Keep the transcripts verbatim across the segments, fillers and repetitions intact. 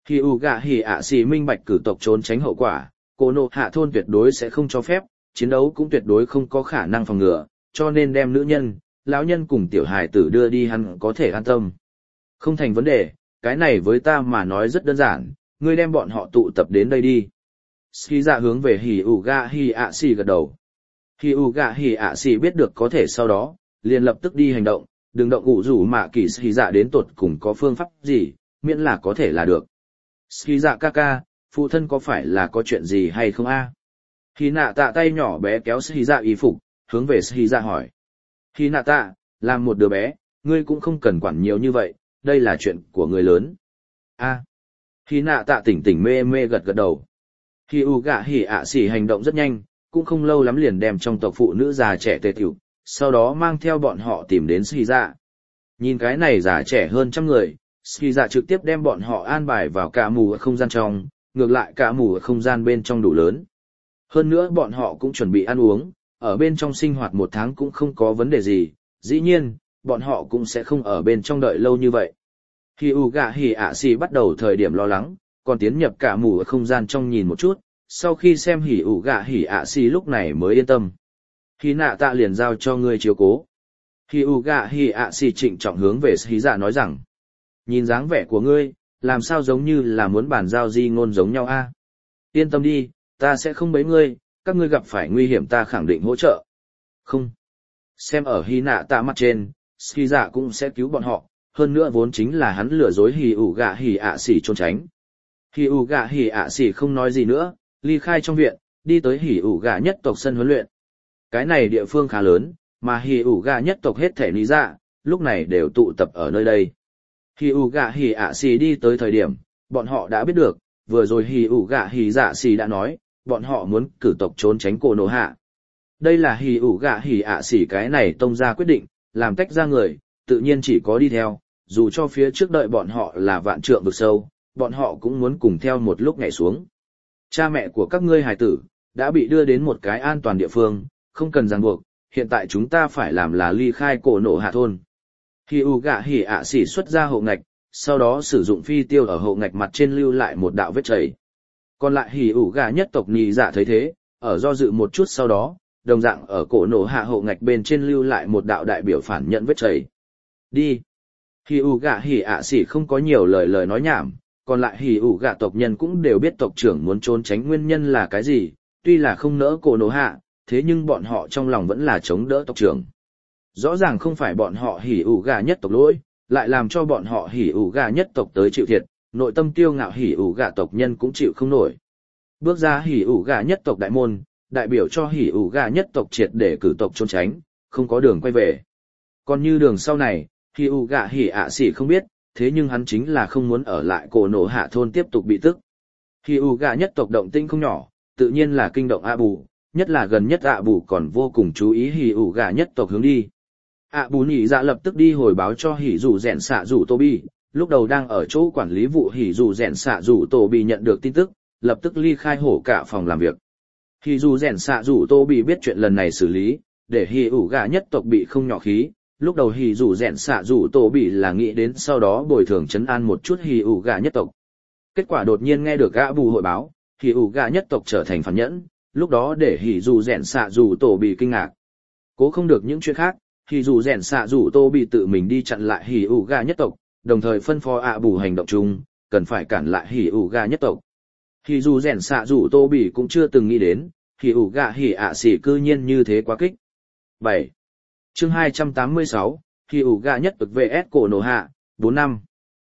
Hỉ ủ gạ hỉ ạ xì minh bạch cử tộc trốn tránh hậu quả, cổ nộ hạ thôn tuyệt đối sẽ không cho phép, chiến đấu cũng tuyệt đối không có khả năng phòng ngừa, cho nên đem nữ nhân, lão nhân cùng tiểu hài tử đưa đi hắn có thể an tâm. Không thành vấn đề, cái này với ta mà nói rất đơn giản, ngươi đem bọn họ tụ tập đến đây đi. Ski dạ hướng về hỉ ủ gạ hỉ ạ xì gật đầu. Hỉ ủ gạ hỉ ạ xì biết được có thể sau đó, liền lập tức đi hành động, đừng động ủ rủ mạ kỳ Ski dạ đến tột cùng có phương pháp gì, miễn là có thể là được. Ski dạ ca ca, phụ thân có phải là có chuyện gì hay không a? Hỉ nạ tạ tay nhỏ bé kéo Ski dạ y phục, hướng về Ski dạ hỏi. Hỉ nạ tạ, làm một đứa bé, ngươi cũng không cần quản nhiều như vậy, đây là chuyện của người lớn. A. Hỉ nạ tạ tỉnh tỉnh mê mê gật gật đầu. Hỉ ủ gạ hỉ ạ xỉ hành động rất nhanh, cũng không lâu lắm liền đem trong tộc phụ nữ già trẻ tề tiểu, sau đó mang theo bọn họ tìm đến Ski dạ. Nhìn cái này già trẻ hơn trăm người, Ski dạ trực tiếp đem bọn họ an bài vào cả mù ở không gian trong, ngược lại cả mù ở không gian bên trong đủ lớn. Hơn nữa bọn họ cũng chuẩn bị ăn uống, ở bên trong sinh hoạt một tháng cũng không có vấn đề gì, dĩ nhiên, bọn họ cũng sẽ không ở bên trong đợi lâu như vậy. Hỉ ủ gạ hỉ ạ xỉ bắt đầu thời điểm lo lắng, còn tiến nhập cả mù ở không gian trong nhìn một chút, sau khi xem hỉ ủ gạ hỉ ạ xỉ lúc này mới yên tâm. Hỉ nạ tạ liền giao cho ngươi chiếu cố. Hỉ ủ gạ hỉ ạ xỉ trịnh trọng hướng về Ski dạ nói rằng, nhìn dáng vẻ của ngươi, làm sao giống như là muốn bàn giao di ngôn giống nhau a? Yên tâm đi, ta sẽ không bấy ngươi, các ngươi gặp phải nguy hiểm ta khẳng định hỗ trợ. Không. Xem ở Hỉ nạ tạ mặt trên, Ski dạ cũng sẽ cứu bọn họ, hơn nữa vốn chính là hắn lừa dối hỉ ủ gạ hỉ ạ xỉ trốn tránh. Hỉ ủ gạ hỉ ạ xỉ không nói gì nữa, ly khai trong viện, đi tới hỉ ủ gạ nhất tộc sân huấn luyện. Cái này địa phương khá lớn, mà hỉ ủ gạ nhất tộc hết thể lý dạ, lúc này đều tụ tập ở nơi đây. Hỉ ủ gạ hỉ ạ xỉ đi tới thời điểm, bọn họ đã biết được, vừa rồi hỉ ủ gạ hỉ dạ xỉ đã nói, bọn họ muốn cử tộc trốn tránh cổ nổ hạ. Đây là hỉ ủ gạ hỉ ạ xỉ cái này tông ra quyết định, làm tách ra người, tự nhiên chỉ có đi theo, dù cho phía trước đợi bọn họ là vạn trượng vực sâu, bọn họ cũng muốn cùng theo một lúc nhảy xuống. Cha mẹ của các ngươi hài tử, đã bị đưa đến một cái an toàn địa phương, không cần ràng buộc, hiện tại chúng ta phải làm là ly khai cổ nổ hạ thôn. Hỉ ủ gạ hỉ ạ xỉ xuất ra hộ ngạch, sau đó sử dụng phi tiêu ở hộ ngạch mặt trên lưu lại một đạo vết chảy. Còn lại hỉ ủ gạ nhất tộc nhị dạ thấy thế, ở do dự một chút sau đó, đồng dạng ở cổ nổ hạ hộ ngạch bên trên lưu lại một đạo đại biểu phản nhận vết chảy. Đi. Hỉ ủ gạ hỉ ạ xỉ không có nhiều lời lời nói nhảm, còn lại hỉ ủ gạ tộc nhân cũng đều biết tộc trưởng muốn trốn tránh nguyên nhân là cái gì, tuy là không nỡ cổ nổ hạ, thế nhưng bọn họ trong lòng vẫn là chống đỡ tộc trưởng. Rõ ràng không phải bọn họ hỉ ủ gạ nhất tộc lỗi, lại làm cho bọn họ hỉ ủ gạ nhất tộc tới chịu thiệt, nội tâm tiêu ngạo hỉ ủ gạ tộc nhân cũng chịu không nổi. Bước ra hỉ ủ gạ nhất tộc đại môn, đại biểu cho hỉ ủ gạ nhất tộc triệt để cử tộc trốn tránh, không có đường quay về. Còn như đường sau này, hỉ ủ gạ hỉ ạ xỉ không biết, thế nhưng hắn chính là không muốn ở lại cổ nổ hạ thôn tiếp tục bị tức. Hỉ ủ gạ nhất tộc động tinh không nhỏ, tự nhiên là kinh động ạ bù, nhất là gần nhất ạ bù còn vô cùng chú ý hỉ ủ gạ nhất tộc hướng đi. ạ bù nhị dạ lập tức đi hồi báo cho hỉ dù rèn xạ dù tô bi, lúc đầu đang ở chỗ quản lý vụ hỉ dù rèn xạ dù tô bi nhận được tin tức, lập tức ly khai hổ cả phòng làm việc. Hỉ dù rèn xạ dù tô bi biết chuyện lần này xử lý, để hỉ ủ gạ nhất tộc bị không nhỏ khí. Lúc đầu hỉ dù rèn xạ dù tổ bị là nghĩ đến sau đó bồi thường trấn an một chút hỉ ủ gạ nhất tộc. Kết quả đột nhiên nghe được gã bù hội báo, hỉ ủ gạ nhất tộc trở thành phản nhẫn, lúc đó để hỉ dù rèn xạ dù tổ bị kinh ngạc. Cố không được những chuyện khác, hỉ dù rèn xạ dù tổ bị tự mình đi chặn lại hỉ ủ gạ nhất tộc, đồng thời phân phó ạ bù hành động chung, cần phải cản lại hỉ ủ gạ nhất tộc. Hỉ dù rèn xạ dù tổ bị cũng chưa từng nghĩ đến, hỉ ủ gạ hỉ ạ xỉ cư nhiên như thế quá kích. bảy. Chương hai trăm tám mươi sáu, hỉ ủ gạ nhất tộc vs cổ nổ hạ, bốn năm.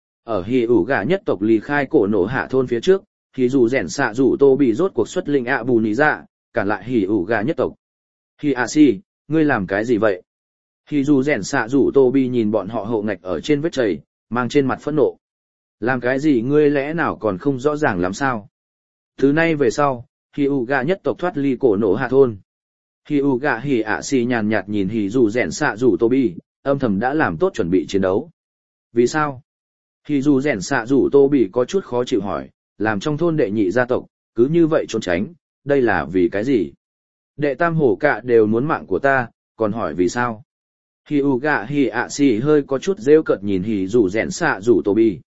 Ở hỉ ủ gạ nhất tộc ly khai cổ nổ hạ thôn phía trước, hỉ dù rèn xạ dù tô bị rốt cuộc xuất linh ạ bù nỉ dạ, cản lại hỉ ủ gạ nhất tộc. Hỉ ạ xỉ, ngươi làm cái gì vậy? Hỉ dù rèn xạ dù tô bị nhìn bọn họ hộ ngạch ở trên vết chảy, mang trên mặt phẫn nộ. Làm cái gì ngươi lẽ nào còn không rõ ràng làm sao? Từ nay về sau, hỉ ủ gạ nhất tộc thoát ly cổ nổ hạ thôn. Hỉ ủ gạ hỉ ạ xỉ nhàn nhạt nhìn hỉ dù rèn xạ dù tô bi, âm thầm đã làm tốt chuẩn bị chiến đấu. Vì sao? Hỉ dù rèn xạ dù tô bi có chút khó chịu hỏi, làm trong thôn đệ nhị gia tộc, cứ như vậy trốn tránh, đây là vì cái gì? Đệ tam hổ cạ đều muốn mạng của ta, còn hỏi vì sao? Hỉ ủ gạ hỉ ạ xỉ hơi có chút rêu cợt nhìn hỉ dù rèn xạ dù tô bi.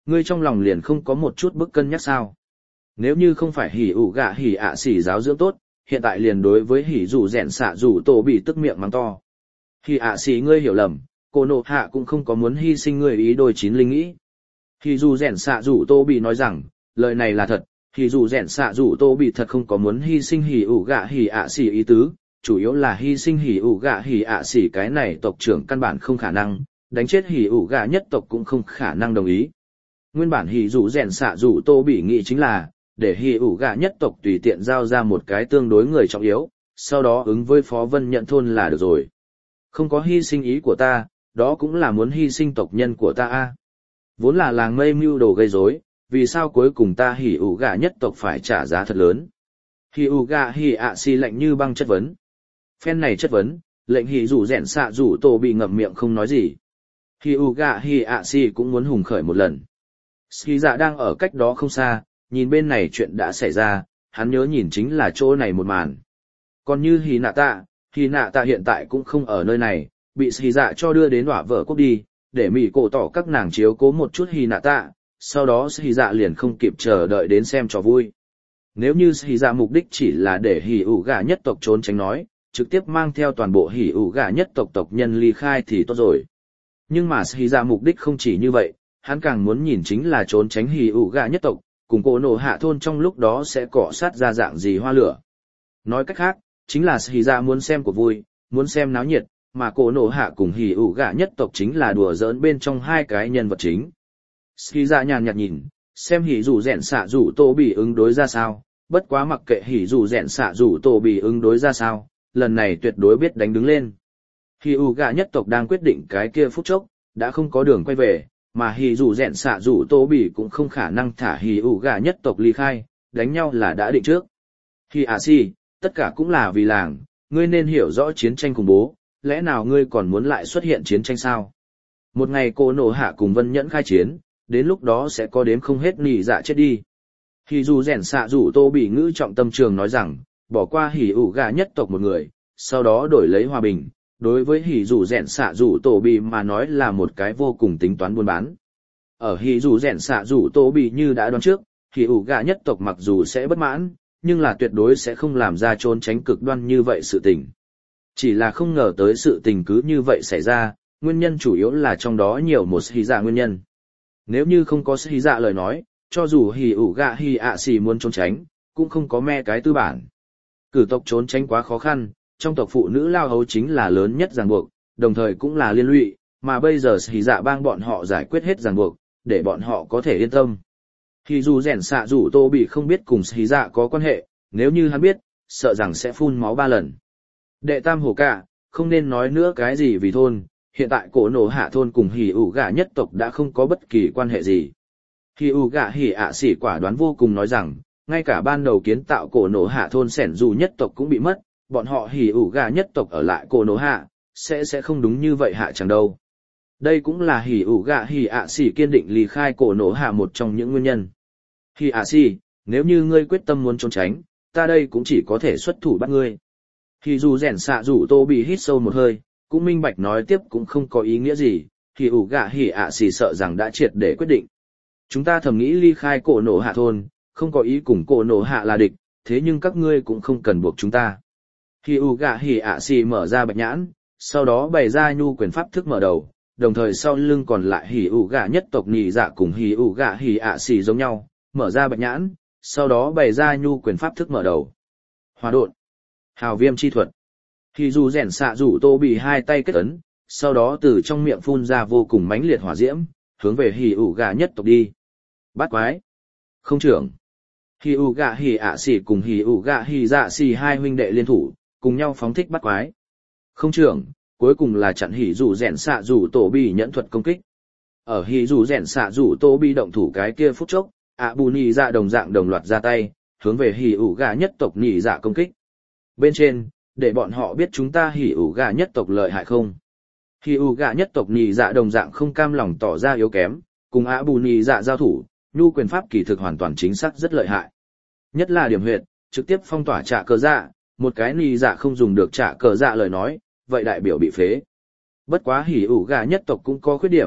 ngươi trong lòng liền không có một chút bức cân nhắc sao? Nếu như không phải hỉ ủ gạ hỉ ạ xỉ giáo dưỡng tốt, hiện tại liền đối với hỉ dù rèn xạ dù tổ bị tức miệng mắng to. Hỉ ạ xỉ ngươi hiểu lầm, cô nộ hạ cũng không có muốn hy sinh ngươi ý đôi chín linh nghĩ. Hỉ dù rèn xạ dù tổ bị nói rằng, lời này là thật, hỉ dù rèn xạ dù tổ bị thật không có muốn hy sinh hỉ ủ gạ hỉ ạ xỉ ý tứ, chủ yếu là hy sinh hỉ ủ gạ hỉ ạ xỉ cái này tộc trưởng căn bản không khả năng, đánh chết hỉ ủ gạ nhất tộc cũng không khả năng đồng ý. Nguyên bản hỉ dù rèn xạ dù tô bị nghĩ chính là, để hỉ ủ gạ nhất tộc tùy tiện giao ra một cái tương đối người trọng yếu, sau đó ứng với Phó Vân nhận thôn là được rồi. Không có hy sinh ý của ta, đó cũng là muốn hy sinh tộc nhân của ta a. Vốn là làng mây mưu đồ gây rối, vì sao cuối cùng ta hỉ ủ gạ nhất tộc phải trả giá thật lớn. Hỉ ủ gạ hỉ ạ xỉ lạnh như băng chất vấn. Phen này chất vấn, lệnh hỉ dù rèn xạ dù tô bị ngậm miệng không nói gì. Hỉ ủ gạ hỉ ạ xỉ cũng muốn hùng khởi một lần. Ski dạ đang ở cách đó không xa, nhìn bên này chuyện đã xảy ra, hắn nhớ nhìn chính là chỗ này một màn. Còn như hỉ nạ tạ, hỉ nạ tạ hiện tại cũng không ở nơi này, bị Ski dạ cho đưa đến hỏa vợ quốc đi, để mỉ cổ tỏ các nàng chiếu cố một chút hỉ nạ tạ, sau đó Ski dạ liền không kịp chờ đợi đến xem trò vui. Nếu như Ski dạ mục đích chỉ là để hỉ ủ gà nhất tộc trốn tránh nói, trực tiếp mang theo toàn bộ hỉ ủ gà nhất tộc tộc nhân ly khai thì tốt rồi. Nhưng mà Ski dạ mục đích không chỉ như vậy, hắn càng muốn nhìn chính là trốn tránh hỉ ủ gà nhất tộc, cùng cổ nổ hạ thôn trong lúc đó sẽ cọ sát ra dạng gì hoa lửa. Nói cách khác, chính là Ski dạ muốn xem cuộc vui, muốn xem náo nhiệt, mà cổ nổ hạ cùng hỉ ủ gà nhất tộc chính là đùa giỡn bên trong hai cái nhân vật chính. Ski dạ nhàn nhạt nhìn, xem hỉ dù rèn xạ dù tô bị ứng đối ra sao, bất quá mặc kệ hỉ dù rèn xạ dù tô bị ứng đối ra sao, lần này tuyệt đối biết đánh đứng lên. Hỉ ủ gà nhất tộc đang quyết định cái kia phút chốc, đã không có đường quay về, mà hỉ dù rèn xạ dù tô bị cũng không khả năng thả hỉ ủ gà nhất tộc ly khai, đánh nhau là đã định trước. Hỉ ạ xỉ, tất cả cũng là vì làng, ngươi nên hiểu rõ chiến tranh khủng bố, lẽ nào ngươi còn muốn lại xuất hiện chiến tranh sao? Một ngày cô nổ hạ cùng Vân Nhẫn khai chiến, đến lúc đó sẽ có đếm không hết nỉ dạ chết đi. Hỉ dù rèn xạ dù tô bị ngữ trọng tâm trường nói rằng, bỏ qua hỉ ủ gà nhất tộc một người, sau đó đổi lấy hòa bình, đối với hỉ dù rèn xạ dù tô bị mà nói là một cái vô cùng tính toán buôn bán. Ở hỉ dù rèn xạ dù tô bị như đã đoán trước, hỉ ủ gà nhất tộc mặc dù sẽ bất mãn, nhưng là tuyệt đối sẽ không làm ra trốn tránh cực đoan như vậy sự tình. Chỉ là không ngờ tới sự tình cứ như vậy xảy ra, nguyên nhân chủ yếu là trong đó nhiều một hỉ dạ nguyên nhân. Nếu như không có hỉ dạ lời nói, cho dù hỉ ủ gạ hỉ ạ xỉ muốn trốn tránh, cũng không có me cái tư bản. Cử tộc trốn tránh quá khó khăn, trong tộc phụ nữ lao hấu chính là lớn nhất ràng buộc, đồng thời cũng là liên lụy, mà bây giờ hỉ dạ bang bọn họ giải quyết hết ràng buộc, để bọn họ có thể yên tâm. Hỉ dù rèn xạ dù tô bị không biết cùng hỉ dạ có quan hệ, nếu như hắn biết, sợ rằng sẽ phun máu ba lần. Đệ tam hổ cả, không nên nói nữa cái gì vì thôn, hiện tại cổ nổ hạ thôn cùng hỉ ủ gạ nhất tộc đã không có bất kỳ quan hệ gì. Hỉ ủ gạ hỉ ạ xỉ quả đoán vô cùng nói rằng, ngay cả ban đầu kiến tạo cổ nổ hạ thôn sẻn dù nhất tộc cũng bị mất, bọn họ hỉ ủ gạ nhất tộc ở lại cổ nổ hạ, sẽ sẽ không đúng như vậy hạ chẳng đâu. Đây cũng là hỉ ủ gạ hỉ ạ xỉ kiên định ly khai cổ nổ hạ một trong những nguyên nhân. Hỉ ạ xỉ, nếu như ngươi quyết tâm muốn trốn tránh, ta đây cũng chỉ có thể xuất thủ bắt ngươi. Hỉ dù rèn xạ dù tô bị hít sâu một hơi, cũng minh bạch nói tiếp cũng không có ý nghĩa gì, hỉ ủ gạ hỉ ạ xỉ sợ rằng đã triệt để quyết định. Chúng ta thầm nghĩ ly khai cổ nổ hạ thôn, không có ý cùng cổ nổ hạ là địch, thế nhưng các ngươi cũng không cần buộc chúng ta. Hỉ ủ gạ hỉ ạ xỉ mở ra bạch nhãn, sau đó bày ra nhu quyền pháp thức mở đầu, đồng thời sau lưng còn lại hỉ ủ gạ nhất tộc nhị dạ cùng hỉ ủ gạ hỉ ạ xỉ giống nhau, mở ra bạch nhãn, sau đó bày ra nhu quyền pháp thức mở đầu. Hòa độn, hào viêm chi thuật. Hỉ dù rèn xạ rủ tô bị hai tay kết ấn, sau đó từ trong miệng phun ra vô cùng mãnh liệt hỏa diễm, hướng về hỉ ủ gạ nhất tộc đi. Bát quái, không trưởng. Hỉ ủ gạ hỉ ạ xỉ cùng hỉ ủ gạ hỉ dạ xỉ hai huynh đệ liên thủ, cùng nhau phóng thích bát quái. Không trưởng, cuối cùng là chặn hỉ dù rèn xạ rủ tổ bị nhẫn thuật công kích. Ở hỉ dù rèn xạ rủ tô bị động thủ cái kia phút chốc, ạ bù nhị dạ đồng dạng đồng loạt ra tay, hướng về hỉ ủ gạ nhất tộc nhị dạ công kích. Bên trên, để bọn họ biết chúng ta hỉ ủ gạ nhất tộc lợi hại không. Hỉ ủ gạ nhất tộc nhị dạ đồng dạng không cam lòng tỏ ra yếu kém, cùng ạ bù nhị dạ giao thủ, nhu quyền pháp kỳ thực hoàn toàn chính xác rất lợi hại. Nhất là điểm huyệt, trực tiếp phong tỏa trả cờ dạ, một cái nhị dạ không dùng được trả cờ dạ lời nói, vậy đại biểu bị phế. Bất quá hỉ ủ gạ nhất tộc cũng có khuyết điểm,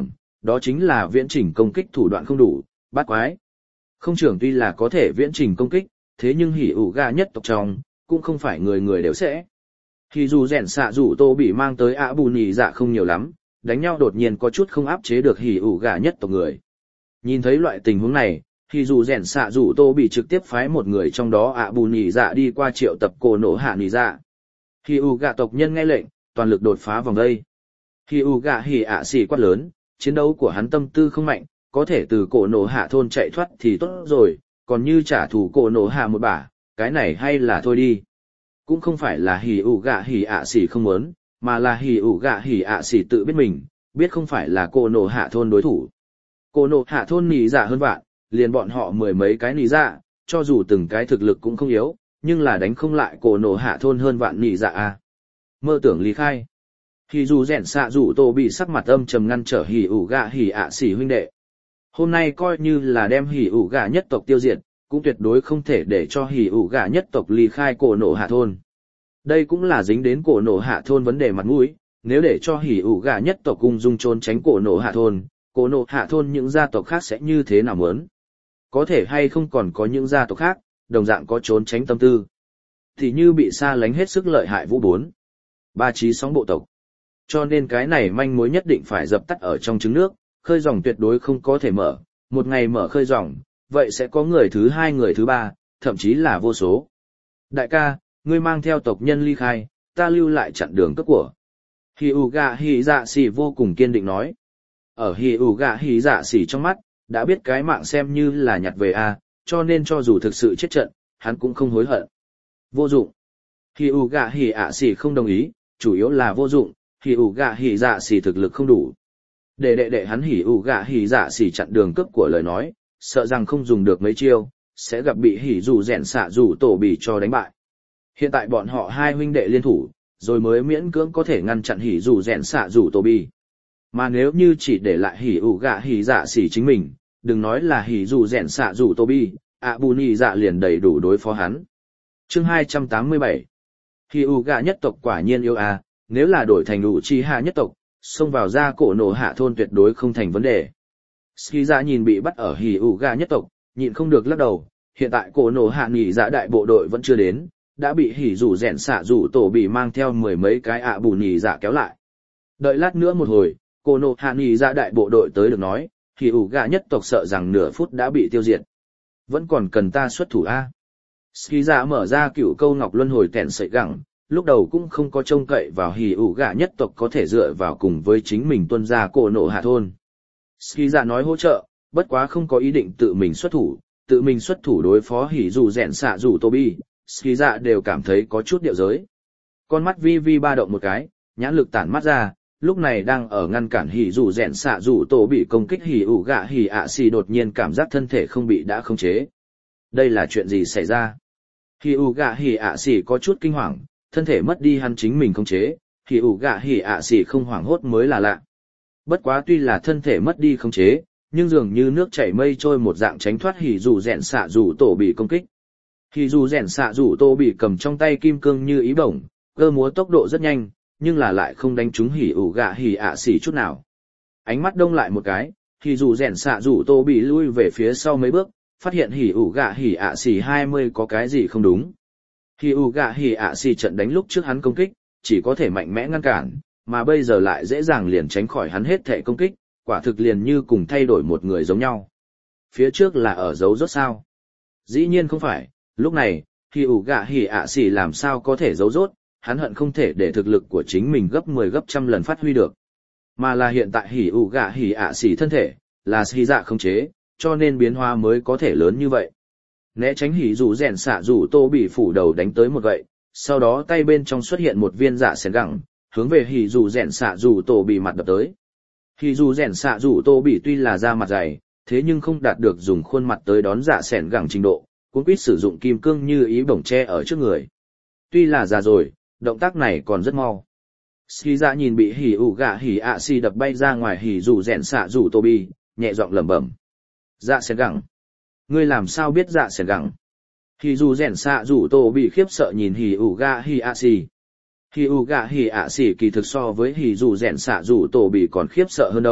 Đó chính là viễn trình công kích thủ đoạn không đủ, bát quái. Không trưởng tuy là có thể viễn trình công kích, thế nhưng hỉ ủ gà nhất tộc trong, cũng không phải người người đều sẽ. Thì dù rèn xạ rủ tô bị mang tới ạ bù nhì dạ không nhiều lắm, đánh nhau đột nhiên có chút không áp chế được hỉ ủ gà nhất tộc người. Nhìn thấy loại tình huống này, thì dù rèn xạ rủ tô bị trực tiếp phái một người trong đó ạ bù nhì dạ đi qua triệu tập cổ nổ hạ nhì dạ. Hỉ ủ gà tộc nhân nghe lệnh, toàn lực đột phá vòng đây. Hỉ ủ gà hỉ ạ xì quát lớn, chiến đấu của hắn tâm tư không mạnh, có thể từ cổ nổ hạ thôn chạy thoát thì tốt rồi, còn như trả thù cổ nổ hạ một bả, cái này hay là thôi đi. Cũng không phải là hỉ ủ gạ hỉ ạ xỉ không muốn, mà là hỉ ủ gạ hỉ ạ xỉ tự biết mình, biết không phải là cổ nổ hạ thôn đối thủ. Cổ nổ hạ thôn nỉ dạ hơn vạn, liền bọn họ mười mấy cái nỉ dạ, cho dù từng cái thực lực cũng không yếu, nhưng là đánh không lại cổ nổ hạ thôn hơn vạn nỉ dạ à. Mơ tưởng ly khai. Hỉ dù rèn xạ rủ tô bị sắc mặt âm trầm ngăn trở hỉ ủ gạ hỉ ạ xỉ huynh đệ. Hôm nay coi như là đem hỉ ủ gạ nhất tộc tiêu diệt, cũng tuyệt đối không thể để cho hỉ ủ gạ nhất tộc ly khai cổ nổ hạ thôn. Đây cũng là dính đến cổ nổ hạ thôn vấn đề mặt mũi, nếu để cho hỉ ủ gạ nhất tộc ung dung trốn tránh cổ nổ hạ thôn, cổ nổ hạ thôn những gia tộc khác sẽ như thế nào muốn? Có thể hay không còn có những gia tộc khác, đồng dạng có trốn tránh tâm tư. Thì như bị xa lánh hết sức lợi hại vũ bốn. Ba trí sóng bộ tộc. Cho nên cái này manh mối nhất định phải dập tắt ở trong trứng nước, khơi dòng tuyệt đối không có thể mở, một ngày mở khơi dòng, vậy sẽ có người thứ hai người thứ ba, thậm chí là vô số. Đại ca, ngươi mang theo tộc nhân ly khai, ta lưu lại chặn đường cướp của. Hỉ ủ gạ hỉ dạ xỉ vô cùng kiên định nói. Ở hỉ ủ gạ hỉ dạ xỉ trong mắt, đã biết cái mạng xem như là nhặt về a, cho nên cho dù thực sự chết trận, hắn cũng không hối hận. Vô dụng. Hỉ ủ gạ hỉ ạ xỉ không đồng ý, chủ yếu là vô dụng, hỉ ủ gạ hỉ dạ xỉ thực lực không đủ. Để đệ đệ hắn hỉ ủ gạ hỉ dạ xỉ chặn đường cướp của lời nói, sợ rằng không dùng được mấy chiêu, sẽ gặp bị hỉ dù rèn xạ dù tổ bì cho đánh bại. Hiện tại bọn họ hai huynh đệ liên thủ, rồi mới miễn cưỡng có thể ngăn chặn hỉ dù rèn xạ dù tổ bì. Mà nếu như chỉ để lại hỉ ủ gạ hỉ dạ xỉ chính mình, đừng nói là hỉ dù rèn xạ dù tổ bì, ạ bù nhì dạ liền đầy đủ đối phó hắn. Chương hai trăm tám mươi bảy. Hỉ ủ gạ nhất tộc quả nhiên yêu a, nếu là đổi thành ủ chi hạ nhất tộc, xông vào ra cổ nổ hạ thôn tuyệt đối không thành vấn đề. Ski dạ nhìn bị bắt ở hỉ ủ gà nhất tộc, nhịn không được lắc đầu, hiện tại cổ nổ hạ nghỉ dạ đại bộ đội vẫn chưa đến, đã bị hỉ rủ rèn xạ rủ tổ bị mang theo mười mấy cái ạ bù nghỉ dạ kéo lại. Đợi lát nữa một hồi, cổ nổ hạ nghỉ dạ đại bộ đội tới được nói, hỉ ủ gà nhất tộc sợ rằng nửa phút đã bị tiêu diệt. Vẫn còn cần ta xuất thủ a. Ski dạ mở ra cựu câu ngọc luân hồi tèn sợi gẳng, lúc đầu cũng không có trông cậy vào hỉ ủ gà nhất tộc có thể dựa vào cùng với chính mình tuân ra cổ nổ hạ thôn. Ski dạ nói hỗ trợ, bất quá không có ý định tự mình xuất thủ, tự mình xuất thủ đối phó hỉ dù rèn xạ dù tô bi, Ski dạ đều cảm thấy có chút điệu giới. Con mắt vi vi ba động một cái, nhãn lực tản mắt ra, lúc này đang ở ngăn cản hỉ dù rèn xạ dù tô bị công kích hỉ ủ gạ hỉ ạ xì đột nhiên cảm giác thân thể không bị đã khống chế. Đây là chuyện gì xảy ra? Hỉ ủ gạ hỉ ạ xì có chút kinh hoàng, thân thể mất đi hắn chính mình khống chế, hỉ ủ gạ hỉ ạ xì không hoảng hốt mới là lạ. Bất quá tuy là thân thể mất đi khống chế, nhưng dường như nước chảy mây trôi một dạng tránh thoát hỉ dù rèn xạ dù tổ bị công kích. Hỉ dù rèn xạ dù tổ bị cầm trong tay kim cương như ý bổng, cơ múa tốc độ rất nhanh, nhưng là lại không đánh trúng hỉ ủ gạ hỉ ạ xỉ chút nào. Ánh mắt đông lại một cái, hỉ dù rèn xạ dù tổ bị lui về phía sau mấy bước, phát hiện hỉ ủ gạ hỉ ạ xỉ hai mươi có cái gì không đúng. Hỉ ủ gạ hỉ ạ xỉ trận đánh lúc trước hắn công kích, chỉ có thể mạnh mẽ ngăn cản, mà bây giờ lại dễ dàng liền tránh khỏi hắn hết thể công kích, quả thực liền như cùng thay đổi một người giống nhau. Phía trước là ở dấu rốt sao? Dĩ nhiên không phải, lúc này, hỉ ủ gạ hỉ ạ xỉ làm sao có thể giấu rốt, hắn hận không thể để thực lực của chính mình gấp mười gấp trăm lần phát huy được. Mà là hiện tại hỉ ủ gạ hỉ ạ xỉ thân thể, là xì dạ không chế, cho nên biến hóa mới có thể lớn như vậy. Né tránh hỉ dù rèn xạ dù tô bị phủ đầu đánh tới một gậy, sau đó tay bên trong xuất hiện một viên dạ sén gẳng, hướng về hỉ dù rèn xạ dù tổ bị mặt đập tới. Hỉ dù rèn xạ dù tổ bị tuy là da mặt dày, thế nhưng không đạt được dùng khuôn mặt tới đón dạ sẻn gẳng trình độ, cuốn quýt sử dụng kim cương như ý bổng che ở trước người. Tuy là già rồi, động tác này còn rất mau. Ski dạ nhìn bị hỉ ủ gạ hỉ ạ xì đập bay ra ngoài hỉ dù rèn xạ dù tổ bị, nhẹ giọng lẩm bẩm. Dạ sẻn gẳng. Ngươi làm sao biết dạ sẻn gẳng? Hỉ dù rèn xạ dù tổ bị khiếp sợ nhìn hỉ ủ gạ hỉ ạ xì. Hỉ ủ gạ hỉ ạ xỉ kỳ thực so với hỉ dù rèn xạ dù tổ bị còn khiếp sợ hơn đâu,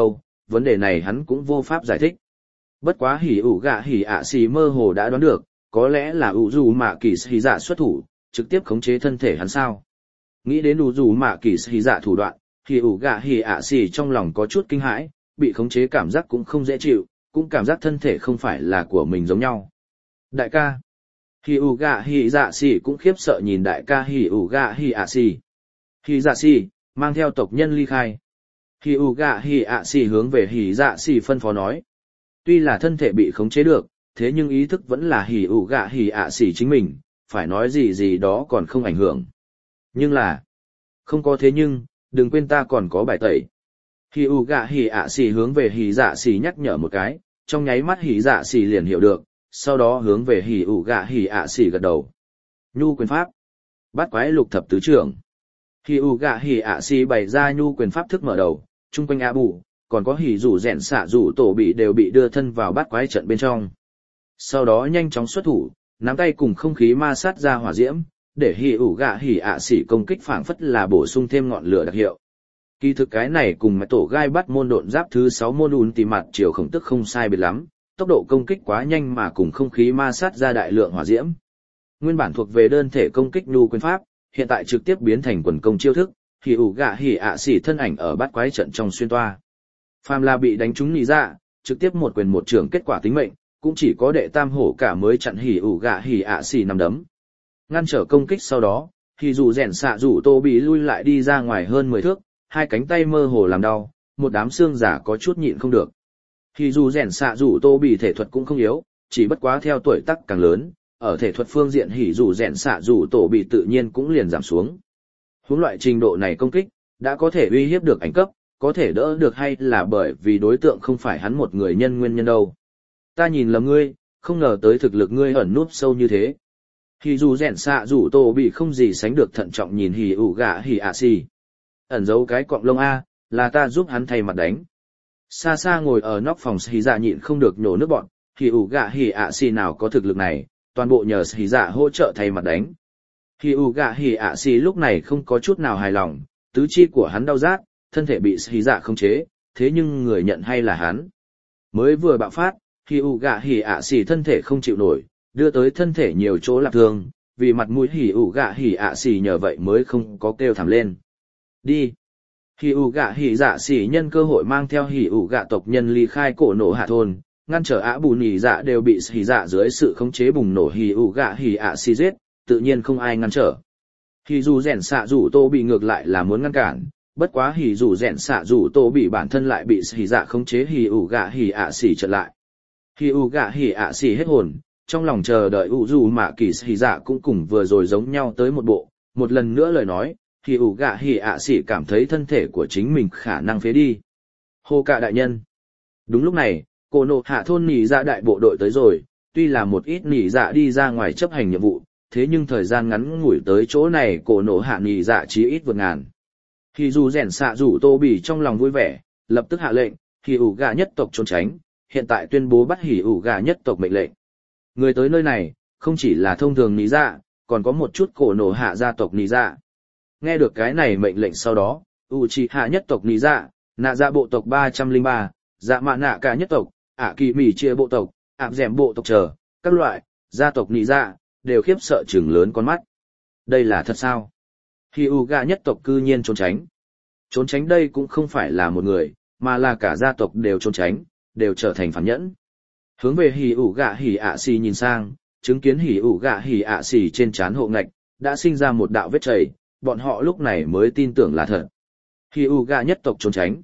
vấn đề này hắn cũng vô pháp giải thích. Bất quá hỉ ủ gạ hỉ ạ xì mơ hồ đã đoán được, có lẽ là ủ dù mạ kỳ hỉ dạ xuất thủ, trực tiếp khống chế thân thể hắn sao. Nghĩ đến ủ dù mạ kỳ hỉ dạ thủ đoạn, hỉ ủ gạ hỉ ạ xì trong lòng có chút kinh hãi, bị khống chế cảm giác cũng không dễ chịu, cũng cảm giác thân thể không phải là của mình giống nhau. Đại ca, hỉ ủ gạ hỉ dạ xì cũng khiếp sợ nhìn đại ca hỉ ủ gạ hỉ ạ xì. Hỉ dạ xì, mang theo tộc nhân ly khai. Hỉ ủ gạ hỉ ạ xì hướng về hỉ dạ xì phân phó nói. Tuy là thân thể bị khống chế được, thế nhưng ý thức vẫn là hỉ ủ gạ hỉ ạ xì chính mình, phải nói gì gì đó còn không ảnh hưởng. Nhưng là, không có thế nhưng, đừng quên ta còn có bài tẩy. Hỉ ủ gạ hỉ ạ xì hướng về hỉ dạ xì nhắc nhở một cái, trong nháy mắt hỉ dạ xì liền hiểu được, sau đó hướng về hỉ ủ gạ hỉ ạ xì gật đầu. Nhu quyền pháp. Bát quái lục thập tứ trưởng. Hỉ ủ gạ hỉ ạ xì bày ra nhu quyền pháp thức mở đầu, chung quanh A Bù, còn có hỉ rủ rèn xạ rủ tổ bị đều bị đưa thân vào bát quái trận bên trong. Sau đó nhanh chóng xuất thủ, nắm tay cùng không khí ma sát ra hỏa diễm, để hỉ ủ gạ hỉ ạ xỉ công kích phảng phất là bổ sung thêm ngọn lửa đặc hiệu. Kỳ thực cái này cùng mái tổ gai bắt môn độn giáp thứ sáu môn ùn tì mặt chiều khổng tức không sai biệt lắm, tốc độ công kích quá nhanh mà cùng không khí ma sát ra đại lượng hỏa diễm. Nguyên bản thuộc về đơn thể công kích nhu quyền pháp, hiện tại trực tiếp biến thành quần công chiêu thức, hỉ ủ gạ hỉ ạ xỉ thân ảnh ở bát quái trận trong xuyên toa. Phàm là bị đánh trúng nhị dạ, trực tiếp một quyền một trường kết quả tính mệnh, cũng chỉ có đệ tam hổ cả mới chặn hỉ ủ gạ hỉ ạ xỉ nằm đấm. Ngăn trở công kích sau đó, thì dù rèn xạ rủ tô bị lui lại đi ra ngoài hơn mười thước, hai cánh tay mơ hồ làm đau, một đám xương giả có chút nhịn không được. Thì dù rèn xạ rủ tô bị thể thuật cũng không yếu, chỉ bất quá theo tuổi tác càng lớn, ở thể thuật phương diện hỉ dù rèn xạ rủ tổ bị tự nhiên cũng liền giảm xuống. Hướng loại trình độ này công kích, đã có thể uy hiếp được ảnh cấp, có thể đỡ được hay là bởi vì đối tượng không phải hắn một người nhân nguyên nhân đâu. Ta nhìn lầm ngươi, không ngờ tới thực lực ngươi ẩn núp sâu như thế. Hỉ dù rèn xạ rủ tổ bị không gì sánh được thận trọng nhìn hỉ ủ gạ hỉ ạ xì. Ẩn giấu cái cọng lông A, là ta giúp hắn thay mặt đánh. Xa xa ngồi ở nóc phòng hỉ dạ nhịn không được nhổ nước bọn, hỉ ủ gạ hỉ ạ xì nào có thực lực này, toàn bộ nhờ hỉ dạ hỗ trợ thay mặt đánh. Hỉ ủ gạ hỉ ạ xì lúc này không có chút nào hài lòng, tứ chi của hắn đau rát, thân thể bị hỉ dạ khống chế, thế nhưng người nhận hay là hắn. Mới vừa bạo phát, hỉ ủ gạ hỉ ạ xì thân thể không chịu nổi, đưa tới thân thể nhiều chỗ lạc thương, vì mặt mũi hỉ ủ gạ hỉ ạ xì nhờ vậy mới không có kêu thảm lên. Đi. Hỉ ủ gạ hỉ dạ xì nhân cơ hội mang theo hỉ ủ gạ tộc nhân ly khai cổ nổ hạ thôn, ngăn trở ả bù nhì dạ đều bị hỉ dạ dưới sự khống chế bùng nổ hỉ ủ gạ hỉ ạ xì giết, tự nhiên không ai ngăn trở. Hỉ dù rèn xạ rủ tô bị ngược lại là muốn ngăn cản, bất quá hỉ dù rèn xạ rủ tô bị bản thân lại bị hỉ dạ khống chế hỉ ủ gạ hỉ ạ xì chặn lại. Hỉ ủ gạ hỉ ạ xì hết hồn, trong lòng chờ đợi ủ dù mạ kỳ hỉ dạ cũng cùng vừa rồi giống nhau tới một bộ, một lần nữa lời nói, hỉ ủ gạ hỉ ạ xì cảm thấy thân thể của chính mình khả năng phế đi. Hô cả đại nhân. Đúng lúc này, cổ nộ hạ thôn nỉ dạ đại bộ đội tới rồi, tuy là một ít nỉ dạ đi ra ngoài chấp hành nhiệm vụ, thế nhưng thời gian ngắn ngủi tới chỗ này cổ nộ hạ nỉ dạ chí ít vượt ngàn. Hỉ dù rèn xạ rủ tô bỉ trong lòng vui vẻ, lập tức hạ lệnh, hỉ ủ gạ nhất tộc trốn tránh, hiện tại tuyên bố bắt hỉ ủ gạ nhất tộc mệnh lệnh. Người tới nơi này, không chỉ là thông thường nỉ dạ, còn có một chút cổ nộ hạ gia tộc nỉ dạ. Nghe được cái này mệnh lệnh sau đó, Uchiha nhất tộc nỉ dạ, nạ dạ bộ tộc ba trăm lẻ ba, dạ mạ nạ cả nhất tộc, ả kỳ mỉ chia bộ tộc, ảm dẻm bộ tộc chờ, các loại, gia tộc nỉ dạ, đều khiếp sợ trừng lớn con mắt. Đây là thật sao? Hỉ ủ gạ nhất tộc cư nhiên trốn tránh. Trốn tránh đây cũng không phải là một người, mà là cả gia tộc đều trốn tránh, đều trở thành phản nhẫn. Hướng về hỉ ủ gạ hỉ ạ xì nhìn sang, chứng kiến hỉ ủ gạ hỉ ạ xì trên trán hộ ngạch, đã sinh ra một đạo vết chảy, bọn họ lúc này mới tin tưởng là thật. Hỉ ủ gạ nhất tộc trốn tránh.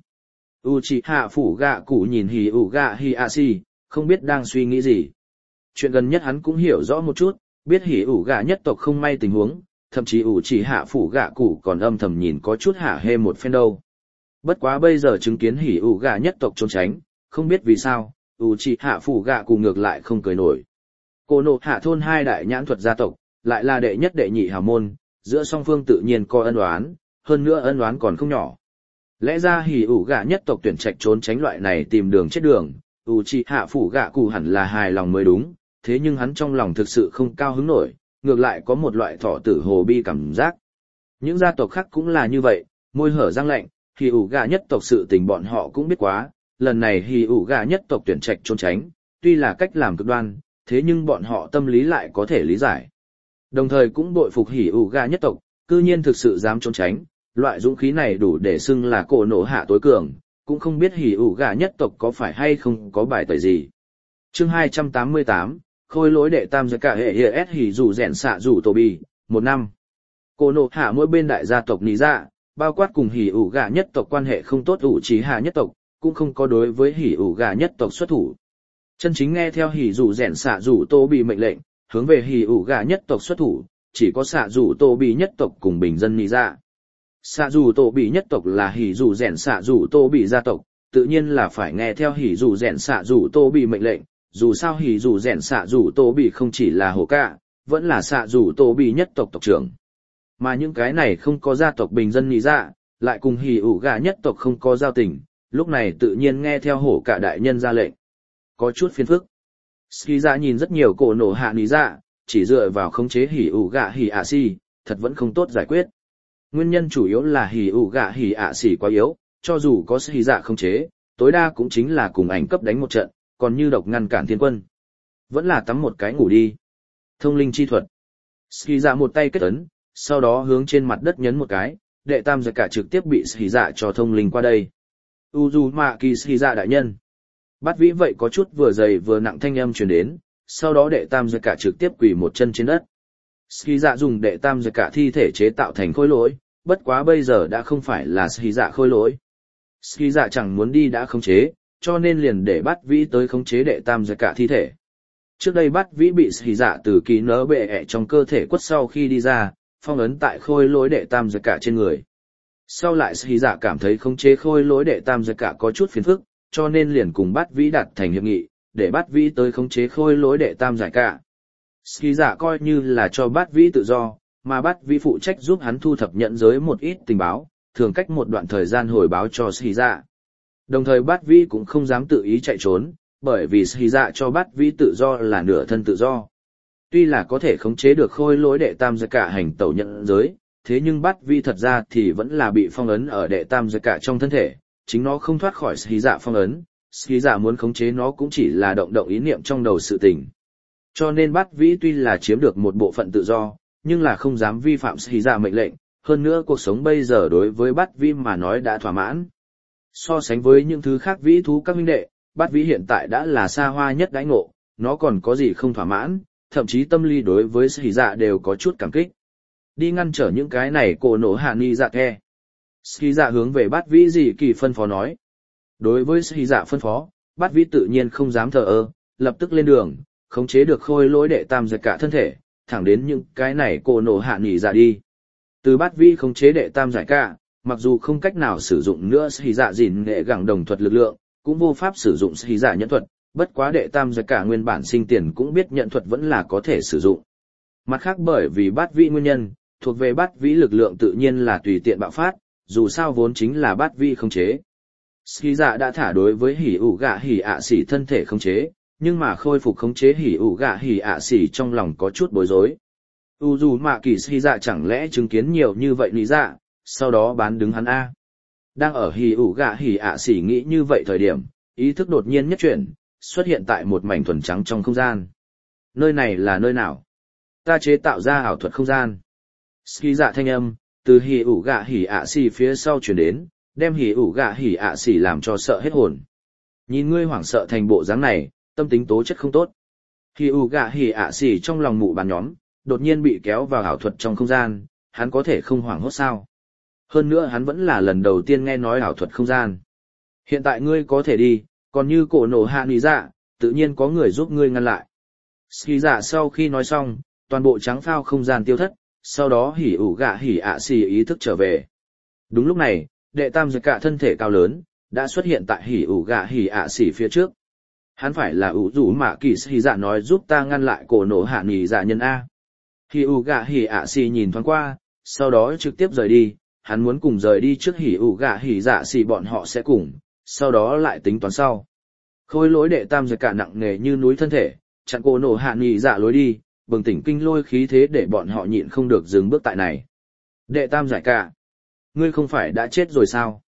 Uchiha phủ gạ cụ nhìn hỉ ủ gạ hỉ ạ xì, không biết đang suy nghĩ gì. Chuyện gần nhất hắn cũng hiểu rõ một chút, biết hỉ ủ gạ nhất tộc không may tình huống, thậm chí Uchiha phủ gạ cụ còn âm thầm nhìn có chút hả hê một phen đâu. Bất quá bây giờ chứng kiến hỉ ủ gạ nhất tộc trốn tránh, không biết vì sao, Uchiha phủ gạ cụ ngược lại không cười nổi. Cổ nộ hạ thôn hai đại nhãn thuật gia tộc, lại là đệ nhất đệ nhị hào môn, giữa song phương tự nhiên có ân oán, hơn nữa ân oán còn không nhỏ. Lẽ ra hỉ ủ gạ nhất tộc tuyển trạch trốn tránh loại này tìm đường chết đường, Uchiha phủ gạ cụ hẳn là hài lòng mới đúng, thế nhưng hắn trong lòng thực sự không cao hứng nổi, ngược lại có một loại thọ tử hồ bi cảm giác. Những gia tộc khác cũng là như vậy, môi hở răng lạnh, hỉ ủ gạ nhất tộc sự tình bọn họ cũng biết quá, lần này hỉ ủ gà nhất tộc tuyển trạch trốn tránh, tuy là cách làm cực đoan, thế nhưng bọn họ tâm lý lại có thể lý giải. Đồng thời cũng bội phục hỉ ủ gà nhất tộc, cư nhiên thực sự dám trốn tránh, loại dũng khí này đủ để xưng là cổ nổ hạ tối cường, cũng không biết hỉ ủ gà nhất tộc có phải hay không có bài tẩy gì. Chương hai trăm tám mươi tám, khôi lỗi đệ tam giới cả hệ hệ s hỉ dù rèn xạ dù tổ bì, một năm. Cổ nổ hạ mỗi bên đại gia tộc ní dạ, bao quát cùng hỉ ủ gà nhất tộc quan hệ không tốt ủ trí hạ nhất tộc, cũng không có đối với hỉ ủ gà nhất tộc xuất thủ. Chân chính nghe theo hỉ dù rèn xạ dù tô bị mệnh lệnh, hướng về hỉ ủ gà nhất tộc xuất thủ, chỉ có xạ dù tô bị nhất tộc cùng bình dân ní dạ. Xạ dù tô bị nhất tộc là hỉ dù rèn xạ dù tô bị gia tộc, tự nhiên là phải nghe theo hỉ dù rèn xạ dù tô bị mệnh lệnh, dù sao hỉ dù rèn xạ dù tô bị không chỉ là hồ ca, vẫn là xạ dù tô bị nhất tộc tộc trưởng. Mà những cái này không có gia tộc bình dân ní dạ, lại cùng hỉ ủ gà nhất tộc không có giao tình, lúc này tự nhiên nghe theo hổ cả đại nhân ra lệnh. Có chút phiền phức. Ski dạ nhìn rất nhiều cổ nổ hạ ní dạ, chỉ dựa vào khống chế hỉ ủ gà hỉ ạ xì, thật vẫn không tốt giải quyết. Nguyên nhân chủ yếu là hỉ ủ gà hỉ ạ xì quá yếu, cho dù có ski dạ khống chế, tối đa cũng chính là cùng ảnh cấp đánh một trận, còn như độc ngăn cản thiên quân. Vẫn là tắm một cái ngủ đi. Thông linh chi thuật. Ski dạ một tay kết ấn, sau đó hướng trên mặt đất nhấn một cái, đệ tam giới cả trực tiếp bị ski dạ cho thông linh qua đây. Uzumaki ski dạ đại nhân. Bát vĩ vậy có chút vừa dày vừa nặng thanh âm truyền đến, sau đó đệ tam giới cả trực tiếp quỳ một chân trên đất. Ski dạ dùng đệ tam giới cả thi thể chế tạo thành khôi lỗi, bất quá bây giờ đã không phải là ski dạ khôi lỗi. Ski dạ chẳng muốn đi đã khống chế, cho nên liền để bát vĩ tới khống chế đệ tam giới cả thi thể. Trước đây bát vĩ bị ski dạ từ ký nỡ bệ ẹ trong cơ thể quất sau khi đi ra, phong ấn tại khôi lỗi đệ tam giới cả trên người. Sau lại ski dạ cảm thấy khống chế khôi lỗi đệ tam giới cả có chút phiền phức, cho nên liền cùng bát vĩ đạt thành hiệp nghị, để bát vĩ tới khống chế khôi lỗi đệ tam giải cả. Ski dạ coi như là cho bát vĩ tự do, mà bát vĩ phụ trách giúp hắn thu thập nhận giới một ít tình báo, thường cách một đoạn thời gian hồi báo cho Ski dạ. Đồng thời bát vĩ cũng không dám tự ý chạy trốn, bởi vì Ski dạ cho bát vĩ tự do là nửa thân tự do. Tuy là có thể khống chế được khôi lỗi đệ tam giải cả hành tẩu nhận giới, thế nhưng bát vĩ thật ra thì vẫn là bị phong ấn ở đệ tam giải cả trong thân thể. Chính nó không thoát khỏi ski dạ phong ấn, ski dạ muốn khống chế nó cũng chỉ là động động ý niệm trong đầu sự tình. Cho nên bát vĩ tuy là chiếm được một bộ phận tự do, nhưng là không dám vi phạm ski dạ mệnh lệnh, hơn nữa cuộc sống bây giờ đối với bát vĩ mà nói đã thỏa mãn. So sánh với những thứ khác vĩ thú các huynh đệ, bát vĩ hiện tại đã là xa hoa nhất đãi ngộ, nó còn có gì không thỏa mãn, thậm chí tâm lý đối với ski dạ đều có chút cảm kích. Đi ngăn trở những cái này cổ nổ hạ ni dạ the. Ski dạ hướng về bát vĩ dị kỳ phân phó nói. Đối với ski dạ phân phó, bát vĩ tự nhiên không dám thờ ơ, lập tức lên đường, khống chế được khôi lỗi đệ tam giới cả thân thể, thẳng đến những cái này cổ nổ hạ nghỉ dạ đi. Từ bát vĩ khống chế đệ tam giải cả, mặc dù không cách nào sử dụng nữa ski dạ gìn nghệ gẳng đồng thuật lực lượng, cũng vô pháp sử dụng ski dạ nhẫn thuật, bất quá đệ tam giải cả nguyên bản sinh tiền cũng biết nhận thuật vẫn là có thể sử dụng. Mặt khác bởi vì bát vĩ nguyên nhân, thuộc về bát vĩ lực lượng tự nhiên là tùy tiện bạo phát, dù sao vốn chính là bát vĩ khống chế. Ski dạ đã thả đối với hỉ ủ gạ hỉ ạ xỉ thân thể khống chế, nhưng mà khôi phục khống chế hỉ ủ gạ hỉ ạ xỉ trong lòng có chút bối rối. Uzumaki Ski dạ chẳng lẽ chứng kiến nhiều như vậy lý dạ, sau đó bán đứng hắn A. Đang ở hỉ ủ gạ hỉ ạ xỉ nghĩ như vậy thời điểm, ý thức đột nhiên nhất chuyển, xuất hiện tại một mảnh thuần trắng trong không gian. Nơi này là nơi nào? Ta chế tạo ra ảo thuật không gian. Ski dạ thanh âm từ hỉ ủ gạ hỉ ạ xỉ phía sau chuyển đến, đem hỉ ủ gạ hỉ ạ xỉ làm cho sợ hết hồn. Nhìn ngươi hoảng sợ thành bộ dáng này, tâm tính tố chất không tốt. Hỉ ủ gạ hỉ ạ xỉ trong lòng mụ bàn nhóm, đột nhiên bị kéo vào ảo thuật trong không gian, hắn có thể không hoảng hốt sao? Hơn nữa hắn vẫn là lần đầu tiên nghe nói ảo thuật không gian. Hiện tại ngươi có thể đi, còn như cổ nổ hạ nỉ dạ, tự nhiên có người giúp ngươi ngăn lại. Ski dạ sau khi nói xong, toàn bộ trắng phao không gian tiêu thất, sau đó hỉ ủ gạ hỉ ạ xỉ ý thức trở về. Đúng lúc này, đệ tam giật cả thân thể cao lớn, đã xuất hiện tại hỉ ủ gạ hỉ ạ xỉ phía trước. Hắn phải là ủ rủ mạ kỳ hỉ dạ nói giúp ta ngăn lại cổ nổ hạ nỉ dạ nhân A. Hỉ ủ gạ hỉ ạ xỉ nhìn thoáng qua, sau đó trực tiếp rời đi, hắn muốn cùng rời đi trước hỉ ủ gạ hỉ dạ xỉ bọn họ sẽ cùng, sau đó lại tính toán sau. Khôi lỗi đệ tam giật cả nặng nề như núi thân thể, chặn cổ nổ hạ nỉ dạ lối đi, bừng tỉnh kinh lôi khí thế để bọn họ nhịn không được dừng bước tại này. Đệ tam giải cả. Ngươi không phải đã chết rồi sao?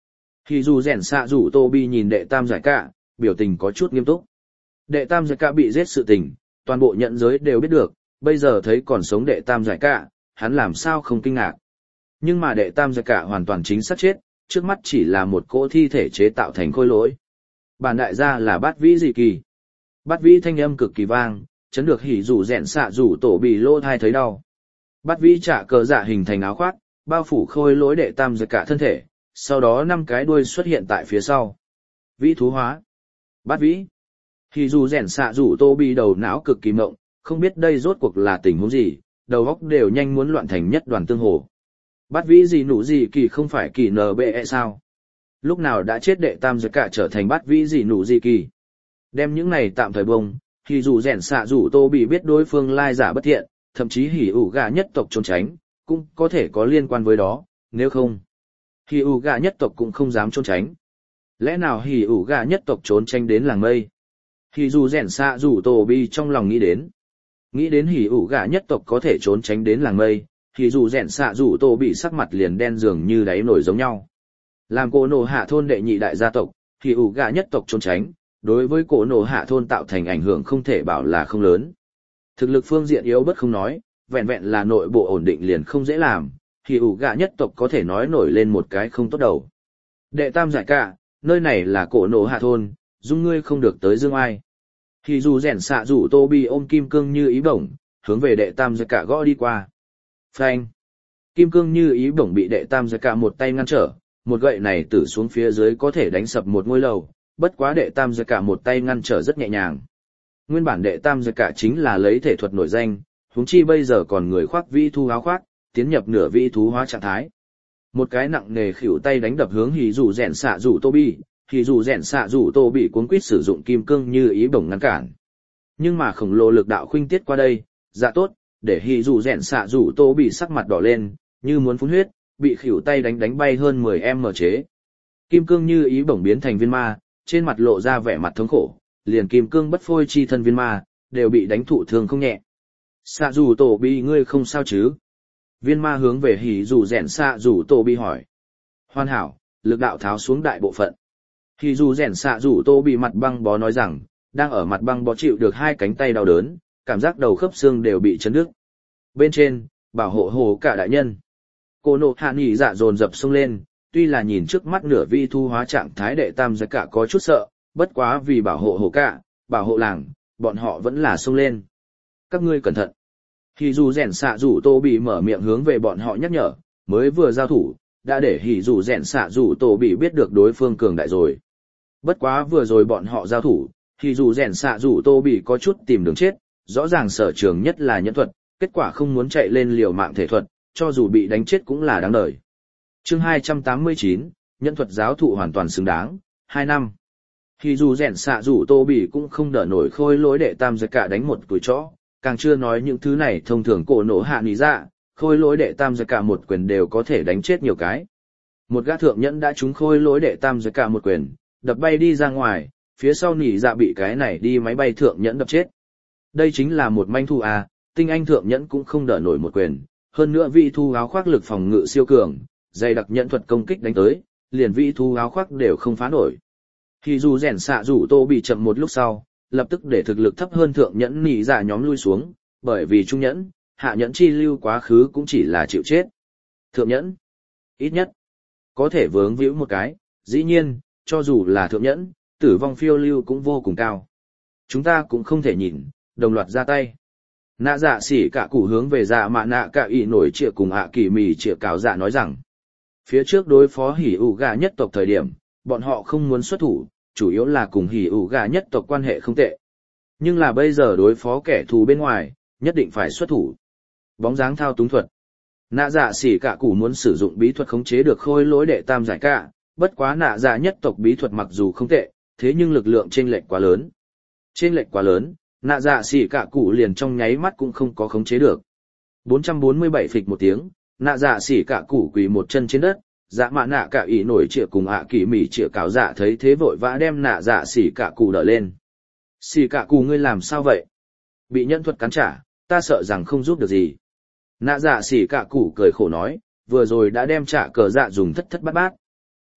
Hỉ dù rèn xạ rủ tô bi nhìn đệ tam giải cả, biểu tình có chút nghiêm túc. Đệ tam giải cả bị giết sự tình, toàn bộ nhận giới đều biết được, bây giờ thấy còn sống đệ tam giải cả, hắn làm sao không kinh ngạc. Nhưng mà đệ tam giải cả hoàn toàn chính xác chết, trước mắt chỉ là một cỗ thi thể chế tạo thành khôi lỗi. Bản đại gia là bát vĩ dị kỳ. Bát vĩ thanh âm cực kỳ vang, chấn được hỉ dù rèn xạ rủ tổ bị lô thai thấy đau. Bát vĩ trả cờ dạ hình thành áo khoác, bao phủ khôi lỗi đệ tam giải cả thân thể, sau đó năm cái đuôi xuất hiện tại phía sau. Vĩ thú hóa. Bát vĩ. Hỉ dù rèn xạ rủ tô bị đầu não cực kỳ mộng, không biết đây rốt cuộc là tình huống gì, đầu óc đều nhanh muốn loạn thành nhất đoàn tương hồ. Bát vĩ gì nụ gì kỳ không phải kỳ en bê e sao? Lúc nào đã chết đệ tam giới cả trở thành bát vĩ gì nụ gì kỳ? Đem những này tạm thời bông, thì dù rèn xạ rủ tô bị biết đối phương lai giả bất thiện, thậm chí hỉ ủ gà nhất tộc trốn tránh, cũng có thể có liên quan với đó, nếu không. Hỉ ủ gà nhất tộc cũng không dám trốn tránh. Lẽ nào hỉ ủ gà nhất tộc trốn tránh đến làng mây? Hỉ dù rèn xạ rủ tô bị trong lòng nghĩ đến. Nghĩ đến hỉ ủ gà nhất tộc có thể trốn tránh đến làng mây, thì dù rèn xạ rủ tô bị sắc mặt liền đen dường như đáy nổi giống nhau. Làm cổ nổ hạ thôn đệ nhị đại gia tộc, thì ủ gà nhất tộc trốn tránh, đối với cổ nổ hạ thôn tạo thành ảnh hưởng không thể bảo là không lớn. Thực lực phương diện yếu bất không nói, vẹn vẹn là nội bộ ổn định liền không dễ làm, thì ủ gà nhất tộc có thể nói nổi lên một cái không tốt đầu. Đệ tam giải cả, nơi này là cổ nổ hạ thôn, dung ngươi không được tới dương ai. Thì dù rèn xạ rủ tô bị ôm kim cương như ý bổng, hướng về đệ tam giải cả gõ đi qua. Phanh. Kim cương như ý bổng bị đệ tam giải cả một tay ngăn trở, một gậy này tử xuống phía dưới có thể đánh sập một ngôi lầu, bất quá đệ tam giải cả một tay ngăn trở rất nhẹ nhàng. Nguyên bản đệ tam giải cả chính là lấy thể thuật nổi danh, huống chi bây giờ còn người khoác vĩ thú áo khoác, tiến nhập nửa vĩ thú hóa trạng thái. Một cái nặng nề khuỷu tay đánh đập hướng hỉ dù rèn xạ rủ tô bi, hỉ dù rèn xạ rủ tô bị cuốn quýt sử dụng kim cương như ý bổng ngăn cản. Nhưng mà khổng lồ lực đạo khuynh tiết qua đây, dạ tốt, để hỉ dù rèn xạ rủ tô bị sắc mặt đỏ lên, như muốn phun huyết, bị khuỷu tay đánh đánh bay hơn mười em mở chế. Kim cương như ý bổng biến thành viên ma, trên mặt lộ ra vẻ mặt thống khổ, liền kim cương bất phôi chi thân viên ma, đều bị đánh thụ thương không nhẹ. Xạ rủ tổ bị ngươi không sao chứ? Viên ma hướng về hỉ dù rèn xạ rủ tổ bị hỏi. Hoàn hảo, lực đạo tháo xuống đại bộ phận. Hỉ dù rèn xạ rủ tổ bị mặt băng bó nói rằng, đang ở mặt băng bó chịu được hai cánh tay đau đớn, cảm giác đầu khớp xương đều bị chấn đứt. Bên trên, bảo hộ hồ cả đại nhân. Cô nộ hạ nghỉ dạ dồn dập xông lên, tuy là nhìn trước mắt nửa vi thu hóa trạng thái đệ tam giới cả có chút sợ, bất quá vì bảo hộ hồ cả, bảo hộ làng, bọn họ vẫn là xông lên. Các ngươi cẩn thận. Hỉ dù rèn xạ rủ tô bị mở miệng hướng về bọn họ nhắc nhở, mới vừa giao thủ, đã để hỉ dù rèn xạ rủ tô bị biết được đối phương cường đại rồi. Bất quá vừa rồi bọn họ giao thủ, hỉ dù rèn xạ rủ tô bị có chút tìm đường chết, rõ ràng sở trường nhất là nhẫn thuật, kết quả không muốn chạy lên liều mạng thể thuật, cho dù bị đánh chết cũng là đáng đời. Chương hai trăm tám mươi chín, nhẫn thuật giáo thụ hoàn toàn xứng đáng, hai năm. Hỉ dù rèn xạ rủ tô bị cũng không đỡ nổi khôi lỗi đệ tam giới cả đánh một tuổi chó, càng chưa nói những thứ này thông thường cổ nổ hạ nỉ dạ, khôi lỗi đệ tam giới cả một quyền đều có thể đánh chết nhiều cái. Một gã thượng nhẫn đã trúng khôi lỗi đệ tam giới cả một quyền, đập bay đi ra ngoài, phía sau nỉ dạ bị cái này đi máy bay thượng nhẫn đập chết. Đây chính là một manh thu à, tinh anh thượng nhẫn cũng không đỡ nổi một quyền, hơn nữa vị thu áo khoác lực phòng ngự siêu cường, dày đặc nhẫn thuật công kích đánh tới, liền vị thu áo khoác đều không phá nổi. Thì dù rèn xạ rủ tô bị chậm một lúc sau, lập tức để thực lực thấp hơn thượng nhẫn nỉ dạ nhóm lui xuống, bởi vì trung nhẫn, hạ nhẫn chi lưu quá khứ cũng chỉ là chịu chết. Thượng nhẫn, ít nhất, có thể vướng víu một cái, dĩ nhiên, cho dù là thượng nhẫn, tử vong phiêu lưu cũng vô cùng cao. Chúng ta cũng không thể nhìn, đồng loạt ra tay. Nạ dạ xỉ cả củ hướng về dạ mạ nạ cả ỷ nổi trịa cùng hạ kỳ mì trịa cáo dạ nói rằng, phía trước đối phó hỉ ủ gà nhất tộc thời điểm, bọn họ không muốn xuất thủ, chủ yếu là cùng hỉ ủ gà nhất tộc quan hệ không tệ. Nhưng là bây giờ đối phó kẻ thù bên ngoài, nhất định phải xuất thủ. Bóng dáng thao túng thuật. Nạ dạ xỉ cả củ muốn sử dụng bí thuật khống chế được khôi lỗi đệ tam giải cả, bất quá nạ dạ nhất tộc bí thuật mặc dù không tệ, thế nhưng lực lượng chênh lệch quá lớn. Chênh lệch quá lớn, nạ dạ xỉ cả củ liền trong nháy mắt cũng không có khống chế được. bốn trăm bốn mươi bảy phịch một tiếng, nạ dạ xỉ cả củ quỳ một chân trên đất, dạ mạ nạ cả ỷ nổi trịa cùng ạ kỳ mỉ trịa cáo dạ thấy thế vội vã đem nạ dạ xỉ cả củ đỡ lên. Xỉ cả củ ngươi làm sao vậy? Bị nhân thuật cắn trả, ta sợ rằng không giúp được gì. Nạ dạ xỉ cả củ cười khổ nói, vừa rồi đã đem trả cờ dạ dùng thất thất bát bát.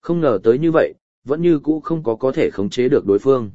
Không ngờ tới như vậy, vẫn như cũ không có có thể khống chế được đối phương.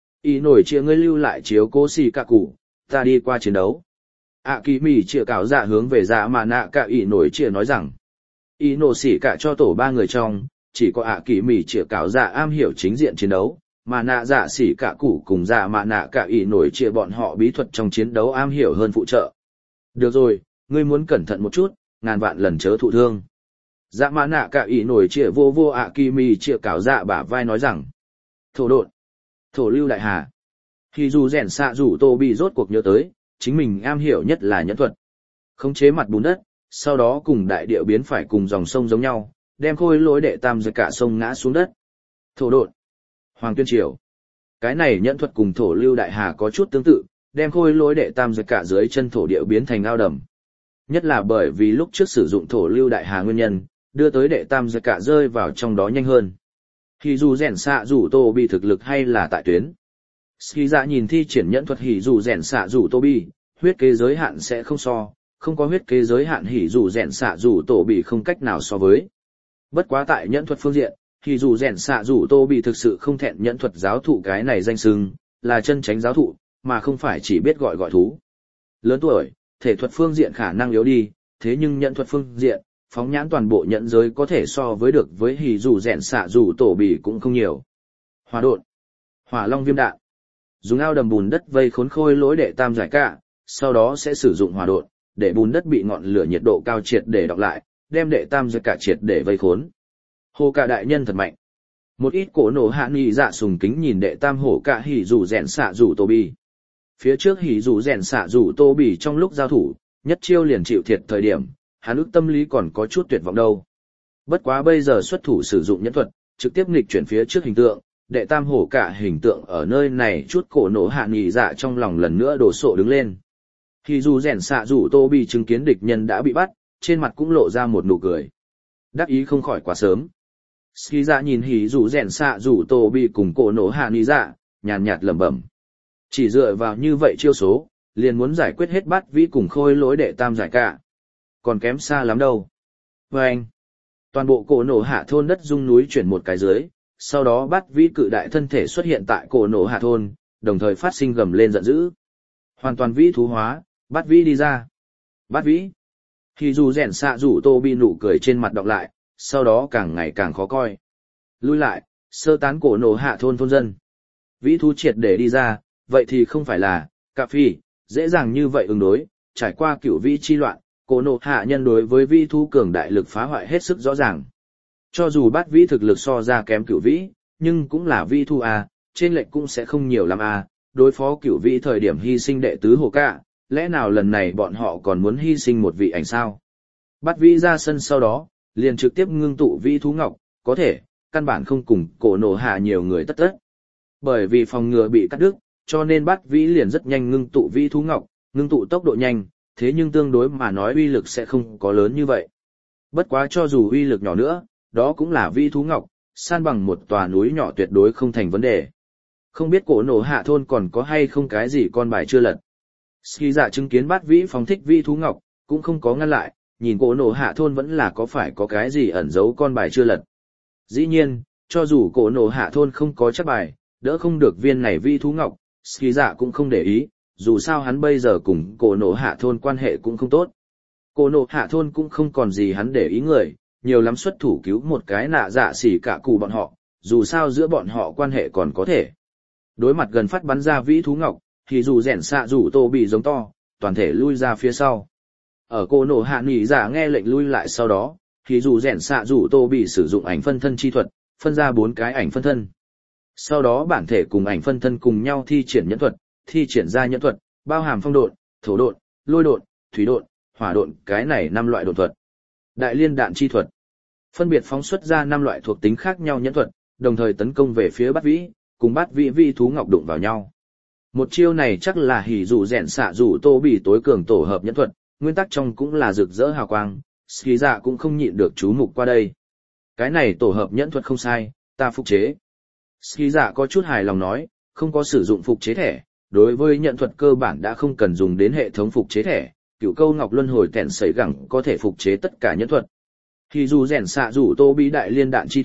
Ý nổi chia ngươi lưu lại chiếu cố xì cả cụ, ta đi qua chiến đấu. ạ kỳ mì chia cảo dạ hướng về dạ mà nạ cả ý nổi chia nói rằng. Ý nổ xỉ cả cho tổ ba người trong, chỉ có ạ kỳ mì chia cảo dạ am hiểu chính diện chiến đấu, mà nạ dạ xỉ cả cụ cùng dạ mà nạ cả ý nổi chia bọn họ bí thuật trong chiến đấu am hiểu hơn phụ trợ. Được rồi, ngươi muốn cẩn thận một chút, ngàn vạn lần chớ thụ thương. Dạ mà nạ cả ý nổi chia vô vô ạ kỳ mì chia cảo dạ bả vai nói rằng. Thổ độn, thổ lưu đại hà. Khi dù rèn xạ rủ tô bị rốt cuộc nhớ tới, chính mình am hiểu nhất là nhẫn thuật. Khống chế mặt bùn đất, sau đó cùng đại địa biến phải cùng dòng sông giống nhau, đem khôi lỗi đệ tam giật cả sông ngã xuống đất. Thổ độn, Hoàng Tuyên Triều. Cái này nhẫn thuật cùng thổ lưu đại hà có chút tương tự, đem khôi lỗi đệ tam giật cả dưới chân thổ địa biến thành ao đầm. Nhất là bởi vì lúc trước sử dụng thổ lưu đại hà nguyên nhân, đưa tới đệ tam giật cả rơi vào trong đó nhanh hơn. Thì dù rèn xạ rủ tô bị thực lực hay là tại tuyến. Ski dạ nhìn thi triển nhẫn thuật hỉ dù rèn xạ rủ tô bi, huyết kế giới hạn sẽ không so, không có huyết kế giới hạn hỉ dù rèn xạ rủ tổ bị không cách nào so với. Bất quá tại nhẫn thuật phương diện, hỉ dù rèn xạ rủ tô bị thực sự không thẹn nhẫn thuật giáo thụ cái này danh xưng, là chân chánh giáo thụ, mà không phải chỉ biết gọi gọi thú. Lớn tuổi, thể thuật phương diện khả năng yếu đi, thế nhưng nhẫn thuật phương diện, phóng nhãn toàn bộ nhẫn giới có thể so với được với hỉ dù rèn xạ rủ tổ bị cũng không nhiều. Hỏa độn, hỏa long viêm đạn. Dùng ao đầm bùn đất vây khốn khôi lỗi đệ tam giải cả, sau đó sẽ sử dụng hỏa độn, để bùn đất bị ngọn lửa nhiệt độ cao triệt để đọc lại, đem đệ tam giải cả triệt để vây khốn. Hồ cả đại nhân thật mạnh. Một ít cổ nổ hạ nghị dạ sùng kính nhìn đệ tam hổ cả hỉ dù rèn xạ rủ tô bì. Phía trước hỉ dù rèn xạ rủ tô bì trong lúc giao thủ, nhất chiêu liền chịu thiệt thời điểm, hắn ức tâm lý còn có chút tuyệt vọng đâu. Bất quá bây giờ xuất thủ sử dụng nhẫn thuật, trực tiếp nghịch chuyển phía trước hình tượng. Đệ tam hổ cả hình tượng ở nơi này chút cổ nổ hạ nghỉ dạ trong lòng lần nữa đổ sộ đứng lên. Khi dù rèn xạ rủ tô bị chứng kiến địch nhân đã bị bắt, trên mặt cũng lộ ra một nụ cười. Đắc ý không khỏi quá sớm. Ski dạ nhìn hỉ dù rèn xạ rủ tô bị cùng cổ nổ hạ nghỉ dạ, nhàn nhạt lẩm bẩm. Chỉ dựa vào như vậy chiêu số, liền muốn giải quyết hết bắt vĩ cùng khôi lỗi đệ tam giải cả. Còn kém xa lắm đâu. Và anh, toàn bộ cổ nổ hạ thôn đất rung núi chuyển một cái dưới. Sau đó bắt vĩ cự đại thân thể xuất hiện tại cổ nổ hạ thôn, đồng thời phát sinh gầm lên giận dữ. Hoàn toàn vĩ thú hóa, bắt vĩ đi ra. Bắt vĩ. Khi dù rèn xạ rủ tô bị nụ cười trên mặt đọc lại, sau đó càng ngày càng khó coi. Lui lại, sơ tán cổ nổ hạ thôn thôn dân. Vĩ thú triệt để đi ra, vậy thì không phải là, cà phi, dễ dàng như vậy ứng đối, trải qua cửu vĩ chi loạn, cổ nổ hạ nhân đối với vĩ thú cường đại lực phá hoại hết sức rõ ràng. Cho dù bát vĩ thực lực so ra kém cửu vĩ, nhưng cũng là vĩ thu a, trên lệnh cũng sẽ không nhiều lắm a, đối phó cửu vĩ thời điểm hy sinh đệ tứ hồ cả, lẽ nào lần này bọn họ còn muốn hy sinh một vị ảnh sao? Bát vĩ ra sân sau đó, liền trực tiếp ngưng tụ vĩ thú ngọc, có thể, căn bản không cùng cổ nổ hạ nhiều người tất tất. Bởi vì phòng ngừa bị cắt đứt, cho nên bát vĩ liền rất nhanh ngưng tụ vĩ thú ngọc, ngưng tụ tốc độ nhanh, thế nhưng tương đối mà nói uy lực sẽ không có lớn như vậy. Bất quá cho dù uy lực nhỏ nữa, đó cũng là vĩ thú ngọc, san bằng một tòa núi nhỏ tuyệt đối không thành vấn đề. Không biết cổ nổ hạ thôn còn có hay không cái gì con bài chưa lật. Ski dạ chứng kiến bát vĩ phóng thích vĩ thú ngọc, cũng không có ngăn lại, nhìn cổ nổ hạ thôn vẫn là có phải có cái gì ẩn giấu con bài chưa lật. Dĩ nhiên, cho dù cổ nổ hạ thôn không có chắc bài, đỡ không được viên này vĩ thú ngọc, Ski dạ cũng không để ý, dù sao hắn bây giờ cùng cổ nổ hạ thôn quan hệ cũng không tốt. Cổ nổ hạ thôn cũng không còn gì hắn để ý người, nhiều lắm xuất thủ cứu một cái nạ dạ xỉ cả cụ bọn họ, dù sao giữa bọn họ quan hệ còn có thể. Đối mặt gần phát bắn ra vĩ thú ngọc, thì dù rèn xạ rủ tô bị giống to, toàn thể lui ra phía sau. Ở cổ nổ hạ nghỉ giả nghe lệnh lui lại sau đó, thì dù rèn xạ rủ tô bị sử dụng ảnh phân thân chi thuật, phân ra bốn cái ảnh phân thân. Sau đó bản thể cùng ảnh phân thân cùng nhau thi triển nhẫn thuật, thi triển ra nhẫn thuật, bao hàm phong độn, thổ độn, lôi độn, thủy độn, hỏa độn, cái này năm loại độn thuật. Đại liên đạn chi thuật. Phân biệt phóng xuất ra năm loại thuộc tính khác nhau nhẫn thuật, đồng thời tấn công về phía bát vĩ, cùng bát vĩ vi thú ngọc đụng vào nhau. Một chiêu này chắc là hỉ dụ rèn xạ dụ tô bị tối cường tổ hợp nhẫn thuật, nguyên tắc trong cũng là rực rỡ hào quang, Ski dạ cũng không nhịn được chú mục qua đây. Cái này tổ hợp nhẫn thuật không sai, ta phục chế. Ski dạ có chút hài lòng nói, không có sử dụng phục chế thẻ, đối với nhẫn thuật cơ bản đã không cần dùng đến hệ thống phục chế thẻ, cựu câu ngọc luân hồi tèn sấy gẳng có thể phục chế tất cả nhẫn thuật. Thì dù rèn xạ rủ tô bí đại liên đạn chi thuật,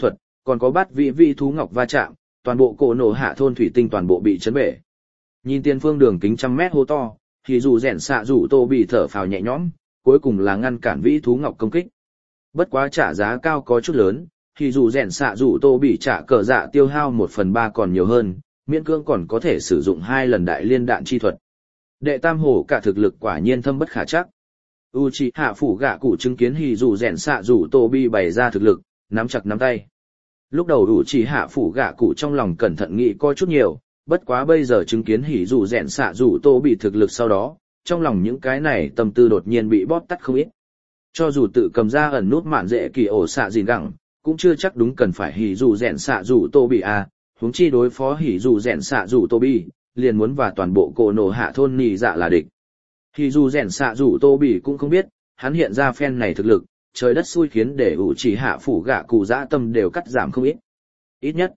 còn có bát vị vị thú ngọc va chạm, toàn bộ cổ nổ hạ thôn thủy tinh toàn bộ bị chấn bể. Nhìn tiền phương đường kính trăm mét hố to, thì dù rèn xạ rủ tô bị thở phào nhẹ nhõm, cuối cùng là ngăn cản vĩ thú ngọc công kích. Bất quá trả giá cao có chút lớn, thì dù rèn xạ rủ tô bị trả cờ dạ tiêu hao một phần ba còn nhiều hơn, miễn cưỡng còn có thể sử dụng hai lần đại liên đạn chi thuật. Đệ tam hổ cả thực lực quả nhiên thâm bất khả chắc. Uchiha phủ gạ cụ chứng kiến hỉ dù rèn xạ rủ tô bị bày ra thực lực, nắm chặt nắm tay. Lúc đầu Uchiha phủ gạ cụ trong lòng cẩn thận nghĩ coi chút nhiều, bất quá bây giờ chứng kiến hỉ dù rèn xạ rủ tô bị thực lực sau đó, trong lòng những cái này tâm tư đột nhiên bị bóp tắt không ít. Cho dù tự cầm ra ẩn nút mạn dễ kỳ ổ xạ gìn gẳng, cũng chưa chắc đúng cần phải hỉ dù rèn xạ rủ tô bị à, huống chi đối phó hỉ dù rèn xạ rủ tô bị, liền muốn và toàn bộ cổ nổ hạ thôn nì dạ là địch. Hỉ dù rèn xạ rủ tô bị cũng không biết, hắn hiện ra phen này thực lực, trời đất xui khiến để Uchiha phủ gạ cụ dã tâm đều cắt giảm không ít. Ít nhất,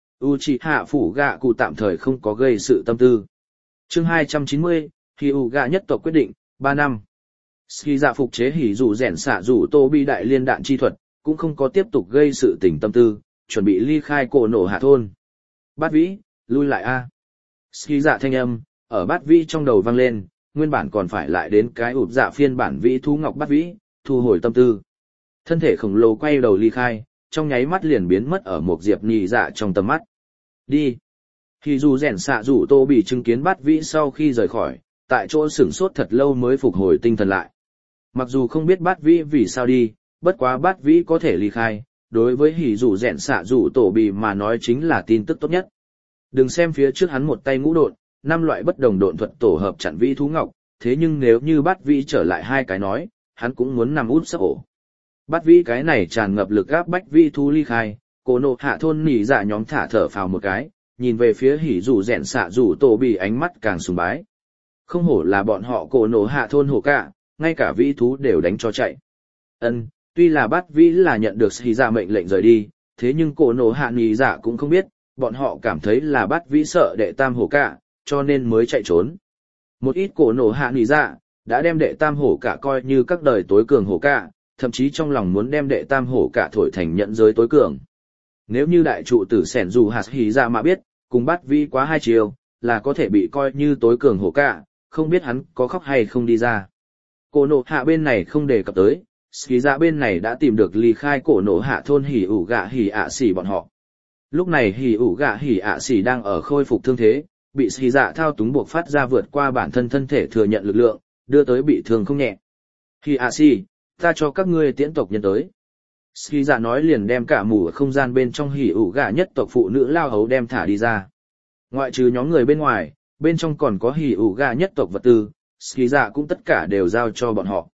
Uchiha phủ gạ cụ tạm thời không có gây sự tâm tư. Chương hai trăm chín mươi, Hyuga nhất tộc quyết định, ba năm. Ski dạ phục chế hỉ dù rèn xạ rủ tô bi đại liên đạn chi thuật, cũng không có tiếp tục gây sự tình tâm tư, chuẩn bị ly khai cổ nổ hạ thôn. Bát vĩ, lui lại a. Ski dạ thanh âm, ở bát vĩ trong đầu vang lên, nguyên bản còn phải lại đến cái ụp dạ phiên bản vĩ thú ngọc bát vĩ, thu hồi tâm tư. Thân thể khổng lồ quay đầu ly khai, trong nháy mắt liền biến mất ở một diệp nhì dạ trong tầm mắt. Đi. Khi dù rèn xạ rủ tô bị chứng kiến bát vĩ sau khi rời khỏi, tại chỗ sửng sốt thật lâu mới phục hồi tinh thần lại. Mặc dù không biết bát vĩ vì sao đi, bất quá bát vĩ có thể ly khai, đối với hỉ dù rèn xạ rủ tổ bị mà nói chính là tin tức tốt nhất. Đừng xem phía trước hắn một tay ngũ độn, năm loại bất đồng độn thuật tổ hợp chặn vĩ thú ngọc, thế nhưng nếu như bát vĩ trở lại hai cái nói, hắn cũng muốn nằm út sấp ổ. Bát vĩ cái này tràn ngập lực áp bách vĩ thú ly khai, cổ nộ hạ thôn nỉ dạ nhóm thả thở phào một cái, nhìn về phía hỉ dù rèn xạ rủ tổ bị ánh mắt càng sùng bái. Không hổ là bọn họ cổ nổ hạ thôn hổ cả, ngay cả vĩ thú đều đánh cho chạy. Ân, tuy là bát vĩ là nhận được xì ra mệnh lệnh rời đi, thế nhưng cổ nổ hạ nỉ dạ cũng không biết, bọn họ cảm thấy là bát vĩ sợ đệ tam hổ cả, cho nên mới chạy trốn. Một ít cổ nổ hạ nỉ dạ, đã đem đệ tam hổ cả coi như các đời tối cường hổ cả, thậm chí trong lòng muốn đem đệ tam hổ cả thổi thành nhận giới tối cường. Nếu như đại trụ tử sẻn dù hạt hỉ ra mà biết, cùng bát vĩ quá hai chiều, là có thể bị coi như tối cường hổ cả, không biết hắn có khóc hay không đi ra. Cổ nổ hạ bên này không đề cập tới, ski ra bên này đã tìm được ly khai cổ nổ hạ thôn hỉ ủ gạ hỉ ạ xỉ bọn họ. Lúc này hỉ ủ gạ hỉ ạ xỉ đang ở khôi phục thương thế, bị ski dạ thao túng buộc phát ra vượt qua bản thân thân thể thừa nhận lực lượng, đưa tới bị thương không nhẹ. Hỉ ạ xỉ, ta cho các ngươi tiễn tộc nhân tới. Ski dạ nói liền đem cả mù ở không gian bên trong hỉ ủ gạ nhất tộc phụ nữ lao hấu đem thả đi ra. Ngoại trừ nhóm người bên ngoài, bên trong còn có hỉ ủ gạ nhất tộc vật tư, ski dạ cũng tất cả đều giao cho bọn họ.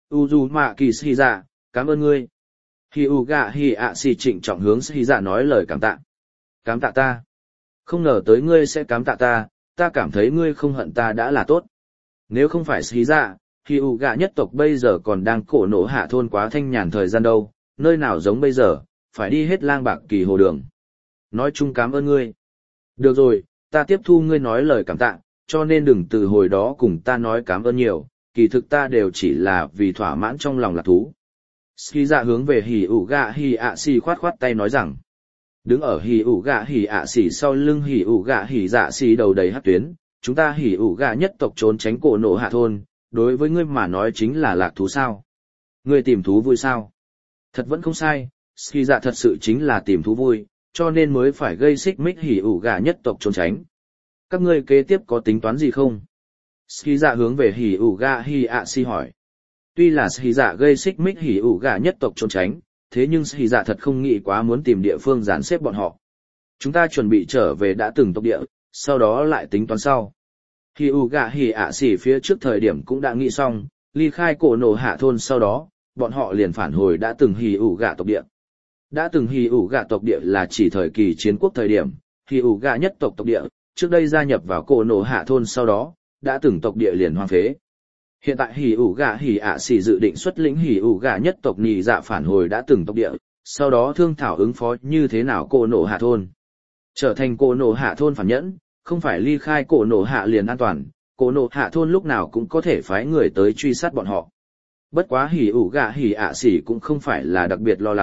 Uzumaki ski dạ, cảm ơn ngươi. Hỉ ủ gạ hỉ ạ xỉ trịnh trọng hướng ski dạ nói lời cảm tạ. Cảm tạ ta. Không ngờ tới ngươi sẽ cảm tạ ta, ta cảm thấy ngươi không hận ta đã là tốt. Nếu không phải ski dạ, hỉ ủ gạ nhất tộc bây giờ còn đang cổ nổ hạ thôn quá thanh nhàn thời gian đâu, nơi nào giống bây giờ, phải đi hết lang bạc kỳ hồ đường. Nói chung cảm ơn ngươi. Được rồi, ta tiếp thu ngươi nói lời cảm tạ, cho nên đừng từ hồi đó cùng ta nói cảm ơn nhiều, kỳ thực ta đều chỉ là vì thỏa mãn trong lòng lạc thú. Ski dạ hướng về hỉ ủ gạ hỉ ạ xỉ khoát khoát tay nói rằng, đứng ở hỉ ủ gạ hỉ ạ xỉ sau lưng hỉ ủ gạ hỉ dạ xỉ đầu đầy hắc tuyến, chúng ta hỉ ủ gạ nhất tộc trốn tránh cổ nổ hạ thôn, đối với ngươi mà nói chính là lạc thú sao? Ngươi tìm thú vui sao? Thật vẫn không sai, Ski dạ thật sự chính là tìm thú vui, cho nên mới phải gây xích mích hỉ ủ gạ nhất tộc trốn tránh. Các ngươi kế tiếp có tính toán gì không? Ski dạ hướng về hỉ ủ gạ hỉ ạ xỉ hỏi. Tuy là Ski dạ gây xích mích hỉ ủ gạ nhất tộc trốn tránh, thế nhưng Ski dạ thật không nghĩ quá muốn tìm địa phương dàn xếp bọn họ. Chúng ta chuẩn bị trở về đã từng tộc địa, sau đó lại tính toán sau. Hỉ ủ gạ hỉ ạ xỉ phía trước thời điểm cũng đã nghĩ xong, ly khai cổ nổ hạ thôn sau đó, bọn họ liền phản hồi đã từng hỉ ủ gạ tộc địa. Đã từng hỉ ủ gạ tộc địa là chỉ thời kỳ chiến quốc thời điểm, hỉ ủ gạ nhất tộc tộc địa, trước đây gia nhập vào cổ nổ hạ thôn sau đó, đã từng tộc địa liền hoang phế. Hiện tại hỉ ủ gạ hỉ ạ xỉ dự định xuất lĩnh hỉ ủ gạ nhất tộc nhị dạ phản hồi đã từng tộc địa, sau đó thương thảo ứng phó như thế nào cổ nổ hạ thôn. Trở thành cổ nổ hạ thôn phản nhẫn, không phải ly khai cổ nổ hạ liền an toàn, cổ nổ hạ thôn lúc nào cũng có thể phái người tới truy sát bọn họ. Bất quá hỉ ủ gạ hỉ ạ xỉ cũng không phải là đặc biệt lo lắng,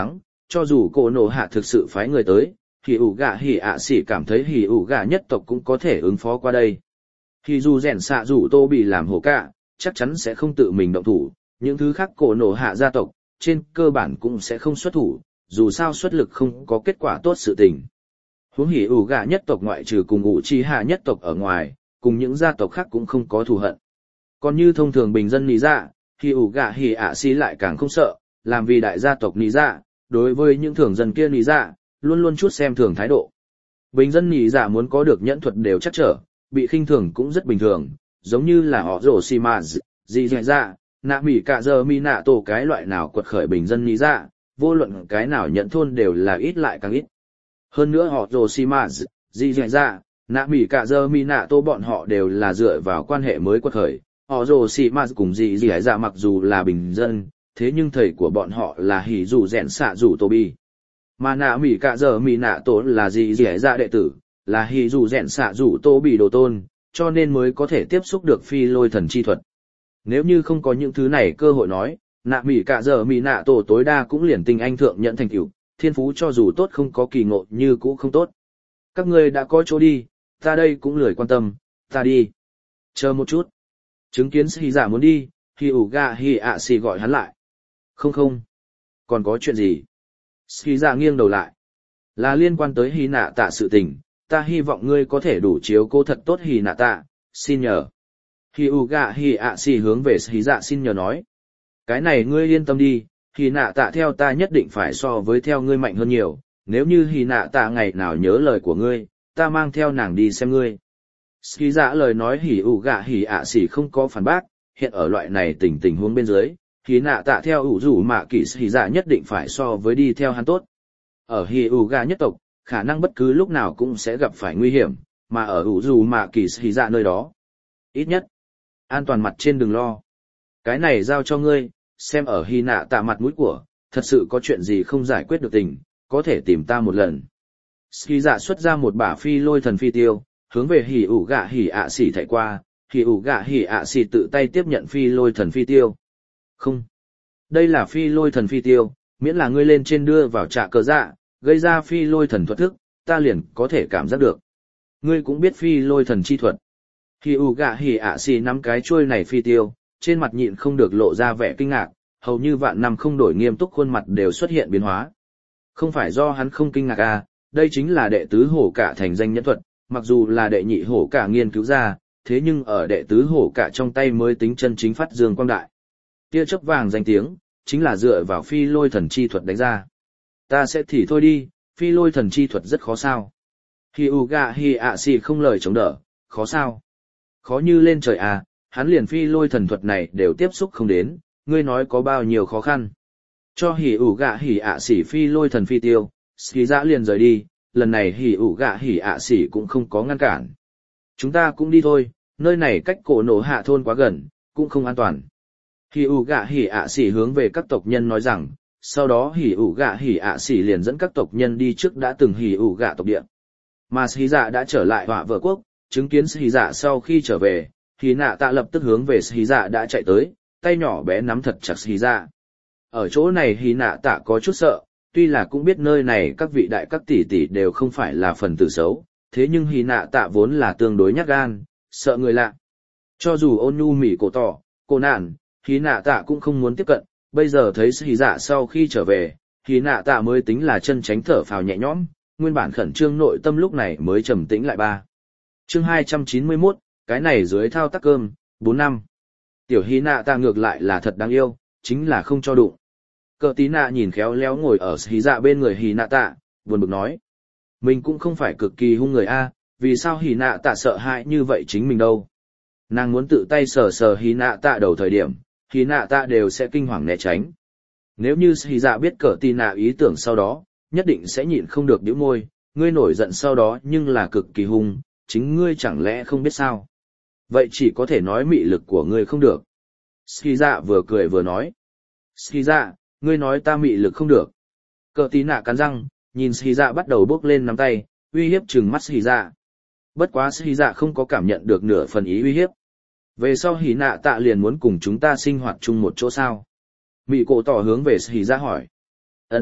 cho dù cổ nổ hạ thực sự phái người tới, hỉ ủ gạ hỉ ạ xỉ cảm thấy hỉ ủ gạ nhất tộc cũng có thể ứng phó qua đây. Thì dù rèn xạ rủ tô bị làm hổ cả, chắc chắn sẽ không tự mình động thủ, những thứ khác cổ nổ hạ gia tộc, trên cơ bản cũng sẽ không xuất thủ, dù sao xuất lực không có kết quả tốt sự tình. Huống hỉ ủ gạ nhất tộc ngoại trừ cùng ủ chi hạ nhất tộc ở ngoài, cùng những gia tộc khác cũng không có thù hận. Còn như thông thường bình dân nì dạ, hỉ ủ gạ hỉ ạ xỉ lại càng không sợ, làm vì đại gia tộc nì dạ, đối với những thường dân kia nì dạ, luôn luôn chút xem thường thái độ. Bình dân nì dạ muốn có được nhẫn thuật đều chắc trở, bị khinh thường cũng rất bình thường, giống như là họ rổ xì mà gì dạy dạ, nạ mỉ cả giờ mi nạ tổ cái loại nào quật khởi bình dân nì dạ, vô luận cái nào nhận thôn đều là ít lại càng ít. Hơn nữa họ rổ xì mà gì dạy dạ, nạ mỉ cả giờ mi nạ tổ bọn họ đều là dựa vào quan hệ mới quật khởi, họ rổ xì mà cùng gì dạy dạ mặc dù là bình dân, thế nhưng thầy của bọn họ là hỉ dù rèn xạ dù tô bi. Mà nạ mỉ cả giờ mi nạ tổ là gì dạy dạ đệ tử, là hỉ dù rèn xạ dù tô bị đồ tôn, cho nên mới có thể tiếp xúc được phi lôi thần chi thuật. Nếu như không có những thứ này cơ hội nói, nạ mỉ cả giờ mỉ nạ tổ tối đa cũng liền tinh anh thượng nhận thành tựu, thiên phú cho dù tốt không có kỳ ngộ như cũ không tốt. Các ngươi đã có chỗ đi, ta đây cũng lười quan tâm, ta đi. Chờ một chút. Chứng kiến Sĩ giả muốn đi, Hi ủ gạ Hi ạ xì gọi hắn lại. Không không. Còn có chuyện gì? Sĩ giả nghiêng đầu lại. Là liên quan tới Hi nạ tạ sự tình, ta hy vọng ngươi có thể đủ chiếu cố thật tốt Hi nạ tạ, xin nhờ. Hi ủ gạ Hi ạ xì hướng về Sĩ giả xin nhờ nói. Cái này ngươi yên tâm đi, Hi nạ tạ theo ta nhất định phải so với theo ngươi mạnh hơn nhiều, nếu như Hi nạ tạ ngày nào nhớ lời của ngươi, ta mang theo nàng đi xem ngươi. Ski dạ lời nói hỉ ủ gạ hỉ ạ xỉ không có phản bác, hiện ở loại này tình tình huống bên dưới, hỉ nạ tạ theo ủ rủ mạ kỳ hỉ dạ nhất định phải so với đi theo hắn tốt. Ở hỉ ủ gạ nhất tộc, khả năng bất cứ lúc nào cũng sẽ gặp phải nguy hiểm, mà ở ủ rủ mạ kỳ hỉ dạ nơi đó. Ít nhất, an toàn mặt trên đừng lo. Cái này giao cho ngươi, xem ở hỉ nạ tạ mặt mũi của, thật sự có chuyện gì không giải quyết được tình, có thể tìm ta một lần. Ski dạ xuất ra một bả phi lôi thần phi tiêu, hướng về hỉ ủ gạ hỉ ạ xỉ thảy qua, hỉ ủ gạ hỉ ạ xỉ tự tay tiếp nhận phi lôi thần phi tiêu. Không, đây là phi lôi thần phi tiêu, miễn là ngươi lên trên đưa vào trạ cờ dạ, gây ra phi lôi thần thuật thức, ta liền có thể cảm giác được. Ngươi cũng biết phi lôi thần chi thuật. Hỉ ủ gạ hỉ ạ xỉ nắm cái chuôi này phi tiêu, trên mặt nhịn không được lộ ra vẻ kinh ngạc, hầu như vạn năm không đổi nghiêm túc khuôn mặt đều xuất hiện biến hóa. Không phải do hắn không kinh ngạc à, đây chính là đệ tứ hổ cả thành danh nhẫn thuật. Mặc dù là đệ nhị hổ cả nghiên cứu ra, thế nhưng ở đệ tứ hổ cả trong tay mới tính chân chính phát dương quang đại. Tia chớp vàng danh tiếng, chính là dựa vào phi lôi thần chi thuật đánh ra. Ta sẽ thì thôi đi, phi lôi thần chi thuật rất khó sao. Hi Uga Hi ạ xì không lời chống đỡ, khó sao. Khó như lên trời à, hắn liền phi lôi thần thuật này đều tiếp xúc không đến, ngươi nói có bao nhiêu khó khăn. Cho Hi Uga Hi ạ xì phi lôi thần phi tiêu, Ski Dã liền rời đi. Lần này hỉ ủ gạ hỉ ạ xỉ cũng không có ngăn cản. Chúng ta cũng đi thôi, nơi này cách cổ nổ hạ thôn quá gần, cũng không an toàn. Hỉ ủ gạ hỉ ạ xỉ hướng về các tộc nhân nói rằng, sau đó hỉ ủ gạ hỉ ạ xỉ liền dẫn các tộc nhân đi trước đã từng hỉ ủ gạ tộc địa. Mà Sĩ dạ đã trở lại họa vợ quốc, chứng kiến Sĩ dạ sau khi trở về, hỉ nạ tạ lập tức hướng về Sĩ dạ đã chạy tới, tay nhỏ bé nắm thật chặt Sĩ dạ. Ở chỗ này hỉ nạ tạ có chút sợ. Tuy là cũng biết nơi này các vị đại các tỷ tỷ đều không phải là phần tử xấu, thế nhưng hỉ nạ tạ vốn là tương đối nhát gan, sợ người lạ. Cho dù ôn nhu mỉ cổ tỏ, cô nạn, hỉ nạ tạ cũng không muốn tiếp cận, bây giờ thấy hỉ dạ sau khi trở về, hỉ nạ tạ mới tính là chân tránh thở phào nhẹ nhõm, nguyên bản khẩn trương nội tâm lúc này mới trầm tĩnh lại ba. Chương hai trăm chín mươi mốt, cái này dưới thao tác cơm, bốn năm. Tiểu hỉ nạ tạ ngược lại là thật đáng yêu, chính là không cho đụng. Cờ tí nạ nhìn khéo léo ngồi ở hỉ dạ bên người hỉ nạ tạ, buồn bực nói. Mình cũng không phải cực kỳ hung người a, vì sao hỉ nạ tạ sợ hãi như vậy chính mình đâu. Nàng muốn tự tay sờ sờ hỉ nạ tạ đầu thời điểm, hỉ nạ tạ đều sẽ kinh hoàng né tránh. Nếu như hỉ dạ biết cờ tí nạ ý tưởng sau đó, nhất định sẽ nhịn không được nhíu môi, ngươi nổi giận sau đó nhưng là cực kỳ hung, chính ngươi chẳng lẽ không biết sao. Vậy chỉ có thể nói mị lực của ngươi không được. Ski dạ vừa cười vừa nói. Ski dạ, ngươi nói ta mị lực không được. Cờ tí nạ cắn răng, nhìn Sĩ dạ bắt đầu bước lên nắm tay, uy hiếp trừng mắt Sĩ dạ. Bất quá Sĩ dạ không có cảm nhận được nửa phần ý uy hiếp. Về sau hỉ nạ tạ liền muốn cùng chúng ta sinh hoạt chung một chỗ sao. Mị cổ tỏ hướng về Sĩ dạ hỏi. Ân,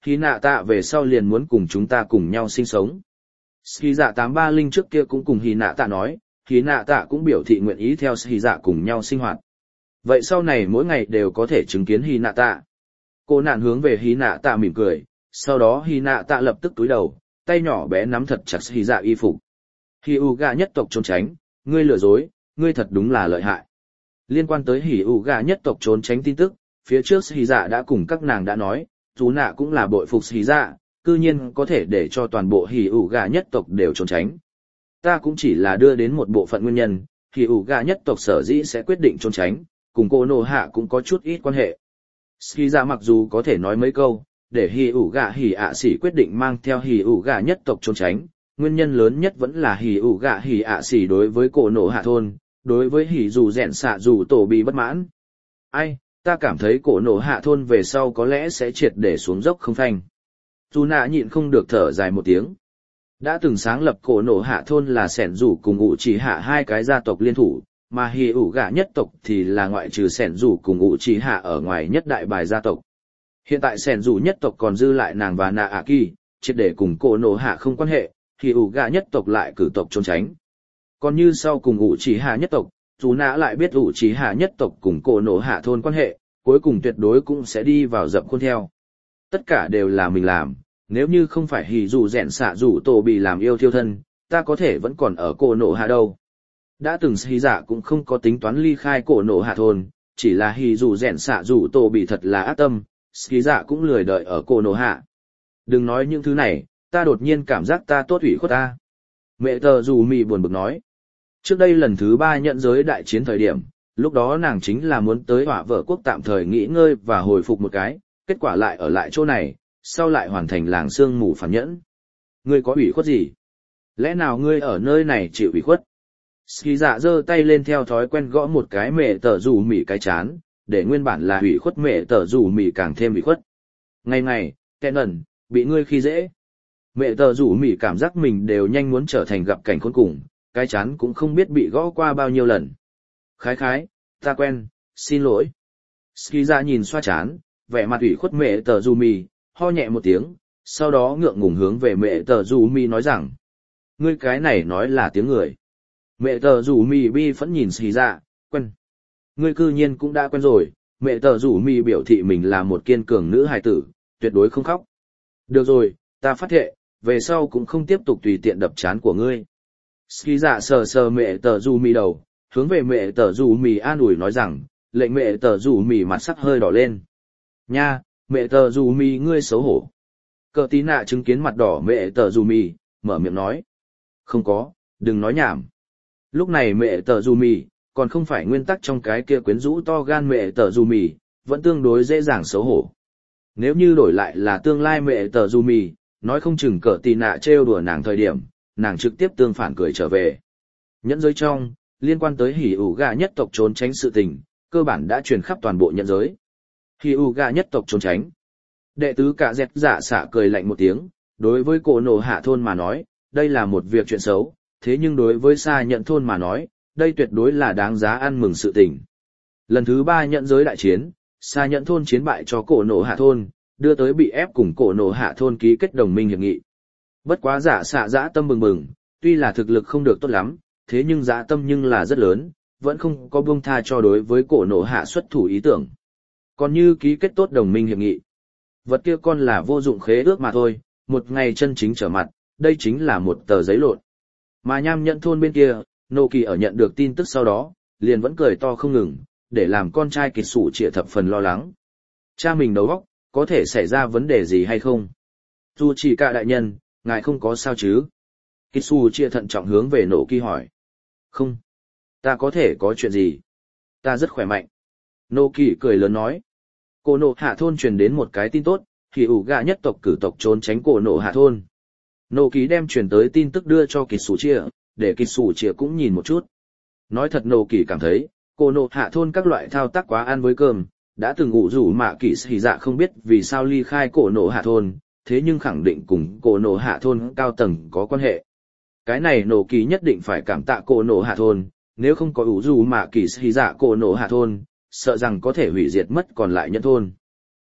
Hy nạ tạ về sau liền muốn cùng chúng ta cùng nhau sinh sống. Ski dạ tám ba linh trước kia cũng cùng Hy nạ tạ nói, Hy nạ tạ cũng biểu thị nguyện ý theo Ski dạ cùng nhau sinh hoạt. Vậy sau này mỗi ngày đều có thể chứng kiến Hy nạ tạ. Cô nạn hướng về Hy nạ tạ mỉm cười, sau đó Hy nạ tạ lập tức túi đầu, tay nhỏ bé nắm thật chặt Hy dạ y phục. Hy u gà nhất tộc trốn tránh, ngươi lừa dối, ngươi thật đúng là lợi hại. Liên quan tới Hy u gà nhất tộc trốn tránh tin tức, phía trước Hy dạ đã cùng các nàng đã nói, chú nạ cũng là bội phục Hy dạ, cư nhiên có thể để cho toàn bộ Hy u gà nhất tộc đều trốn tránh. Ta cũng chỉ là đưa đến một bộ phận nguyên nhân, Hy u gà nhất tộc sở dĩ sẽ quyết định trốn tránh, cùng cô nô hạ cũng có chút ít quan hệ. Ski dạ mặc dù có thể nói mấy câu, để Hy ủ gà Hỉ ạ xỉ quyết định mang theo Hỉ ủ gà nhất tộc trốn tránh, nguyên nhân lớn nhất vẫn là Hỉ ủ gà Hỉ ạ xỉ đối với cổ nổ hạ thôn, đối với Hỉ dù rèn xạ dù tổ bị bất mãn. Ai, ta cảm thấy cổ nổ hạ thôn về sau có lẽ sẽ triệt để xuống dốc không phanh. Dù nạ nhịn không được thở dài một tiếng. Đã từng sáng lập cổ nổ hạ thôn là sẻn rủ cùng ủ chỉ hạ hai cái gia tộc liên thủ, mà Hỉ ủ gà nhất tộc thì là ngoại trừ sẻn rủ cùng ủ chỉ hạ ở ngoài nhất đại bài gia tộc. Hiện tại sẻn rủ nhất tộc còn dư lại nàng và nạ ạ kỳ, triệt để cùng cổ nổ hạ không quan hệ, Hỉ ủ gà nhất tộc lại cử tộc trốn tránh. Còn như sau cùng ủ chỉ hạ nhất tộc, dù nạ lại biết ủ chỉ hạ nhất tộc cùng cổ nổ hạ thôn quan hệ, cuối cùng tuyệt đối cũng sẽ đi vào dập khuôn theo. Tất cả đều là mình làm, nếu như không phải Hỉ dù rèn xạ dù tổ bị làm yêu thiêu thân, ta có thể vẫn còn ở cổ nổ hạ đâu. Đã từng Hỉ dạ cũng không có tính toán ly khai cổ nổ hạ thôn, chỉ là Hỉ dù rèn xạ dù tổ bị thật là ác tâm, Ski dạ cũng lười đợi ở cổ nổ hạ. Đừng nói những thứ này, ta đột nhiên cảm giác ta tốt ủy khuất ta. Mẹ tờ dù mì buồn bực nói. Trước đây lần thứ ba nhận giới đại chiến thời điểm, lúc đó nàng chính là muốn tới hỏa vợ quốc tạm thời nghỉ ngơi và hồi phục một cái, kết quả lại ở lại chỗ này, sau lại hoàn thành làng sương mù phản nhẫn. Ngươi có ủy khuất gì? Lẽ nào ngươi ở nơi này chịu ủy khuất? Ski dạ giơ tay lên theo thói quen gõ một cái mẹ tờ dù mì cái chán, để nguyên bản là ủy khuất mẹ tờ dù mì càng thêm ủy khuất. Ngày ngày, kẻ nần, bị ngươi khi dễ. Mẹ tờ dù mì cảm giác mình đều nhanh muốn trở thành gặp cảnh khốn cùng, cái chán cũng không biết bị gõ qua bao nhiêu lần. Khái khái, ta quen, xin lỗi. Ski ra nhìn xoa chán, vẻ mặt ủy khuất mẹ tờ dù mì, ho nhẹ một tiếng, sau đó ngượng ngùng hướng về mẹ tờ dù mì nói rằng. Ngươi cái này nói là tiếng người. Mẹ tờ dù mì bi phẫn nhìn Ski ra, quen. Ngươi cư nhiên cũng đã quen rồi, mẹ tờ rủ mì biểu thị mình là một kiên cường nữ hài tử, tuyệt đối không khóc. Được rồi, ta phát thệ, về sau cũng không tiếp tục tùy tiện đập chán của ngươi. Ski dạ sờ sờ mẹ tờ rủ mì đầu, hướng về mẹ tờ rủ mì an ủi nói rằng, lệnh mẹ tờ rủ mì mặt sắc hơi đỏ lên. Nha, mẹ tờ rủ mì ngươi xấu hổ. Cờ tí nạ chứng kiến mặt đỏ mẹ tờ rủ mì, mở miệng nói. Không có, đừng nói nhảm. Lúc này mẹ tờ rủ mì, còn không phải nguyên tắc trong cái kia quyến rũ to gan mẹ tờ dù mì, vẫn tương đối dễ dàng xấu hổ. Nếu như đổi lại là tương lai mẹ tờ dù mì, nói không chừng cỡ tì nạ trêu đùa nàng thời điểm, nàng trực tiếp tương phản cười trở về. Nhẫn giới trong, liên quan tới Hỉ ủ gà nhất tộc trốn tránh sự tình, cơ bản đã truyền khắp toàn bộ nhẫn giới. Hỉ ủ gà nhất tộc trốn tránh. Đệ tứ cả dẹt dạ xạ cười lạnh một tiếng, đối với cổ nổ hạ thôn mà nói, đây là một việc chuyện xấu, thế nhưng đối với xa nhận thôn mà nói, đây tuyệt đối là đáng giá ăn mừng sự tình. Lần thứ ba nhận giới đại chiến, xa nhận thôn chiến bại cho cổ nổ hạ thôn, đưa tới bị ép cùng cổ nổ hạ thôn ký kết đồng minh hiệp nghị. Bất quá giả xạ dã tâm bừng bừng, tuy là thực lực không được tốt lắm, thế nhưng dã tâm nhưng là rất lớn, vẫn không có buông tha cho đối với cổ nổ hạ xuất thủ ý tưởng. Còn như ký kết tốt đồng minh hiệp nghị, vật kia con là vô dụng khế ước mà thôi, một ngày chân chính trở mặt, đây chính là một tờ giấy lộn. Mà nham nhận thôn bên kia, Nô Kỳ ở nhận được tin tức sau đó, liền vẫn cười to không ngừng, để làm con trai Kịch Sủ Trịa thập phần lo lắng. Cha mình đầu óc, có thể xảy ra vấn đề gì hay không? Dù chỉ cả đại nhân, ngài không có sao chứ? Kịch Sủ Trịa thận trọng hướng về Nô Kỳ hỏi. Không. Ta có thể có chuyện gì? Ta rất khỏe mạnh. Nô Kỳ cười lớn nói. Cổ nổ hạ thôn truyền đến một cái tin tốt, thì ủ gà nhất tộc cử tộc trốn tránh cổ nổ hạ thôn. Nô Kỳ đem truyền tới tin tức đưa cho Kịch Sủ Trịa, để Kịch Sủ Trịa cũng nhìn một chút. Nói thật Nô Kỳ cảm thấy, cổ nổ hạ thôn các loại thao tác quá ăn với cơm, đã từng ngủ rủ mạ Kỳ Sĩ Dạ không biết vì sao ly khai cổ nổ hạ thôn, thế nhưng khẳng định cùng cổ nổ hạ thôn cao tầng có quan hệ. Cái này Nô Kỳ nhất định phải cảm tạ cổ nổ hạ thôn, nếu không có ủ rủ mạ Kỳ Sĩ Dạ cổ nổ hạ thôn, sợ rằng có thể hủy diệt mất còn lại nhân thôn.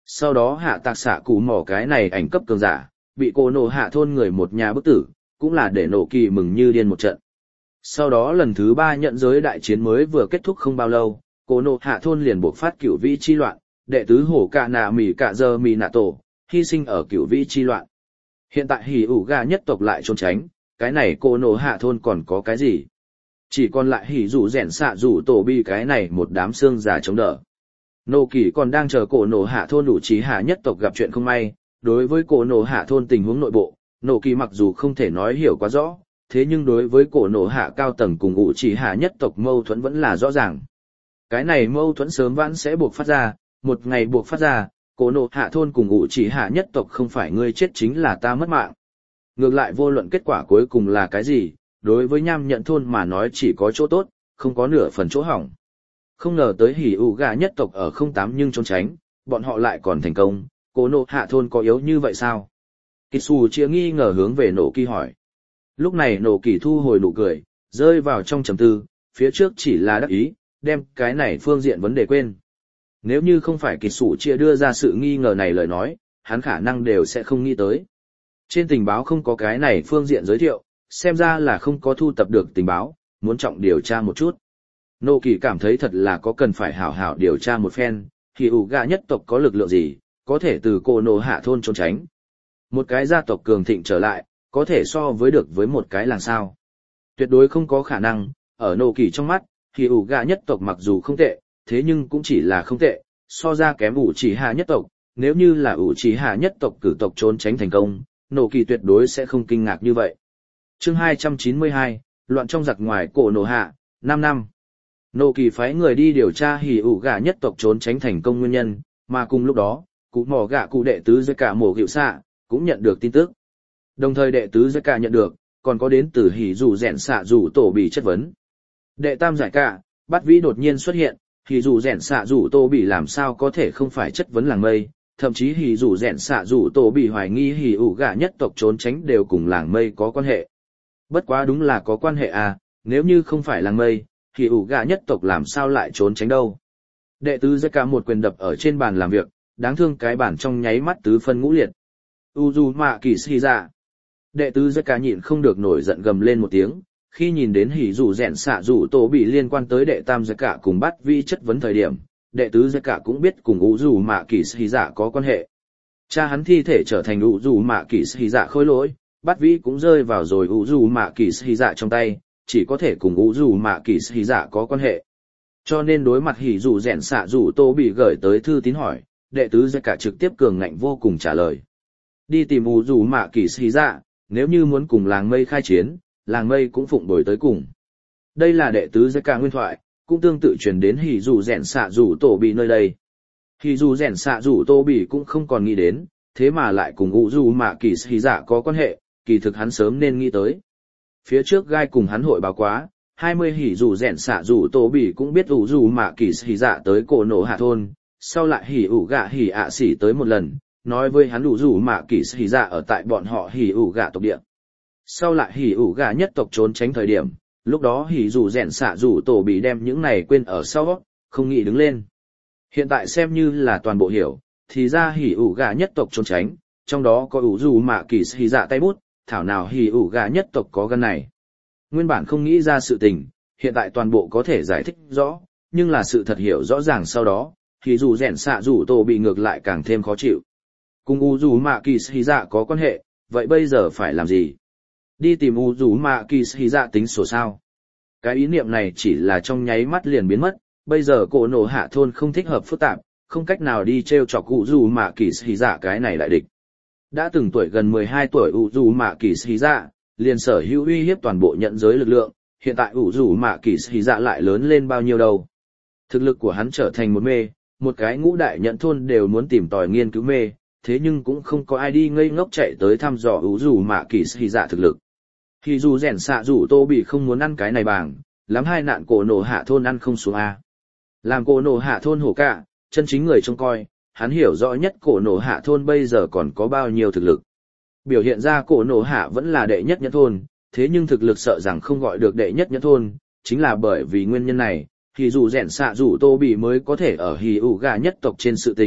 Sau đó hạ tạc xạ cụ mỏ cái này ảnh cấp cường giả, bị cô nổ hạ thôn người một nhà bức tử, cũng là để nổ kỳ mừng như điên một trận. Sau đó lần thứ ba nhận giới đại chiến mới vừa kết thúc không bao lâu, cô nổ hạ thôn liền buộc phát cửu vĩ chi loạn, đệ tứ hổ cạ nạ mỉ cạ giờ mỉ nạ tổ, hy sinh ở cửu vĩ chi loạn. Hiện tại hỉ ủ gà nhất tộc lại trốn tránh, cái này cô nổ hạ thôn còn có cái gì? Chỉ còn lại hỉ rủ rèn xạ rủ tổ bi cái này một đám xương già chống đỡ. Nô kỳ còn đang chờ cổ nổ hạ thôn đủ trí hạ nhất tộc gặp chuyện không may, đối với cổ nổ hạ thôn tình huống nội bộ, nô kỳ mặc dù không thể nói hiểu quá rõ, thế nhưng đối với cổ nổ hạ cao tầng cùng ủ trí hạ nhất tộc mâu thuẫn vẫn là rõ ràng. Cái này mâu thuẫn sớm vãn sẽ buộc phát ra, một ngày buộc phát ra, cổ nổ hạ thôn cùng ủ trí hạ nhất tộc không phải ngươi chết chính là ta mất mạng. Ngược lại vô luận kết quả cuối cùng là cái gì, đối với nham nhận thôn mà nói chỉ có chỗ tốt, không có nửa phần chỗ hỏng. Không ngờ tới hỉ ủ gà nhất tộc ở không tám nhưng trốn tránh, bọn họ lại còn thành công, cổ nổ hạ thôn có yếu như vậy sao? Kitsu chia nghi ngờ hướng về nổ kỳ hỏi. Lúc này nổ kỳ thu hồi nụ cười, rơi vào trong trầm tư, phía trước chỉ là đắc ý, đem cái này phương diện vấn đề quên. Nếu như không phải Kitsu chia đưa ra sự nghi ngờ này lời nói, hắn khả năng đều sẽ không nghĩ tới. Trên tình báo không có cái này phương diện giới thiệu, xem ra là không có thu tập được tình báo, muốn trọng điều tra một chút. Nô kỳ cảm thấy thật là có cần phải hảo hảo điều tra một phen, thì ủ gà nhất tộc có lực lượng gì, có thể từ cổ nổ hạ thôn trốn tránh. Một cái gia tộc cường thịnh trở lại, có thể so với được với một cái làng sao. Tuyệt đối không có khả năng, ở nô kỳ trong mắt, thì ủ gà nhất tộc mặc dù không tệ, thế nhưng cũng chỉ là không tệ, so ra kém ủ chỉ hạ nhất tộc, nếu như là ủ chỉ hạ nhất tộc cử tộc trốn tránh thành công, nô kỳ tuyệt đối sẽ không kinh ngạc như vậy. Chương hai trăm chín mươi hai, loạn trong giặc ngoài cổ nổ hạ, năm năm. Nô kỳ phái người đi điều tra hỉ ủ gà nhất tộc trốn tránh thành công nguyên nhân, mà cùng lúc đó, cụ mỏ gà cụ đệ tứ dưới cả mổ hiệu xạ, cũng nhận được tin tức. Đồng thời đệ tứ dưới cả nhận được, còn có đến từ hỉ dù rèn xạ dù tổ bị chất vấn. Đệ tam giải cả, bắt vĩ đột nhiên xuất hiện, hỉ dù rèn xạ dù tổ bị làm sao có thể không phải chất vấn làng mây, thậm chí hỉ dù rèn xạ dù tổ bị hoài nghi hỉ ủ gà nhất tộc trốn tránh đều cùng làng mây có quan hệ. Bất quá đúng là có quan hệ à, nếu như không phải làng mây, thì ủ gà nhất tộc làm sao lại trốn tránh đâu. Đệ tứ giấc cả một quyền đập ở trên bàn làm việc, đáng thương cái bàn trong nháy mắt tứ phân ngũ liệt. Uzumaki Shiza. Đệ tứ giấc cả nhịn không được nổi giận gầm lên một tiếng, khi nhìn đến hỉ dù rèn xạ dù tổ bị liên quan tới đệ tam giấc cả cùng bắt vi chất vấn thời điểm, đệ tứ giấc cả cũng biết cùng Uzumaki Shiza có quan hệ. Cha hắn thi thể trở thành Uzumaki Shiza khôi lỗi, bắt vi cũng rơi vào rồi Uzumaki Shiza trong tay, chỉ có thể cùng ủ dù mạ kỳ hỉ dạ có quan hệ. Cho nên đối mặt hỉ dù rèn xạ dù tô bị gửi tới thư tín hỏi, đệ tứ giấc cả trực tiếp cường ngạnh vô cùng trả lời. Đi tìm ủ dù mạ kỳ hỉ dạ, nếu như muốn cùng làng mây khai chiến, làng mây cũng phụng bồi tới cùng. Đây là đệ tứ giấc cả nguyên thoại, cũng tương tự truyền đến hỉ dù rèn xạ dù tô bị nơi đây. Hỉ dù rèn xạ dù tô bị cũng không còn nghĩ đến, thế mà lại cùng ủ dù mạ kỳ hỉ dạ có quan hệ, kỳ thực hắn sớm nên nghĩ tới. Phía trước gai cùng hắn hội báo quá, hai mươi hỉ dù rèn xạ dù tổ bỉ cũng biết ủ dù mạ kỳ hỉ dạ tới cổ nổ hạ thôn, sau lại hỉ ủ gạ hỉ ạ xỉ tới một lần, nói với hắn ủ dù mạ kỳ hỉ dạ ở tại bọn họ hỉ ủ gạ tộc địa. Sau lại hỉ ủ gạ nhất tộc trốn tránh thời điểm, lúc đó hỉ dù rèn xạ dù tổ bỉ đem những này quên ở sau, không nghĩ đứng lên. Hiện tại xem như là toàn bộ hiểu, thì ra hỉ ủ gạ nhất tộc trốn tránh, trong đó có ủ dù mạ kỳ hỉ dạ tay bút. Thảo nào hỉ ủ gà nhất tộc có gan này. Nguyên bản không nghĩ ra sự tình, hiện tại toàn bộ có thể giải thích rõ, nhưng là sự thật hiểu rõ ràng sau đó, thì dù rèn xạ dù tổ bị ngược lại càng thêm khó chịu. Cùng u dù mạ kỳ hỉ dạ có quan hệ, vậy bây giờ phải làm gì? Đi tìm u dù mạ kỳ hỉ dạ tính sổ sao? Cái ý niệm này chỉ là trong nháy mắt liền biến mất, bây giờ cổ nổ hạ thôn không thích hợp phức tạp, không cách nào đi treo chọc u dù mạ kỳ hỉ dạ cái này đại địch. Đã từng tuổi gần mười hai tuổi ủ dù mạ kỳ hỉ dạ, liền sở hữu uy hiếp toàn bộ nhận giới lực lượng, hiện tại ủ dù mạ kỳ hỉ dạ lại lớn lên bao nhiêu đâu. Thực lực của hắn trở thành một mê, một cái ngũ đại nhận thôn đều muốn tìm tòi nghiên cứu mê, thế nhưng cũng không có ai đi ngây ngốc chạy tới thăm dò ủ dù mạ kỳ hỉ dạ thực lực. Thì dù rèn xạ dù tô bị không muốn ăn cái này bảng, lắm hai nạn cổ nổ hạ thôn ăn không xuống A. Làm cổ nổ hạ thôn hổ cả, chân chính người trông coi, hắn hiểu rõ nhất cổ nổ hạ thôn bây giờ còn có bao nhiêu thực lực. Biểu hiện ra cổ nổ hạ vẫn là đệ nhất nhẫn thôn, thế nhưng thực lực sợ rằng không gọi được đệ nhất nhẫn thôn, chính là bởi vì nguyên nhân này, thì dù rèn xạ dù tô bị mới có thể ở hì ủ gà nhất tộc trên sự tình,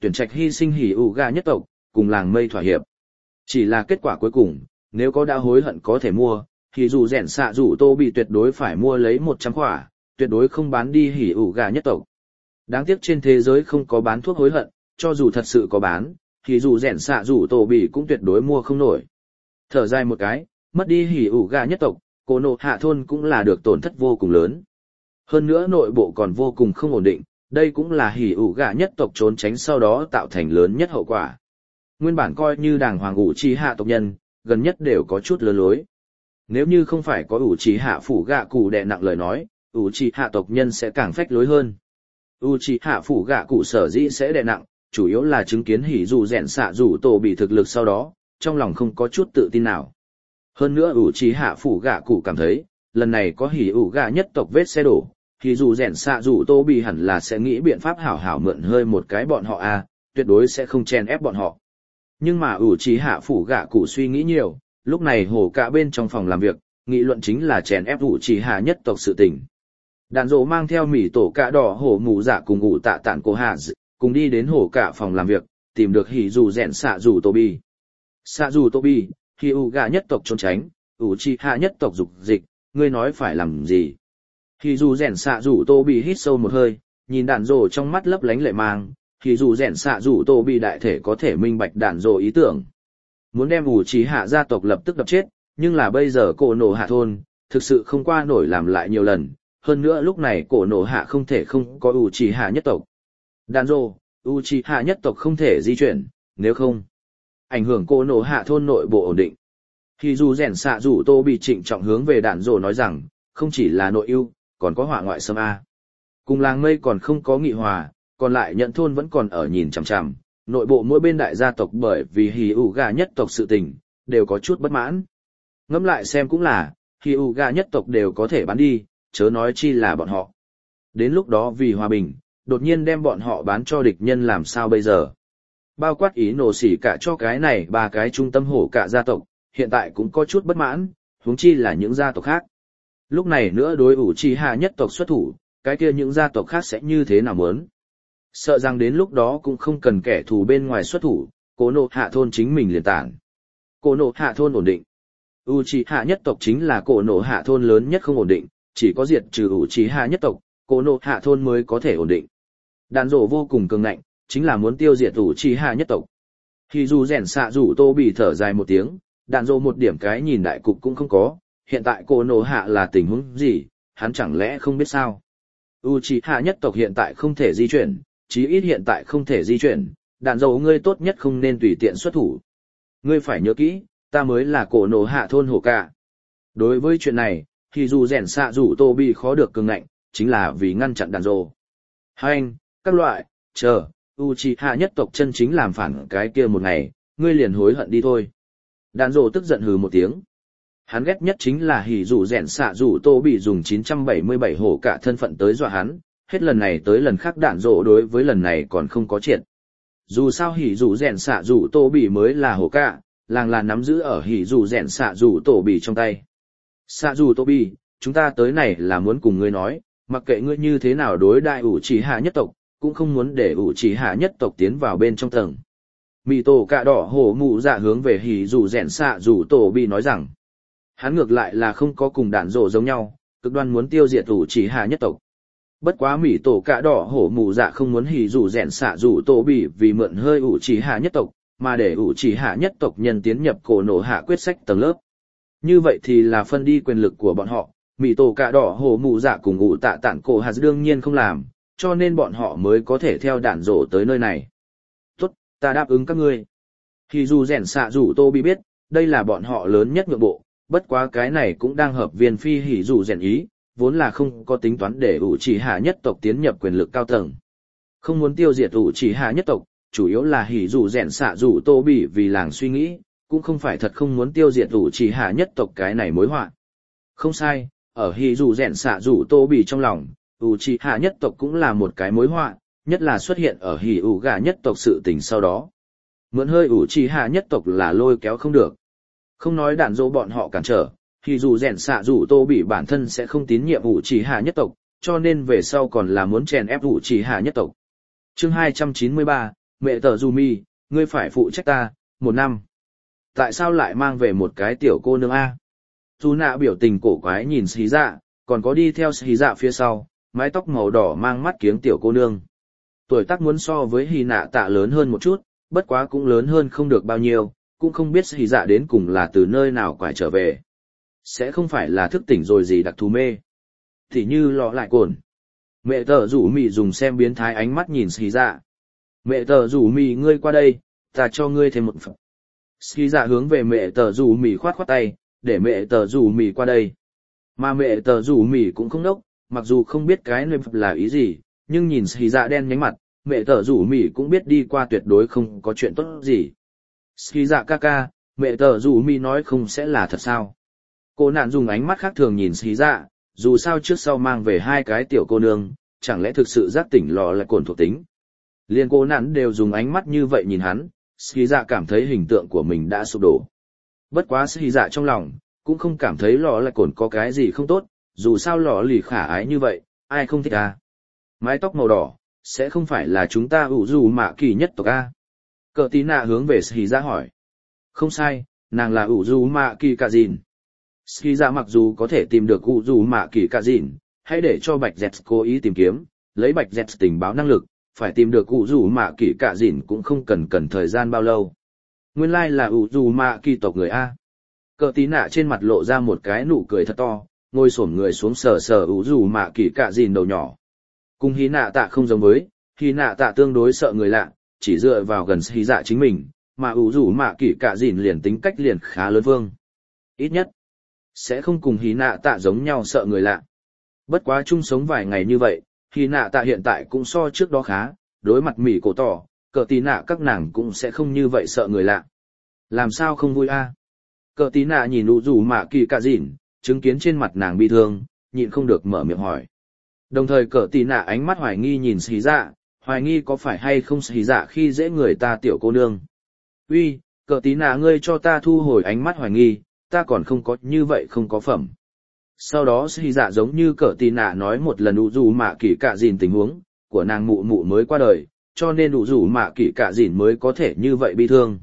tuyển trạch hy sinh hỉ ủ gà nhất tộc, cùng làng mây thỏa hiệp. Chỉ là kết quả cuối cùng, nếu có đã hối hận có thể mua, thì dù rèn xạ rủ tô bị tuyệt đối phải mua lấy một trăm quả, tuyệt đối không bán đi hỉ ủ gà nhất tộc. Đáng tiếc trên thế giới không có bán thuốc hối hận, cho dù thật sự có bán, thì dù rèn xạ rủ tô bị cũng tuyệt đối mua không nổi. Thở dài một cái, mất đi hỉ ủ gà nhất tộc, Cổ Nộ Hạ thôn cũng là được tổn thất vô cùng lớn. Hơn nữa nội bộ còn vô cùng không ổn định, đây cũng là hỉ ủ gà nhất tộc trốn tránh sau đó tạo thành lớn nhất hậu quả. Nguyên bản coi như đàng hoàng ủ trì hạ tộc nhân, gần nhất đều có chút lơ lối. Nếu như không phải có ủ trì hạ phủ gạ cụ đè nặng lời nói, ủ trì hạ tộc nhân sẽ càng phách lối hơn. ủ trì hạ phủ gạ cụ sở dĩ sẽ đè nặng, chủ yếu là chứng kiến hỉ dù rèn xạ rủ tổ bị thực lực sau đó, trong lòng không có chút tự tin nào. Hơn nữa ủ trì hạ phủ gạ cụ cảm thấy, lần này có hỉ ủ gạ nhất tộc vết xe đổ, thì dù rèn xạ rủ tô bị hẳn là sẽ nghĩ biện pháp hảo hảo mượn hơi một cái bọn họ a, tuyệt đối sẽ không chen ép bọn họ. Nhưng mà ủ trì hạ phủ gạ cụ suy nghĩ nhiều, lúc này hổ cả bên trong phòng làm việc, nghị luận chính là chèn ép ủ trì hạ nhất tộc sự tình. Đàn rộ mang theo mỉ tổ cả đỏ hổ mù dạ cùng ủ tạ tản cô hạ cùng đi đến hổ cả phòng làm việc, tìm được hỉ dù rèn xạ rủ tô bi. Xạ rủ tô bi, hỉ ủ gạ nhất tộc trốn tránh, ủ trì hạ nhất tộc dục dịch, ngươi nói phải làm gì? Hỉ dù rèn xạ rủ tô bi hít sâu một hơi, nhìn đàn rộ trong mắt lấp lánh lệ mang. Thì dù rèn xạ rủ tô bị đại thể có thể minh bạch đạn dồ ý tưởng. Muốn đem ủ trì hạ gia tộc lập tức đập chết, nhưng là bây giờ cổ nổ hạ thôn, thực sự không qua nổi làm lại nhiều lần. Hơn nữa lúc này cổ nổ hạ không thể không có ủ trì hạ nhất tộc. Đạn dồ, ủ trì hạ nhất tộc không thể di chuyển, nếu không, ảnh hưởng cổ nổ hạ thôn nội bộ ổn định. Thì dù rèn xạ rủ tô bị trịnh trọng hướng về đạn dồ nói rằng, không chỉ là nội ưu, còn có họa ngoại xâm A. Cùng làng mây còn không có nghị hòa, còn lại nhận thôn vẫn còn ở nhìn chằm chằm, nội bộ mỗi bên đại gia tộc bởi vì hỉ ủ gà nhất tộc sự tình, đều có chút bất mãn. Ngẫm lại xem cũng là, hỉ ủ gà nhất tộc đều có thể bán đi, chớ nói chi là bọn họ. Đến lúc đó vì hòa bình, đột nhiên đem bọn họ bán cho địch nhân làm sao bây giờ. Bao quát ý nổ xỉ cả cho cái này ba cái trung tâm hổ cả gia tộc, hiện tại cũng có chút bất mãn, huống chi là những gia tộc khác. Lúc này nữa đối ủ trì hạ nhất tộc xuất thủ, cái kia những gia tộc khác sẽ như thế nào muốn. Sợ rằng đến lúc đó cũng không cần kẻ thù bên ngoài xuất thủ, Cổ Nộ Hạ thôn chính mình liền tản. Cổ Nộ Hạ thôn ổn định. Uchiha nhất tộc chính là Cổ Nộ Hạ thôn lớn nhất không ổn định, chỉ có diệt trừ Uchiha nhất tộc, Cổ Nộ Hạ thôn mới có thể ổn định. Đàn rổ vô cùng cường ngạnh, chính là muốn tiêu diệt Uchiha nhất tộc. Thì dù rèn xạ rủ tô bị thở dài một tiếng, đàn rổ một điểm cái nhìn đại cục cũng không có, hiện tại Cổ Nộ Hạ là tình huống gì, hắn chẳng lẽ không biết sao. Uchiha nhất tộc hiện tại không thể di chuyển, chí ít hiện tại không thể di chuyển, đạn dầu ngươi tốt nhất không nên tùy tiện xuất thủ. Ngươi phải nhớ kỹ, ta mới là Cổ Nộ Hạ thôn hổ cả. Đối với chuyện này, thì dù rèn xạ rủ tô bị khó được cường ngạnh, chính là vì ngăn chặn đạn dầu. Hai anh, các loại, chờ, Uchiha nhất tộc chân chính làm phản cái kia một ngày, ngươi liền hối hận đi thôi. Đạn dầu tức giận hừ một tiếng. Hắn ghét nhất chính là hỉ dù rèn xạ rủ tô bị dùng chín trăm bảy mươi bảy hổ cả thân phận tới dọa hắn, hết lần này tới lần khác đạn dỗ đối với lần này còn không có triệt. Dù sao hỉ dù rèn xạ rủ tô bị mới là hổ cả, làng là nắm giữ ở hỉ dù rèn xạ rủ tô bị trong tay. Xạ rủ tô bị, chúng ta tới này là muốn cùng ngươi nói, mặc kệ ngươi như thế nào đối đại ủ chỉ hạ nhất tộc, cũng không muốn để ủ chỉ hạ nhất tộc tiến vào bên trong tầng. Mị tổ cạ đỏ hổ mụ dạ hướng về hỉ dù rèn xạ rủ tô bị nói rằng, hắn ngược lại là không có cùng đạn dỗ giống nhau, cực đoan muốn tiêu diệt ủ chỉ hạ nhất tộc. Bất quá mỉ tổ cạ đỏ hổ mù dạ không muốn hỉ dù rèn xạ dù tổ bị vì mượn hơi ủ chỉ hạ nhất tộc, mà để ủ chỉ hạ nhất tộc nhân tiến nhập Cổ Nộ Hạ quyết sách tầng lớp. Như vậy thì là phân đi quyền lực của bọn họ, mỉ tổ cạ đỏ hổ mù dạ cùng ủ tạ tản cổ hạt đương nhiên không làm, cho nên bọn họ mới có thể theo đạn rổ tới nơi này. Tốt, ta đáp ứng các ngươi. Hỉ dù rèn xạ dù tô bị biết, đây là bọn họ lớn nhất nhượng bộ, bất quá cái này cũng đang hợp viên phi hỉ dù rèn ý. Vốn là không có tính toán để ủ chỉ hạ nhất tộc tiến nhập quyền lực cao tầng. Không muốn tiêu diệt ủ chỉ hạ nhất tộc, chủ yếu là hỉ dù rèn xạ dù tô bị vì làng suy nghĩ, cũng không phải thật không muốn tiêu diệt ủ chỉ hạ nhất tộc cái này mối họa. Không sai, ở hỉ dù rèn xạ dù tô bị trong lòng, ủ chỉ hạ nhất tộc cũng là một cái mối họa, nhất là xuất hiện ở hỉ ủ gà nhất tộc sự tình sau đó. Mượn hơi ủ chỉ hạ nhất tộc là lôi kéo không được. Không nói đạn dỗ bọn họ cản trở. Thì dù rèn xạ dù tô bị bản thân sẽ không tín nhiệm ủ chỉ hạ nhất tộc, cho nên về sau còn là muốn chèn ép ủ chỉ hạ nhất tộc. Chương hai trăm chín mươi ba, mẹ tờ dù mi, ngươi phải phụ trách ta, một năm. Tại sao lại mang về một cái tiểu cô nương A? Dù nạ biểu tình cổ quái nhìn xí dạ, còn có đi theo xí dạ phía sau, mái tóc màu đỏ mang mắt kiếng tiểu cô nương. Tuổi tác muốn so với hy nạ tạ lớn hơn một chút, bất quá cũng lớn hơn không được bao nhiêu, cũng không biết xí dạ đến cùng là từ nơi nào quải trở về. Sẽ không phải là thức tỉnh rồi gì đặc thù mê. Thì như lọ lại cồn. Mẹ tờ rủ mì dùng xem biến thái ánh mắt nhìn xí dạ. Mẹ tờ rủ mì ngươi qua đây, ta cho ngươi thêm một phần. Xí dạ hướng về mẹ tờ rủ mì khoát khoát tay, để mẹ tờ rủ mì qua đây. Mà mẹ tờ rủ mì cũng không đốc, mặc dù không biết cái nơi là ý gì, nhưng nhìn xí dạ đen nhánh mặt, mẹ tờ rủ mì cũng biết đi qua tuyệt đối không có chuyện tốt gì. Xí dạ ca ca, mẹ tờ rủ mì nói không sẽ là thật sao? Cô nạn dùng ánh mắt khác thường nhìn xí dạ, dù sao trước sau mang về hai cái tiểu cô nương, chẳng lẽ thực sự giác tỉnh lò lại cồn thuộc tính. Liên cô nạn đều dùng ánh mắt như vậy nhìn hắn, xí dạ cảm thấy hình tượng của mình đã sụp đổ. Bất quá xí dạ trong lòng, cũng không cảm thấy lò lại cồn có cái gì không tốt, dù sao lò lì khả ái như vậy, ai không thích à. Mái tóc màu đỏ, sẽ không phải là chúng ta ủ dù mạ kỳ nhất tộc a? Cờ tí nạ hướng về xí dạ hỏi. Không sai, nàng là ủ dù mạ kỳ cả dìn. Ski ra mặc dù có thể tìm được cụ dù mạ kỳ cả dìn, hãy để cho Bạch Dẹt cố ý tìm kiếm, lấy Bạch Dẹt tình báo năng lực, phải tìm được cụ dù mạ kỳ cả dìn cũng không cần cần thời gian bao lâu. Nguyên lai là ủ dù mạ kỳ tộc người A. Cờ tí nạ trên mặt lộ ra một cái nụ cười thật to, ngồi xổm người xuống sờ sờ ủ dù mạ kỳ cả dìn đầu nhỏ. Cùng hí nạ tạ không giống với, hí nạ tạ tương đối sợ người lạ, chỉ dựa vào gần hí dạ chính mình, mà ủ dù mạ kỳ cả dìn liền tính cách liền khá lớn vương. Ít nhất, sẽ không cùng hí nạ tạ giống nhau sợ người lạ. Bất quá chung sống vài ngày như vậy, hí nạ tạ hiện tại cũng so trước đó khá, đối mặt mỉ cổ tỏ, cờ tí nạ các nàng cũng sẽ không như vậy sợ người lạ. Làm sao không vui a? À? Cờ tí nạ nhìn ủ dù mạ kỳ cả dìn, chứng kiến trên mặt nàng bi thương, nhịn không được mở miệng hỏi. Đồng thời cờ tí nạ ánh mắt hoài nghi nhìn xí dạ, hoài nghi có phải hay không xí dạ khi dễ người ta tiểu cô nương. Uy, cờ tí nạ ngươi cho ta thu hồi ánh mắt hoài nghi, ta còn không có như vậy không có phẩm. Sau đó xì dạ giống như cờ tì nạ nói một lần ủ dù mạ kỳ cạ dìn tình huống, của nàng mụ mụ mới qua đời, cho nên ủ dù mạ kỳ cạ dìn mới có thể như vậy bi thương.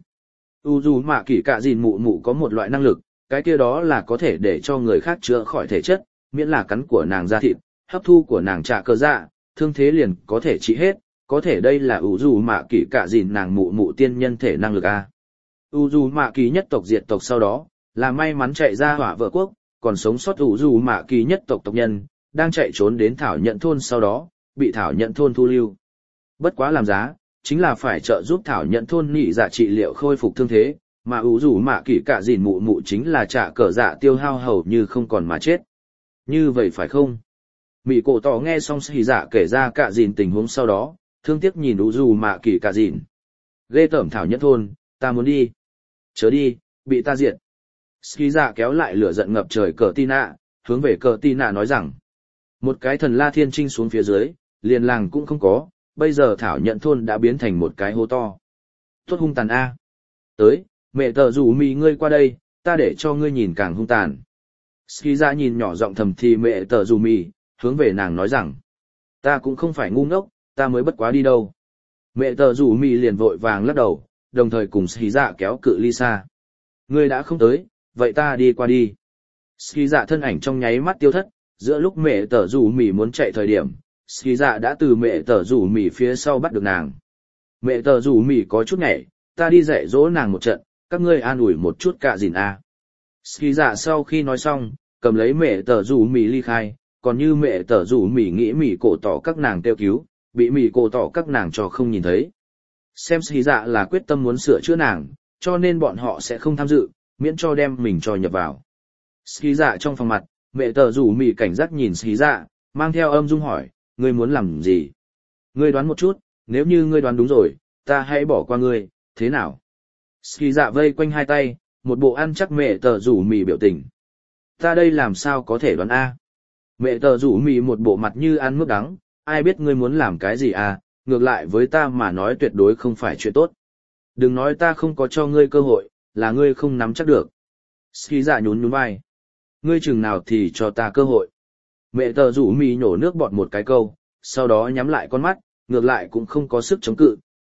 ủ dù mạ kỳ cạ dìn mụ mụ có một loại năng lực, cái kia đó là có thể để cho người khác chữa khỏi thể chất, miễn là cắn của nàng da thịt, hấp thu của nàng trả cơ dạ, thương thế liền có thể trị hết, có thể đây là ủ dù mạ kỳ cạ dìn nàng mụ mụ tiên nhân thể năng lực a. ủ dù mạ kỳ nhất tộc diệt tộc sau đó, là may mắn chạy ra hỏa vợ quốc, còn sống sót ủ dù mạ kỳ nhất tộc tộc nhân, đang chạy trốn đến Thảo Nhận Thôn sau đó, bị Thảo Nhận Thôn thu lưu. Bất quá làm giá, chính là phải trợ giúp Thảo Nhận Thôn nhị dạ trị liệu khôi phục thương thế, mà ủ dù mạ kỳ cả dìn mụ mụ chính là trả cờ dạ tiêu hao hầu như không còn mà chết. Như vậy phải không? Mị cổ tỏ nghe xong xì dạ kể ra cả dìn tình huống sau đó, thương tiếc nhìn ủ dù mạ kỳ cả dìn. Ghê tởm Thảo Nhận Thôn, ta muốn đi. Chớ đi, bị ta diệt. Ski dạ kéo lại lửa giận ngập trời cờ tì nạ, hướng về cờ tì nạ nói rằng, một cái thần la thiên trinh xuống phía dưới, liền làng cũng không có, bây giờ Thảo Nhận Thôn đã biến thành một cái hố to. Tốt hung tàn a. Tới, mẹ tờ rủ mì ngươi qua đây, ta để cho ngươi nhìn càng hung tàn. Ski dạ nhìn nhỏ giọng thầm thì mẹ tờ rủ mì, hướng về nàng nói rằng, ta cũng không phải ngu ngốc, ta mới bất quá đi đâu. Mẹ tờ rủ mì liền vội vàng lắc đầu, đồng thời cùng Ski dạ kéo cự ly xa. Ngươi đã không tới, vậy ta đi qua đi. Ski dạ thân ảnh trong nháy mắt tiêu thất, giữa lúc mẹ tờ rủ mì muốn chạy thời điểm, Ski dạ đã từ mẹ tờ rủ mì phía sau bắt được nàng. Mẹ tờ rủ mì có chút nhảy, ta đi dạy dỗ nàng một trận, các ngươi an ủi một chút cả dìn a. À. Ski dạ sau khi nói xong, cầm lấy mẹ tờ rủ mì ly khai, còn như mẹ tờ rủ mì nghĩ mì cổ tỏ các nàng kêu cứu, bị mì cổ tỏ các nàng cho không nhìn thấy. Xem Ski dạ là quyết tâm muốn sửa chữa nàng, cho nên bọn họ sẽ không tham dự, miễn cho đem mình cho nhập vào. Ski dạ trong phòng mặt, mẹ tờ rủ mì cảnh giác nhìn Ski dạ, mang theo âm dung hỏi, ngươi muốn làm gì? Ngươi đoán một chút, nếu như ngươi đoán đúng rồi, ta hãy bỏ qua ngươi, thế nào? Ski dạ vây quanh hai tay, một bộ ăn chắc mẹ tờ rủ mì biểu tình. Ta đây làm sao có thể đoán A? Mẹ tờ rủ mì một bộ mặt như ăn mướp đắng, ai biết ngươi muốn làm cái gì à, ngược lại với ta mà nói tuyệt đối không phải chuyện tốt. Đừng nói ta không có cho ngươi cơ hội, là ngươi không nắm chắc được. Ski dạ nhún nhún vai. Ngươi chừng nào thì cho ta cơ hội. Mẹ tờ rủ mì nhổ nước bọt một cái câu, sau đó nhắm lại con mắt, ngược lại cũng không có sức chống cự,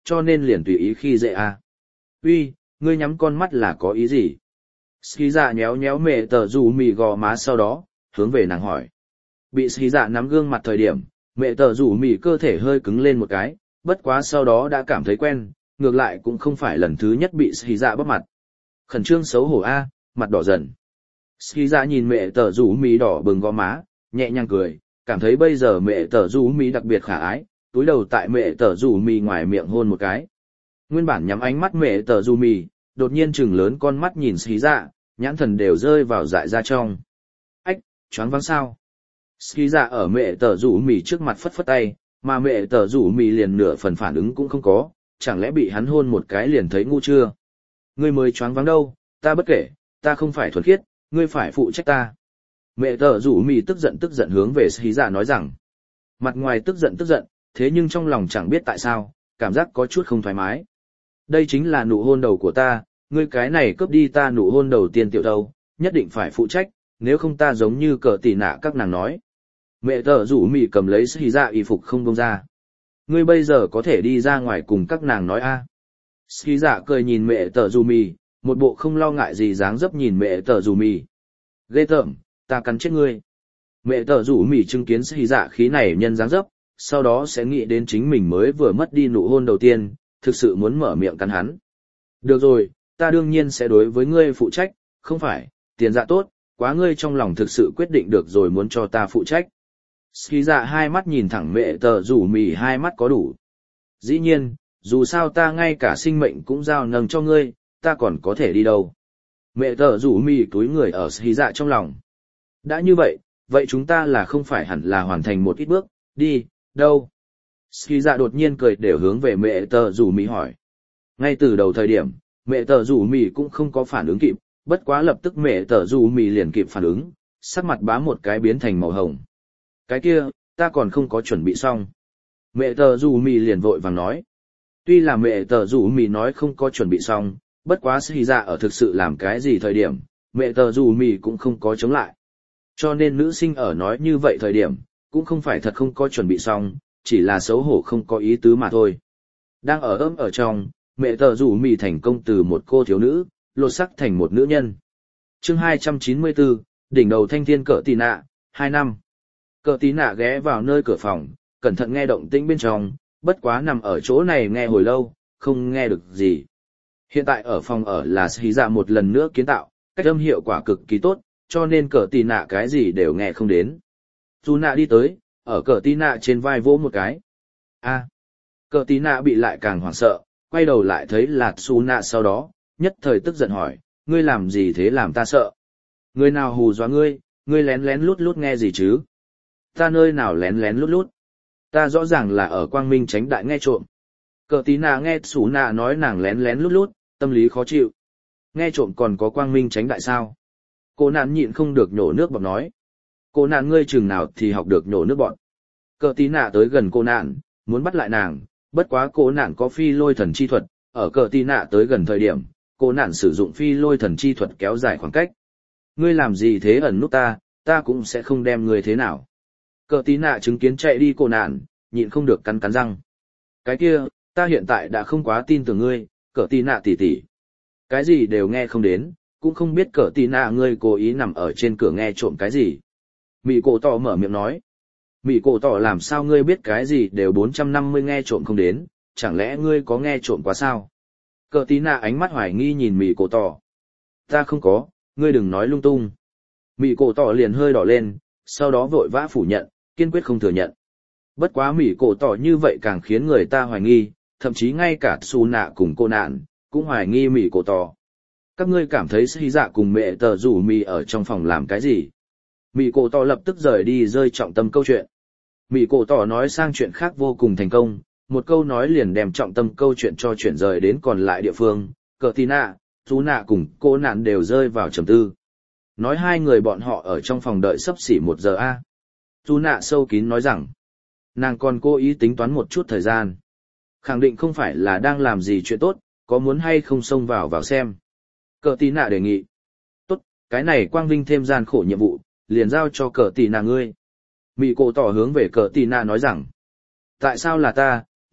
cho nên liền tùy ý khi dễ a. Uy, ngươi nhắm con mắt là có ý gì? Ski dạ nhéo nhéo mẹ tờ dù mì gò má sau đó, hướng về nàng hỏi. Bị Ski dạ nắm gương mặt thời điểm, mẹ tờ dù mì cơ thể hơi cứng lên một cái, bất quá sau đó đã cảm thấy quen, ngược lại cũng không phải lần thứ nhất bị Ski dạ bóp mặt. Khẩn trương xấu hổ a, mặt đỏ dần. Ski dạ nhìn mẹ tờ dù mì đỏ bừng gò má, nhẹ nhàng cười, cảm thấy bây giờ mẹ tờ dù mì đặc biệt khả ái, túi đầu tại mẹ tờ dù mì ngoài miệng hôn một cái. Nguyên bản nhắm ánh mắt mẹ tờ dù mì, đột nhiên trừng lớn con mắt nhìn Ski dạ, nhãn thần đều rơi vào dại ra trong. Ách, choáng váng sao? Ski dạ ở mẹ tờ rủ mì trước mặt phất phất tay, mà mẹ tờ rủ mì liền nửa phần phản ứng cũng không có, chẳng lẽ bị hắn hôn một cái liền thấy ngu chưa? Ngươi mới choáng váng đâu, ta bất kể, ta không phải thuần khiết, ngươi phải phụ trách ta. Mẹ tờ rủ mì tức giận tức giận hướng về Ski dạ nói rằng, mặt ngoài tức giận tức giận, thế nhưng trong lòng chẳng biết tại sao, cảm giác có chút không thoải mái. Đây chính là nụ hôn đầu của ta, ngươi cái này cướp đi ta nụ hôn đầu tiên tiểu đâu, nhất định phải phụ trách, nếu không ta giống như cờ tỉ nạ các nàng nói. Mẹ tờ rủ mì cầm lấy Ski dạ y phục không bông ra. Ngươi bây giờ có thể đi ra ngoài cùng các nàng nói a. À. Ski dạ cười nhìn mẹ tờ rủ mì, một bộ không lo ngại gì dáng dấp nhìn mẹ tờ rủ mì. Ghê tởm, ta cắn chết ngươi. Mẹ tờ rủ mì chứng kiến Ski dạ khí này nhân dáng dấp, sau đó sẽ nghĩ đến chính mình mới vừa mất đi nụ hôn đầu tiên, thực sự muốn mở miệng cắn hắn. Được rồi, ta đương nhiên sẽ đối với ngươi phụ trách, không phải, tiền dạ tốt, quá ngươi trong lòng thực sự quyết định được rồi muốn cho ta phụ trách. Ski dạ hai mắt nhìn thẳng mẹ tờ rủ mì hai mắt có đủ. Dĩ nhiên, dù sao ta ngay cả sinh mệnh cũng giao nâng cho ngươi, ta còn có thể đi đâu. Mẹ tờ rủ mì túi người ở Ski dạ trong lòng. Đã như vậy, vậy chúng ta là không phải hẳn là hoàn thành một ít bước, đi, đâu. Ski dạ đột nhiên cười đều hướng về mẹ tờ rủ mì hỏi. Ngay từ đầu thời điểm, mẹ tờ rủ mì cũng không có phản ứng kịp, bất quá lập tức mẹ tờ rủ mì liền kịp phản ứng, sắc mặt bám một cái biến thành màu hồng. Cái kia, ta còn không có chuẩn bị xong. Mẹ tờ rủ mì liền vội vàng nói. Tuy là mẹ tờ rủ mì nói không có chuẩn bị xong, bất quá Ski dạ ở thực sự làm cái gì thời điểm, mẹ tờ rủ mì cũng không có chống lại. Cho nên nữ sinh ở nói như vậy thời điểm, cũng không phải thật không có chuẩn bị xong, chỉ là xấu hổ không có ý tứ mà thôi. Đang ở ấm ở trong, mẹ tờ rủ mì thành công từ một cô thiếu nữ, lột sắc thành một nữ nhân. Chương hai trăm chín mươi bốn, đỉnh đầu thanh thiên cỡ tì nạ, hai năm. Cỡ tì nạ ghé vào nơi cửa phòng, cẩn thận nghe động tĩnh bên trong, bất quá nằm ở chỗ này nghe hồi lâu, không nghe được gì. Hiện tại ở phòng ở là Ski dạ một lần nữa kiến tạo, cách âm hiệu quả cực kỳ tốt, cho nên cỡ tì nạ cái gì đều nghe không đến. Dù nạ đi tới, ở cỡ tì nạ trên vai vỗ một cái. A. Cỡ tì nạ bị lại càng hoảng sợ, quay đầu lại thấy là Su nạ sau đó, nhất thời tức giận hỏi, ngươi làm gì thế làm ta sợ? Ngươi nào hù dọa ngươi, ngươi lén lén lút lút nghe gì chứ? Ta nơi nào lén lén lút lút? Ta rõ ràng là ở quang minh tránh đại nghe trộm. Cờ tí nạ nghe Su nạ nói nàng lén lén lút lút, tâm lý khó chịu. Nghe trộm còn có quang minh tránh đại sao? Cô nạn nhịn không được nhổ nước bọt nói. Cô nạn ngươi chừng nào thì học được nhổ nước bọt. Cờ tí nạ tới gần cô nạn, muốn bắt lại nàng, bất quá cô nạn có phi lôi thần chi thuật, ở cờ tí nạ tới gần thời điểm, cô nạn sử dụng phi lôi thần chi thuật kéo dài khoảng cách. Ngươi làm gì thế ẩn nút ta, ta cũng sẽ không đem ngươi thế nào. Cờ tí nạ chứng kiến chạy đi cô nạn, nhịn không được cắn cắn răng. Cái kia, ta hiện tại đã không quá tin tưởng ngươi, cờ tí nạ tỉ tỉ. Cái gì đều nghe không đến, cũng không biết cờ tí nạ ngươi cố ý nằm ở trên cửa nghe trộm cái gì. Mị cổ tỏ mở miệng nói. Mị cổ tỏ làm sao ngươi biết cái gì đều bốn trăm năm mươi nghe trộm không đến, chẳng lẽ ngươi có nghe trộm quá sao? Cờ tí nạ ánh mắt hoài nghi nhìn mị cổ tỏ. Ta không có, ngươi đừng nói lung tung. Mị cổ tỏ liền hơi đỏ lên, sau đó vội vã phủ nhận, kiên quyết không thừa nhận. Bất quá mị cổ tỏ như vậy càng khiến người ta hoài nghi, thậm chí ngay cả Su nạ cùng cô nạn, cũng hoài nghi mị cổ tỏ. Các ngươi cảm thấy Ski dạ cùng mẹ tờ rủ mị ở trong phòng làm cái gì? Mị cổ tỏ lập tức rời đi rơi trọng tâm câu chuyện. Mị cổ tỏ nói sang chuyện khác vô cùng thành công, một câu nói liền đem trọng tâm câu chuyện cho chuyển rời đến còn lại địa phương, cờ tí nạ, Su nạ cùng cô nạn đều rơi vào trầm tư. Nói hai người bọn họ ở trong phòng đợi sắp xỉ một giờ a. Su nạ sâu kín nói rằng, nàng còn cố ý tính toán một chút thời gian. Khẳng định không phải là đang làm gì chuyện tốt, có muốn hay không xông vào vào xem. Cờ tí nạ đề nghị. Tốt, cái này quang vinh thêm gian khổ nhiệm vụ, liền giao cho cờ tí nạ ngươi. Mị cổ tỏ hướng về cờ tí nạ nói rằng, tại sao là ta?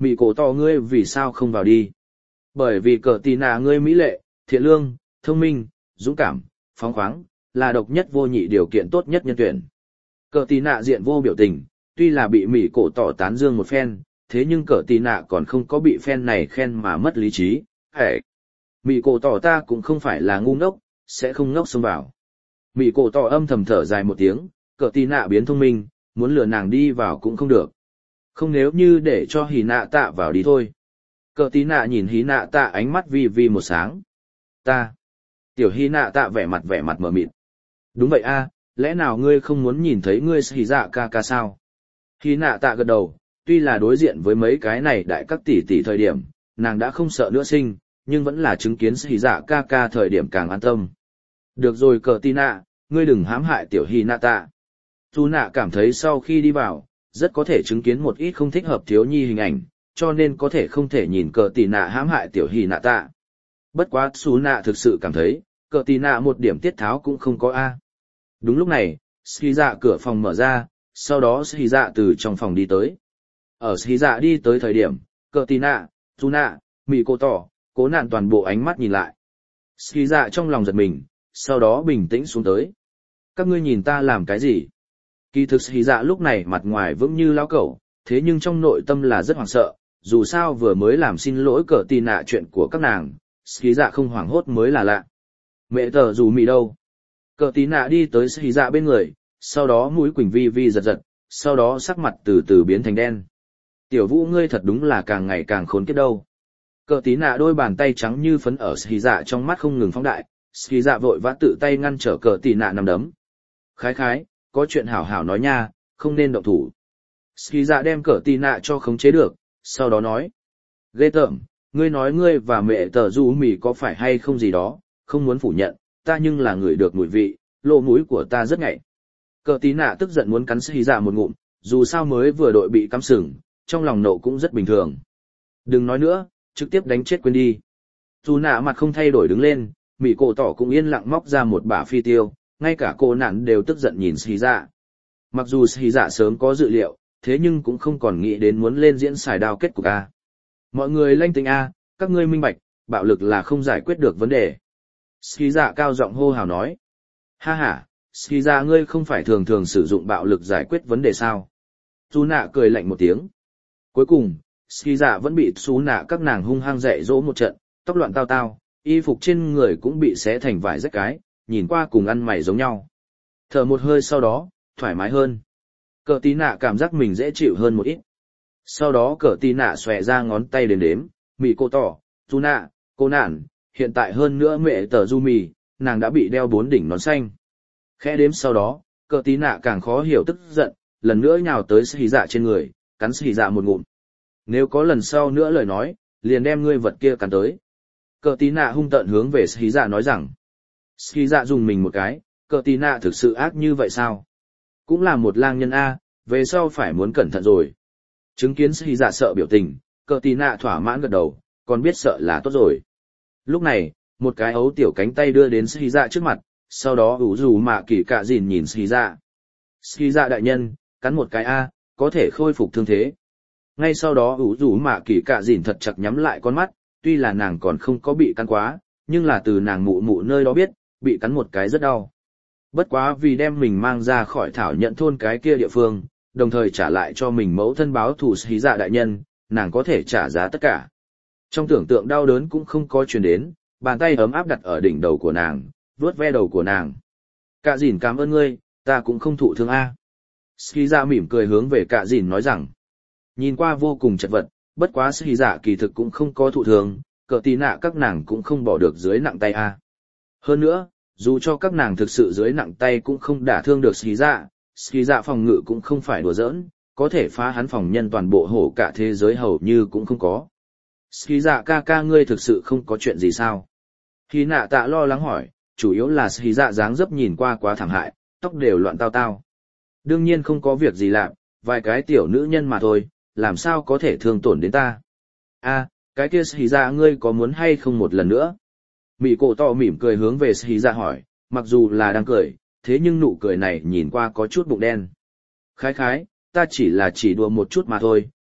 Mị cổ tỏ ngươi vì sao không vào đi? Bởi vì cờ tì nạ ngươi mỹ lệ, thiện lương, thông minh, dũng cảm, phóng khoáng, là độc nhất vô nhị điều kiện tốt nhất nhân tuyển. Cờ tì nạ diện vô biểu tình, tuy là bị mị cổ tỏ tán dương một phen, thế nhưng cờ tì nạ còn không có bị phen này khen mà mất lý trí. Hệ! Mị cổ tỏ ta cũng không phải là ngu ngốc, sẽ không ngốc xông vào. Mị cổ tỏ âm thầm thở dài một tiếng, cờ tì nạ biến thông minh, muốn lừa nàng đi vào cũng không được. Không nếu như để cho hì nạ tạ vào đi thôi. Cờ tí nạ nhìn hí nạ tạ ánh mắt vi vi một sáng. Ta. Tiểu hí nạ tạ vẻ mặt vẻ mặt mờ mịt. Đúng vậy a, lẽ nào ngươi không muốn nhìn thấy ngươi hí dạ ca ca sao? Hí nạ tạ gật đầu, tuy là đối diện với mấy cái này đại các tỷ tỷ thời điểm, nàng đã không sợ nữa sinh, nhưng vẫn là chứng kiến hí dạ ca ca thời điểm càng an tâm. Được rồi cờ tí nạ, ngươi đừng hãm hại tiểu hí nạ tạ. Dù nạ cảm thấy sau khi đi vào, rất có thể chứng kiến một ít không thích hợp thiếu nhi hình ảnh, cho nên có thể không thể nhìn cờ tì nạ hãm hại tiểu hì nạ tạ. Bất quá xú nạ thực sự cảm thấy, cờ tì nạ một điểm tiết tháo cũng không có a. Đúng lúc này, ski dạ cửa phòng mở ra, sau đó ski dạ từ trong phòng đi tới. Ở ski dạ đi tới thời điểm, cờ tì nạ, xú nạ, mị cô tỏ, cố nạn toàn bộ ánh mắt nhìn lại. Ski dạ trong lòng giật mình, sau đó bình tĩnh xuống tới. Các ngươi nhìn ta làm cái gì? Kỳ thực hí dạ lúc này mặt ngoài vững như lão cẩu, thế nhưng trong nội tâm là rất hoảng sợ, dù sao vừa mới làm xin lỗi cờ tì nạ chuyện của các nàng, hí dạ không hoảng hốt mới là lạ. Mẹ tờ dù mì đâu? Cờ tì nạ đi tới hí dạ bên người, sau đó mũi quỳnh vi vi giật giật, sau đó sắc mặt từ từ biến thành đen. Tiểu vũ ngươi thật đúng là càng ngày càng khốn kiếp đâu. Cờ tí nạ đôi bàn tay trắng như phấn ở hí dạ trong mắt không ngừng phóng đại, hí dạ vội vã tự tay ngăn trở cờ tì nạ nằm đấm. Khái khái, có chuyện hảo hảo nói nha, không nên động thủ. Ski dạ đem cờ tì nạ cho khống chế được, sau đó nói. Ghê tởm, ngươi nói ngươi và mẹ tờ du mì có phải hay không gì đó, không muốn phủ nhận, ta nhưng là người được mùi vị, lỗ mũi của ta rất ngậy. Cờ tì nạ tức giận muốn cắn Ski dạ một ngụm, dù sao mới vừa đội bị cắm sừng, trong lòng nộ cũng rất bình thường. Đừng nói nữa, trực tiếp đánh chết quên đi. Dù nạ mặt không thay đổi đứng lên, mị cổ tỏ cũng yên lặng móc ra một bả phi tiêu. Ngay cả cô nạn đều tức giận nhìn Sĩ Dạ. Mặc dù Sĩ Dạ sớm có dự liệu, thế nhưng cũng không còn nghĩ đến muốn lên diễn xài đao kết cục A. Mọi người lanh tính A, các ngươi minh bạch, bạo lực là không giải quyết được vấn đề. Sĩ Dạ cao giọng hô hào nói. Ha ha, Sĩ Dạ ngươi không phải thường thường sử dụng bạo lực giải quyết vấn đề sao? Su nạ cười lạnh một tiếng. Cuối cùng, Sĩ Dạ vẫn bị Su nạ các nàng hung hăng dạy dỗ một trận, tóc loạn tao tao, y phục trên người cũng bị xé thành vài rách cái. Nhìn qua cùng ăn mày giống nhau. Thở một hơi sau đó, thoải mái hơn. Cờ tí nạ cảm giác mình dễ chịu hơn một ít. Sau đó cờ tí nạ xòe ra ngón tay đến đếm, mì cô tỏ, du nạ, cô nản, hiện tại hơn nữa mẹ tờ du mì, nàng đã bị đeo bốn đỉnh nón xanh. Khẽ đếm sau đó, cờ tí nạ càng khó hiểu tức giận, lần nữa nhào tới xì dạ trên người, cắn xì dạ một ngụm. Nếu có lần sau nữa lời nói, liền đem ngươi vật kia cắn tới. Cờ tí nạ hung tợn hướng về xì dạ nói rằng, Ski dạ dùng mình một cái, cờ tì nạ thực sự ác như vậy sao? Cũng là một lang nhân A, về sau phải muốn cẩn thận rồi. Chứng kiến Ski dạ sợ biểu tình, cờ tì nạ thỏa mãn gật đầu, còn biết sợ là tốt rồi. Lúc này, một cái ấu tiểu cánh tay đưa đến Ski dạ trước mặt, sau đó ủ dù mạ kỳ cạ dìn nhìn Ski dạ. Ski dạ đại nhân, cắn một cái A, có thể khôi phục thương thế. Ngay sau đó ủ dù mạ kỳ cạ dìn thật chặt nhắm lại con mắt, tuy là nàng còn không có bị cắn quá, nhưng là từ nàng mụ mụ nơi đó biết, bị cắn một cái rất đau. Bất quá vì đem mình mang ra khỏi thảo nhận thôn cái kia địa phương, đồng thời trả lại cho mình mẫu thân báo thù Sĩ Dạ đại nhân, nàng có thể trả giá tất cả. Trong tưởng tượng đau đớn cũng không có truyền đến, bàn tay ấm áp đặt ở đỉnh đầu của nàng, vuốt ve đầu của nàng. Cạ dìn cảm ơn ngươi, ta cũng không thụ thương a. Sĩ Dạ mỉm cười hướng về Cạ dìn nói rằng, nhìn qua vô cùng chật vật, bất quá Sĩ Dạ kỳ thực cũng không có thụ thương, cờ tí nạ các nàng cũng không bỏ được dưới nặng tay a. Hơn nữa, dù cho các nàng thực sự dưới nặng tay cũng không đả thương được Ski Dạ, Ski Dạ phòng ngự cũng không phải đùa giỡn, có thể phá hắn phòng nhân toàn bộ hổ cả thế giới hầu như cũng không có. Ski Dạ ca ca ngươi thực sự không có chuyện gì sao? Khi nạ tạ lo lắng hỏi, chủ yếu là Ski Dạ dáng dấp nhìn qua quá thảm hại, tóc đều loạn tao tao. Đương nhiên không có việc gì làm, vài cái tiểu nữ nhân mà thôi, làm sao có thể thương tổn đến ta. A, cái kia Ski Dạ ngươi có muốn hay không một lần nữa? Mị cổ to mỉm cười hướng về Ski Dạ hỏi, mặc dù là đang cười, thế nhưng nụ cười này nhìn qua có chút bụng đen. Khái khái, ta chỉ là chỉ đùa một chút mà thôi,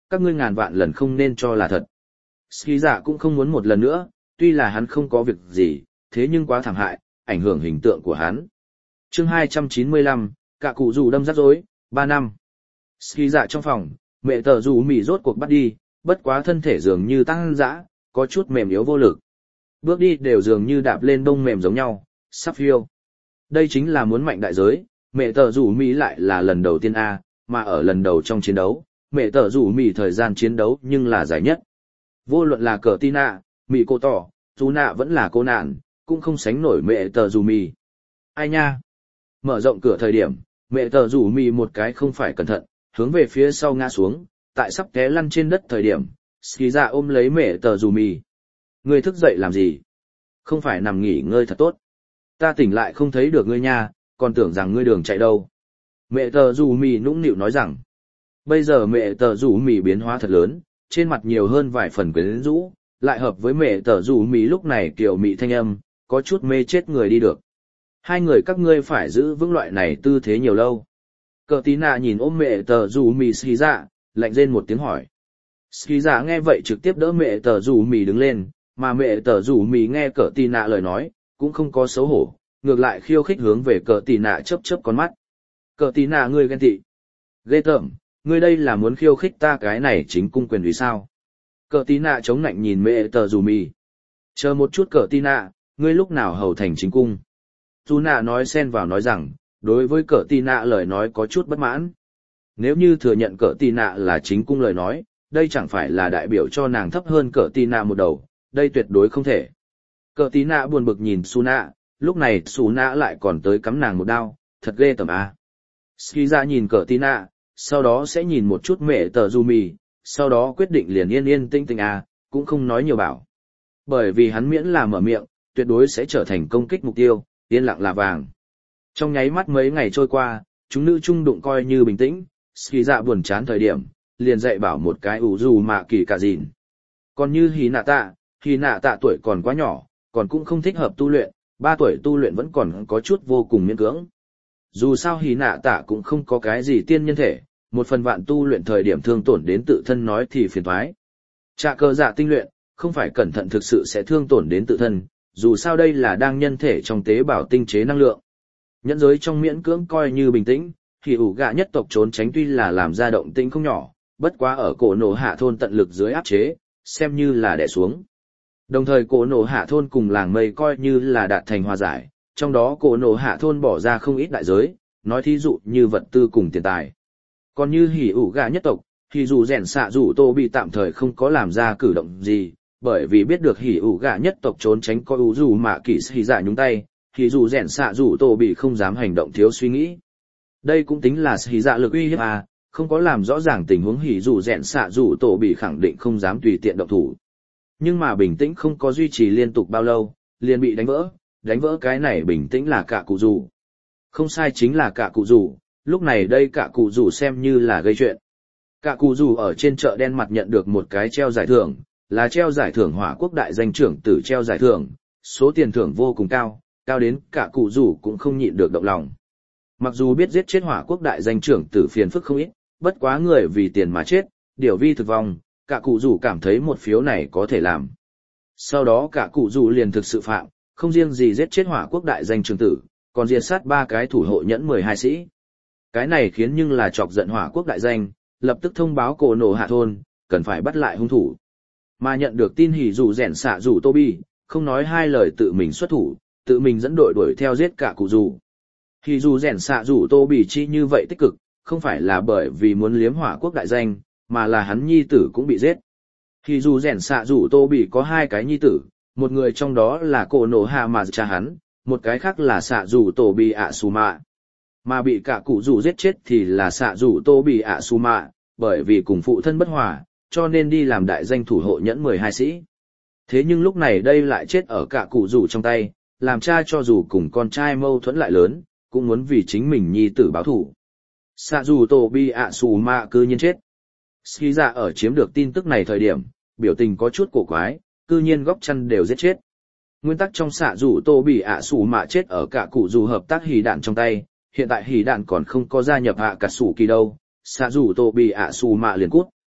các ngươi ngàn vạn lần không nên cho là thật. Ski dạ cũng không muốn một lần nữa, tuy là hắn không có việc gì, thế nhưng quá thảm hại, ảnh hưởng hình tượng của hắn. Chương hai trăm chín mươi lăm, cả cụ rủ đâm rắc rối, ba năm. Ski dạ trong phòng, mẹ tờ rủ mì rốt cuộc bắt đi, bất quá thân thể dường như tăng dã, có chút mềm yếu vô lực. Bước đi đều dường như đạp lên đông mềm giống nhau, sắp phiêu. Đây chính là muốn mạnh đại giới, mẹ tờ rủ mì lại là lần đầu tiên A, mà ở lần đầu trong chiến đấu, mẹ tờ rủ mì thời gian chiến đấu nhưng là dài nhất. Vô luận là cờ tina, mì cô tỏ, dù nạ vẫn là cô nạn, cũng không sánh nổi mẹ tờ rủ mì. Ai nha? Mở rộng cửa thời điểm, mẹ tờ rủ mì một cái không phải cẩn thận, hướng về phía sau ngã xuống, tại sắp té lăn trên đất thời điểm, Ski dạ ôm lấy mẹ tờ rủ mì. Ngươi thức dậy làm gì? Không phải nằm nghỉ ngơi thật tốt. Ta tỉnh lại không thấy được ngươi nha, còn tưởng rằng ngươi đường chạy đâu. Mẹ tờ rủ mì nũng nịu nói rằng, bây giờ mẹ tờ rủ mì biến hóa thật lớn, trên mặt nhiều hơn vài phần quyến rũ, lại hợp với mẹ tờ rủ mì lúc này kiểu mị thanh âm, có chút mê chết người đi được. Hai người các ngươi phải giữ vững loại này tư thế nhiều lâu. Cờ tí nạ nhìn ôm mẹ tờ rủ mì Ski dạ, lạnh rên một tiếng hỏi. Ski dạ nghe vậy trực tiếp đỡ mẹ tờ rủ mì đứng lên, mà mẹ tờ rủ mì nghe cờ tí nạ lời nói, cũng không có xấu hổ, ngược lại khiêu khích hướng về cờ tí nạ chớp chớp con mắt. Cờ tí nạ ngươi ghen tị. Ghê tởm, ngươi đây là muốn khiêu khích ta cái này chính cung quyền vì sao? Cờ tí nạ chống nạnh nhìn mẹ tờ rủ mì. Chờ một chút cờ tí nạ, ngươi lúc nào hầu thành chính cung? Dù nạ nói xen vào nói rằng, đối với cờ tí nạ lời nói có chút bất mãn. Nếu như thừa nhận cờ tí nạ là chính cung lời nói, đây chẳng phải là đại biểu cho nàng thấp hơn cờ tí nạ một đầu, đây tuyệt đối không thể. Cờ tí nạ buồn bực nhìn Su nạ, lúc này Su nạ lại còn tới cắm nàng một đao, thật ghê tởm a. Ski ra nhìn cờ tí nạ, sau đó sẽ nhìn một chút mẹ tờ du mì, sau đó quyết định liền yên yên tinh tinh a, cũng không nói nhiều bảo. Bởi vì hắn miễn là mở miệng, tuyệt đối sẽ trở thành công kích mục tiêu, yên lặng là vàng. Trong nháy mắt mấy ngày trôi qua, chúng nữ trung đụng coi như bình tĩnh, Ski dạ buồn chán thời điểm, liền dạy bảo một cái ủ dù mà kỳ cả dìn. Còn như hí nạ tạ, hí nạ tạ tuổi còn quá nhỏ, còn cũng không thích hợp tu luyện, ba tuổi tu luyện vẫn còn có chút vô cùng miễn cưỡng. Dù sao hí nạ tạ cũng không có cái gì tiên nhân thể, một phần vạn tu luyện thời điểm thương tổn đến tự thân nói thì phiền toái. Trạ cơ dạ tinh luyện, không phải cẩn thận thực sự sẽ thương tổn đến tự thân, dù sao đây là đang nhân thể trong tế bào tinh chế năng lượng. Nhẫn giới trong miễn cưỡng coi như bình tĩnh, thì ủ gạ nhất tộc trốn tránh tuy là làm ra động tĩnh không nhỏ, bất quá ở cổ nổ hạ thôn tận lực dưới áp chế, xem như là đè xuống. Đồng thời cổ nổ hạ thôn cùng làng mây coi như là đạt thành hòa giải, trong đó cổ nổ hạ thôn bỏ ra không ít đại giới, nói thí dụ như vật tư cùng tiền tài. Còn như hỉ ủ gạ nhất tộc, thì dù rèn xạ dù tô bị tạm thời không có làm ra cử động gì, bởi vì biết được hỉ ủ gạ nhất tộc trốn tránh coi ủ dù mà kỳ sĩ giả nhúng tay, thì dù rèn xạ dù tô bị không dám hành động thiếu suy nghĩ. Đây cũng tính là sĩ dạ lực uy hiếp à, không có làm rõ ràng tình huống hỉ dù rèn xạ dù tô bị khẳng định không dám tùy tiện động thủ. Nhưng mà bình tĩnh không có duy trì liên tục bao lâu, liền bị đánh vỡ, đánh vỡ cái này bình tĩnh là cả cụ dù. Không sai chính là cả cụ dù, lúc này đây cả cụ dù xem như là gây chuyện. Cả cụ dù ở trên chợ đen mặt nhận được một cái treo giải thưởng, là treo giải thưởng hỏa quốc đại danh trưởng tử treo giải thưởng, số tiền thưởng vô cùng cao, cao đến cả cụ dù cũng không nhịn được động lòng. Mặc dù biết giết chết hỏa quốc đại danh trưởng tử phiền phức không ít, bất quá người vì tiền mà chết, điều vi thực vong, cả cụ dù cảm thấy một phiếu này có thể làm. Sau đó cả cụ dù liền thực sự phạm, không riêng gì giết chết hỏa quốc đại danh trưởng tử, còn diệt sát ba cái thủ hộ nhẫn mười hai sĩ. Cái này khiến nhưng là chọc giận hỏa quốc đại danh, lập tức thông báo cổ nổ hạ thôn, cần phải bắt lại hung thủ. Mà nhận được tin hỉ dù rèn xạ dù tô bi, không nói hai lời tự mình xuất thủ, tự mình dẫn đội đuổi theo giết cả cụ dù. Hỉ dù rèn xạ dù tô bi chi như vậy tích cực, không phải là bởi vì muốn liếm hỏa quốc đại danh, mà là hắn nhi tử cũng bị giết. Hỉ dù rèn xạ dù tô bi có hai cái nhi tử, một người trong đó là cổ nổ hạ mà cha hắn, một cái khác là xạ dù tô bi ạ su mạ. Mà bị cả cụ dù giết chết thì là xạ dù tô bị ạ su mạ, bởi vì cùng phụ thân bất hòa, cho nên đi làm đại danh thủ hộ nhẫn mười hai sĩ. Thế nhưng lúc này đây lại chết ở cả cụ dù trong tay, làm cha cho dù cùng con trai mâu thuẫn lại lớn, cũng muốn vì chính mình nhi tử báo thủ. Xạ dù tô bị ạ su mạ cư nhiên chết. Ski dạ ở chiếm được tin tức này thời điểm, biểu tình có chút cổ quái, cư nhiên góc chăn đều giết chết. Nguyên tắc trong xạ dù tô bị ạ su mạ chết ở cả cụ dù hợp tác hỉ đạn trong tay. Hiện tại hỉ đạn còn không có gia nhập hạ cả sủ kỳ đâu, xạ dù tô bị ạ xù mạ liền cút.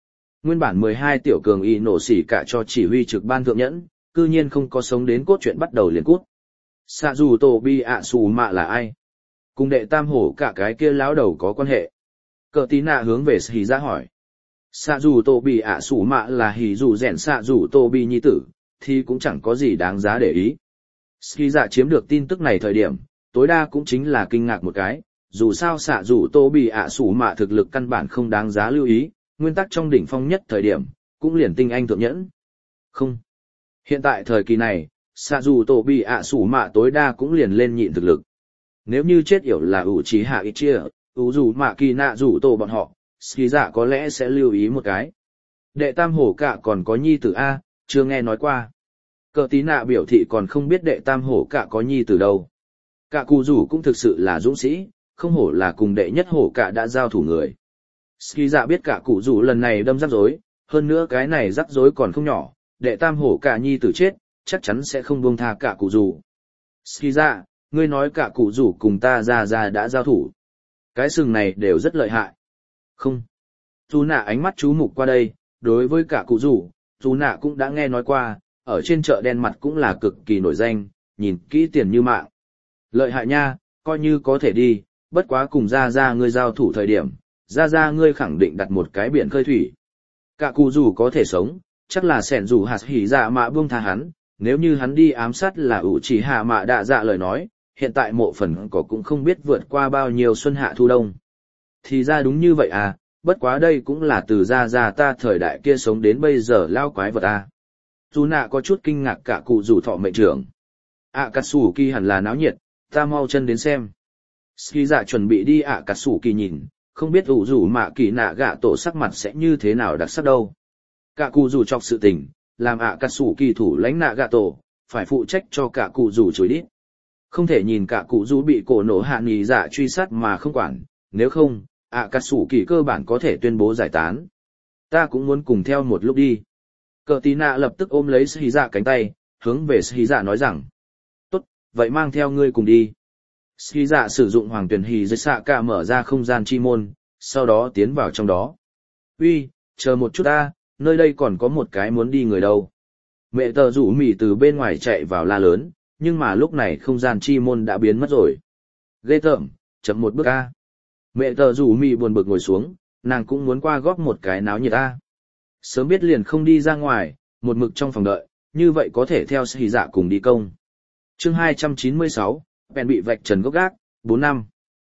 Nguyên bản mười hai tiểu cường y nổ xỉ cả cho chỉ huy trực ban thượng nhẫn, cư nhiên không có sống đến cốt truyện bắt đầu liền cút. Sạ dù tổ bi ạ xù mạ là ai? Cùng đệ tam hổ cả cái kia lão đầu có quan hệ. Cờ tí nạ hướng về hỉ ra hỏi. Sạ dù tổ bi ạ xù mạ là hỉ dù rèn sạ dù tổ bi nhi tử, thì cũng chẳng có gì đáng giá để ý. Ski dạ chiếm được tin tức này thời điểm, tối đa cũng chính là kinh ngạc một cái, dù sao sạ dù tô bị ạ sủ mạ thực lực căn bản không đáng giá lưu ý, nguyên tắc trong đỉnh phong nhất thời điểm, cũng liền tinh anh thượng nhẫn. Không. Hiện tại thời kỳ này, sạ dù tô bị ạ sủ mạ tối đa cũng liền lên nhịn thực lực. Nếu như chết yểu là ủ trí hạ ít chia, ủ dù mạ kỳ nạ dù tô bọn họ, Ski dạ có lẽ sẽ lưu ý một cái. Đệ tam hổ cả còn có nhi tử A, chưa nghe nói qua. Cờ tí nạ biểu thị còn không biết đệ tam hổ cả có nhi tử đâu. Cả cụ rủ cũng thực sự là dũng sĩ, không hổ là cùng đệ nhất hổ cả đã giao thủ người. Ski dạ biết cả cụ rủ lần này đâm rắc rối, hơn nữa cái này rắc rối còn không nhỏ, đệ tam hổ cả nhi tử chết, chắc chắn sẽ không buông tha cả cụ rủ. Ski dạ, ngươi nói cả cụ rủ cùng ta ra ra đã giao thủ. Cái sừng này đều rất lợi hại. Không. Dù nạ ánh mắt chú mục qua đây, đối với cả cụ rủ, dù nạ cũng đã nghe nói qua, ở trên chợ đen mặt cũng là cực kỳ nổi danh, nhìn kỹ tiền như mạng. Lợi hại nha, coi như có thể đi, bất quá cùng ra ra ngươi giao thủ thời điểm, ra ra ngươi khẳng định đặt một cái biển khơi thủy. Cả cụ rủ có thể sống, chắc là sẻn rủ hạt hỉ dạ mạ buông tha hắn, nếu như hắn đi ám sát là ủ chỉ hạ mạ đạ dạ lời nói, hiện tại mộ phần có cũng không biết vượt qua bao nhiêu xuân hạ thu đông. Thì ra đúng như vậy à, bất quá đây cũng là từ ra ra ta thời đại kia sống đến bây giờ lao quái vật à. Dù nạ có chút kinh ngạc cả cụ rủ thọ mệnh trưởng. ạ cà sủ kỳ hẳn là náo nhiệt, ta mau chân đến xem. Ski dạ chuẩn bị đi ạ cà sủ kỳ nhìn, không biết ủ rủ mạ kỳ nạ gạ tổ sắc mặt sẽ như thế nào đặc sắc đâu. Cả cụ rủ chọc sự tình, làm ạ cà sủ kỳ thủ lãnh nạ gạ tổ, phải phụ trách cho cả cụ rủ chối đít. Không thể nhìn cả cụ rủ bị cổ nổ hạ nghỉ dạ truy sát mà không quản, nếu không, ạ cà sủ kỳ cơ bản có thể tuyên bố giải tán. Ta cũng muốn cùng theo một lúc đi. Cờ tí nạ lập tức ôm lấy Sĩ dạ cánh tay, hướng về Sĩ dạ nói rằng. Tốt, vậy mang theo ngươi cùng đi. Sĩ dạ sử dụng hoàng tuyển hì dưới xạ cả mở ra không gian chi môn, sau đó tiến vào trong đó. Uy, chờ một chút ta, nơi đây còn có một cái muốn đi người đâu. Mẹ tờ rủ mỉ từ bên ngoài chạy vào la lớn, nhưng mà lúc này không gian chi môn đã biến mất rồi. Ghê tởm, chậm một bước a. Mẹ tờ rủ mỉ buồn bực ngồi xuống, nàng cũng muốn qua góp một cái náo nhiệt a. Sớm biết liền không đi ra ngoài, một mực trong phòng đợi, như vậy có thể theo Sĩ dạ cùng đi công. Chương hai trăm chín mươi sáu, bèn bị vạch trần gốc gác, bốn năm.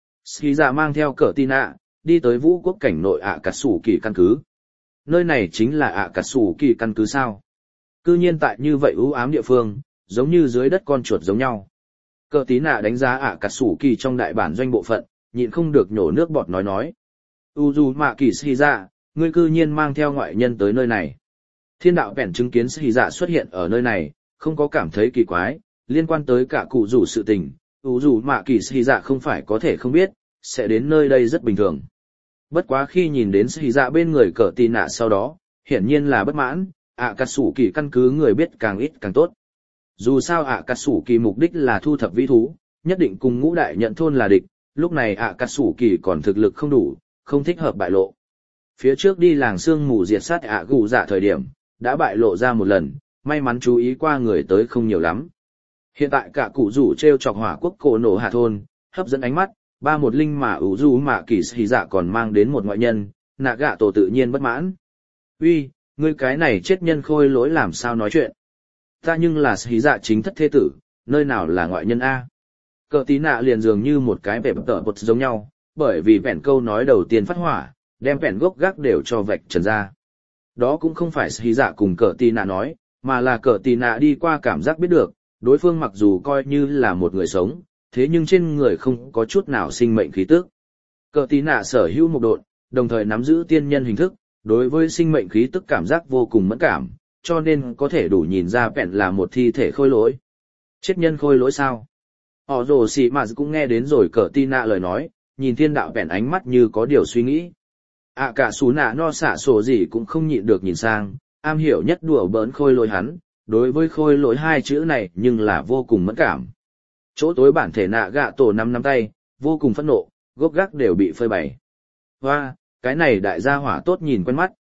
Sĩ dạ mang theo cờ tin ạ, đi tới vũ quốc cảnh nội ạ cà sủ kỳ căn cứ. Nơi này chính là ạ cà sủ kỳ căn cứ sao. Cư nhiên tại như vậy u ám địa phương, giống như dưới đất con chuột giống nhau. Cờ tí nạ đánh giá ạ cà sủ kỳ trong đại bản doanh bộ phận, nhịn không được nhổ nước bọt nói nói. U dù mạ kỳ Sĩ dạ, ngươi cư nhiên mang theo ngoại nhân tới nơi này. Thiên đạo bèn chứng kiến Sĩ dạ xuất hiện ở nơi này, không có cảm thấy kỳ quái, liên quan tới cả cụ rủ sự tình, u dù mạ kỳ Sĩ dạ không phải có thể không biết, sẽ đến nơi đây rất bình thường. Bất quá khi nhìn đến Sĩ dạ bên người cờ tì nạ sau đó, hiển nhiên là bất mãn, ạ cà sủ kỳ căn cứ người biết càng ít càng tốt. Dù sao ạ cà sủ kỳ mục đích là thu thập vĩ thú, nhất định cùng ngũ đại nhận thôn là địch, lúc này ạ cà sủ kỳ còn thực lực không đủ, không thích hợp bại lộ. Phía trước đi làng sương mù diệt sát ạ gù dạ thời điểm, đã bại lộ ra một lần, may mắn chú ý qua người tới không nhiều lắm. Hiện tại cả cụ rủ treo chọc hỏa quốc cổ nổ hạ thôn, hấp dẫn ánh mắt, ba một linh mà ủ du mạ kỳ Sĩ dạ còn mang đến một ngoại nhân, nạ gạ tổ tự nhiên bất mãn. Uy, ngươi cái này chết nhân khôi lỗi làm sao nói chuyện? Ta nhưng là Sĩ dạ chính thất thế tử, nơi nào là ngoại nhân A? Cờ tí nạ liền dường như một cái vẻ bập tở bột giống nhau, bởi vì vẹn câu nói đầu tiên phát hỏa, đem vẹn gốc gác đều cho vạch trần ra. Đó cũng không phải Sĩ dạ cùng cờ tí nạ nói, mà là cờ tí nạ đi qua cảm giác biết được, đối phương mặc dù coi như là một người sống, thế nhưng trên người không có chút nào sinh mệnh khí tức. Cờ tí nạ sở hữu một độn, đồng thời nắm giữ tiên nhân hình thức, đối với sinh mệnh khí tức cảm giác vô cùng mẫn cảm, cho nên có thể đủ nhìn ra vẹn là một thi thể khôi lỗi. Chết nhân khôi lỗi sao? Họ rồ xì mà cũng nghe đến rồi cờ tí nạ lời nói, nhìn thiên đạo vẹn ánh mắt như có điều suy nghĩ. À cả xú nạ no xả sổ gì cũng không nhịn được nhìn sang, am hiểu nhất đùa bỡn khôi lỗi hắn, đối với khôi lỗi hai chữ này nhưng là vô cùng mẫn cảm. Chỗ tối bản thể nạ gạ tổ năm nắm tay, vô cùng phẫn nộ, gốc gác đều bị phơi bày. Hoa, cái này đại gia hỏa tốt nhìn quen mắt,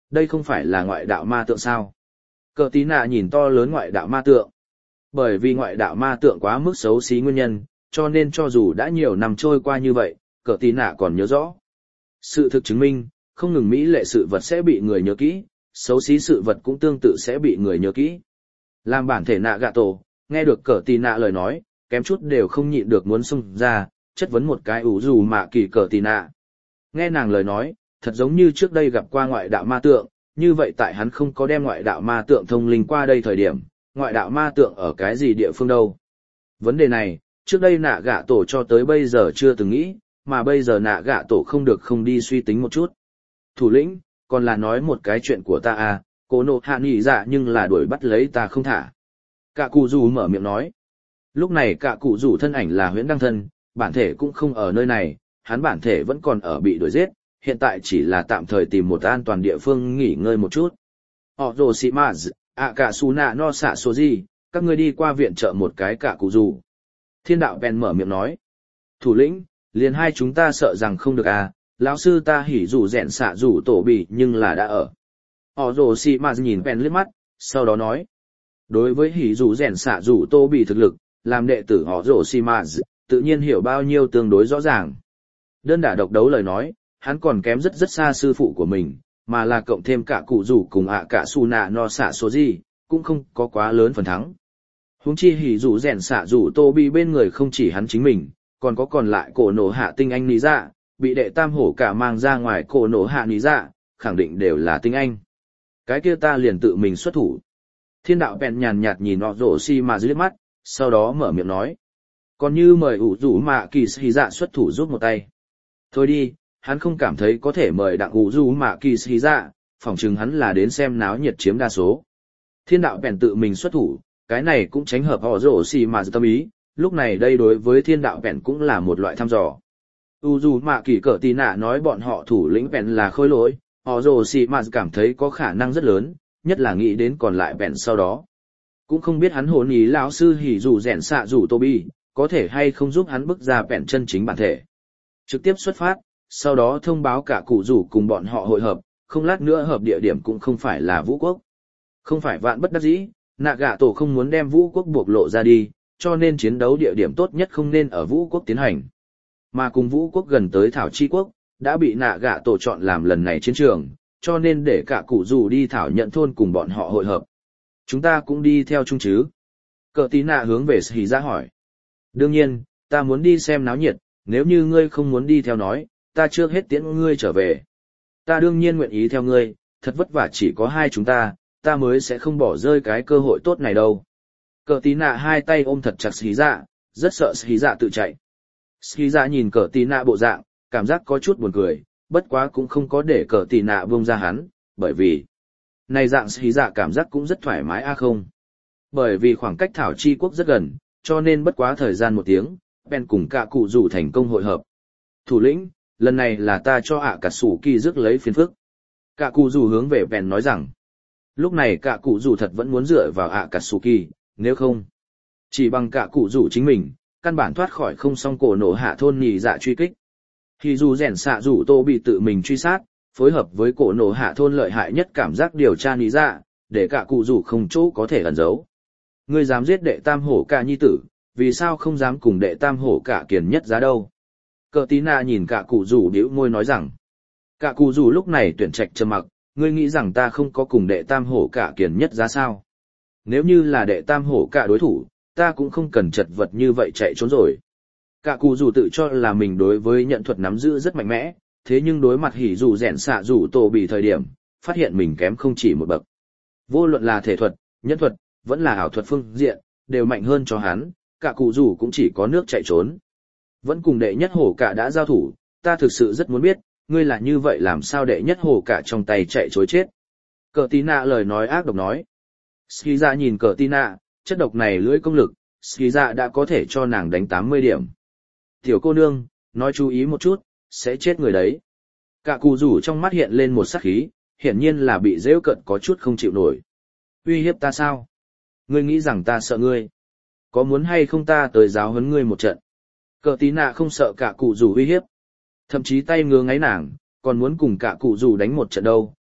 đây không phải là ngoại đạo ma tượng sao? Cờ tí nạ nhìn to lớn ngoại đạo ma tượng. Bởi vì ngoại đạo ma tượng quá mức xấu xí nguyên nhân, cho nên cho dù đã nhiều năm trôi qua như vậy, cờ tí nạ còn nhớ rõ. Sự thực chứng minh, không ngừng mỹ lệ sự vật sẽ bị người nhớ kỹ, xấu xí sự vật cũng tương tự sẽ bị người nhớ kỹ. Làm bản thể nạ gạ tổ, nghe được cờ tí nạ lời nói, kém chút đều không nhịn được muốn xông ra, chất vấn một cái ủ dù mạ kỳ cờ tí nạ. Nghe nàng lời nói, thật giống như trước đây gặp qua ngoại đạo ma tượng, như vậy tại hắn không có đem ngoại đạo ma tượng thông linh qua đây thời điểm, ngoại đạo ma tượng ở cái gì địa phương đâu. Vấn đề này, trước đây nạ gạ tổ cho tới bây giờ chưa từng nghĩ, mà bây giờ nạ gạ tổ không được không đi suy tính một chút. Thủ lĩnh, còn là nói một cái chuyện của ta à, cô nộ hạ nghỉ dạ nhưng là đuổi bắt lấy ta không thả. Cả cụ rủ mở miệng nói. Lúc này cả cụ rủ thân ảnh là huyễn đăng thân, bản thể cũng không ở nơi này, hắn bản thể vẫn còn ở bị đuổi giết, hiện tại chỉ là tạm thời tìm một an toàn địa phương nghỉ ngơi một chút. Họ rồ xị mạ ạ cả xù nạ no xạ số gì, các ngươi đi qua viện trợ một cái cả cụ rủ. Thiên đạo bèn mở miệng nói. Thủ lĩnh, liền hai chúng ta sợ rằng không được à, lão sư ta hỉ rủ rèn xạ rủ tổ bỉ nhưng là đã ở. Họ rồ xị mạ nhìn bèn liếc mắt, sau đó nói. Đối với hỉ rủ rèn xạ rủ tô bỉ thực lực, làm đệ tử họ rồ xị mạ tự nhiên hiểu bao nhiêu tương đối rõ ràng. Đơn đả độc đấu lời nói, hắn còn kém rất rất xa sư phụ của mình, mà là cộng thêm cả cụ rủ cùng ạ cả su nạ no xạ số gì, cũng không có quá lớn phần thắng. Huống chi hỉ rủ rèn xạ rủ tô bị bên người không chỉ hắn chính mình, còn có còn lại cổ nổ hạ tinh anh lý dạ, bị đệ tam hổ cả mang ra ngoài cổ nổ hạ lý dạ, khẳng định đều là tinh anh. Cái kia ta liền tự mình xuất thủ. Thiên đạo bèn nhàn nhạt nhìn họ rổ si mà dưới mắt, sau đó mở miệng nói. Còn như mời ủ rủ mạ kỳ sĩ dạ xuất thủ giúp một tay. Thôi đi, hắn không cảm thấy có thể mời đặng ủ rủ mạ kỳ sĩ dạ, phỏng chừng hắn là đến xem náo nhiệt chiếm đa số. Thiên đạo bèn tự mình xuất thủ, cái này cũng tránh hợp họ rổ xì mà tâm ý, lúc này đây đối với thiên đạo bèn cũng là một loại thăm dò. U dù mạ kỳ cỡ tì nạ nói bọn họ thủ lĩnh bèn là khôi lỗi, họ rổ xì mà cảm thấy có khả năng rất lớn, nhất là nghĩ đến còn lại bèn sau đó. Cũng không biết hắn hồn ý lão sư hỉ dù rèn xạ rủ tô bi, có thể hay không giúp hắn bức ra bèn chân chính bản thể. Trực tiếp xuất phát, sau đó thông báo cả cụ rủ cùng bọn họ hội hợp, không lát nữa hợp địa điểm cũng không phải là vũ quốc. Không phải vạn bất đắc dĩ, nạ gạ tổ không muốn đem vũ quốc buộc lộ ra đi, cho nên chiến đấu địa điểm tốt nhất không nên ở vũ quốc tiến hành. Mà cùng vũ quốc gần tới Thảo Chi quốc, đã bị nạ gạ tổ chọn làm lần này chiến trường, cho nên để cả cụ rủ đi Thảo Nhận thôn cùng bọn họ hội hợp. Chúng ta cũng đi theo chung chứ. Cờ tí nạ hướng về Sĩ ra hỏi. Đương nhiên, ta muốn đi xem náo nhiệt, nếu như ngươi không muốn đi theo nói, ta trước hết tiễn ngươi trở về. Ta đương nhiên nguyện ý theo ngươi, thật vất vả chỉ có hai chúng ta, ta mới sẽ không bỏ rơi cái cơ hội tốt này đâu. Cờ tí nạ hai tay ôm thật chặt Sĩ dạ, rất sợ Sĩ dạ tự chạy. Sĩ dạ nhìn cờ tí nạ bộ dạng, cảm giác có chút buồn cười, bất quá cũng không có để cờ tí nạ buông ra hắn, bởi vì này dạng Sĩ dạ cảm giác cũng rất thoải mái a không. Bởi vì khoảng cách Thảo Chi quốc rất gần, cho nên bất quá thời gian một tiếng, Ben cùng cả cụ rủ thành công hội hợp. Thủ lĩnh, lần này là ta cho ạ cả sủ kỳ rước lấy phiền phức. Cả cụ rủ hướng về Ben nói rằng, lúc này cả cụ rủ thật vẫn muốn dựa vào ạ cả sủ kỳ, nếu không, chỉ bằng cả cụ rủ chính mình, căn bản thoát khỏi không xong cổ nổ hạ thôn nhì dạ truy kích. Khi dù rèn xạ rủ tô bị tự mình truy sát, phối hợp với cổ nổ hạ thôn lợi hại nhất cảm giác điều tra nhì dạ, để cả cụ rủ không chỗ có thể ẩn giấu. Ngươi dám giết đệ tam hổ cả nhi tử, vì sao không dám cùng đệ tam hổ cả kiền nhất giá đâu? Cờ tí nạ nhìn cả cụ rủ bĩu môi nói rằng, cả cụ rủ lúc này tuyển trạch trầm mặc, ngươi nghĩ rằng ta không có cùng đệ tam hổ cả kiền nhất giá sao? Nếu như là đệ tam hổ cả đối thủ, ta cũng không cần chật vật như vậy chạy trốn rồi. Cả cụ rủ tự cho là mình đối với nhận thuật nắm giữ rất mạnh mẽ, thế nhưng đối mặt hỉ rủ rèn xạ rủ tổ bị thời điểm, phát hiện mình kém không chỉ một bậc. Vô luận là thể thuật, nhân thuật, vẫn là ảo thuật phương diện, đều mạnh hơn cho hắn, cả cụ rủ cũng chỉ có nước chạy trốn. Vẫn cùng đệ nhất hổ cả đã giao thủ, ta thực sự rất muốn biết, ngươi là như vậy làm sao đệ nhất hổ cả trong tay chạy trối chết. Cờ tí nạ lời nói ác độc nói. Skiza nhìn cờ tí nạ, chất độc này lưỡi công lực, Skiza đã có thể cho nàng đánh tám mươi điểm. Tiểu cô nương, nói chú ý một chút, sẽ chết người đấy. Cả cụ rủ trong mắt hiện lên một sắc khí, hiển nhiên là bị rêu cận có chút không chịu nổi. Uy hiếp ta sao? Ngươi nghĩ rằng ta sợ ngươi? Có muốn hay không ta tới giáo huấn ngươi một trận? Cờ tí nạ không sợ cả cụ rủ uy hiếp. Thậm chí tay ngứa ngáy nàng, còn muốn cùng cả cụ rủ đánh một trận đâu,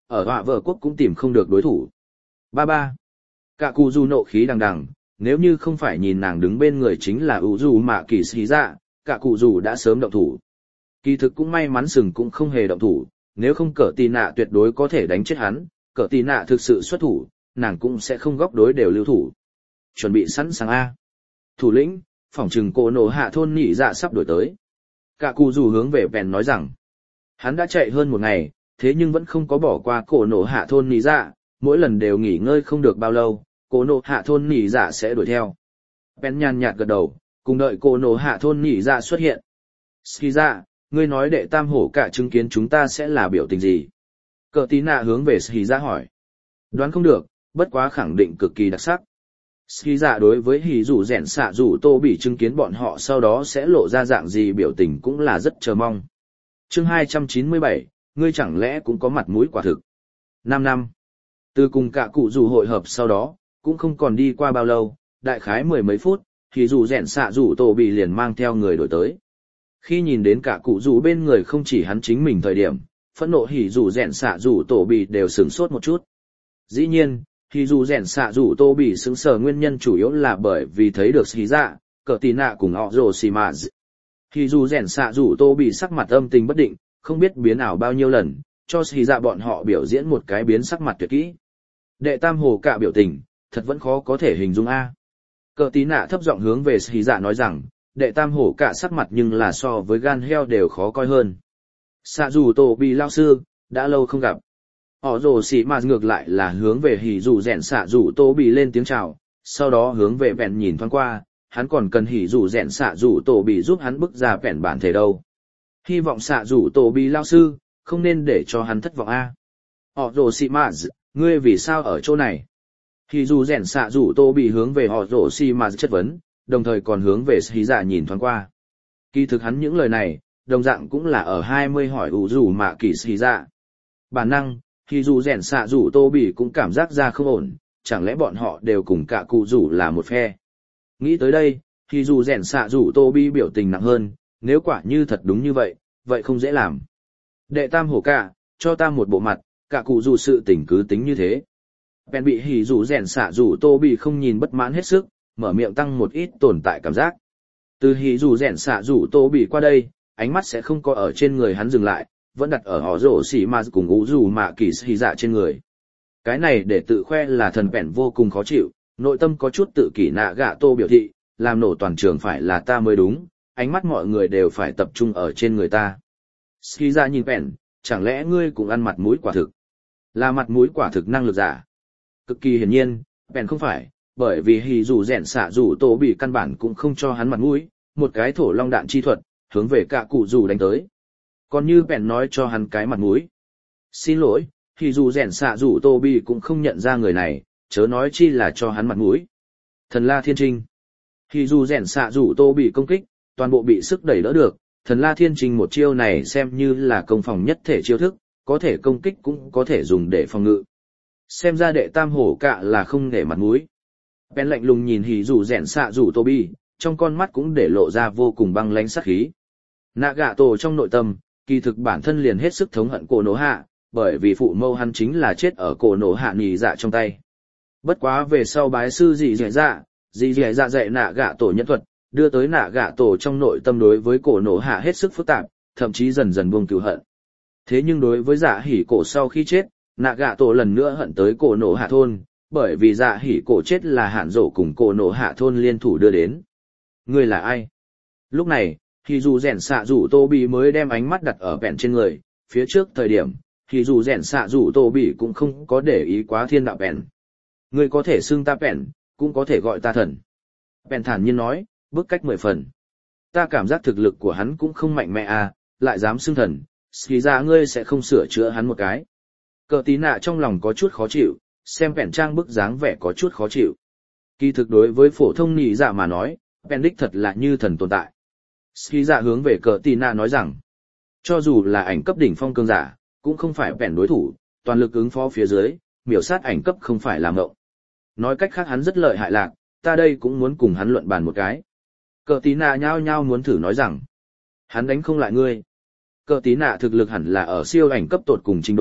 ở họa vợ quốc cũng tìm không được đối thủ. Ba ba. Cả cụ dù nộ khí đằng đằng, nếu như không phải nhìn nàng đứng bên người chính là ủ dù mạ kỳ xì dạ, cả cụ dù đã sớm động thủ. Kỳ thực cũng may mắn sừng cũng không hề động thủ, nếu không cỡ tì nạ tuyệt đối có thể đánh chết hắn, cỡ tì nạ thực sự xuất thủ, nàng cũng sẽ không góc đối đều lưu thủ. Chuẩn bị sẵn sàng A. Thủ lĩnh, phỏng trừng cổ nổ hạ thôn nhị dạ sắp đổi tới. Cả cụ dù hướng về bèn nói rằng, hắn đã chạy hơn một ngày, thế nhưng vẫn không có bỏ qua cổ nổ hạ thôn nhị dạ, mỗi lần đều nghỉ ngơi không được bao lâu, cổ nổ hạ thôn nhị dạ sẽ đuổi theo. Bèn nhàn nhạt gật đầu, cùng đợi cổ nổ hạ thôn nhị dạ xuất hiện. Ski dạ, ngươi nói đệ tam hổ cả chứng kiến chúng ta sẽ là biểu tình gì? Cờ tí nạ hướng về Ski dạ hỏi. Đoán không được, bất quá khẳng định cực kỳ đặc sắc. Ski dạ đối với hỉ rủ rèn xạ rủ tô bị chứng kiến bọn họ sau đó sẽ lộ ra dạng gì biểu tình cũng là rất chờ mong. Chương hai trăm chín mươi bảy, ngươi chẳng lẽ cũng có mặt mũi quả thực. Năm năm. Từ cùng cả cụ rủ hội hợp sau đó, cũng không còn đi qua bao lâu, đại khái mười mấy phút, hỉ rủ rèn xạ rủ tô bị liền mang theo người đổi tới. Khi nhìn đến cả cụ rủ bên người không chỉ hắn chính mình thời điểm, phẫn nộ hỉ rủ rèn xạ rủ tổ bị đều sửng sốt một chút. Dĩ nhiên, hỉ rủ rèn xạ rủ tô bị sững sờ nguyên nhân chủ yếu là bởi vì thấy được Ski dạ, cờ tì nạ cùng họ rồ xì mà. Hỉ rủ rèn xạ rủ tô bị sắc mặt âm tình bất định, không biết biến ảo bao nhiêu lần, cho Ski dạ bọn họ biểu diễn một cái biến sắc mặt tuyệt kỹ. Đệ tam hồ cả biểu tình, thật vẫn khó có thể hình dung a. Cờ tí nạ thấp giọng hướng về Ski dạ nói rằng, đệ tam hổ cả sắc mặt nhưng là so với gan heo đều khó coi hơn. Xạ dù tổ bị lao sư, đã lâu không gặp. Họ rồ xỉ mà ngược lại là hướng về hỉ dù rèn xạ dù tổ bị lên tiếng chào, sau đó hướng về bèn nhìn thoáng qua, hắn còn cần hỉ dù rèn xạ dù tổ bị giúp hắn bức ra bèn bản thể đâu. Hy vọng xạ dù tổ bị lao sư, không nên để cho hắn thất vọng a. Họ rồ xỉ mà, ngươi vì sao ở chỗ này? Hỉ dù rèn xạ dù tổ bị hướng về họ rồ xỉ mà chất vấn, đồng thời còn hướng về Ski dạ nhìn thoáng qua. Kỳ thực hắn những lời này, đồng dạng cũng là ở hai mươi hỏi ủ rủ mạ kỳ Ski dạ. Bản năng, thì dù rèn xạ rủ tô bỉ cũng cảm giác ra không ổn, chẳng lẽ bọn họ đều cùng cả cụ rủ là một phe. Nghĩ tới đây, thì dù rèn xạ rủ tô bỉ biểu tình nặng hơn, nếu quả như thật đúng như vậy, vậy không dễ làm. Đệ tam hổ cả, cho ta một bộ mặt, cả cụ rủ sự tình cứ tính như thế. Bèn bị hỉ rủ rèn xạ rủ tô bỉ không nhìn bất mãn hết sức, mở miệng tăng một ít tồn tại cảm giác. Từ hỉ rủ rèn xạ rủ tô bỉ qua đây, ánh mắt sẽ không có ở trên người hắn dừng lại, vẫn đặt ở họ rổ xỉ mà cùng ủ rủ mạ kỳ xì dạ trên người. Cái này để tự khoe là thần bèn vô cùng khó chịu, nội tâm có chút tự kỷ nạ gạ tô biểu thị, làm nổ toàn trường phải là ta mới đúng, ánh mắt mọi người đều phải tập trung ở trên người ta. Ski dạ nhìn bèn, chẳng lẽ ngươi cũng ăn mặt mũi quả thực? Là mặt mũi quả thực năng lực giả? Cực kỳ hiển nhiên, bèn không phải, bởi vì hỉ dù rèn xạ dù tổ bị căn bản cũng không cho hắn mặt mũi, một cái thổ long đạn chi thuật, hướng về cả cụ dù đánh tới. Còn như bèn nói cho hắn cái mặt mũi. Xin lỗi, hỉ dù rèn xạ dù tổ bị cũng không nhận ra người này, chớ nói chi là cho hắn mặt mũi. Thần La Thiên Trinh. Hỉ dù rèn xạ dù tổ bị công kích, toàn bộ bị sức đẩy đỡ được, thần La Thiên Trinh một chiêu này xem như là công phòng nhất thể chiêu thức, có thể công kích cũng có thể dùng để phòng ngự. Xem ra đệ tam hổ cạ là không để mặt mũi. Bèn lạnh lùng nhìn hỉ dù rèn xạ dù tô bi, trong con mắt cũng để lộ ra vô cùng băng lãnh sát khí. Nạ gạ tổ trong nội tâm, kỳ thực bản thân liền hết sức thống hận cổ nổ hạ, bởi vì phụ mâu hắn chính là chết ở cổ nổ hạ nhì dạ trong tay. Bất quá về sau bái sư dị dẻ dạ, dị dẻ dạ dạy nạ gạ tổ nhân thuật, đưa tới nạ gạ tổ trong nội tâm đối với cổ nổ hạ hết sức phức tạp, thậm chí dần dần buông cừu hận. Thế nhưng đối với dạ hỉ cổ sau khi chết, nạ gạ tổ lần nữa hận tới cổ nổ hạ thôn, bởi vì dạ hỉ cổ chết là hạn rổ cùng cổ nổ hạ thôn liên thủ đưa đến. Ngươi là ai? Lúc này, thì dù rèn xạ rủ tô bị mới đem ánh mắt đặt ở bèn trên người, phía trước thời điểm, thì dù rèn xạ rủ tô bị cũng không có để ý quá thiên đạo bèn. Ngươi có thể xưng ta bèn, cũng có thể gọi ta thần. Bèn thản nhiên nói, bước cách mười phần. Ta cảm giác thực lực của hắn cũng không mạnh mẽ à, lại dám xưng thần, thì ra ngươi sẽ không sửa chữa hắn một cái. Cờ tí nạ trong lòng có chút khó chịu, xem bèn trang bức dáng vẻ có chút khó chịu. Kỳ thực đối với phổ thông nhị dạ mà nói, bèn đích thật là như thần tồn tại. Ski dạ hướng về cờ tí nạ nói rằng, cho dù là ảnh cấp đỉnh phong cương giả, cũng không phải bèn đối thủ, toàn lực ứng phó phía dưới, miểu sát ảnh cấp không phải là ngộng. Nói cách khác hắn rất lợi hại lạc, ta đây cũng muốn cùng hắn luận bàn một cái. Cờ tí nạ nhao nhao muốn thử nói rằng, hắn đánh không lại ngươi. Cờ tí nạ thực lực hẳn là ở siêu ảnh cấp tột cùng trình độ,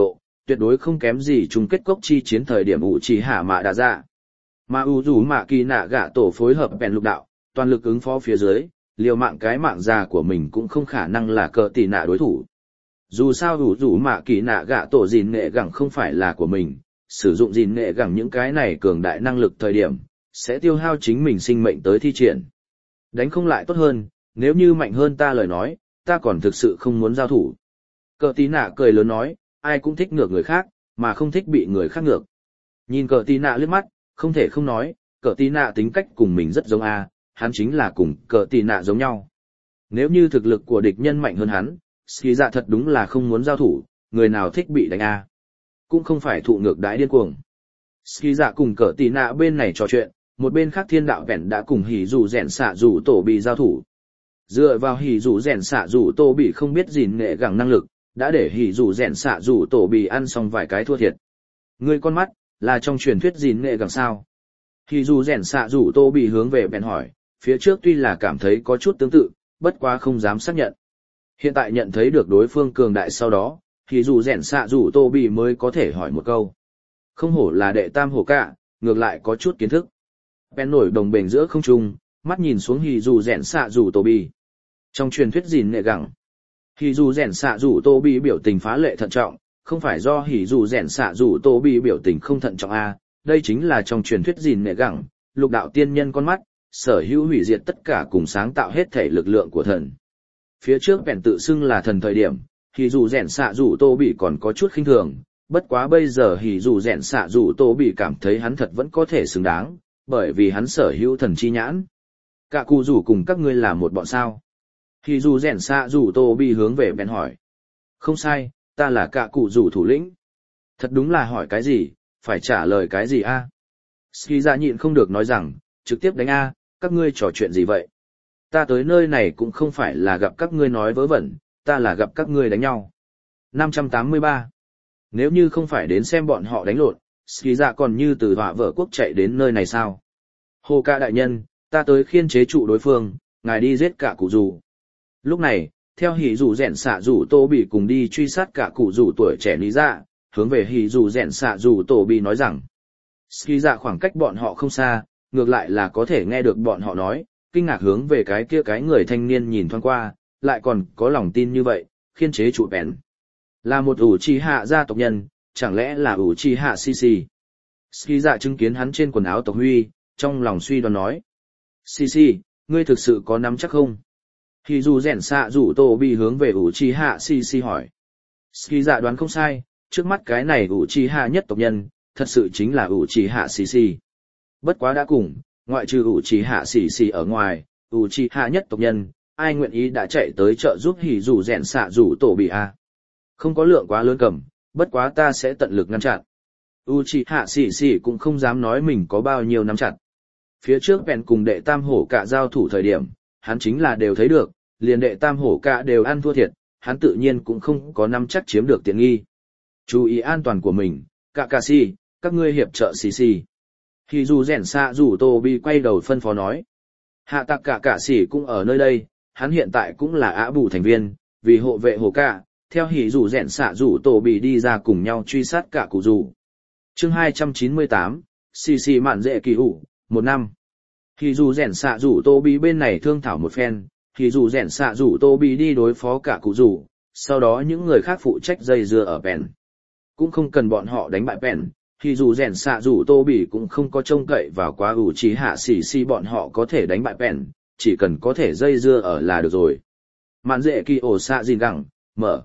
tuyệt đối không kém gì chung kết cốc chi chiến thời điểm ủ trì hạ mạ đã ra. Mà ủ rủ mạ kỳ nạ gạ tổ phối hợp bèn lục đạo, toàn lực ứng phó phía dưới, liều mạng cái mạng già của mình cũng không khả năng là cờ tỷ nạ đối thủ. Dù sao ủ rủ mạ kỳ nạ gạ tổ gìn nghệ gẳng không phải là của mình, sử dụng gìn nghệ gẳng những cái này cường đại năng lực thời điểm, sẽ tiêu hao chính mình sinh mệnh tới thi triển. Đánh không lại tốt hơn, nếu như mạnh hơn ta lời nói, ta còn thực sự không muốn giao thủ. Cờ tí nạ cười lớn nói, ai cũng thích ngược người khác, mà không thích bị người khác ngược. Nhìn cờ tí nạ liếc mắt, không thể không nói, cờ tí nạ tính cách cùng mình rất giống a, hắn chính là cùng cờ tí nạ giống nhau. Nếu như thực lực của địch nhân mạnh hơn hắn, Ski Dạ thật đúng là không muốn giao thủ, người nào thích bị đánh a, cũng không phải thụ ngược đãi điên cuồng. Ski Dạ cùng cờ tí nạ bên này trò chuyện, một bên khác thiên đạo vẹn đã cùng hỉ dù rèn xạ dù tổ bị giao thủ. Dựa vào hỉ dù rèn xạ dù tổ bị không biết gìn nghệ gẳng năng lực, đã để hỉ dù rèn xạ dù tổ bị ăn xong vài cái thua thiệt. Ngươi con mắt, là trong truyền thuyết gìn nghệ gẳng sao? Hỉ dù rèn xạ dù tổ bị hướng về bèn hỏi, phía trước tuy là cảm thấy có chút tương tự, bất quá không dám xác nhận. Hiện tại nhận thấy được đối phương cường đại sau đó, hỉ dù rèn xạ dù tổ bị mới có thể hỏi một câu. Không hổ là đệ tam hổ cả, ngược lại có chút kiến thức. Bèn nổi đồng bền giữa không trung, mắt nhìn xuống hỉ dù rèn xạ dù tổ bị. Trong truyền thuyết gìn nghệ gẳng, hỉ dù rèn xạ dù tô bị biểu tình phá lệ thận trọng, không phải do hỉ dù rèn xạ dù tô bị biểu tình không thận trọng a, đây chính là trong truyền thuyết gìn nghệ gẳng, lục đạo tiên nhân con mắt, sở hữu hủy diệt tất cả cùng sáng tạo hết thể lực lượng của thần. Phía trước bèn tự xưng là thần thời điểm, hỉ dù rèn xạ dù tô bị còn có chút khinh thường, bất quá bây giờ hỉ dù rèn xạ dù tô bị cảm thấy hắn thật vẫn có thể xứng đáng, bởi vì hắn sở hữu thần chi nhãn. Cả cụ rủ cùng các ngươi là một bọn sao? Hỉ dù rèn xạ dù tô bị hướng về bèn hỏi. Không sai, ta là cả cụ rủ thủ lĩnh. Thật đúng là hỏi cái gì, phải trả lời cái gì a? Ski Dạ nhịn không được nói rằng, trực tiếp đánh a, các ngươi trò chuyện gì vậy? Ta tới nơi này cũng không phải là gặp các ngươi nói vớ vẩn, ta là gặp các ngươi đánh nhau. năm trăm tám mươi ba. Nếu như không phải đến xem bọn họ đánh lộn, Ski Dạ còn như từ họa vợ quốc chạy đến nơi này sao? Hồ ca đại nhân, ta tới khiên chế trụ đối phương, ngài đi giết cả cụ rủ. Lúc này, theo hỉ dù rèn xạ dù tô bị cùng đi truy sát cả cụ rủ tuổi trẻ lý dạ, hướng về hỉ dù rèn xạ dù tô bị nói rằng, Ski Dạ khoảng cách bọn họ không xa, ngược lại là có thể nghe được bọn họ nói, kinh ngạc hướng về cái kia cái người thanh niên nhìn thoáng qua, lại còn có lòng tin như vậy, khiên chế trụ bèn. Là một ủ trì hạ gia tộc nhân, chẳng lẽ là ủ trì hạ xì xì. Ski Dạ chứng kiến hắn trên quần áo tộc huy, trong lòng suy đoán nói, xì xì, ngươi thực sự có nắm chắc không? Thì dù rèn xạ rủ tổ bị hướng về ủ trì hạ xì xì hỏi. Ski Dạ đoán không sai, trước mắt cái này ủ trì hạ nhất tộc nhân, thật sự chính là ủ trì hạ xì xì. Bất quá đã cùng, ngoại trừ ủ trì hạ xì xì ở ngoài, ủ trì hạ nhất tộc nhân, ai nguyện ý đã chạy tới trợ giúp hỉ dù rèn xạ rủ tổ bị a? Không có lượng quá lớn cầm, bất quá ta sẽ tận lực ngăn chặn. Uchiha xì xì cũng không dám nói mình có bao nhiêu nắm chặt. Phía trước bèn cùng đệ tam hổ cả giao thủ thời điểm, hắn chính là đều thấy được, liền đệ tam hổ cả đều ăn thua thiệt, hắn tự nhiên cũng không có nắm chắc chiếm được tiện nghi. Chú ý an toàn của mình, cả cả xì, các ngươi hiệp trợ xì xì. Khi dù rèn xạ rủ tô bị quay đầu phân phó nói. Hạ tạc cả cả xì cũng ở nơi đây, hắn hiện tại cũng là ả bù thành viên, vì hộ vệ hổ cả, theo hỉ dù rèn xạ rủ tô bị đi ra cùng nhau truy sát cả cụ rủ. Chương hai trăm chín mươi tám, xì xì mạn dễ kỳ hủ, một năm. Hỉ dù rèn xạ rủ tô bị bên này thương thảo một phen, hỉ dù rèn xạ rủ tô bị đi đối phó cả cụ rủ, sau đó những người khác phụ trách dây dưa ở bèn. Cũng không cần bọn họ đánh bại bèn, hỉ dù rèn xạ rủ tô bị cũng không có trông cậy vào quá ủ trí hạ xì xì bọn họ có thể đánh bại bèn, chỉ cần có thể dây dưa ở là được rồi. Mạn dễ kỳ ổ xạ gìn gẳng, mở.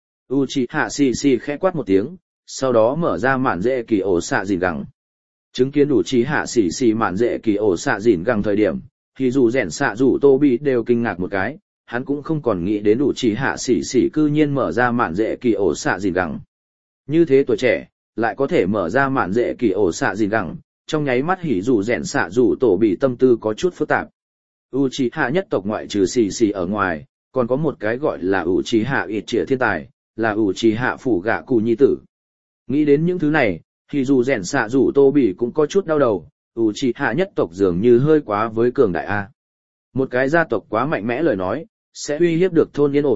Uchiha xì xì khẽ quát một tiếng, sau đó mở ra mạn dễ kỳ ổ xạ gìn gẳng. Chứng kiến Uchiha xì xì mạn dễ kỳ ổ xạ gìn gẳng thời điểm, thì dù rèn xạ rủ tô bị đều kinh ngạc một cái, hắn cũng không còn nghĩ đến Uchiha xì xì cư nhiên mở ra mạn dễ kỳ ổ xạ gìn gẳng. Như thế tuổi trẻ, lại có thể mở ra mạn dễ kỳ ổ xạ gìn gẳng, trong nháy mắt hỉ dù rèn xạ rủ tổ bị tâm tư có chút phức tạp. Uchiha nhất tộc ngoại trừ xì xì ở ngoài, còn có một cái gọi là Uchiha ít trịa thiên tài, là Uchiha phủ gạ cụ nhi tử. Nghĩ đến những thứ này, thì dù rèn xạ rủ tô bỉ cũng có chút đau đầu, Uchiha nhất tộc dường như hơi quá với cường đại A. Một cái gia tộc quá mạnh mẽ lời nói, sẽ uy hiếp được thôn yên ổn,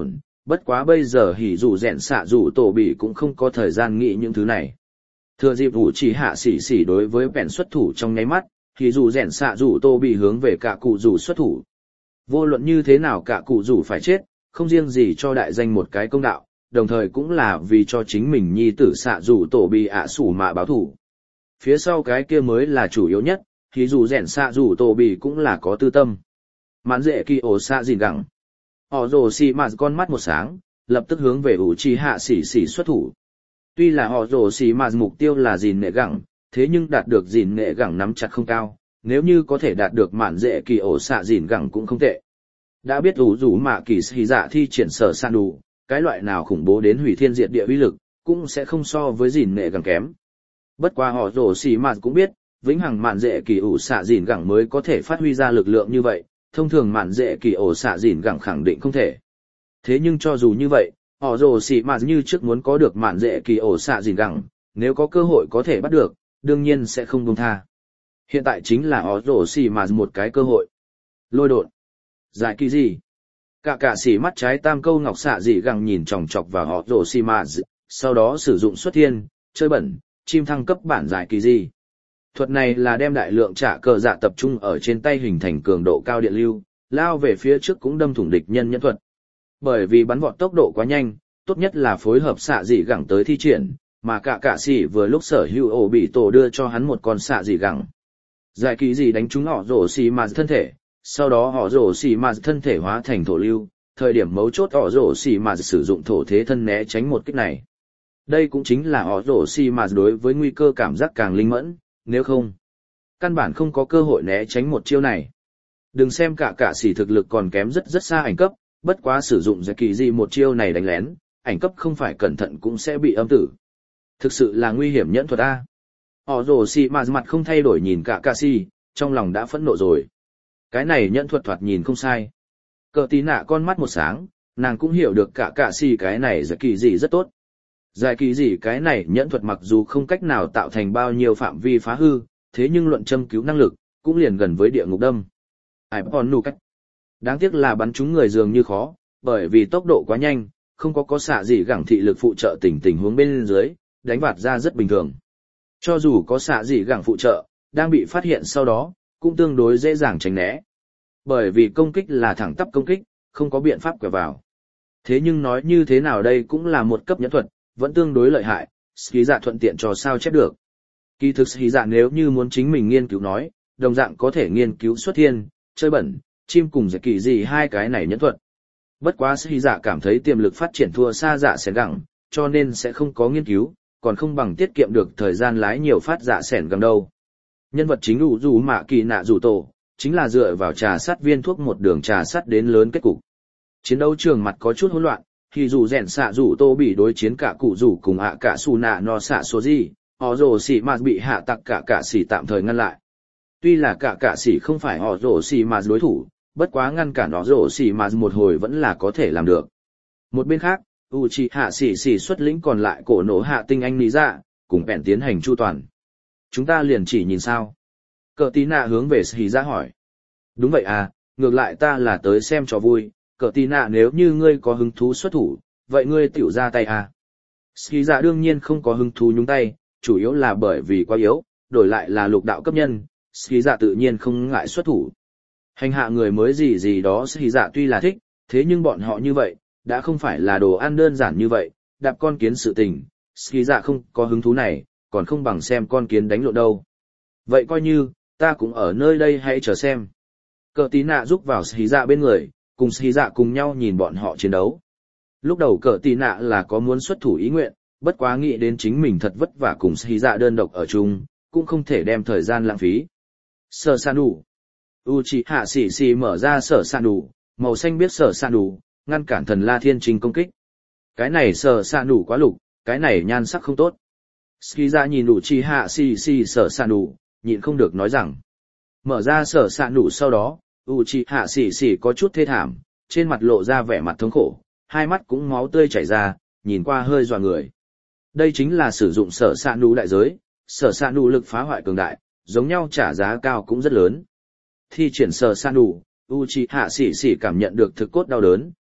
bất quá bây giờ hỉ dù rèn xạ dù tổ bị cũng không có thời gian nghĩ những thứ này. Thừa dịp ủ chỉ hạ xỉ xỉ đối với bèn xuất thủ trong nháy mắt, hỉ dù rèn xạ dù tổ bị hướng về cả cụ dù xuất thủ. Vô luận như thế nào cả cụ dù phải chết, không riêng gì cho đại danh một cái công đạo, đồng thời cũng là vì cho chính mình nhi tử xạ dù tổ bị ạ sủ mạ báo thủ. Phía sau cái kia mới là chủ yếu nhất, hỉ dù rèn xạ dù tổ bị cũng là có tư tâm. Mãn dễ kỳ ổ xạ gìn gẳng. Họ rồ xì mà con mắt một sáng, lập tức hướng về ủ trì hạ xỉ xỉ xuất thủ. Tuy là họ rồ xì mà mục tiêu là gìn nệ gẳng, thế nhưng đạt được gìn nệ gẳng nắm chặt không cao, nếu như có thể đạt được mạn dễ kỳ ổ xạ gìn gẳng cũng không tệ. Đã biết ủ rủ mạ kỳ xì dạ thi triển sở san đủ, cái loại nào khủng bố đến hủy thiên diệt địa uy lực, cũng sẽ không so với gìn nệ gẳng kém. Bất qua họ rồ xì mà cũng biết, vĩnh hằng mạn dễ kỳ ủ xạ gìn gẳng mới có thể phát huy ra lực lượng như vậy. Thông thường mạn dễ kỳ ổ xạ dìn gẳng khẳng định không thể. Thế nhưng cho dù như vậy, họ rồ xì mà như trước muốn có được mạn dễ kỳ ổ xạ dìn gẳng, nếu có cơ hội có thể bắt được, đương nhiên sẽ không buông tha. Hiện tại chính là họ rồ xì mà một cái cơ hội. Lôi đột. Giải kỳ gì? Cả cả xì mắt trái tam câu ngọc xạ dị gẳng nhìn chòng chọc vào họ rồ xì mà, sau đó sử dụng xuất thiên, chơi bẩn, chim thăng cấp bản giải kỳ gì. Thuật này là đem đại lượng trả cờ dạ tập trung ở trên tay hình thành cường độ cao điện lưu, lao về phía trước cũng đâm thủng địch nhân nhẫn thuật. Bởi vì bắn vọt tốc độ quá nhanh, tốt nhất là phối hợp xạ dị gẳng tới thi triển, mà cả cả sĩ vừa lúc sở hữu ổ bị tổ đưa cho hắn một con xạ dị gẳng. Giải kỳ gì đánh trúng họ rổ xì mà thân thể, sau đó họ rổ xì mà thân thể hóa thành thổ lưu, thời điểm mấu chốt họ rổ xì mà sử dụng thổ thế thân né tránh một kích này. Đây cũng chính là họ rổ xì mà đối với nguy cơ cảm giác càng linh mẫn. Nếu không, căn bản không có cơ hội né tránh một chiêu này. Đừng xem cả cả sĩ thực lực còn kém rất rất xa ảnh cấp, bất quá sử dụng giải kỳ gì một chiêu này đánh lén, ảnh cấp không phải cẩn thận cũng sẽ bị âm tử. Thực sự là nguy hiểm nhẫn thuật A. Họ rồ xì mà mặt không thay đổi nhìn cả cả sĩ, trong lòng đã phẫn nộ rồi. Cái này nhẫn thuật thoạt nhìn không sai. Cờ tí nạ con mắt một sáng, nàng cũng hiểu được cả cả sĩ cái này giải kỳ gì rất tốt. Giải kỳ gì cái này nhẫn thuật mặc dù không cách nào tạo thành bao nhiêu phạm vi phá hư, thế nhưng luận châm cứu năng lực, cũng liền gần với địa ngục đâm. Ai còn nụ cách. Đáng tiếc là bắn trúng người dường như khó, bởi vì tốc độ quá nhanh, không có có xạ gì gẳng thị lực phụ trợ tình tình huống bên dưới, đánh vạt ra rất bình thường. Cho dù có xạ gì gẳng phụ trợ, đang bị phát hiện sau đó, cũng tương đối dễ dàng tránh né. Bởi vì công kích là thẳng tắp công kích, không có biện pháp quẹo vào. Thế nhưng nói như thế nào đây cũng là một cấp nhẫn thuật, vẫn tương đối lợi hại, Ski Dạ thuận tiện cho sao chép được. Kỳ thực Ski Dạ nếu như muốn chính mình nghiên cứu nói, đồng dạng có thể nghiên cứu xuất thiên, chơi bẩn, chim cùng giải kỳ gì hai cái này nhẫn thuật. Bất quá Ski Dạ cảm thấy tiềm lực phát triển thua xa dạ sẻn gẳng, cho nên sẽ không có nghiên cứu, còn không bằng tiết kiệm được thời gian lái nhiều phát dạ sẻn gẳng đâu. Nhân vật chính ủ dù mạ kỳ nạ rủ tổ, chính là dựa vào trà sắt viên thuốc một đường trà sắt đến lớn kết cục. Chiến đấu trường mặt có chút hỗn loạn. Thì dù rèn xạ dù tô bị đối chiến cả cụ rủ cùng ạ cả su nạ no xạ số gì, họ rồ xì mà bị hạ tặc cả cả xì tạm thời ngăn lại. Tuy là cả cả xì không phải họ rồ xì mà đối thủ, bất quá ngăn cản họ rồ xì mà một hồi vẫn là có thể làm được. Một bên khác, Uchiha xì xì xuất lĩnh còn lại cổ nổ hạ tinh anh lý dạ, cùng bèn tiến hành chu toàn. Chúng ta liền chỉ nhìn sao. Cờ tí nạ hướng về xì ra hỏi. Đúng vậy à, ngược lại ta là tới xem trò vui. Cờ tí nạ nếu như ngươi có hứng thú xuất thủ, vậy ngươi tiểu ra tay à. Ski dạ đương nhiên không có hứng thú nhúng tay, chủ yếu là bởi vì quá yếu, đổi lại là lục đạo cấp nhân, Ski dạ tự nhiên không ngại xuất thủ. Hành hạ người mới gì gì đó Ski dạ tuy là thích, thế nhưng bọn họ như vậy, đã không phải là đồ ăn đơn giản như vậy, đạp con kiến sự tình, Ski dạ không có hứng thú này, còn không bằng xem con kiến đánh lộn đâu. Vậy coi như, ta cũng ở nơi đây hãy chờ xem. Cờ tí nạ giúp vào Ski dạ bên người, cùng Ski dạ cùng nhau nhìn bọn họ chiến đấu. Lúc đầu cờ tí nạ là có muốn xuất thủ ý nguyện, bất quá nghĩ đến chính mình thật vất vả cùng Ski dạ đơn độc ở chung, cũng không thể đem thời gian lãng phí. Sở san đủ. Uchiha xì xì mở ra sở san đủ, màu xanh biết sở san đủ, ngăn cản thần La Thiên Trình công kích. Cái này sở san đủ quá lục, cái này nhan sắc không tốt. Ski dạ nhìn Uchiha xì xì sở san đủ, nhịn không được nói rằng. Mở ra sở san đủ sau đó, Uchiha xì xì có chút thê thảm, trên mặt lộ ra vẻ mặt thống khổ, hai mắt cũng máu tươi chảy ra, nhìn qua hơi dọa người. Đây chính là sử dụng sở san đủ đại giới, sở san đủ lực phá hoại cường đại, giống nhau trả giá cao cũng rất lớn. Thi triển sở san đủ, Uchiha xì xì cảm nhận được thực cốt đau đớn,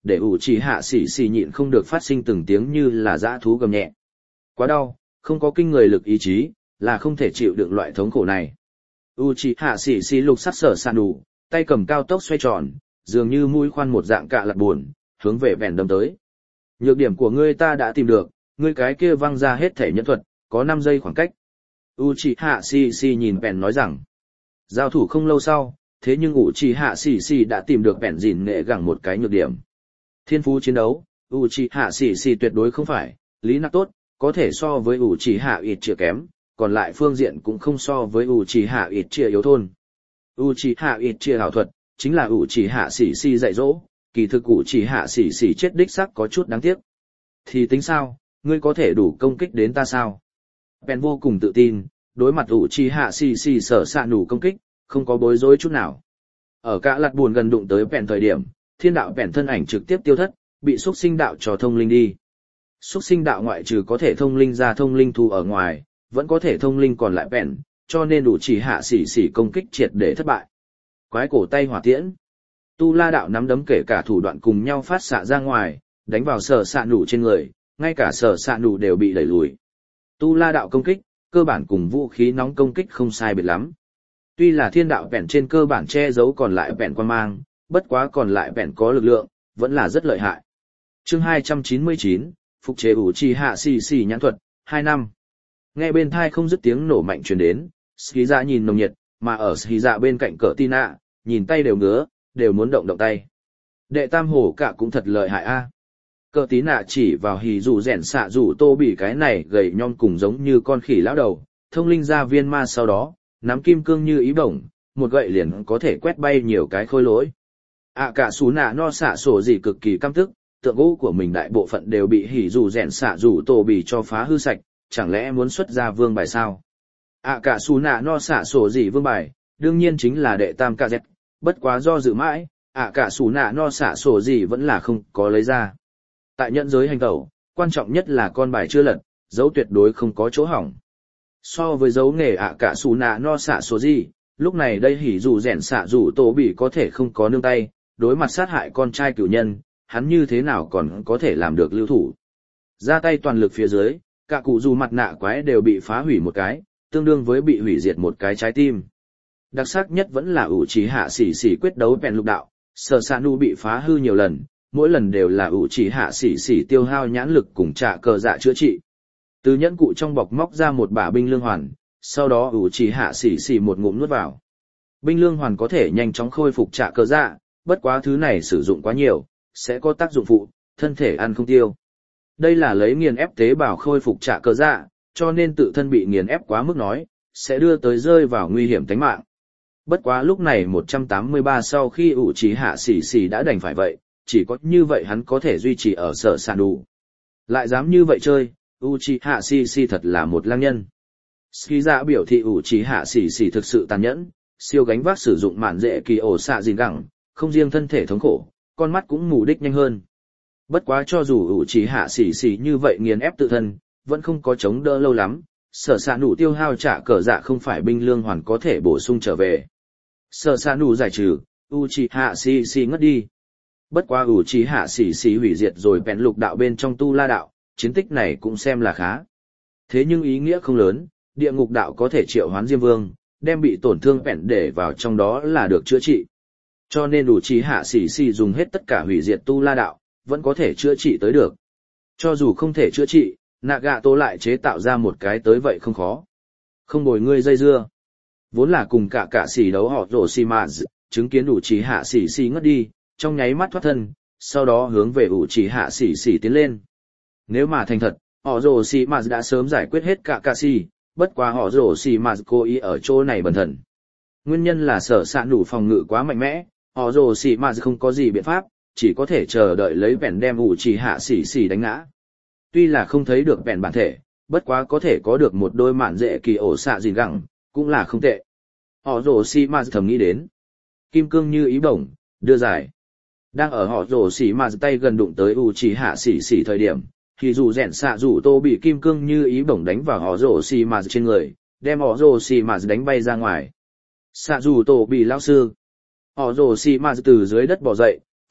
để ủ trì hạ xỉ xỉ nhịn không được phát sinh từng tiếng như là dã thú gầm nhẹ. Quá đau, không có kinh người lực ý chí, là không thể chịu đựng loại thống khổ này. Uchiha xỉ xỉ lục sắc sở sạn đủ, tay cầm cao tốc xoay tròn, dường như mũi khoan một dạng cạ lật buồn, hướng về bèn đâm tới. Nhược điểm của ngươi ta đã tìm được, ngươi cái kia văng ra hết thể nhẫn thuật, có năm giây khoảng cách. Uchiha xỉ xỉ nhìn bèn nói rằng, giao thủ không lâu sau, thế nhưng Uchiha xỉ xỉ đã tìm được bèn gìn nghệ gẳng một cái nhược điểm. Thiên phú chiến đấu, Uchiha xỉ xỉ tuyệt đối không phải, lý nặc tốt, có thể so với Uchiha ít chia kém, còn lại phương diện cũng không so với Uchiha ít chia yếu thôn. Uchiha ít chia hảo thuật, chính là Uchiha xỉ xỉ dạy dỗ, kỳ thực Uchiha xỉ xỉ chết đích xác có chút đáng tiếc. Thì tính sao, ngươi có thể đủ công kích đến ta sao? Ben vô cùng tự tin, đối mặt Uchiha xỉ xỉ sở sạn đủ công kích, không có bối rối chút nào. Ở cả lạt buồn gần đụng tới Ben thời điểm, thiên đạo Ben thân ảnh trực tiếp tiêu thất, bị xúc sinh đạo cho thông linh đi. Xúc sinh đạo ngoại trừ có thể thông linh ra thông linh thu ở ngoài, vẫn có thể thông linh còn lại bèn, cho nên đủ chỉ hạ xỉ xỉ công kích triệt để thất bại. Quái cổ tay hỏa tiễn. Tu La đạo nắm đấm kể cả thủ đoạn cùng nhau phát xạ ra ngoài, đánh vào sở sạn đủ trên người, ngay cả sở sạn đủ đều bị đẩy lùi. Tu La đạo công kích, cơ bản cùng vũ khí nóng công kích không sai biệt lắm. Tuy là thiên đạo bèn trên cơ bản che giấu còn lại bèn quan mang, bất quá còn lại bèn có lực lượng, vẫn là rất lợi hại. Chương hai trăm chín mươi chín, phục chế Uchiha xỉ xỉ nhãn thuật, hai năm. Nghe bên thai không dứt tiếng nổ mạnh truyền đến, Skiza nhìn nồng nhiệt, mà ở Skiza bên cạnh cỡ Tina, nhìn tay đều ngứa, đều muốn động động tay. Đệ tam hổ cả cũng thật lợi hại a. À. Cỡ Tina chỉ vào hì dù rèn xạ dù tô bị cái này gầy nhom cùng giống như con khỉ lão đầu, thông linh ra viên ma sau đó, nắm kim cương như ý bổng, một gậy liền có thể quét bay nhiều cái khôi lỗi. À cả xú nạ no xạ sổ gì cực kỳ căm tức, tượng gỗ của mình đại bộ phận đều bị hỉ dù rèn xạ dù tô bì cho phá hư sạch, chẳng lẽ muốn xuất ra vương bài sao? À cả xù nạ no xạ sổ gì vương bài, đương nhiên chính là đệ tam ca dẹt, bất quá do dự mãi, à cả xù nạ no xạ sổ gì vẫn là không có lấy ra. Tại nhận giới hành tẩu, quan trọng nhất là con bài chưa lật, dấu tuyệt đối không có chỗ hỏng. So với dấu nghề à cả xù nạ no xạ sổ gì, lúc này đây hỉ dù rèn xạ dù tô bì có thể không có nương tay, đối mặt sát hại con trai cửu nhân, hắn như thế nào còn có thể làm được lưu thủ. Ra tay toàn lực phía dưới, cả cụ dù mặt nạ quái đều bị phá hủy một cái, tương đương với bị hủy diệt một cái trái tim. Đặc sắc nhất vẫn là Uchiha xỉ xỉ quyết đấu bèn lục đạo, sở sạn đủ bị phá hư nhiều lần, mỗi lần đều là Uchiha xỉ xỉ tiêu hao nhãn lực cùng trả cờ dạ chữa trị. Từ nhẫn cụ trong bọc móc ra một bả binh lương hoàn, sau đó Uchiha xỉ xỉ một ngụm nuốt vào. Binh lương hoàn có thể nhanh chóng khôi phục trả cờ dạ, bất quá thứ này sử dụng quá nhiều, sẽ có tác dụng phụ, thân thể ăn không tiêu. Đây là lấy nghiền ép tế bào khôi phục trả cờ dạ, cho nên tự thân bị nghiền ép quá mức nói, sẽ đưa tới rơi vào nguy hiểm tính mạng. Bất quá lúc này một trăm tám mươi ba sau khi Uchiha xỉ xỉ đã đành phải vậy, chỉ có như vậy hắn có thể duy trì ở sở sạn đủ. Lại dám như vậy chơi, Uchiha xỉ xỉ thật là một lang nhân. Skiza biểu thị Uchiha xỉ xỉ thực sự tàn nhẫn, siêu gánh vác sử dụng mạn dễ kỳ ổ xạ gìn gẳng, không riêng thân thể thống khổ, con mắt cũng mù đích nhanh hơn. Bất quá cho dù Uchiha xỉ xỉ như vậy nghiền ép tự thân, vẫn không có chống đỡ lâu lắm, sở sạn đủ tiêu hao trả cờ dạ không phải binh lương hoàn có thể bổ sung trở về. Sở sạn đủ giải trừ, Uchiha xỉ xỉ ngất đi. Bất quá Uchiha xỉ xỉ hủy diệt rồi bèn lục đạo bên trong tu la đạo, chiến tích này cũng xem là khá. Thế nhưng ý nghĩa không lớn, địa ngục đạo có thể triệu hoán Diêm Vương, đem bị tổn thương bèn để vào trong đó là được chữa trị. Cho nên Uchiha xỉ xỉ dùng hết tất cả hủy diệt tu la đạo, vẫn có thể chữa trị tới được. Cho dù không thể chữa trị, Nagato lại chế tạo ra một cái tới vậy không khó. Không bồi ngươi dây dưa. Vốn là cùng cả cả xỉ đấu họ Orochimaru, chứng kiến Uchiha xỉ xỉ ngất đi, trong nháy mắt thoát thân, sau đó hướng về Uchiha xỉ xỉ tiến lên. Nếu mà thành thật, Orochimaru đã sớm giải quyết hết cả cả xỉ, bất quá Orochimaru cố ý ở chỗ này bần thần. Nguyên nhân là sở sạn đủ phòng ngự quá mạnh mẽ, Orochimaru không có gì biện pháp, chỉ có thể chờ đợi lấy bèn đem Uchiha xỉ xỉ đánh ngã. Tuy là không thấy được bèn bản thể, bất quá có thể có được một đôi mạn dễ kỳ ổ xạ gìn gẳng, cũng là không tệ. Orochimaru thầm nghĩ đến. Kim cương như ý bổng, đưa giải. Đang ở Orochimaru tay gần đụng tới Uchiha xỉ xỉ thời điểm, thì dù rèn xạ dù tô bị kim cương như ý bổng đánh vào Orochimaru trên người, đem Orochimaru đánh bay ra ngoài. Xạ dù tô bị lão sư. Orochimaru từ dưới đất bò dậy,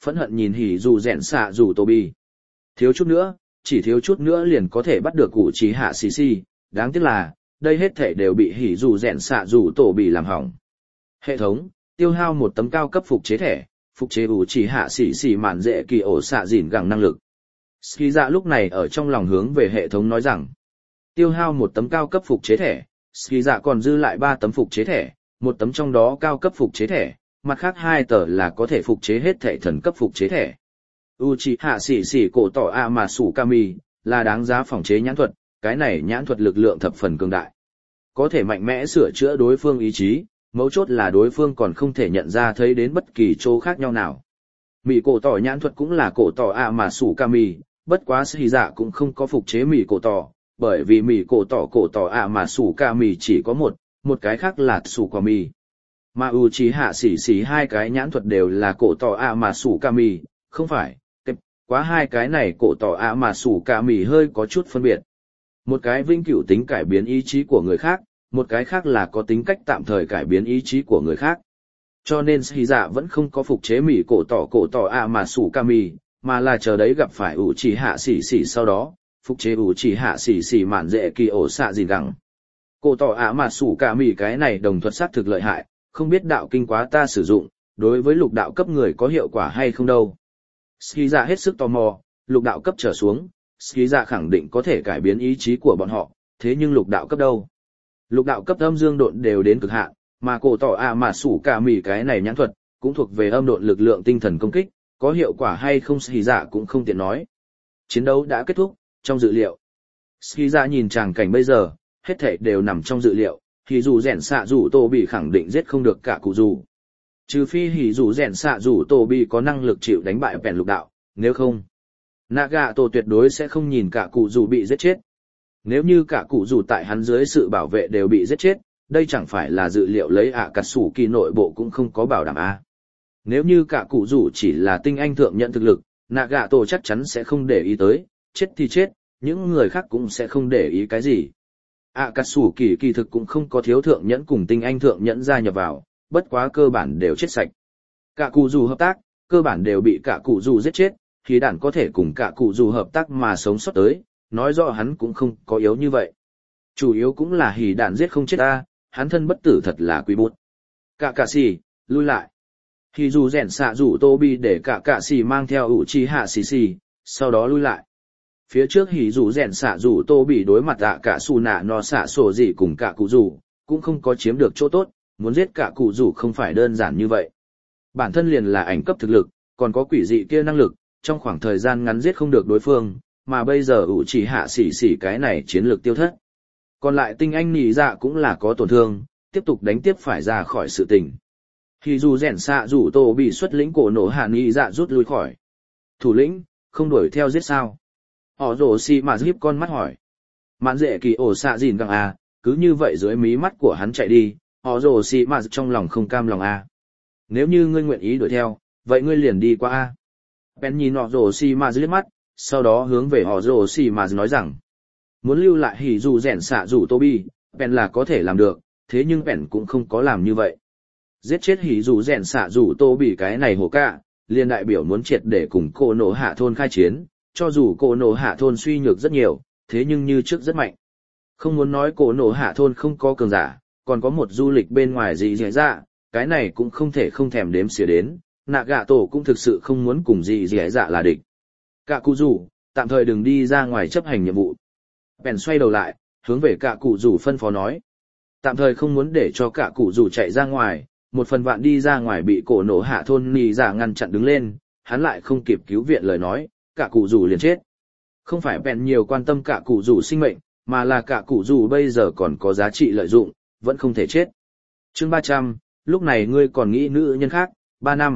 phẫn hận nhìn hỉ dù rèn xạ dù tô bi. Thiếu chút nữa, chỉ thiếu chút nữa liền có thể bắt được cụ trí hạ xì xì, đáng tiếc là, đây hết thể đều bị hỉ dù rèn xạ dù tổ bị làm hỏng. Hệ thống, tiêu hao một tấm cao cấp phục chế thẻ, phục chế ủ chỉ hạ xỉ xỉ mạn dễ kỳ ổ xạ dìn gẳng năng lực. Ski dạ lúc này ở trong lòng hướng về hệ thống nói rằng, tiêu hao một tấm cao cấp phục chế thẻ, Ski dạ còn dư lại ba tấm phục chế thẻ, một tấm trong đó cao cấp phục chế thẻ, mặt khác hai tờ là có thể phục chế hết thẻ thần cấp phục chế thẻ. Uchiha xỉ xỉ cổ tỏ a mà sủ kami, là đáng giá phòng chế nhãn thuật, cái này nhãn thuật lực lượng thập phần cường đại. Có thể mạnh mẽ sửa chữa đối phương ý chí, mấu chốt là đối phương còn không thể nhận ra thấy đến bất kỳ chỗ khác nhau nào. Mỉ cổ tỏ nhãn thuật cũng là cổ tỏ a mà sủ kami, bất quá sĩ dạ cũng không có phục chế mỉ cổ tỏ, bởi vì mỉ cổ tỏ cổ tỏ a mà sủ kami chỉ có một, một cái khác là sủ kami. Mà Uchiha xỉ xỉ hai cái nhãn thuật đều là cổ tỏ a mà sủ kami, không phải, quá hai cái này cổ tỏ a mà sủ kami hơi có chút phân biệt. Một cái vĩnh cửu tính cải biến ý chí của người khác, một cái khác là có tính cách tạm thời cải biến ý chí của người khác. Cho nên Sĩ Dạ vẫn không có phục chế mỉ cổ tỏ cổ tỏ a mà sủ kami, mà là chờ đấy gặp phải Uchiha xỉ xỉ sau đó, phục chế Uchiha xỉ xỉ mạn dễ kỳ ổ xạ gìn gẳng. Cổ tỏ a mà sủ kami cái này đồng thuật sát thực lợi hại, không biết đạo kinh quá ta sử dụng, đối với lục đạo cấp người có hiệu quả hay không đâu. Sĩ Dạ hết sức tò mò, lục đạo cấp trở xuống, Sĩ Dạ khẳng định có thể cải biến ý chí của bọn họ, thế nhưng lục đạo cấp đâu? Lục đạo cấp âm dương độn đều đến cực hạn, mà cổ tỏ a mà sủ cả mỉ cái này nhãn thuật, cũng thuộc về âm độn lực lượng tinh thần công kích, có hiệu quả hay không Sĩ Dạ cũng không tiện nói. Chiến đấu đã kết thúc, trong dự liệu. Sĩ Dạ nhìn tràng cảnh bây giờ, hết thảy đều nằm trong dự liệu, thì dù rèn xạ dù tô bị khẳng định giết không được cả cụ dù. Trừ phi hỉ dù rèn xạ dù tô bị có năng lực chịu đánh bại bèn lục đạo, nếu không, Nagato tuyệt đối sẽ không nhìn cả cụ dù bị giết chết. Nếu như cả cụ dù tại hắn dưới sự bảo vệ đều bị giết chết, đây chẳng phải là dự liệu lấy ạ cà sủ kỳ nội bộ cũng không có bảo đảm a. Nếu như cả cụ dù chỉ là tinh anh thượng nhận thực lực, Nagato chắc chắn sẽ không để ý tới, chết thì chết, những người khác cũng sẽ không để ý cái gì. ạ cà sủ kỳ kỳ thực cũng không có thiếu thượng nhẫn cùng tinh anh thượng nhẫn gia nhập vào, bất quá cơ bản đều chết sạch. Cả cụ dù hợp tác, cơ bản đều bị cả cụ dù giết chết, thì đàn có thể cùng cả cụ dù hợp tác mà sống sót tới, nói rõ hắn cũng không có yếu như vậy. Chủ yếu cũng là hỉ đàn giết không chết ta, hắn thân bất tử thật là quý bút. Cả cả xì, lui lại. Thì dù rèn xạ rủ tô bi để cả cả xì mang theo ủ chi hạ xì xì, sau đó lui lại. Phía trước hỉ dù rèn xạ rủ tô bị đối mặt ạ cả xù nạ no xạ sổ gì cùng cả cụ rủ, cũng không có chiếm được chỗ tốt, muốn giết cả cụ rủ không phải đơn giản như vậy. Bản thân liền là ảnh cấp thực lực, còn có quỷ dị kia năng lực, trong khoảng thời gian ngắn giết không được đối phương, mà bây giờ ủ chỉ hạ xỉ xỉ cái này chiến lược tiêu thất. Còn lại tinh anh nỉ dạ cũng là có tổn thương, tiếp tục đánh tiếp phải ra khỏi sự tình. Thì dù rèn xạ rủ tô bị xuất lĩnh cổ nổ hạ nỉ dạ rút lui khỏi. Thủ lĩnh, không đuổi theo giết sao? Họ rổ xì mà hiếp con mắt hỏi. Mạn dễ kỳ ổ xạ gìn găng à, cứ như vậy dưới mí mắt của hắn chạy đi, họ rổ xì mà trong lòng không cam lòng à. Nếu như ngươi nguyện ý đuổi theo, vậy ngươi liền đi qua a. Ben nhìn họ rổ xì mà liếc mắt, sau đó hướng về họ rổ xì mà nói rằng, muốn lưu lại hỉ dù rèn xạ rủ tô bi, Ben là có thể làm được, thế nhưng Ben cũng không có làm như vậy. Giết chết hỉ dù rèn xạ rủ tô bi cái này hổ cả, liền đại biểu muốn triệt để cùng cô nổ hạ thôn khai chiến, cho dù cô nổ hạ thôn suy nhược rất nhiều, thế nhưng như trước rất mạnh. Không muốn nói cô nổ hạ thôn không có cường giả, còn có một du lịch bên ngoài gì dễ dạ, cái này cũng không thể không thèm đếm xỉa đến, Nagato cũng thực sự không muốn cùng gì dễ dạ là địch. Cả cụ rủ, tạm thời đừng đi ra ngoài chấp hành nhiệm vụ. Ben xoay đầu lại, hướng về cả cụ rủ phân phó nói. Tạm thời không muốn để cho cả cụ rủ chạy ra ngoài, một phần vạn đi ra ngoài bị cổ nổ hạ thôn nì giả ngăn chặn đứng lên, hắn lại không kịp cứu viện lời nói, cả cụ rủ liền chết. Không phải Ben nhiều quan tâm cả cụ rủ sinh mệnh, mà là cả cụ rủ bây giờ còn có giá trị lợi dụng, vẫn không thể chết. Chương ba trăm, lúc này ngươi còn nghĩ nữ nhân khác, ba năm.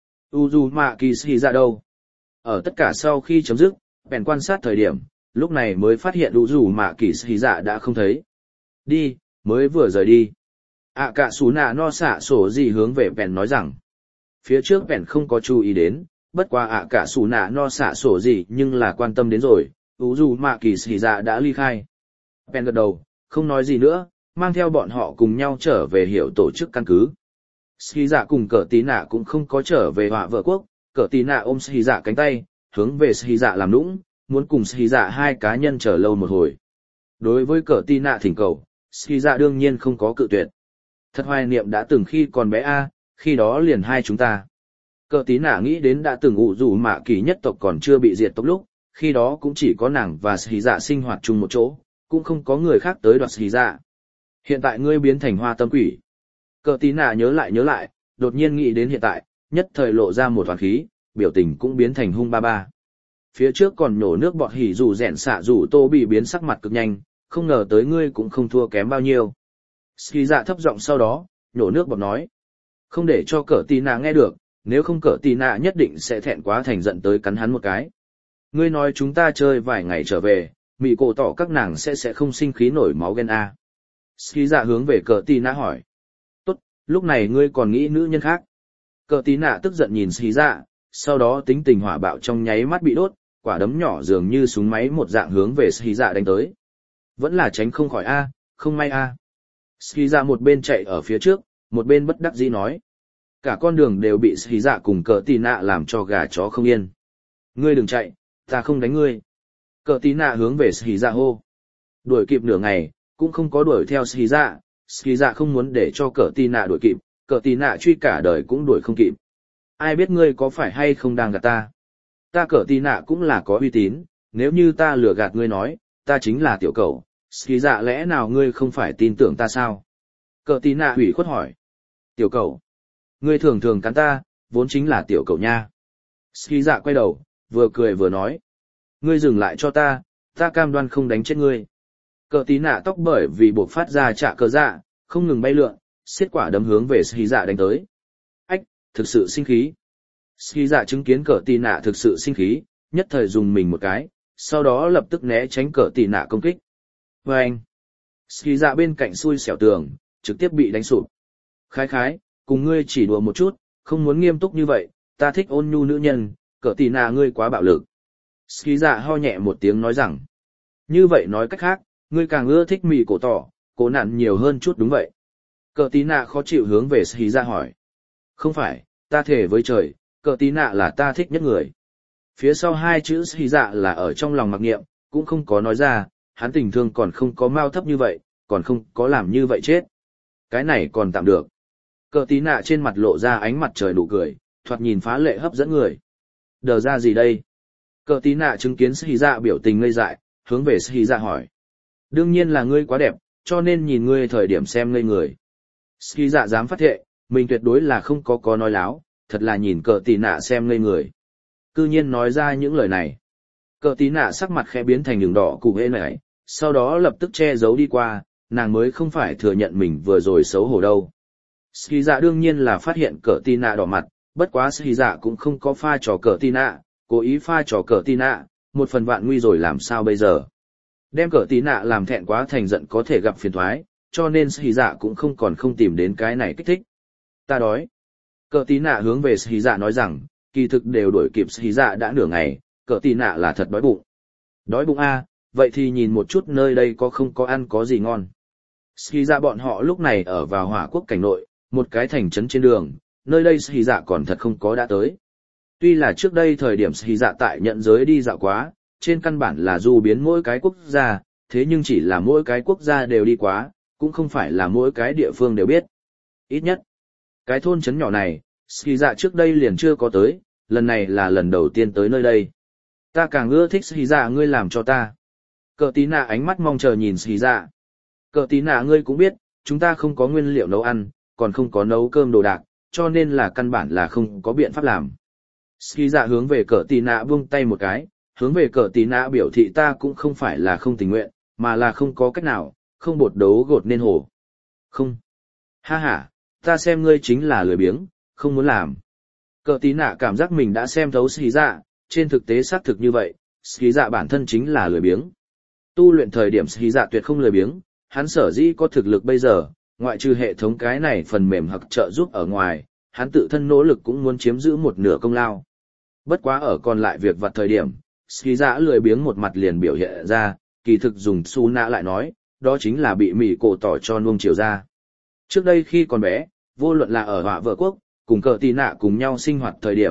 Uzumaki ra đâu? Ở tất cả sau khi chấm dứt, bèn quan sát thời điểm, lúc này mới phát hiện Uzumaki dạ đã không thấy. Đi, mới vừa rời đi. ạ cả xú nạ no xạ sổ gì hướng về bèn nói rằng. Phía trước bèn không có chú ý đến, bất qua ạ cả xú nạ no xạ sổ gì nhưng là quan tâm đến rồi, Uzumaki dạ đã ly khai. Bèn gật đầu, không nói gì nữa, mang theo bọn họ cùng nhau trở về hiểu tổ chức căn cứ. Ski dạ cùng cờ tí nạ cũng không có trở về họa vợ quốc, Cờ tì nạ ôm xì dạ cánh tay, hướng về xì dạ làm nũng, muốn cùng xì dạ hai cá nhân chờ lâu một hồi. Đối với cờ tì nạ thỉnh cầu, xì dạ đương nhiên không có cự tuyệt. Thật hoài niệm đã từng khi còn bé a, khi đó liền hai chúng ta. Cờ tí nạ nghĩ đến đã từng ủ rủ mạ kỳ nhất tộc còn chưa bị diệt tộc lúc, khi đó cũng chỉ có nàng và xì dạ sinh hoạt chung một chỗ, cũng không có người khác tới đoạt xì dạ. Hiện tại ngươi biến thành hoa tâm quỷ. Cờ tí nạ nhớ lại nhớ lại, đột nhiên nghĩ đến hiện tại, nhất thời lộ ra một hoàn khí, biểu tình cũng biến thành hung ba ba. Phía trước còn nhổ nước bọt hỉ dù rẽn xạ dù tô bị biến sắc mặt cực nhanh, không ngờ tới ngươi cũng không thua kém bao nhiêu. Xì dạ thấp giọng sau đó, nhổ nước bọt nói. Không để cho cờ tí nạ nghe được, nếu không cờ tí nạ nhất định sẽ thẹn quá thành giận tới cắn hắn một cái. Ngươi nói chúng ta chơi vài ngày trở về, mị cổ tỏ các nàng sẽ sẽ không sinh khí nổi máu ghen a. Ski dạ hướng về cờ tí nạ hỏi. Tốt, lúc này ngươi còn nghĩ nữ nhân khác. Cờ tí nạ tức giận nhìn Ski dạ, sau đó tính tình hỏa bạo trong nháy mắt bị đốt, quả đấm nhỏ dường như súng máy một dạng hướng về Ski dạ đánh tới. Vẫn là tránh không khỏi a, không may a. Ski dạ một bên chạy ở phía trước, một bên bất đắc dĩ nói. Cả con đường đều bị Ski dạ cùng cờ tí nạ làm cho gà chó không yên. Ngươi đừng chạy, ta không đánh ngươi. Cờ tí nạ hướng về Ski dạ hô. Đuổi kịp nửa ngày, cũng không có đuổi theo Ski dạ. Ski dạ không muốn để cho cờ tí nạ đuổi kịp, cờ tí nạ truy cả đời cũng đuổi không kịp. Ai biết ngươi có phải hay không đang gạt ta? Ta cờ tí nạ cũng là có uy tín, nếu như ta lừa gạt ngươi nói, ta chính là tiểu cẩu. Ski dạ lẽ nào ngươi không phải tin tưởng ta sao? Cờ tí nạ hủy khuất hỏi. Tiểu cẩu. Ngươi thường thường cắn ta, vốn chính là tiểu cẩu nha. Ski dạ quay đầu, vừa cười vừa nói. Ngươi dừng lại cho ta, ta cam đoan không đánh chết ngươi. Cờ tí nạ tóc bởi vì buộc phát ra trả cờ dạ, không ngừng bay lượn, xiết quả đấm hướng về Ski dạ đánh tới. Ách, thực sự sinh khí. Ski dạ chứng kiến cờ tí nạ thực sự sinh khí, nhất thời dùng mình một cái, sau đó lập tức né tránh cờ tí nạ công kích. Và anh, Ski dạ bên cạnh xui xẻo tường, trực tiếp bị đánh sụp. Khái khái, cùng ngươi chỉ đùa một chút, không muốn nghiêm túc như vậy, ta thích ôn nhu nữ nhân, cờ tí nạ ngươi quá bạo lực. Ski dạ ho nhẹ một tiếng nói rằng, như vậy nói cách khác, ngươi càng ưa thích mì cổ tỏ, cổ nạn nhiều hơn chút đúng vậy. Cờ tí nạ khó chịu hướng về Ski dạ hỏi. Không phải, ta thề với trời, cờ tí nạ là ta thích nhất người. Phía sau hai chữ Ski dạ là ở trong lòng mặc niệm, cũng không có nói ra, hắn tình thương còn không có mau thấp như vậy, còn không có làm như vậy chết. Cái này còn tạm được. Cờ tí nạ trên mặt lộ ra ánh mặt trời nụ cười, thoạt nhìn phá lệ hấp dẫn người. Đờ ra gì đây? Cờ tí nạ chứng kiến Ski dạ biểu tình ngây dại, hướng về Ski dạ hỏi. Đương nhiên là ngươi quá đẹp, cho nên nhìn ngươi thời điểm xem ngây người. Ski dạ dám phát thệ, mình tuyệt đối là không có có nói láo, thật là nhìn cờ tí nạ xem ngây người. Cư nhiên nói ra những lời này. Cờ tí nạ sắc mặt khẽ biến thành đường đỏ cụ hê này, sau đó lập tức che giấu đi qua, nàng mới không phải thừa nhận mình vừa rồi xấu hổ đâu. Ski dạ đương nhiên là phát hiện cờ tí nạ đỏ mặt, bất quá Ski dạ cũng không có pha trò cờ tí nạ, cố ý pha trò cờ tí nạ, một phần vạn nguy rồi làm sao bây giờ. Đem cờ tí nạ làm thẹn quá thành giận có thể gặp phiền thoái, cho nên Ski dạ cũng không còn không tìm đến cái này kích thích. Ta đói. Cờ tí nạ hướng về Ski dạ nói rằng, kỳ thực đều đuổi kịp Ski dạ đã nửa ngày, cờ tí nạ là thật đói bụng. Đói bụng a, vậy thì nhìn một chút nơi đây có không có ăn có gì ngon. Ski dạ bọn họ lúc này ở vào hỏa quốc cảnh nội, một cái thành trấn trên đường, nơi đây Ski dạ còn thật không có đã tới. Tuy là trước đây thời điểm Ski dạ tại nhận giới đi dạo quá, trên căn bản là du biến mỗi cái quốc gia, thế nhưng chỉ là mỗi cái quốc gia đều đi quá, cũng không phải là mỗi cái địa phương đều biết. Ít nhất, cái thôn trấn nhỏ này, Ski dạ trước đây liền chưa có tới, lần này là lần đầu tiên tới nơi đây. Ta càng ưa thích Ski dạ ngươi làm cho ta. Cờ tí nạ ánh mắt mong chờ nhìn Ski dạ. Cờ tí nạ ngươi cũng biết, chúng ta không có nguyên liệu nấu ăn, còn không có nấu cơm đồ đạc, cho nên là căn bản là không có biện pháp làm. Ski dạ hướng về cờ tí nạ buông tay một cái, hướng về cờ tí nạ biểu thị ta cũng không phải là không tình nguyện, mà là không có cách nào, không bột đấu gột nên hổ. Không. Ha ha, ta xem ngươi chính là lười biếng, không muốn làm. Cờ tí nạ cảm giác mình đã xem thấu Ski dạ, trên thực tế xác thực như vậy, Ski dạ bản thân chính là lười biếng. Tu luyện thời điểm Ski dạ tuyệt không lười biếng, hắn sở dĩ có thực lực bây giờ, ngoại trừ hệ thống cái này phần mềm hoặc trợ giúp ở ngoài, hắn tự thân nỗ lực cũng muốn chiếm giữ một nửa công lao. Bất quá ở còn lại việc vặt thời điểm, Ski dạ lười biếng một mặt liền biểu hiện ra, kỳ thực dùng su nạ lại nói, đó chính là bị mỉ cổ tỏ cho nuông chiều ra. Trước đây khi còn bé, vô luận là ở họa vợ quốc, cùng cờ tì nạ cùng nhau sinh hoạt thời điểm,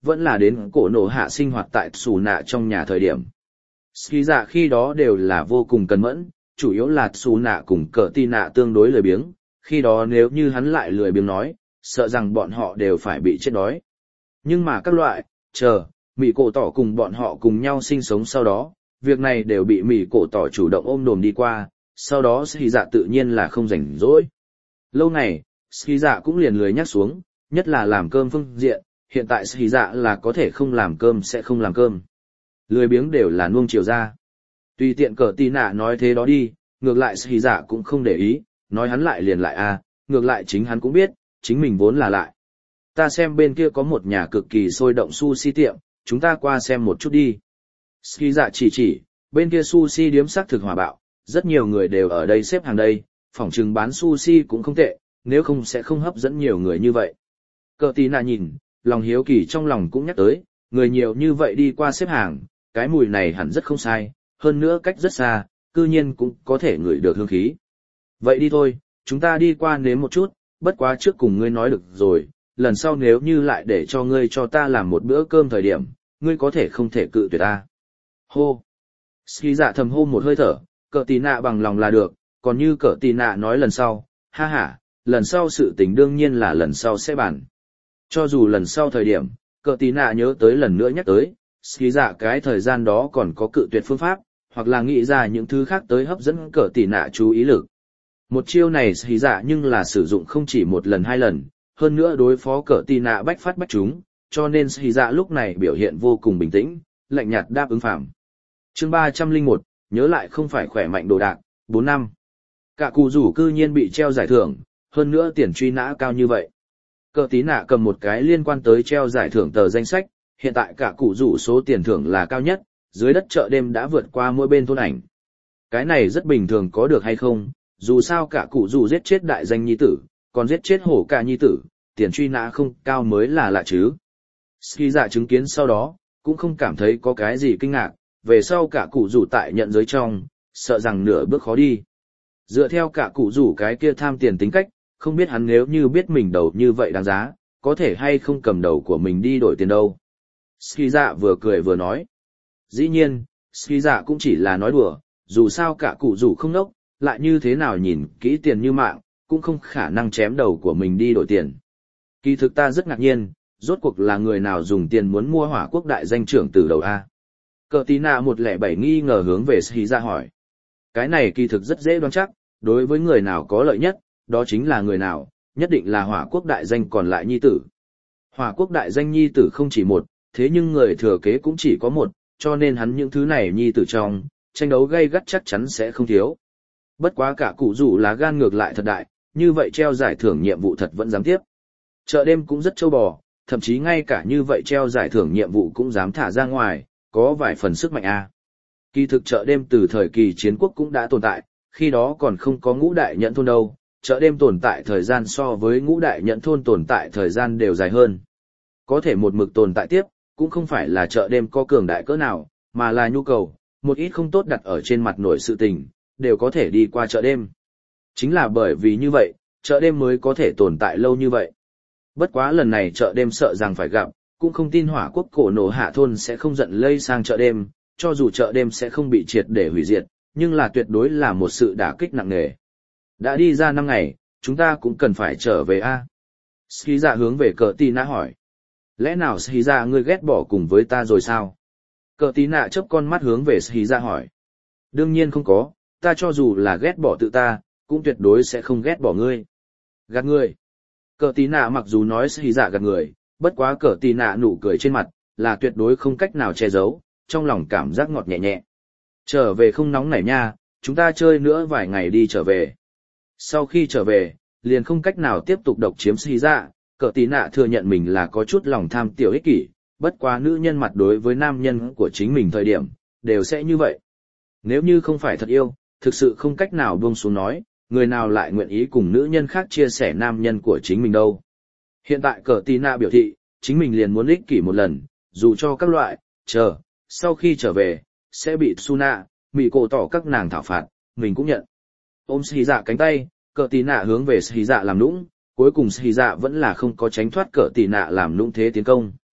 vẫn là đến cổ nổ hạ sinh hoạt tại xù nạ trong nhà thời điểm. Ski dạ khi đó đều là vô cùng cẩn mẫn, chủ yếu là xù nạ cùng cờ tì nạ tương đối lười biếng, khi đó nếu như hắn lại lười biếng nói, sợ rằng bọn họ đều phải bị chết đói. Nhưng mà các loại, chờ, Mị Cổ Tỏ cùng bọn họ cùng nhau sinh sống sau đó, việc này đều bị Mị Cổ Tỏ chủ động ôm đồm đi qua, sau đó Ski dạ tự nhiên là không rảnh rỗi. Lâu này, Ski dạ cũng liền lười nhắc xuống, nhất là làm cơm phương diện, hiện tại Ski dạ là có thể không làm cơm sẽ không làm cơm. Lười biếng đều là nuông chiều ra. Tùy tiện cờ tì nạ nói thế đó đi, ngược lại Ski dạ cũng không để ý, nói hắn lại liền lại à, ngược lại chính hắn cũng biết, chính mình vốn là lại. Ta xem bên kia có một nhà cực kỳ sôi động sushi tiệm, chúng ta qua xem một chút đi. Ski dạ chỉ chỉ, bên kia sushi điếm sắc thực hòa bạo, rất nhiều người đều ở đây xếp hàng đây, phòng trừng bán sushi cũng không tệ, nếu không sẽ không hấp dẫn nhiều người như vậy. Cờ tí nạ nhìn, lòng hiếu kỳ trong lòng cũng nhắc tới, người nhiều như vậy đi qua xếp hàng, cái mùi này hẳn rất không sai, hơn nữa cách rất xa, cư nhiên cũng có thể ngửi được hương khí. Vậy đi thôi, chúng ta đi qua nếm một chút, bất quá trước cùng ngươi nói được rồi, lần sau nếu như lại để cho ngươi cho ta làm một bữa cơm thời điểm, ngươi có thể không thể cự tuyệt ta. Hô! Ski dạ thầm hô một hơi thở, cờ tì nạ bằng lòng là được, còn như cờ tì nạ nói lần sau, ha ha, lần sau sự tình đương nhiên là lần sau sẽ bàn. Cho dù lần sau thời điểm, cờ tì nạ nhớ tới lần nữa nhắc tới, Ski dạ cái thời gian đó còn có cự tuyệt phương pháp, hoặc là nghĩ ra những thứ khác tới hấp dẫn cờ tì nạ chú ý lực. Một chiêu này Ski dạ nhưng là sử dụng không chỉ một lần hai lần, hơn nữa đối phó cờ tì nạ bách phát bách chúng, cho nên Ski dạ lúc này biểu hiện vô cùng bình tĩnh, lạnh nhạt đáp ứng phạm. Chương ba trăm lẻ một, nhớ lại không phải khỏe mạnh đồ đạc, bốn năm. Cả cụ rủ cư nhiên bị treo giải thưởng, hơn nữa tiền truy nã cao như vậy. Cờ tí nạ cầm một cái liên quan tới treo giải thưởng tờ danh sách, hiện tại cả cụ rủ số tiền thưởng là cao nhất, dưới đất chợ đêm đã vượt qua mỗi bên thôn ảnh. Cái này rất bình thường có được hay không, dù sao cả cụ rủ giết chết đại danh nhi tử, còn giết chết hổ cả nhi tử, tiền truy nã không cao mới là lạ chứ. Ski dạ chứng kiến sau đó, cũng không cảm thấy có cái gì kinh ngạc, về sau cả cụ rủ tại nhận giới trong, sợ rằng nửa bước khó đi. Dựa theo cả cụ rủ cái kia tham tiền tính cách, không biết hắn nếu như biết mình đầu như vậy đáng giá, có thể hay không cầm đầu của mình đi đổi tiền đâu. Ski dạ vừa cười vừa nói. Dĩ nhiên, Ski dạ cũng chỉ là nói đùa, dù sao cả cụ rủ không nốc, lại như thế nào nhìn kỹ tiền như mạng, cũng không khả năng chém đầu của mình đi đổi tiền. Kỳ thực ta rất ngạc nhiên, rốt cuộc là người nào dùng tiền muốn mua hỏa quốc đại danh trưởng từ đầu A. Cờ tí nạ một lẻ bảy nghi ngờ hướng về Ski dạ hỏi. Cái này kỳ thực rất dễ đoán chắc, đối với người nào có lợi nhất, đó chính là người nào, nhất định là hỏa quốc đại danh còn lại nhi tử. Hỏa quốc đại danh nhi tử không chỉ một, thế nhưng người thừa kế cũng chỉ có một, cho nên hắn những thứ này nhi tử trong, tranh đấu gay gắt chắc chắn sẽ không thiếu. Bất quá cả cụ rủ lá gan ngược lại thật đại, như vậy treo giải thưởng nhiệm vụ thật vẫn dám tiếp. Chợ đêm cũng rất trâu bò, thậm chí ngay cả như vậy treo giải thưởng nhiệm vụ cũng dám thả ra ngoài, có vài phần sức mạnh a. Kỳ thực chợ đêm từ thời kỳ chiến quốc cũng đã tồn tại, khi đó còn không có ngũ đại nhẫn thôn đâu, chợ đêm tồn tại thời gian so với ngũ đại nhẫn thôn tồn tại thời gian đều dài hơn. Có thể một mực tồn tại tiếp, cũng không phải là chợ đêm có cường đại cỡ nào, mà là nhu cầu, một ít không tốt đặt ở trên mặt nổi sự tình, đều có thể đi qua chợ đêm. Chính là bởi vì như vậy, chợ đêm mới có thể tồn tại lâu như vậy. Bất quá lần này chợ đêm sợ rằng phải gặp, cũng không tin hỏa quốc cổ nổ hạ thôn sẽ không giận lây sang chợ đêm, cho dù chợ đêm sẽ không bị triệt để hủy diệt, nhưng là tuyệt đối là một sự đả kích nặng nề. Đã đi ra năm ngày, chúng ta cũng cần phải trở về a. Ski dạ hướng về cờ tí nạ hỏi. Lẽ nào Ski dạ ngươi ghét bỏ cùng với ta rồi sao? Cờ tí nạ chớp con mắt hướng về Ski dạ hỏi. Đương nhiên không có, ta cho dù là ghét bỏ tự ta, cũng tuyệt đối sẽ không ghét bỏ ngươi. Gạt ngươi. Cờ tí nạ mặc dù nói Ski dạ gạt người, bất quá cờ tí nạ nụ cười trên mặt, là tuyệt đối không cách nào che giấu, trong lòng cảm giác ngọt nhẹ nhẹ. Trở về không nóng nảy nha, chúng ta chơi nữa vài ngày đi trở về. Sau khi trở về, liền không cách nào tiếp tục độc chiếm Ski dạ, cờ tí nạ thừa nhận mình là có chút lòng tham tiểu ích kỷ, bất quá nữ nhân mặt đối với nam nhân của chính mình thời điểm, đều sẽ như vậy. Nếu như không phải thật yêu, thực sự không cách nào buông xuống nói, người nào lại nguyện ý cùng nữ nhân khác chia sẻ nam nhân của chính mình đâu. Hiện tại cờ tí nạ biểu thị, chính mình liền muốn ích kỷ một lần, dù cho các loại, chờ, sau khi trở về, sẽ bị Suna, Mị Cổ Tỏ các nàng thảo phạt, mình cũng nhận. Ôm Ski dạ cánh tay, cờ tí nạ hướng về Ski dạ làm nũng, cuối cùng Ski dạ vẫn là không có tránh thoát cờ tí nạ làm nũng thế tiến công.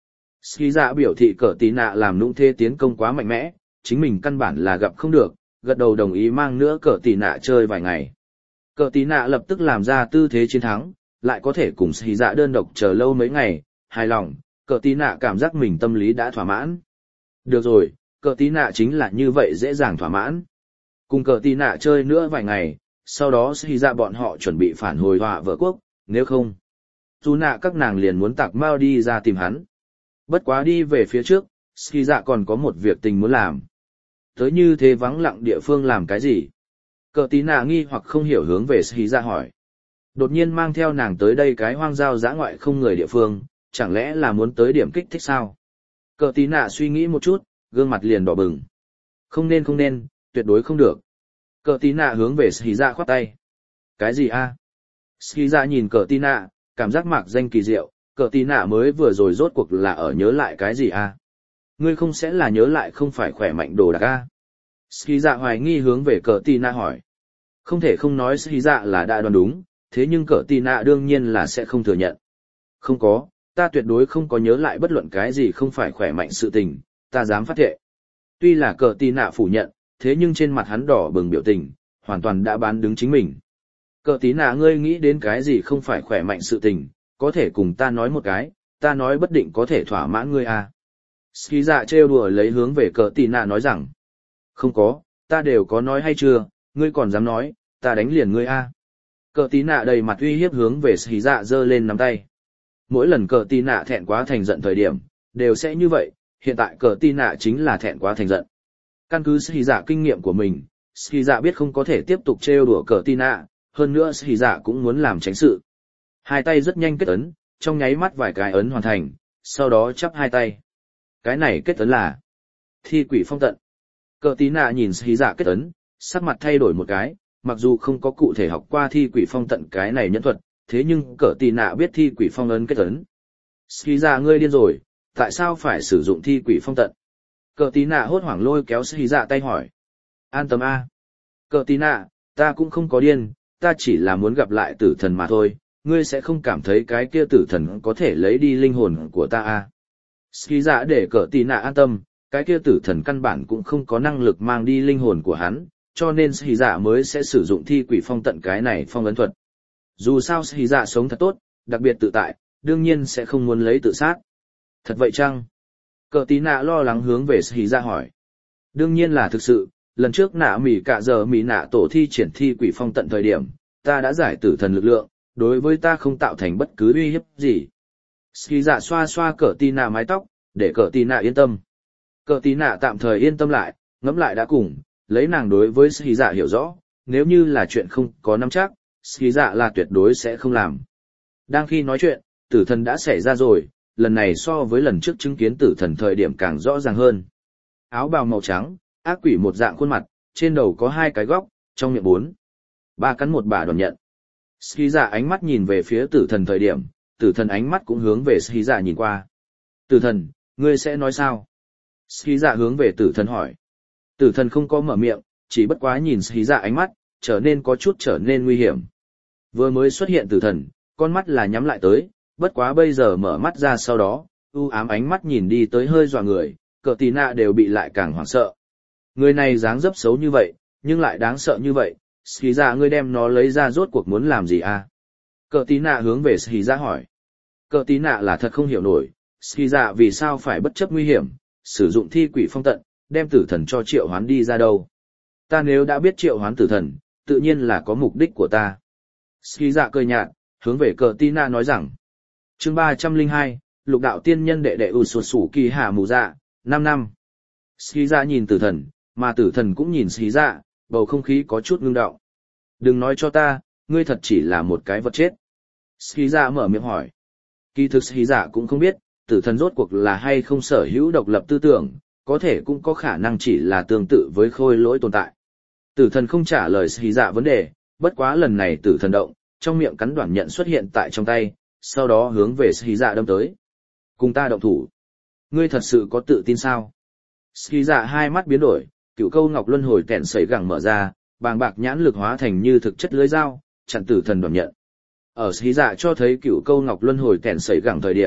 Ski dạ biểu thị cờ tí nạ làm nũng thế tiến công quá mạnh mẽ, chính mình căn bản là gặp không được, gật đầu đồng ý mang nữa cờ tí nạ chơi vài ngày. Cờ tí nạ lập tức làm ra tư thế chiến thắng, lại có thể cùng Ski dạ đơn độc chờ lâu mấy ngày, hài lòng, cờ tí nạ cảm giác mình tâm lý đã thỏa mãn. Được rồi, cờ tí nạ chính là như vậy dễ dàng thỏa mãn. Cùng cờ tí nạ chơi nữa vài ngày, sau đó Ski dạ bọn họ chuẩn bị phản hồi họa vợ quốc, nếu không, dù nạ các nàng liền muốn tạc mau đi ra tìm hắn. Bất quá đi về phía trước, Ski dạ còn có một việc tình muốn làm. Tới như thế vắng lặng địa phương làm cái gì? Cờ tí nạ nghi hoặc không hiểu hướng về Ski dạ hỏi. Đột nhiên mang theo nàng tới đây cái hoang giao dã ngoại không người địa phương, chẳng lẽ là muốn tới điểm kích thích sao? Cờ tí nạ suy nghĩ một chút, gương mặt liền đỏ bừng. Không nên không nên, tuyệt đối không được. Cờ tí nạ hướng về Ski dạ khoát tay. Cái gì a? À? Ski dạ nhìn cờ tí nạ, cảm giác mạc danh kỳ diệu, cờ tí nạ mới vừa rồi rốt cuộc là ở nhớ lại cái gì a? À? Ngươi không sẽ là nhớ lại không phải khỏe mạnh đồ đạc a? À? Ski dạ hoài nghi hướng về cờ tí nạ hỏi. Không thể không nói Ski dạ là đã đoán đúng, thế nhưng cờ tí nạ đương nhiên là sẽ không thừa nhận. Không có, ta tuyệt đối không có nhớ lại bất luận cái gì không phải khỏe mạnh sự tình, ta dám phát thệ. Tuy là cờ tí nạ phủ nhận, thế nhưng trên mặt hắn đỏ bừng biểu tình, hoàn toàn đã bán đứng chính mình. Cờ tí nạ ngươi nghĩ đến cái gì không phải khỏe mạnh sự tình, có thể cùng ta nói một cái, ta nói bất định có thể thỏa mãn ngươi à. Ski dạ trêu đùa lấy hướng về cờ tí nạ nói rằng, không có, ta đều có nói hay chưa, ngươi còn dám nói, ta đánh liền ngươi à. Cờ tí nạ đầy mặt uy hiếp hướng về Ski dạ giơ lên nắm tay. Mỗi lần cờ tí nạ thẹn quá thành giận thời điểm, đều sẽ như vậy, hiện tại cờ tí nạ chính là thẹn quá thành giận. Căn cứ Ski dạ kinh nghiệm của mình, Ski dạ biết không có thể tiếp tục trêu đùa cờ tí nạ, hơn nữa Ski dạ cũng muốn làm tránh sự. Hai tay rất nhanh kết ấn, trong nháy mắt vài cái ấn hoàn thành, sau đó chắp hai tay. Cái này kết ấn là thi quỷ phong tận. Cờ tí nạ nhìn Ski dạ kết ấn, sắc mặt thay đổi một cái, mặc dù không có cụ thể học qua thi quỷ phong tận cái này nhẫn thuật, thế nhưng cờ tí nạ biết thi quỷ phong ấn kết ấn. Ski dạ ngươi điên rồi, tại sao phải sử dụng thi quỷ phong tận? Cờ tí nạ hốt hoảng lôi kéo Ski dạ tay hỏi. An tâm a. Cờ tí nạ, ta cũng không có điên, ta chỉ là muốn gặp lại tử thần mà thôi, ngươi sẽ không cảm thấy cái kia tử thần có thể lấy đi linh hồn của ta a. Ski dạ để cờ tí nạ an tâm, cái kia tử thần căn bản cũng không có năng lực mang đi linh hồn của hắn, cho nên Ski dạ mới sẽ sử dụng thi quỷ phong tận cái này phong ấn thuật. Dù sao Ski dạ sống thật tốt, đặc biệt tự tại, đương nhiên sẽ không muốn lấy tự sát. Thật vậy chăng? Cờ tí nạ lo lắng hướng về Ski dạ hỏi. Đương nhiên là thực sự, lần trước nạ mỉ cả giờ mỉ nạ tổ thi triển thi quỷ phong tận thời điểm, ta đã giải tử thần lực lượng, đối với ta không tạo thành bất cứ uy hiếp gì. Ski dạ xoa xoa cờ tí nạ mái tóc, để cờ tí nạ yên tâm. Cờ tí nạ tạm thời yên tâm lại, ngẫm lại đã cùng, lấy nàng đối với Ski dạ hiểu rõ, nếu như là chuyện không có nắm chắc, Ski dạ là tuyệt đối sẽ không làm. Đang khi nói chuyện, tử thần đã xảy ra rồi, lần này so với lần trước chứng kiến tử thần thời điểm càng rõ ràng hơn. Áo bào màu trắng, ác quỷ một dạng khuôn mặt, trên đầu có hai cái góc, trong miệng bốn. Ba cắn một bà đòn nhận. Ski dạ ánh mắt nhìn về phía tử thần thời điểm, tử thần ánh mắt cũng hướng về Ski dạ nhìn qua. Tử thần, ngươi sẽ nói sao? Ski dạ hướng về tử thần hỏi. Tử thần không có mở miệng, chỉ bất quá nhìn Ski dạ ánh mắt, trở nên có chút trở nên nguy hiểm. Vừa mới xuất hiện tử thần, con mắt là nhắm lại tới, bất quá bây giờ mở mắt ra sau đó, u ám ánh mắt nhìn đi tới hơi dọa người, cờ tí nạ đều bị lại càng hoảng sợ. Người này dáng dấp xấu như vậy, nhưng lại đáng sợ như vậy, Ski dạ ngươi đem nó lấy ra rốt cuộc muốn làm gì à? Cờ tí nạ hướng về Ski dạ hỏi. Cờ tí nạ là thật không hiểu nổi, Ski dạ vì sao phải bất chấp nguy hiểm, sử dụng thi quỷ phong tận, đem tử thần cho triệu hoán đi ra đâu. Ta nếu đã biết triệu hoán tử thần, tự nhiên là có mục đích của ta. Ski dạ cười nhạt, hướng về cờ tí nạ nói rằng. Chương ba trăm lẻ hai, lục đạo tiên nhân đệ đệ ủ sụt sủ kỳ hạ mù dạ, năm năm. Ski dạ nhìn tử thần, mà tử thần cũng nhìn Ski dạ, bầu không khí có chút ngưng động. Đừng nói cho ta, ngươi thật chỉ là một cái vật chết. Ski dạ mở miệng hỏi. Kỳ thực Ski dạ cũng không biết, tử thần rốt cuộc là hay không sở hữu độc lập tư tưởng, có thể cũng có khả năng chỉ là tương tự với khôi lỗi tồn tại. Tử thần không trả lời Ski dạ vấn đề, bất quá lần này tử thần động, trong miệng cắn đoạn nhận xuất hiện tại trong tay, sau đó hướng về Ski dạ đâm tới. Cùng ta động thủ. Ngươi thật sự có tự tin sao? Ski dạ hai mắt biến đổi, cựu câu ngọc luân hồi kẹn sấy gẳng mở ra, bàng bạc nhãn lực hóa thành như thực chất lưới dao, chặn tử thần đoạn nhận. Ở Ski dạ cho thấy cựu câu ngọc luân hồi kẹn sấy gẳng thời điểm,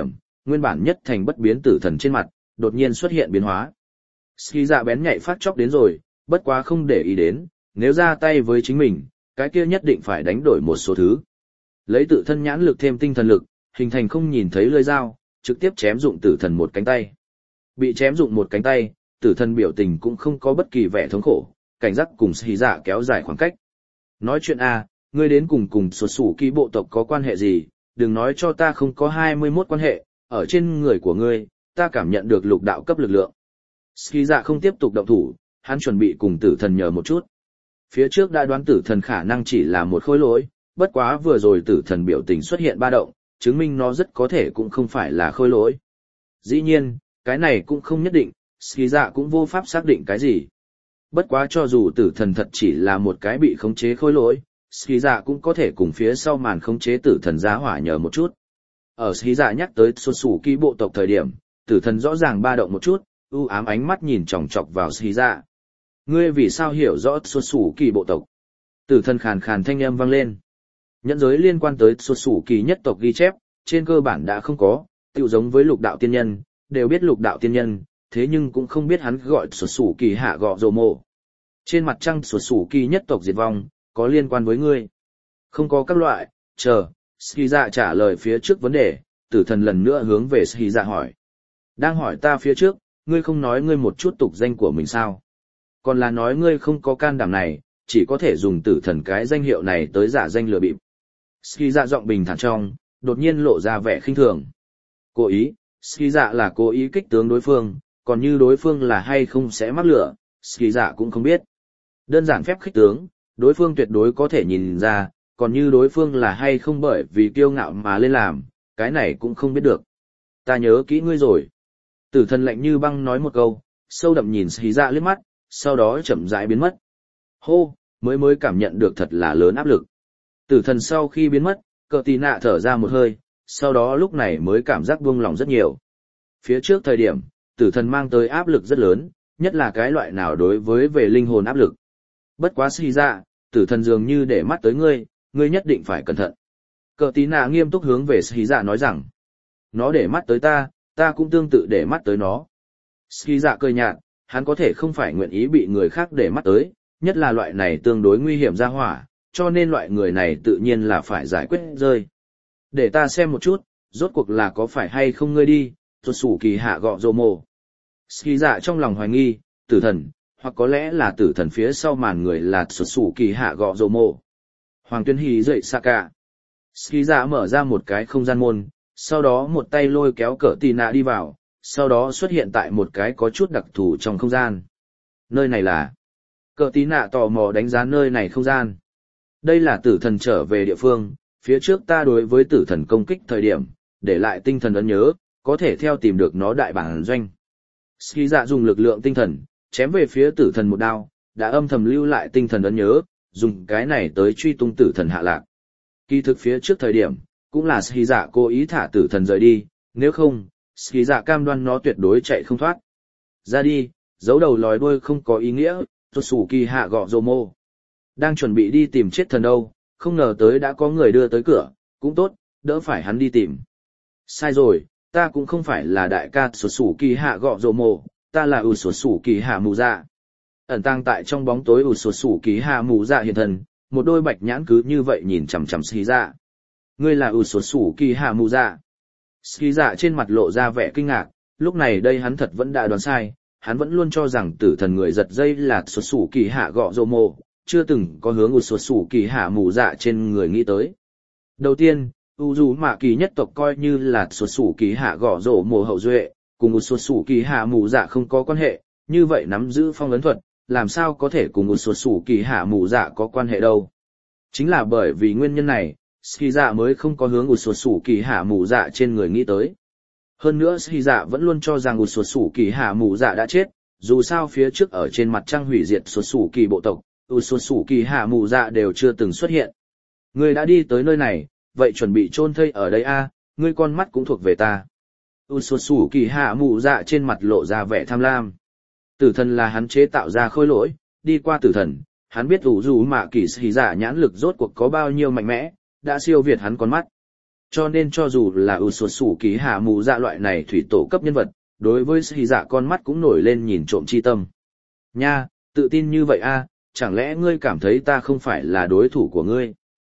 nguyên bản nhất thành bất biến tử thần trên mặt, đột nhiên xuất hiện biến hóa. Ski dạ bén nhạy phát chóc đến rồi, bất quá không để ý đến, nếu ra tay với chính mình, cái kia nhất định phải đánh đổi một số thứ. Lấy tự thân nhãn lực thêm tinh thần lực, hình thành không nhìn thấy lưỡi dao, trực tiếp chém dụng tử thần một cánh tay. Bị chém dụng một cánh tay, tử thần biểu tình cũng không có bất kỳ vẻ thống khổ, cảnh giác cùng Ski dạ kéo dài khoảng cách. Nói chuyện a, ngươi đến cùng cùng sột sủ kỳ bộ tộc có quan hệ gì, đừng nói cho ta không có hai mươi mốt quan hệ, ở trên người của ngươi, ta cảm nhận được lục đạo cấp lực lượng. Ski dạ không tiếp tục động thủ, hắn chuẩn bị cùng tử thần nhờ một chút. Phía trước đã đoán tử thần khả năng chỉ là một khối lỗi, bất quá vừa rồi tử thần biểu tình xuất hiện ba động, chứng minh nó rất có thể cũng không phải là khối lỗi. Dĩ nhiên, cái này cũng không nhất định, Ski dạ cũng vô pháp xác định cái gì. Bất quá cho dù tử thần thật chỉ là một cái bị khống chế khối lỗi, Ski dạ cũng có thể cùng phía sau màn khống chế tử thần giá hỏa nhờ một chút. Ở Ski dạ nhắc tới sột sủ kỳ bộ tộc thời điểm, tử thần rõ ràng ba động một chút, u ám ánh mắt nhìn chòng chọc vào Ski dạ. Ngươi vì sao hiểu rõ sột sủ kỳ bộ tộc? Tử thần khàn khàn thanh âm vang lên. Nhẫn giới liên quan tới sột sủ kỳ nhất tộc ghi chép, trên cơ bản đã không có, tựu giống với lục đạo tiên nhân, đều biết lục đạo tiên nhân, thế nhưng cũng không biết hắn gọi sột sủ kỳ hạ gọ rồ mộ. Trên mặt trăng sột sủ kỳ nhất tộc diệt vong, có liên quan với ngươi? Không có các loại, chờ, Ski dạ trả lời phía trước vấn đề, tử thần lần nữa hướng về Ski dạ hỏi. Đang hỏi ta phía trước, ngươi không nói ngươi một chút tục danh của mình sao? Còn là nói ngươi không có can đảm này, chỉ có thể dùng tử thần cái danh hiệu này tới giả danh lừa bịp. Ski dạ giọng bình thản trong, đột nhiên lộ ra vẻ khinh thường. Cố ý, Ski dạ là cố ý kích tướng đối phương, còn như đối phương là hay không sẽ mắc lửa, Ski dạ cũng không biết. Đơn giản phép khích tướng, đối phương tuyệt đối có thể nhìn ra, còn như đối phương là hay không bởi vì kiêu ngạo mà lên làm, cái này cũng không biết được. Ta nhớ kỹ ngươi rồi. Tử thần lạnh như băng nói một câu, sâu đậm nhìn Ski dạ liếc mắt, sau đó chậm rãi biến mất. Hô, mới mới cảm nhận được thật là lớn áp lực. Tử thần sau khi biến mất, cờ tì nạ thở ra một hơi, sau đó lúc này mới cảm giác buông lòng rất nhiều. Phía trước thời điểm, tử thần mang tới áp lực rất lớn, nhất là cái loại nào đối với về linh hồn áp lực. Bất quá suy ra, tử thần dường như để mắt tới ngươi, ngươi nhất định phải cẩn thận. Cờ tí nạ nghiêm túc hướng về Ski dạ nói rằng, nó để mắt tới ta, ta cũng tương tự để mắt tới nó. Ski dạ cười nhạt, hắn có thể không phải nguyện ý bị người khác để mắt tới, nhất là loại này tương đối nguy hiểm ra hỏa, cho nên loại người này tự nhiên là phải giải quyết rơi. Để ta xem một chút, rốt cuộc là có phải hay không ngươi đi, tuột sủ kỳ hạ gọ rồ mồ. Ski dạ trong lòng hoài nghi, tử thần, hoặc có lẽ là tử thần phía sau màn người là tuột sủ kỳ hạ gọ rồ mồ. Hoàng tuyên hí dậy Saka. Ski dạ mở ra một cái không gian môn, sau đó một tay lôi kéo cỡ tì nạ đi vào, sau đó xuất hiện tại một cái có chút đặc thù trong không gian. Nơi này là... Cỡ tí nạ tò mò đánh giá nơi này không gian. Đây là tử thần trở về địa phương, phía trước ta đối với tử thần công kích thời điểm, để lại tinh thần ấn nhớ, có thể theo tìm được nó đại bản doanh. Ski dạ dùng lực lượng tinh thần, chém về phía tử thần một đao, đã âm thầm lưu lại tinh thần ấn nhớ, dùng cái này tới truy tung tử thần hạ lạc. Kỳ thực phía trước thời điểm, cũng là Ski dạ cố ý thả tử thần rời đi, nếu không, Ski dạ cam đoan nó tuyệt đối chạy không thoát. Ra đi, giấu đầu lòi đuôi không có ý nghĩa, tuột sủ kỳ hạ gọ rồ mồ. Đang chuẩn bị đi tìm chết thần đâu, không ngờ tới đã có người đưa tới cửa, cũng tốt, đỡ phải hắn đi tìm. Sai rồi, ta cũng không phải là đại ca tuột sủ kỳ hạ gọ rồ mồ, ta là ủ tuột sủ kỳ hạ mù dạ. Ẩn tàng tại trong bóng tối ủ tuột sủ kỳ hạ mù dạ hiện thần, một đôi bạch nhãn cứ như vậy nhìn chằm chằm Ski dạ. Ngươi là ủ tuột sủ kỳ hạ mù dạ. Ski dạ trên mặt lộ ra vẻ kinh ngạc, lúc này đây hắn thật vẫn đã đoán sai, hắn vẫn luôn cho rằng tử thần người giật dây là tuột sủ kỳ hạ gọ rồ mồ, chưa từng có hướng ủ tuột sủ kỳ hạ mù dạ trên người nghĩ tới. Đầu tiên, u dù mạ kỳ nhất tộc coi như là tuột sủ kỳ hạ gọ rồ mồ hậu duệ, cùng ủ tuột sủ kỳ hạ mù dạ không có quan hệ, như vậy nắm giữ phong ấn thuật, làm sao có thể cùng ủ tuột sủ kỳ hạ mù dạ có quan hệ đâu. Chính là bởi vì nguyên nhân này, Ski dạ mới không có hướng ủ tuột sủ kỳ hạ mù dạ trên người nghĩ tới. Hơn nữa Ski dạ vẫn luôn cho rằng ủ tuột sủ kỳ hạ mù dạ đã chết, dù sao phía trước ở trên mặt trăng hủy diệt tuột sủ kỳ bộ tộc, ủ tuột sủ kỳ hạ mù dạ đều chưa từng xuất hiện. Ngươi đã đi tới nơi này, vậy chuẩn bị chôn thây ở đây a, à, ngươi con mắt cũng thuộc về ta. ủ tuột sủ kỳ hạ mù dạ trên mặt lộ ra vẻ tham lam. Tử thần là hắn chế tạo ra khôi lỗi, đi qua tử thần, hắn biết ủ dù mạ kỳ Ski dạ nhãn lực rốt cuộc có bao nhiêu mạnh mẽ, đã siêu việt hắn con mắt. cho nên cho dù là ủ sột sủ kỳ hạ mù dạ loại này thủy tổ cấp nhân vật, đối với Sĩ Dạ con mắt cũng nổi lên nhìn trộm chi tâm. Nha, tự tin như vậy a, chẳng lẽ ngươi cảm thấy ta không phải là đối thủ của ngươi?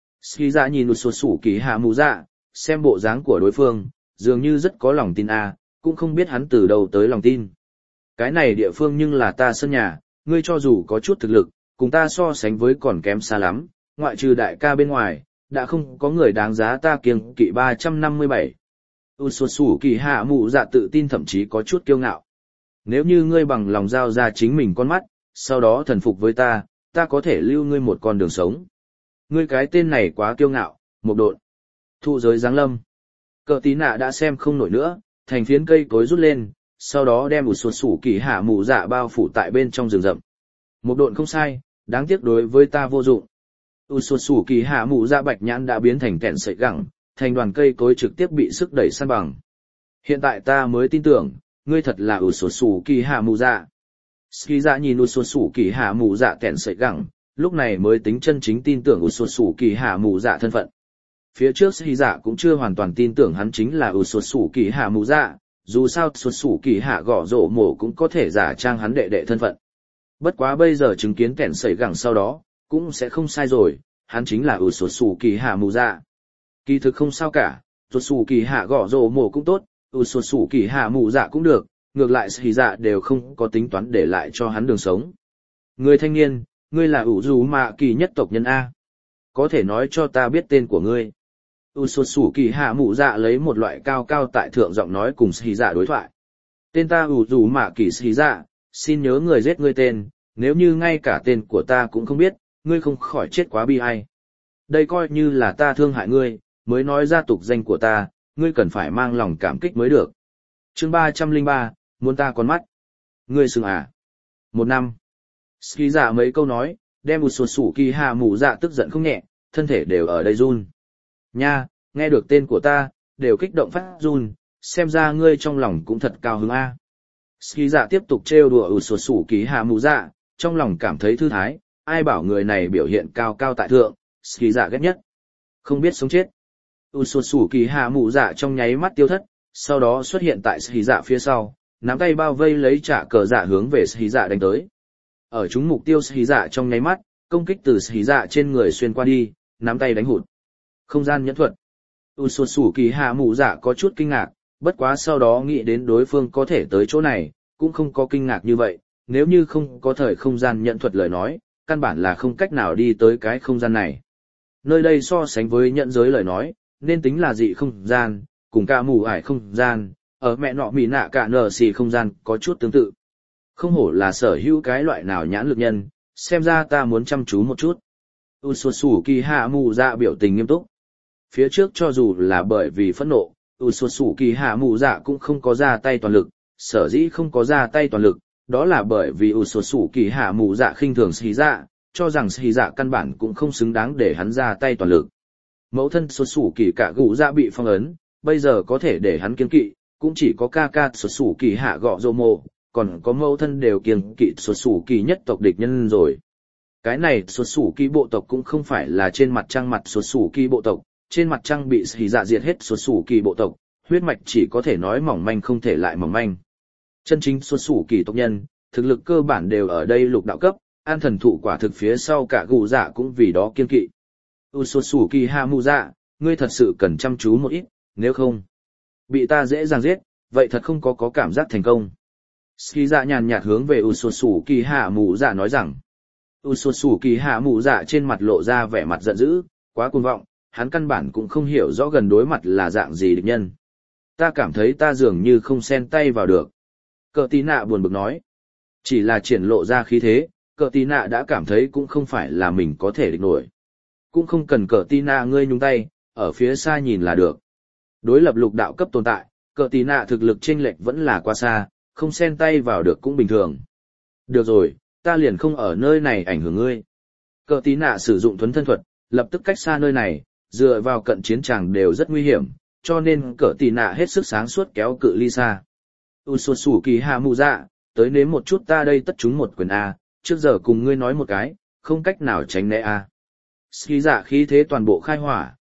Sĩ Dạ nhìn ủ sột sủ kỳ hạ mù dạ, xem bộ dáng của đối phương, dường như rất có lòng tin a, cũng không biết hắn từ đâu tới lòng tin. Cái này địa phương nhưng là ta sân nhà, ngươi cho dù có chút thực lực, cùng ta so sánh với còn kém xa lắm, ngoại trừ đại ca bên ngoài, đã không có người đáng giá ta kiêng kỵ ba trăm năm mươi bảy. Utsutsu kỳ hạ mụ dạ tự tin thậm chí có chút kiêu ngạo. Nếu như ngươi bằng lòng giao ra chính mình con mắt, sau đó thần phục với ta, ta có thể lưu ngươi một con đường sống. Ngươi cái tên này quá kiêu ngạo, một độn. Thụ giới giáng lâm. Cờ tí nạ đã xem không nổi nữa, thành phiến cây cối rút lên, sau đó đem Utsutsu kỳ hạ mụ dạ bao phủ tại bên trong rừng rậm. Một độn không sai, đáng tiếc đối với ta vô dụng. Utsutsu kỳ hạ mụ dạ bạch nhãn đã biến thành kẹn sợi gẳng, thành đoàn cây cối trực tiếp bị sức đẩy san bằng. Hiện tại ta mới tin tưởng, ngươi thật là Utsutsu kỳ hạ mụ dạ. Ski dạ nhìn Utsutsu kỳ hạ mụ dạ kẹn sợi gẳng, lúc này mới tính chân chính tin tưởng Utsutsu kỳ hạ mụ dạ thân phận. Phía trước Ski dạ cũng chưa hoàn toàn tin tưởng hắn chính là Utsutsu kỳ hạ mụ dạ, dù sao Utsutsu kỳ hạ gõ rổ mổ cũng có thể giả trang hắn đệ đệ thân phận. Bất quá bây giờ chứng kiến kẹn sợi gẳng sau đó, cũng sẽ không sai rồi, hắn chính là Utsutsu kỳ hạ mụ dạ. Kỳ thực không sao cả, Utsutsu kỳ hạ gõ rổ mổ cũng tốt, Utsutsu kỳ hạ mụ dạ cũng được, ngược lại Sĩ Dạ đều không có tính toán để lại cho hắn đường sống. Người thanh niên, ngươi là Uzumaki nhất tộc nhân A. Có thể nói cho ta biết tên của ngươi. Utsutsu kỳ hạ mụ dạ lấy một loại cao cao tại thượng giọng nói cùng Sĩ Dạ đối thoại. Tên ta Uzumaki Sĩ Dạ, xin nhớ người giết ngươi tên, nếu như ngay cả tên của ta cũng không biết, ngươi không khỏi chết quá bi ai. Đây coi như là ta thương hại ngươi, mới nói ra tục danh của ta, ngươi cần phải mang lòng cảm kích mới được. Chương ba trăm lẻ ba, muốn ta con mắt. Ngươi sừng à? Một năm. Ski dạ mấy câu nói, đem Utsutsu kỳ hạ mụ dạ tức giận không nhẹ, thân thể đều ở đây run. Nha, nghe được tên của ta, đều kích động phát run, xem ra ngươi trong lòng cũng thật cao hứng a. Ski dạ tiếp tục trêu đùa Utsutsu kỳ hạ mụ dạ, trong lòng cảm thấy thư thái, ai bảo người này biểu hiện cao cao tại thượng, Ski dạ ghét nhất. Không biết sống chết. Utsutsu kỳ hạ mụ dạ trong nháy mắt tiêu thất, sau đó xuất hiện tại Ski dạ phía sau, nắm tay bao vây lấy trả cờ dạ hướng về Ski dạ đánh tới. Ở chúng mục tiêu Ski dạ trong nháy mắt, công kích từ Ski dạ trên người xuyên qua đi, nắm tay đánh hụt. Không gian nhẫn thuật. Utsutsu kỳ hạ mụ dạ có chút kinh ngạc, bất quá sau đó nghĩ đến đối phương có thể tới chỗ này, cũng không có kinh ngạc như vậy, nếu như không có thời không gian nhẫn thuật lời nói, căn bản là không cách nào đi tới cái không gian này. Nơi đây so sánh với nhận giới lời nói, nên tính là dị không gian, cùng cả mù ải không gian, ở mẹ nọ mì nạ cả nở xì không gian có chút tương tự. Không hổ là sở hữu cái loại nào nhãn lực nhân, xem ra ta muốn chăm chú một chút. Utsutsu kỳ hạ mù dạ biểu tình nghiêm túc. Phía trước cho dù là bởi vì phẫn nộ, Utsutsu kỳ hạ mù dạ cũng không có ra tay toàn lực, sở dĩ không có ra tay toàn lực, đó là bởi vì Utsutsu kỳ hạ mù dạ khinh thường Sĩ Dạ, cho rằng Sĩ Dạ căn bản cũng không xứng đáng để hắn ra tay toàn lực. Mẫu thân Utsutsu kỳ cả gù dạ bị phong ấn, bây giờ có thể để hắn kiêng kỵ, cũng chỉ có ca ca Utsutsu kỳ hạ gọ rồ mộ, còn có mẫu thân đều kiêng kỵ Utsutsu kỳ nhất tộc địch nhân rồi. Cái này Utsutsu kỳ bộ tộc cũng không phải là trên mặt trăng mặt Utsutsu kỳ bộ tộc, trên mặt trăng bị Sĩ Dạ diệt hết Utsutsu kỳ bộ tộc, huyết mạch chỉ có thể nói mỏng manh không thể lại mỏng manh. Chân chính Utsutsu kỳ tộc nhân, thực lực cơ bản đều ở đây lục đạo cấp, an thần thụ quả thực phía sau cả gù dạ cũng vì đó kiên kỵ. Utsutsu kỳ hạ mụ dạ, ngươi thật sự cần chăm chú một ít, nếu không bị ta dễ dàng giết, vậy thật không có có cảm giác thành công. Ski dạ nhàn nhạt hướng về Utsutsu kỳ hạ mụ dạ nói rằng. Utsutsu kỳ hạ mụ dạ trên mặt lộ ra vẻ mặt giận dữ, quá cuồng vọng, hắn căn bản cũng không hiểu rõ gần đối mặt là dạng gì địch nhân. Ta cảm thấy ta dường như không xen tay vào được. Cờ tí nạ buồn bực nói. Chỉ là triển lộ ra khí thế, cờ tí nạ đã cảm thấy cũng không phải là mình có thể địch nổi. Cũng không cần cờ tí nạ ngươi nhúng tay, ở phía xa nhìn là được. Đối lập lục đạo cấp tồn tại, cờ tí nạ thực lực chênh lệch vẫn là quá xa, không xen tay vào được cũng bình thường. Được rồi, ta liền không ở nơi này ảnh hưởng ngươi. Cờ tí nạ sử dụng thuấn thân thuật, lập tức cách xa nơi này, dựa vào cận chiến tràng đều rất nguy hiểm, cho nên cờ tí nạ hết sức sáng suốt kéo cự ly xa. Utsutsu kỳ hạ mụ dạ, tới nếm một chút ta đây tất chúng một quyền A, trước giờ cùng ngươi nói một cái, không cách nào tránh né A. Ski dạ khí thế toàn bộ khai hỏa,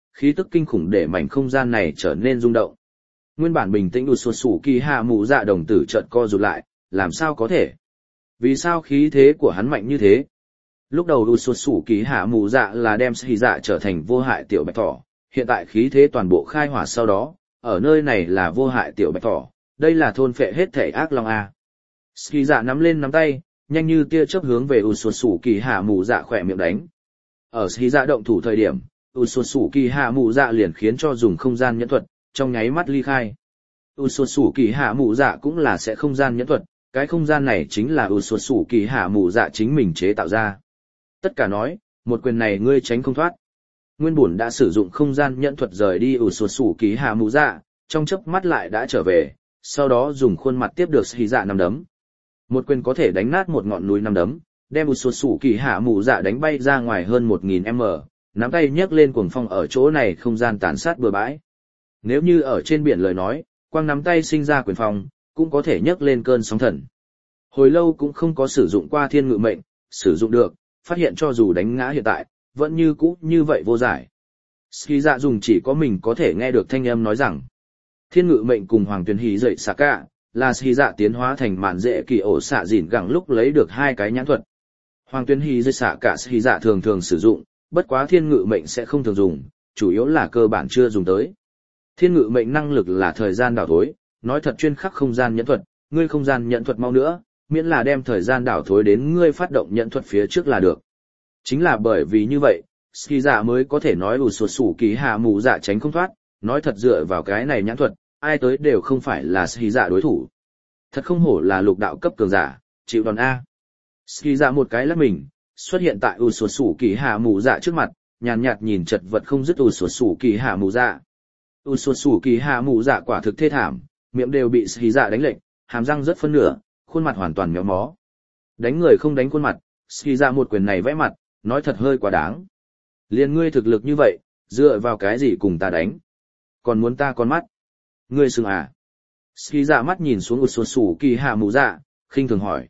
khí tức kinh khủng để mảnh không gian này trở nên rung động. Nguyên bản bình tĩnh Uột Sột Sủ Kỳ Hạ Mụ Dạ đồng tử chợt co rụt lại, làm sao có thể? Vì sao khí thế của hắn mạnh như thế? Lúc đầu Uột Sột Sủ Kỳ Hạ Mụ Dạ là đem Sĩ Dạ trở thành vô hại tiểu bạch thỏ, hiện tại khí thế toàn bộ khai hỏa sau đó, ở nơi này là vô hại tiểu bạch thỏ, đây là thôn phệ hết thể ác long a. Sĩ Dạ nắm lên nắm tay, nhanh như tia chớp hướng về Uột Sột Sủ Kỳ Hạ Mụ Dạ khỏe miệng đánh. Ở Sĩ Dạ động thủ thời điểm, Uột Sột Sủ Kỳ Hạ Mụ Dạ liền khiến cho dùng không gian nhẫn thuật, trong nháy mắt ly khai. Uột Sột Sủ Kỳ Hạ Mụ Dạ cũng là sẽ không gian nhẫn thuật, cái không gian này chính là Uột Sột Sủ Kỳ Hạ Mụ Dạ chính mình chế tạo ra. Tất cả nói, một quyền này ngươi tránh không thoát. Nguyên bổn đã sử dụng không gian nhẫn thuật rời đi Uột Sột Sủ Kỳ Hạ Mụ Dạ, trong chớp mắt lại đã trở về, sau đó dùng khuôn mặt tiếp được Sĩ Dạ năm đấm. Một quyền có thể đánh nát một ngọn núi năm đấm, đem Uột Sột Sủ Kỳ Hạ Mụ Dạ đánh bay ra ngoài hơn một nghìn mét, nắm tay nhấc lên cuồng phong ở chỗ này không gian tàn sát bừa bãi. Nếu như ở trên biển lời nói, quang nắm tay sinh ra quyền phong, cũng có thể nhấc lên cơn sóng thần. Hồi lâu cũng không có sử dụng qua thiên ngự mệnh, sử dụng được, phát hiện cho dù đánh ngã hiện tại, vẫn như cũ như vậy vô giải. Ski Dạ dùng chỉ có mình có thể nghe được thanh âm nói rằng, thiên ngự mệnh cùng hoàng tuyển hí dậy xạ cả, là Ski Dạ tiến hóa thành mạn dễ kỳ ổ xạ dỉn gẳng lúc lấy được hai cái nhãn thuật. Hoàng tuyển hí dậy xạ cả Ski Dạ thường thường sử dụng, bất quá thiên ngự mệnh sẽ không thường dùng, chủ yếu là cơ bản chưa dùng tới. Thiên ngự mệnh năng lực là thời gian đảo thối, nói thật chuyên khắc không gian nhẫn thuật, ngươi không gian nhẫn thuật mau nữa, miễn là đem thời gian đảo thối đến ngươi phát động nhẫn thuật phía trước là được. Chính là bởi vì như vậy, Ski Dạ mới có thể nói Uột Sột Sủ Kỳ Hạ Mụ Dạ tránh không thoát, nói thật dựa vào cái này nhãn thuật, ai tới đều không phải là Ski Dạ đối thủ. Thật không hổ là lục đạo cấp cường giả, chịu đòn A. Ski Dạ một cái lắc mình, xuất hiện tại Uột Sột Sủ Kỳ Hạ Mụ Dạ trước mặt, nhàn nhạt nhìn chật vật không dứt Uột Sột Sủ Kỳ Hạ Mụ Dạ. Uột Sột Sủ Kỳ Hạ Mụ Dạ quả thực thê thảm, miệng đều bị Ski Dạ đánh lệch, hàm răng rất phân nửa, khuôn mặt hoàn toàn méo mó. Đánh người không đánh khuôn mặt, Ski Dạ một quyền này vẽ mặt, nói thật hơi quá đáng. Liên ngươi thực lực như vậy, dựa vào cái gì cùng ta đánh? Còn muốn ta con mắt? Ngươi sừng à? Ski Dạ mắt nhìn xuống Uột Sột Sủ Kỳ Hạ Mụ Dạ, khinh thường hỏi.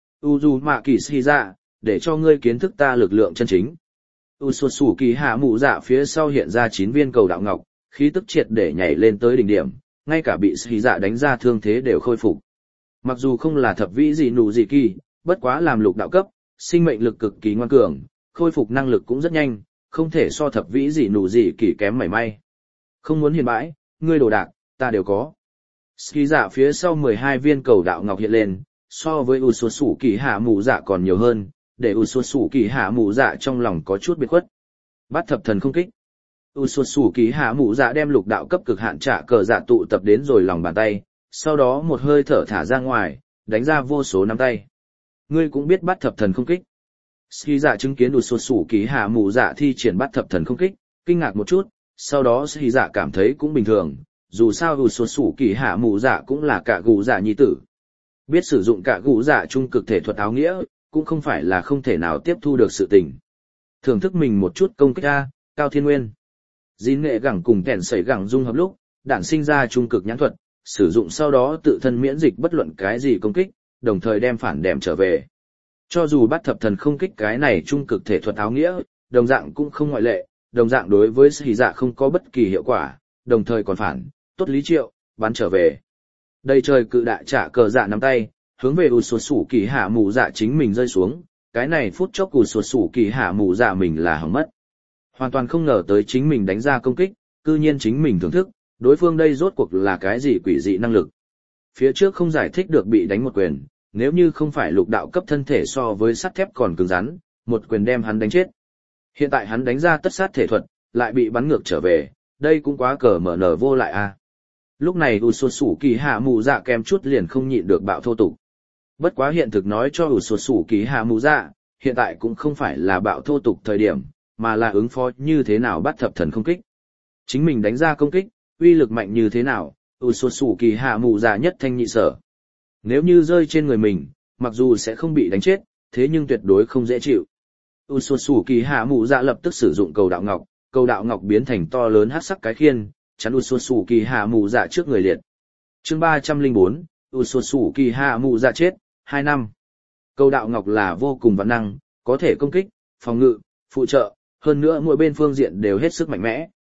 Uzumaki Ski Dạ, để cho ngươi kiến thức ta lực lượng chân chính. Uột Sột Sủ Kỳ Hạ Mụ Dạ phía sau hiện ra chín viên cầu đạo ngọc, khí tức triệt để nhảy lên tới đỉnh điểm, ngay cả bị Ski Dạ đánh ra thương thế đều khôi phục. Mặc dù không là thập vĩ gì nụ gì kỳ, bất quá làm lục đạo cấp, sinh mệnh lực cực kỳ ngoan cường, khôi phục năng lực cũng rất nhanh, không thể so thập vĩ gì nụ gì kỳ kém mảy may. Không muốn hiền bãi, ngươi đồ đạc, ta đều có. Ski Dạ phía sau mười hai viên cầu đạo ngọc hiện lên, so với Uột Sột Sủ Kỳ Hạ Mụ Dạ còn nhiều hơn, để Uột Sột Sủ Kỳ Hạ Mụ Dạ trong lòng có chút biệt khuất. Bắt thập thần không kích. Uột Sột Sủ Kỳ Hạ Mụ Dạ đem lục đạo cấp cực hạn trả cờ dạ tụ tập đến rồi lòng bàn tay, sau đó một hơi thở thả ra ngoài, đánh ra vô số nắm tay. Ngươi cũng biết bắt thập thần không kích. Ski Dạ chứng kiến Uột Sột Sủ Kỳ Hạ Mụ Dạ thi triển bắt thập thần không kích, kinh ngạc một chút, sau đó Ski Dạ cảm thấy cũng bình thường, dù sao Uột Sột Sủ Kỳ Hạ Mụ Dạ cũng là cả gù dạ nhi tử. Biết sử dụng cả gù dạ trung cực thể thuật áo nghĩa, cũng không phải là không thể nào tiếp thu được sự tình. Thưởng thức mình một chút công kích A, Cao Thiên Nguyên. Dín nghệ gẳng cùng kèn sẩy gẳng dung hợp lúc, đản sinh ra trung cực nhãn thuật, sử dụng sau đó tự thân miễn dịch bất luận cái gì công kích, đồng thời đem phản đệm trở về. Cho dù bắt thập thần không kích cái này trung cực thể thuật áo nghĩa, đồng dạng cũng không ngoại lệ, đồng dạng đối với Sĩ Dạ không có bất kỳ hiệu quả, đồng thời còn phản, tốt lý triệu, bắn trở về. Đây trời cự đại trả cờ dạ nắm tay, hướng về Uột Sột Sủ Kỳ Hạ Mụ Dạ chính mình rơi xuống, cái này phút chốc Uột Sột Sủ Kỳ Hạ Mụ Dạ mình là hỏng mất. Hoàn toàn không ngờ tới chính mình đánh ra công kích, cư nhiên chính mình thưởng thức, đối phương đây rốt cuộc là cái gì quỷ dị năng lực. Phía trước không giải thích được bị đánh một quyền, nếu như không phải lục đạo cấp thân thể so với sắt thép còn cứng rắn, một quyền đem hắn đánh chết. Hiện tại hắn đánh ra tất sát thể thuật, lại bị bắn ngược trở về, đây cũng quá cờ mở nở vô lại a. Lúc này Uột Sột Sủ Kỳ Hạ Mụ Dạ kèm chút liền không nhịn được bạo thô tục. Bất quá hiện thực nói cho Uột Sột Sủ Kỳ Hạ Mụ Dạ, hiện tại cũng không phải là bạo thô tục thời điểm, mà là ứng phó như thế nào bắt thập thần không kích. Chính mình đánh ra công kích, uy lực mạnh như thế nào, Uột Sột Sủ Kỳ Hạ Mụ Dạ nhất thanh nhị sở. Nếu như rơi trên người mình, mặc dù sẽ không bị đánh chết, thế nhưng tuyệt đối không dễ chịu. Uột Sột Sủ Kỳ Hạ Mụ Dạ lập tức sử dụng cầu đạo ngọc, cầu đạo ngọc biến thành to lớn hắc sắc cái khiên, chắn Uột Sột Sủ Kỳ Hạ Mụ Dạ trước người liệt. Chương ba trăm lẻ bốn, Uột Sột Sủ Kỳ Hạ Mụ Dạ chết, hai năm. Cầu đạo ngọc là vô cùng vạn năng, có thể công kích, phòng ngự, phụ trợ, hơn nữa mỗi bên phương diện đều hết sức mạnh mẽ.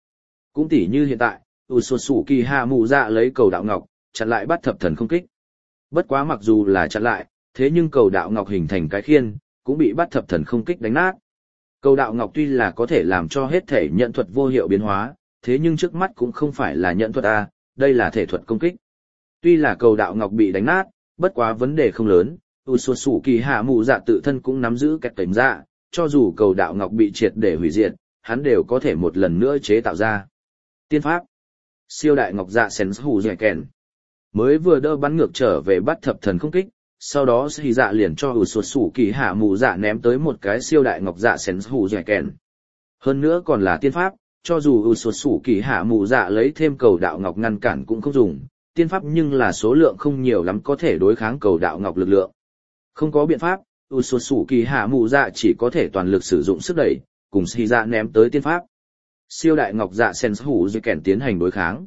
Cũng tỉ như hiện tại, Utsutsuki Hạ Mù Dạ lấy cầu đạo ngọc, chặn lại bắt thập thần không kích. Bất quá mặc dù là chặn lại, thế nhưng cầu đạo ngọc hình thành cái khiên, cũng bị bắt thập thần không kích đánh nát. Cầu đạo ngọc tuy là có thể làm cho hết thể nhận thuật vô hiệu biến hóa, thế nhưng trước mắt cũng không phải là nhận thuật A, đây là thể thuật công kích. Tuy là cầu đạo ngọc bị đánh nát, bất quá vấn đề không lớn, Utsutsuki Hạ Mù Dạ tự thân cũng nắm giữ cách tẩy dạ, cho dù cầu đạo ngọc bị triệt để hủy diệt, hắn đều có thể một lần nữa chế tạo ra. Tiên pháp siêu đại ngọc dạ sen hù dẻ kèn mới vừa đỡ bắn ngược trở về bắt thập thần không kích, sau đó Sĩ Dạ liền cho Utsutsuki Hạ Mù Dạ ném tới một cái siêu đại ngọc dạ sen hù dẻ kèn. Hơn nữa còn là tiên pháp, cho dù Utsutsuki Hạ Mù Dạ lấy thêm cầu đạo ngọc ngăn cản cũng không dùng, tiên pháp nhưng là số lượng không nhiều lắm có thể đối kháng cầu đạo ngọc lực lượng. Không có biện pháp, Utsutsuki Hạ Mù Dạ chỉ có thể toàn lực sử dụng sức đẩy, cùng Sĩ Dạ ném tới tiên pháp. Siêu đại ngọc dạ sen hù dẻ kèn tiến hành đối kháng.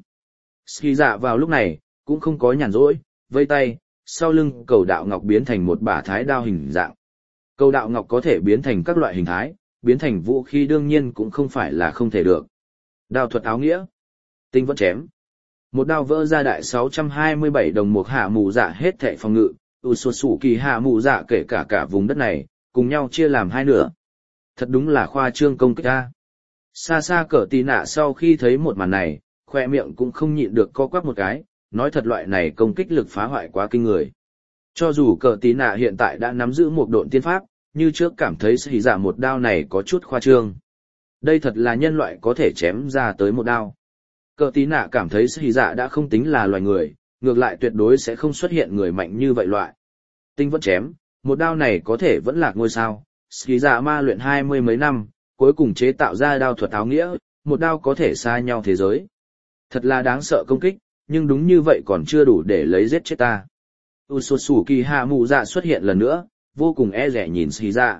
Sĩ Dạ vào lúc này cũng không có nhàn rỗi, vây tay, sau lưng cầu đạo ngọc biến thành một bả thái đao hình dạng. Cầu đạo ngọc có thể biến thành các loại hình thái, biến thành vũ khí đương nhiên cũng không phải là không thể được. Đao thuật áo nghĩa, tinh vẫn chém. Một đao vỡ ra đại sáu trăm hai mươi bảy đồng một Hạ Mù Dạ hết thảy phòng ngự, Utsutsuki Hạ Mù Dạ kể cả cả vùng đất này, cùng nhau chia làm hai nửa. Thật đúng là khoa trương công kích a. Xa xa Cờ Tì Nạ sau khi thấy một màn này, khoe miệng cũng không nhịn được co quắp một cái, nói thật loại này công kích lực phá hoại quá kinh người. Cho dù Cờ Tì Nạ hiện tại đã nắm giữ một độn tiên pháp, như trước cảm thấy Sĩ Dạ một đao này có chút khoa trương. Đây thật là nhân loại có thể chém ra tới một đao. Cờ Tì Nạ cảm thấy Sĩ Dạ đã không tính là loài người, ngược lại tuyệt đối sẽ không xuất hiện người mạnh như vậy loại. Tinh vẫn chém, một đao này có thể vẫn là ngôi sao. Sĩ Dạ ma luyện hai mươi mấy năm, cuối cùng chế tạo ra đao thuật áo nghĩa, một đao có thể xa nhau thế giới. Thật là đáng sợ công kích, nhưng đúng như vậy còn chưa đủ để lấy giết chết ta. Utsutsuki Hạ Mù Dạ xuất hiện lần nữa, vô cùng e dè nhìn Sĩ Dạ.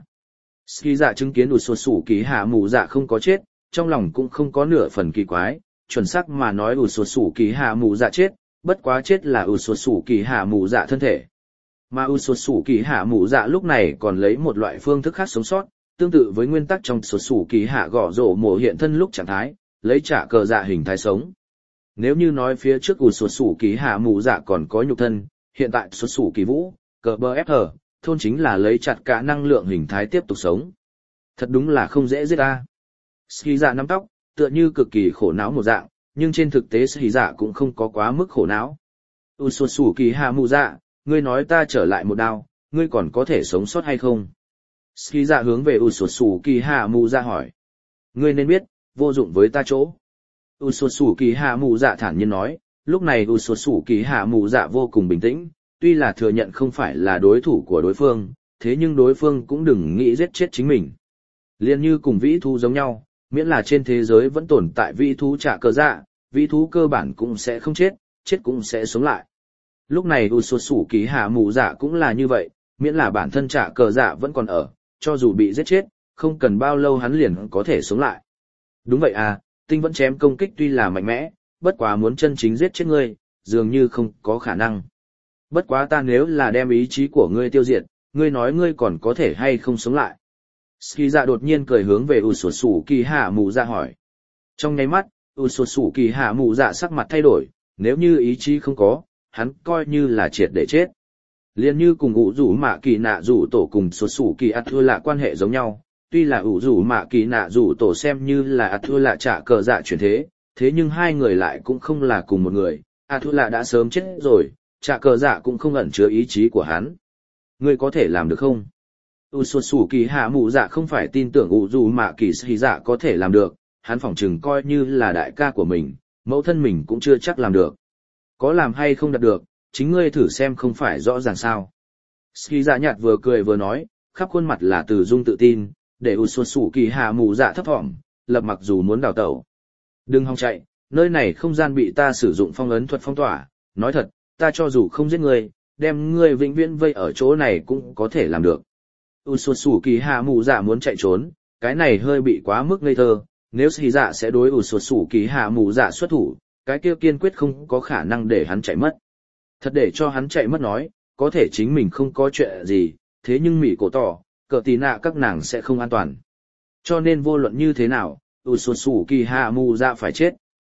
Sĩ Dạ chứng kiến Utsutsuki Hạ Mù Dạ không có chết, trong lòng cũng không có nửa phần kỳ quái, chuẩn xác mà nói Utsutsuki Hạ Mù Dạ chết, bất quá chết là Utsutsuki Hạ Mù Dạ thân thể. Mà Utsutsuki Hạ Mù Dạ lúc này còn lấy một loại phương thức khác sống sót, tương tự với nguyên tắc trong Utsutsuki Hạ Gõ Rổ Mổ hiện thân lúc trạng thái, lấy trả cờ dạ hình thái sống. Nếu như nói phía trước Utsutsuki Hạ Mù Dạ còn có nhục thân, hiện tại Utsutsuki Vũ, cờ bờ ép hờ, thôn chính là lấy chặt cả năng lượng hình thái tiếp tục sống. Thật đúng là không dễ giết ta. Sĩ Dạ nắm tóc, tựa như cực kỳ khổ não một dạng, nhưng trên thực tế Sĩ Dạ cũng không có quá mức khổ não. Utsutsuki Hạ Mù Dạ, ngươi nói ta trở lại một đao, ngươi còn có thể sống sót hay không? Sĩ Dạ hướng về Utsutsuki Hạ Mù Dạ hỏi. Ngươi nên biết, vô dụng với ta chỗ. Utsutsuki Hạ Mù Dạ thản nhiên nói, lúc này Utsutsuki Hạ Mù Dạ vô cùng bình tĩnh, tuy là thừa nhận không phải là đối thủ của đối phương, thế nhưng đối phương cũng đừng nghĩ giết chết chính mình. Liên như cùng vĩ thú giống nhau, miễn là trên thế giới vẫn tồn tại vĩ thú trả cờ dạ, vĩ thú cơ bản cũng sẽ không chết, chết cũng sẽ sống lại. Lúc này Utsutsuki Hạ Mù Dạ cũng là như vậy, miễn là bản thân trả cờ dạ vẫn còn ở, cho dù bị giết chết, không cần bao lâu hắn liền có thể sống lại. Đúng vậy à, tinh vẫn chém công kích tuy là mạnh mẽ, bất quá muốn chân chính giết chết ngươi, dường như không có khả năng. Bất quá ta nếu là đem ý chí của ngươi tiêu diệt, ngươi nói ngươi còn có thể hay không sống lại. Sĩ Dạ đột nhiên cười hướng về Utsutsuki Hạ Mù Dạ hỏi. Trong nháy mắt, Utsutsuki Hạ Mù Dạ sắc mặt thay đổi, nếu như ý chí không có, hắn coi như là triệt để chết. Liên như cùng ủ rủ mạ kỳ nạ rủ tổ cùng Utsutsuki Athula quan hệ giống nhau, tuy là ủ rủ mạ kỳ nạ rủ tổ xem như là Athula trả cờ dạ chuyển thế, thế nhưng hai người lại cũng không là cùng một người, Athula đã sớm chết rồi, trả cờ dạ cũng không ẩn chứa ý chí của hắn. Ngươi có thể làm được không? Utsutsuki Hạ Mù Dạ không phải tin tưởng ủ rủ mạ kỳ sĩ dạ có thể làm được, hắn phỏng chừng coi như là đại ca của mình, mẫu thân mình cũng chưa chắc làm được. Có làm hay không đạt được, chính ngươi thử xem không phải rõ ràng sao. Sĩ dạ nhạt vừa cười vừa nói, khắp khuôn mặt là từ dung tự tin, để Utsutsuki Hạ Mù Dạ thấp thỏm, lập mặc dù muốn đào tẩu. Đừng hòng chạy, nơi này không gian bị ta sử dụng phong ấn thuật phong tỏa, nói thật, ta cho dù không giết ngươi, đem ngươi vĩnh viễn vây ở chỗ này cũng có thể làm được. Utsutsuki Hạ Mù Dạ muốn chạy trốn, cái này hơi bị quá mức ngây thơ, nếu Sĩ Dạ sẽ đối Utsutsuki Hạ Mù Dạ xuất thủ, cái kia kiên quyết không có khả năng để hắn chạy mất. Thật để cho hắn chạy mất nói, có thể chính mình không có chuyện gì, thế nhưng Mỹ cổ tỏ, Cờ Tì Nạ các nàng sẽ không an toàn. Cho nên vô luận như thế nào, Utsutsuki Hạ Mù Dạ phải chết.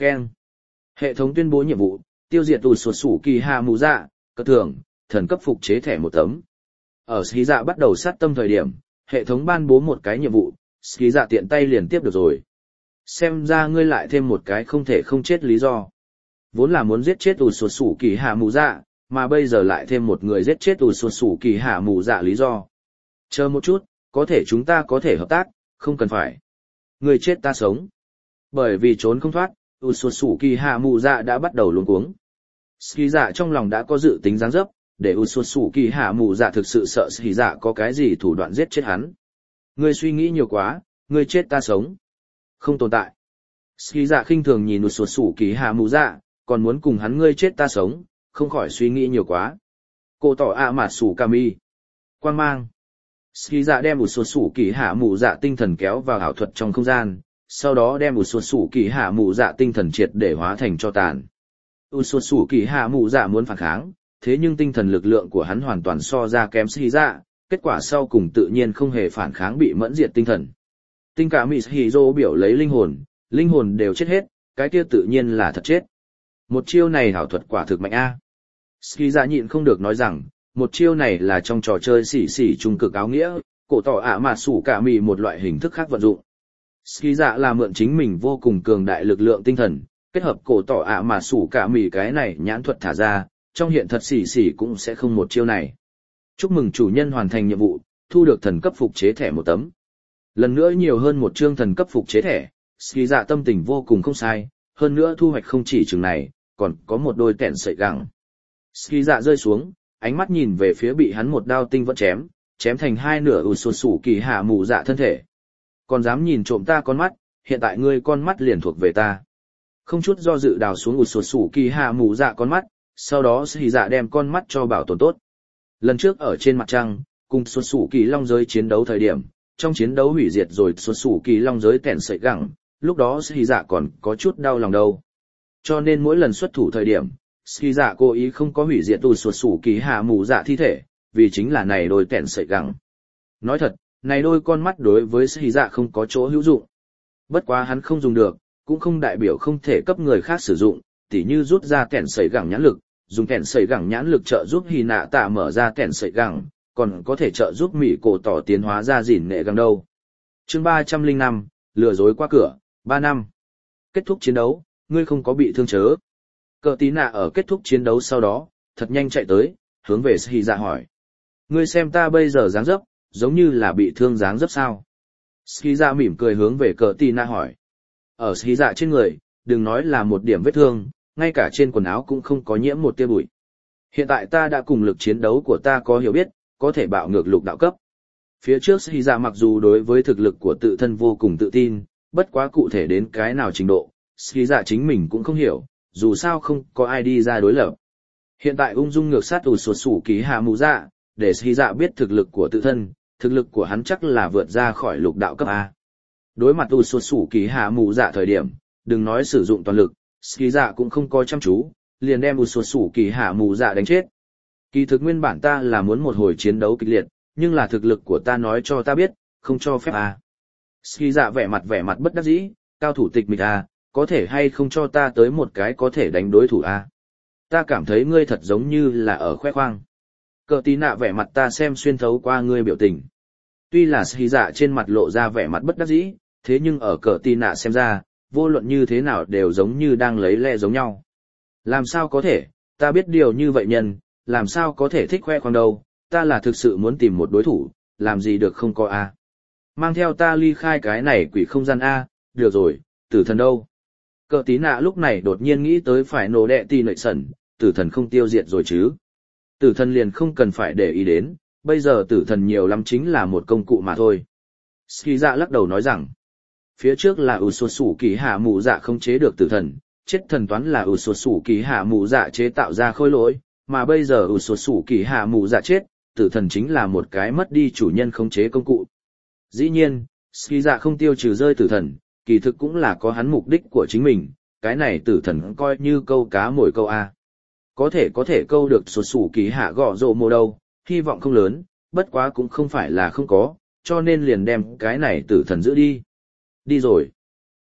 Keng. Hệ thống tuyên bố nhiệm vụ, tiêu diệt tù sột sủ kỳ hạ mù dạ, cất thưởng, thần cấp phục chế thẻ một tấm. Ở Ski Dạ bắt đầu sát tâm thời điểm, hệ thống ban bố một cái nhiệm vụ, Ski Dạ tiện tay liền tiếp được rồi. Xem ra ngươi lại thêm một cái không thể không chết lý do. Vốn là muốn giết chết tù sột sủ kỳ hạ mù dạ, mà bây giờ lại thêm một người giết chết tù sột sủ kỳ hạ mù dạ lý do. Chờ một chút, có thể chúng ta có thể hợp tác, không cần phải. Người chết ta sống. Bởi vì trốn không thoát, tù sột sủ kỳ hạ mù dạ đã bắt đầu luống cuống. Ski Dạ trong lòng đã có dự tính dáng dấp, để u sột sủ kỳ hạ mù dạ thực sự sợ Ski Dạ có cái gì thủ đoạn giết chết hắn. Ngươi suy nghĩ nhiều quá, ngươi chết ta sống. Không tồn tại. Ski Dạ khinh thường nhìn u sột sủ kỳ hạ mù dạ, còn muốn cùng hắn ngươi chết ta sống, không khỏi suy nghĩ nhiều quá. Cô tỏ ạ mà sủ kami. Quang mang. Ski Dạ đem u sột sủ kỳ hạ mù dạ tinh thần kéo vào ảo thuật trong không gian, sau đó đem u sột sủ kỳ hạ mù dạ tinh thần triệt để hóa thành cho tàn. U sột sủ kỳ hạ mù dạ muốn phản kháng, thế nhưng tinh thần lực lượng của hắn hoàn toàn so ra kém Ski Dạ, kết quả sau cùng tự nhiên không hề phản kháng bị mẫn diệt tinh thần. Tinh cả Mỹ Hiro biểu lấy linh hồn, linh hồn đều chết hết, cái kia tự nhiên là thật chết. Một chiêu này ảo thuật quả thực mạnh a. Ski Dạ nhịn không được nói rằng, một chiêu này là trong trò chơi xỉ xỉ trung cực áo nghĩa, cổ tỏ ạ mà sủ cả mì một loại hình thức khác vận dụng. Ski Dạ là mượn chính mình vô cùng cường đại lực lượng tinh thần, kết hợp cổ tỏ ạ mà sủ cả mì cái này nhãn thuật thả ra, trong hiện thật xỉ xỉ cũng sẽ không một chiêu này. Chúc mừng chủ nhân hoàn thành nhiệm vụ, thu được thần cấp phục chế thẻ một tấm. Lần nữa nhiều hơn một chương thần cấp phục chế thẻ, Ski Dạ tâm tình vô cùng không sai, hơn nữa thu hoạch không chỉ chừng này, còn có một đôi kẹn sợi gẳng. Ski Dạ rơi xuống, ánh mắt nhìn về phía bị hắn một đao tinh vẫn chém, chém thành hai nửa ù sột sủ kỳ hạ mù dạ thân thể. Còn dám nhìn trộm ta con mắt, hiện tại ngươi con mắt liền thuộc về ta. Không chút do dự đào xuống ù sột sủ kỳ hạ mù dạ con mắt, sau đó Ski Dạ đem con mắt cho bảo tồn tốt. Lần trước ở trên mặt trăng, cùng sột sủ kỳ long giới chiến đấu thời điểm, trong chiến đấu hủy diệt rồi sột sủ kỳ long giới kẹn sợi gẳng, lúc đó Ski Dạ còn có chút đau lòng đâu. Cho nên mỗi lần xuất thủ thời điểm, Ski Dạ cố ý không có hủy diệt tù sột sủ kỳ hạ mù dạ thi thể, vì chính là này đôi kẹn sợi gẳng. Nói thật, này đôi con mắt đối với Ski Dạ không có chỗ hữu dụng. Bất quá hắn không dùng được, cũng không đại biểu không thể cấp người khác sử dụng, tỉ như rút ra kẹn sợi gẳng nhãn lực, dùng kẹn sợi gẳng nhãn lực trợ giúp Hy Nạ Tạ mở ra kẹn sợi gẳng, còn có thể trợ giúp Mỹ cổ tỏ tiến hóa ra dỉn nệ gẳng đâu. Chương ba trăm lẻ năm, lừa dối qua cửa, ba năm. Kết thúc chiến đấu, ngươi không có bị thương chớ. Cờ tí nạ ở kết thúc chiến đấu sau đó, thật nhanh chạy tới, hướng về Ski Dạ hỏi. Ngươi xem ta bây giờ dáng dấp, giống như là bị thương dáng dấp sao? Ski Dạ mỉm cười hướng về cờ tí nạ hỏi. Ở Ski Dạ trên người, đừng nói là một điểm vết thương, ngay cả trên quần áo cũng không có nhiễm một tia bụi. Hiện tại ta đã cùng lực chiến đấu của ta có hiểu biết, có thể bạo ngược lục đạo cấp. Phía trước Ski Dạ mặc dù đối với thực lực của tự thân vô cùng tự tin, bất quá cụ thể đến cái nào trình độ, Ski Dạ chính mình cũng không hiểu, dù sao không có ai đi ra đối lập. Hiện tại ung dung ngược sát ù sột sủ kỳ hạ mù dạ, để Ski Dạ biết thực lực của tự thân, thực lực của hắn chắc là vượt ra khỏi lục đạo cấp A. Đối mặt ù sột sủ kỳ hạ mù dạ thời điểm, đừng nói sử dụng toàn lực, Ski Dạ cũng không có chăm chú, liền đem ù sột sủ kỳ hạ mù dạ đánh chết. Kỳ thực nguyên bản ta là muốn một hồi chiến đấu kịch liệt, nhưng là thực lực của ta nói cho ta biết, không cho phép A. Ski Dạ vẻ mặt vẻ mặt bất đắc dĩ, cao thủ tịch mịch A, có thể hay không cho ta tới một cái có thể đánh đối thủ A. Ta cảm thấy ngươi thật giống như là ở khoe khoang. Cờ tí nạ vẻ mặt ta xem xuyên thấu qua ngươi biểu tình. Tuy là Ski Dạ trên mặt lộ ra vẻ mặt bất đắc dĩ, thế nhưng ở cờ tí nạ xem ra, vô luận như thế nào đều giống như đang lấy lẽ giống nhau. Làm sao có thể, ta biết điều như vậy nhân, làm sao có thể thích khoe khoang đâu, ta là thực sự muốn tìm một đối thủ, làm gì được không có A. Mang theo ta ly khai cái này quỷ không gian A, được rồi, tử thần đâu. Cờ tí nạ lúc này đột nhiên nghĩ tới phải nổ đệ ti nội sẩn, tử thần không tiêu diệt rồi chứ. Tử thần liền không cần phải để ý đến, bây giờ tử thần nhiều lắm chính là một công cụ mà thôi. Ski Dạ lắc đầu nói rằng, phía trước là ủ sột sủ kỳ hạ mù dạ không chế được tử thần, chết thần toán là ủ sột sủ kỳ hạ mù dạ chế tạo ra khôi lỗi, mà bây giờ ủ sột sủ kỳ hạ mù dạ chết, tử thần chính là một cái mất đi chủ nhân không chế công cụ. Dĩ nhiên, Ski Dạ không tiêu trừ rơi tử thần, kỳ thực cũng là có hắn mục đích của chính mình, cái này tử thần coi như câu cá mồi câu A. Có thể có thể câu được sột sủ kỳ hạ gõ rộ mồ đâu, hy vọng không lớn, bất quá cũng không phải là không có, cho nên liền đem cái này tử thần giữ đi. Đi rồi.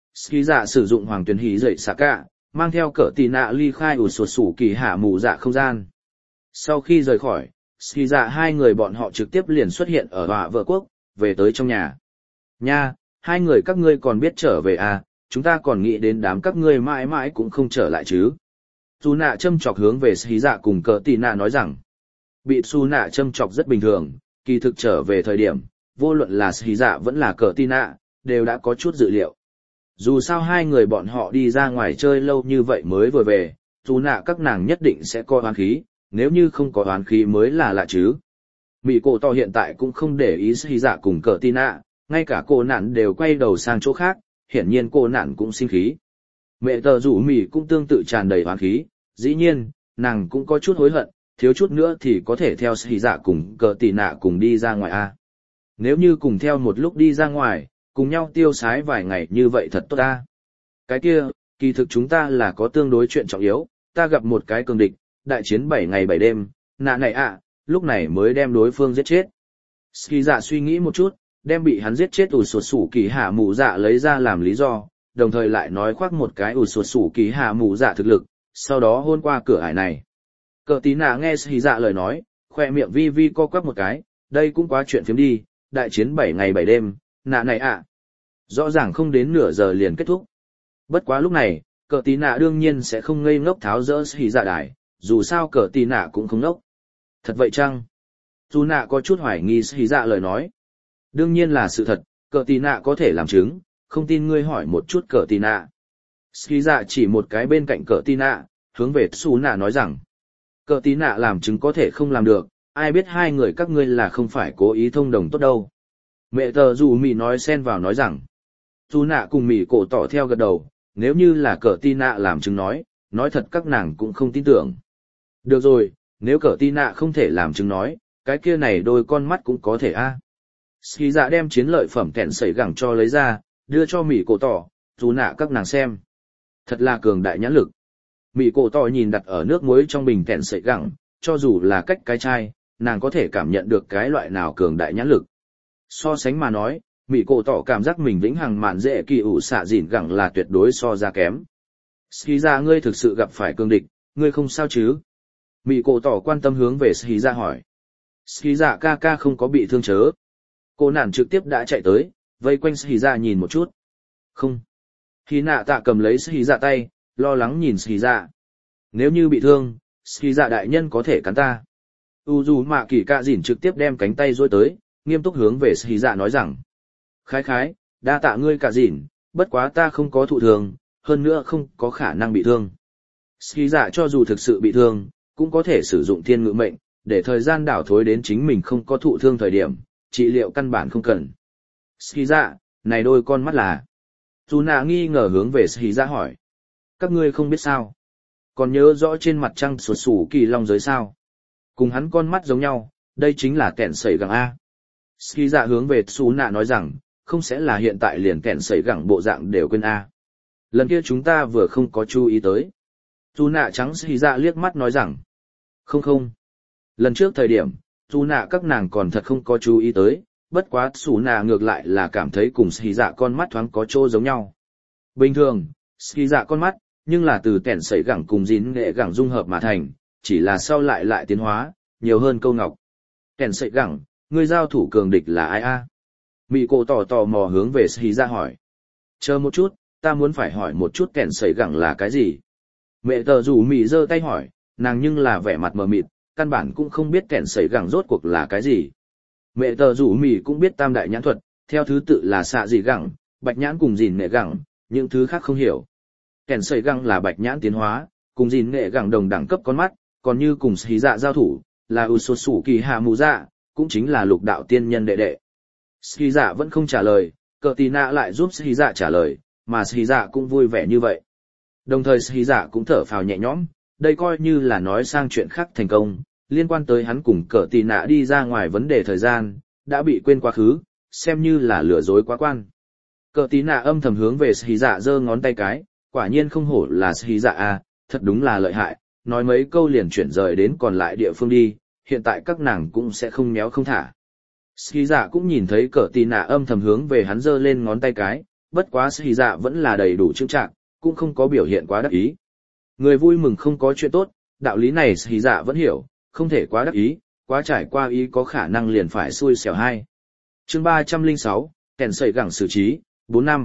Ski dạ sử dụng hoàng tuyển hỉ dậy xạ cả, mang theo cỡ tì nạ ly khai ủ sột sủ kỳ hạ mù dạ không gian. Sau khi rời khỏi, Ski dạ hai người bọn họ trực tiếp liền xuất hiện ở họa vợ quốc, về tới trong nhà. Nha, hai người các ngươi còn biết trở về à, chúng ta còn nghĩ đến đám các ngươi mãi mãi cũng không trở lại chứ. Su nạ châm chọc hướng về Ski dạ cùng cỡ tì nạ nói rằng, bị Su nạ châm chọc rất bình thường, kỳ thực trở về thời điểm, vô luận là Ski dạ vẫn là cỡ tì nạ, đều đã có chút dự liệu. Dù sao hai người bọn họ đi ra ngoài chơi lâu như vậy mới vừa về, dù nạ các nàng nhất định sẽ có oán khí, nếu như không có oán khí mới là lạ chứ. Mị cổ tỏ hiện tại cũng không để ý Ski dạ cùng cỡ tì nạ, ngay cả cô nạn đều quay đầu sang chỗ khác, hiển nhiên cô nạn cũng sinh khí. Mẹ tờ rủ mỉ cũng tương tự tràn đầy oán khí, dĩ nhiên, nàng cũng có chút hối hận, thiếu chút nữa thì có thể theo Ski dạ cùng cỡ tì nạ cùng đi ra ngoài a. Nếu như cùng theo một lúc đi ra ngoài, cùng nhau tiêu sái vài ngày như vậy thật tốt ta. Cái kia, kỳ thực chúng ta là có tương đối chuyện trọng yếu, ta gặp một cái cường địch, đại chiến bảy ngày bảy đêm, nạ này ạ, à, lúc này mới đem đối phương giết chết. Ski dạ suy nghĩ một chút, đem bị hắn giết chết ủ sột sủ kỳ hạ mù dạ lấy ra làm lý do, đồng thời lại nói khoác một cái ủ sột sủ kỳ hạ mù dạ thực lực, sau đó hôn qua cửa ải này. Cờ tí nạ nghe Ski dạ lời nói, khoe miệng vi vi co quắp một cái, đây cũng quá chuyện phiếm đi, đại chiến bảy ngày bảy đêm, nạ này ạ. À. Rõ ràng không đến nửa giờ liền kết thúc. Bất quá lúc này, cờ tí nạ đương nhiên sẽ không ngây ngốc tháo rỡ Ski dạ đài, dù sao cờ tí nạ cũng không ngốc. Thật vậy chăng? Dù nạ có chút hoài nghi Ski dạ lời nói. Đương nhiên là sự thật, cờ tí nạ có thể làm chứng, không tin ngươi hỏi một chút cờ tí nạ. Ski dạ chỉ một cái bên cạnh cờ tí nạ, hướng về Su nạ nói rằng. Cờ tí nạ làm chứng có thể không làm được, ai biết hai người các ngươi là không phải cố ý thông đồng tốt đâu. Mẹ tờ dù mì nói xen vào nói rằng. Su nạ cùng mỉ cổ tỏ theo gật đầu, nếu như là cờ tí nạ làm chứng nói, nói thật các nàng cũng không tin tưởng. Được rồi, nếu cờ tí nạ không thể làm chứng nói, cái kia này đôi con mắt cũng có thể a. À. Ski dạ đem chiến lợi phẩm kẹn sẩy gẳng cho lấy ra, đưa cho mỉ cổ tỏ, Su nạ các nàng xem. Thật là cường đại nhãn lực. Mỉ cổ tỏ nhìn đặt ở nước muối trong bình kẹn sẩy gẳng, cho dù là cách cái chai, nàng có thể cảm nhận được cái loại nào cường đại nhãn lực. So sánh mà nói, Mị cổ tỏ cảm giác mình vĩnh hằng mạn dễ kỳ ủ xạ dịn gẳng là tuyệt đối so ra kém. Ski ra ngươi thực sự gặp phải cương địch, ngươi không sao chứ? Mị cổ tỏ quan tâm hướng về Ski ra hỏi. Ski ra ca ca không có bị thương chớ. Cô nản trực tiếp đã chạy tới, vây quanh Ski ra nhìn một chút. Không. Khi nạ tạ cầm lấy Ski ra tay, lo lắng nhìn Ski ra. Nếu như bị thương, Ski ra đại nhân có thể cắn ta. U dù mạ kỳ cạ dịn trực tiếp đem cánh tay dối tới, nghiêm túc hướng về Ski ra nói rằng. Khái khái, đa tạ ngươi cả dịn, bất quá ta không có thụ thương, hơn nữa không có khả năng bị thương. Ski dạ cho dù thực sự bị thương, cũng có thể sử dụng thiên ngự mệnh, để thời gian đảo thối đến chính mình không có thụ thương thời điểm, trị liệu căn bản không cần. Ski dạ, này đôi con mắt là... Yuna nghi ngờ hướng về Ski dạ hỏi. Các ngươi không biết sao? Còn nhớ rõ trên mặt trăng sụt sủ kỳ long giới sao? Cùng hắn con mắt giống nhau, đây chính là kẹn sẩy gẳng A. Ski dạ hướng về Yuna nói rằng, không sẽ là hiện tại liền kẹn sẩy gẳng bộ dạng đều quên A. Lần kia chúng ta vừa không có chú ý tới. Dù nạ trắng Ski dạ liếc mắt nói rằng. Không không. Lần trước thời điểm, dù nạ các nàng còn thật không có chú ý tới, bất quá Su nạ ngược lại là cảm thấy cùng Ski dạ con mắt thoáng có chỗ giống nhau. Bình thường, Ski dạ con mắt, nhưng là từ kẹn sẩy gẳng cùng dín nghệ gẳng dung hợp mà thành, chỉ là sau lại lại tiến hóa, nhiều hơn câu ngọc. Kẹn sẩy gẳng, người giao thủ cường địch là ai a? Mị cổ tò tò mò hướng về Ski dạ hỏi. Chờ một chút, ta muốn phải hỏi một chút kẹn sẩy gẳng là cái gì? Mẹ tờ rủ mị giơ tay hỏi, nàng nhưng là vẻ mặt mờ mịt, căn bản cũng không biết kẹn sẩy gẳng rốt cuộc là cái gì. Mẹ tờ rủ mị cũng biết tam đại nhãn thuật, theo thứ tự là xạ dị gẳng, bạch nhãn cùng dìn nghệ gẳng, những thứ khác không hiểu. Kẹn sẩy gẳng là bạch nhãn tiến hóa, cùng dìn nghệ gẳng đồng đẳng cấp con mắt, còn như cùng Ski dạ giao thủ, là Usosu kỳ hạ mù dạ, cũng chính là lục đạo tiên nhân đệ đệ. Ski dạ vẫn không trả lời, cờ tì nạ lại giúp Ski dạ trả lời, mà Ski dạ cũng vui vẻ như vậy. Đồng thời Ski dạ cũng thở phào nhẹ nhõm, đây coi như là nói sang chuyện khác thành công, liên quan tới hắn cùng cờ tì nạ đi ra ngoài vấn đề thời gian, đã bị quên quá khứ, xem như là lừa dối quá quan. Cờ tì nạ âm thầm hướng về Ski dạ giơ ngón tay cái, quả nhiên không hổ là Ski dạ à, thật đúng là lợi hại, nói mấy câu liền chuyển rời đến còn lại địa phương đi, hiện tại các nàng cũng sẽ không méo không thả. Ski dạ cũng nhìn thấy cờ tì nạ âm thầm hướng về hắn giơ lên ngón tay cái, bất quá Sĩ Dạ vẫn là đầy đủ chững chạc, cũng không có biểu hiện quá đắc ý. Người vui mừng không có chuyện tốt, đạo lý này Sĩ Dạ vẫn hiểu, không thể quá đắc ý, quá trải qua ý có khả năng liền phải xui xẻo hai. Chương ba trăm lẻ sáu, kèn sợi gẳng xử trí, bốn năm.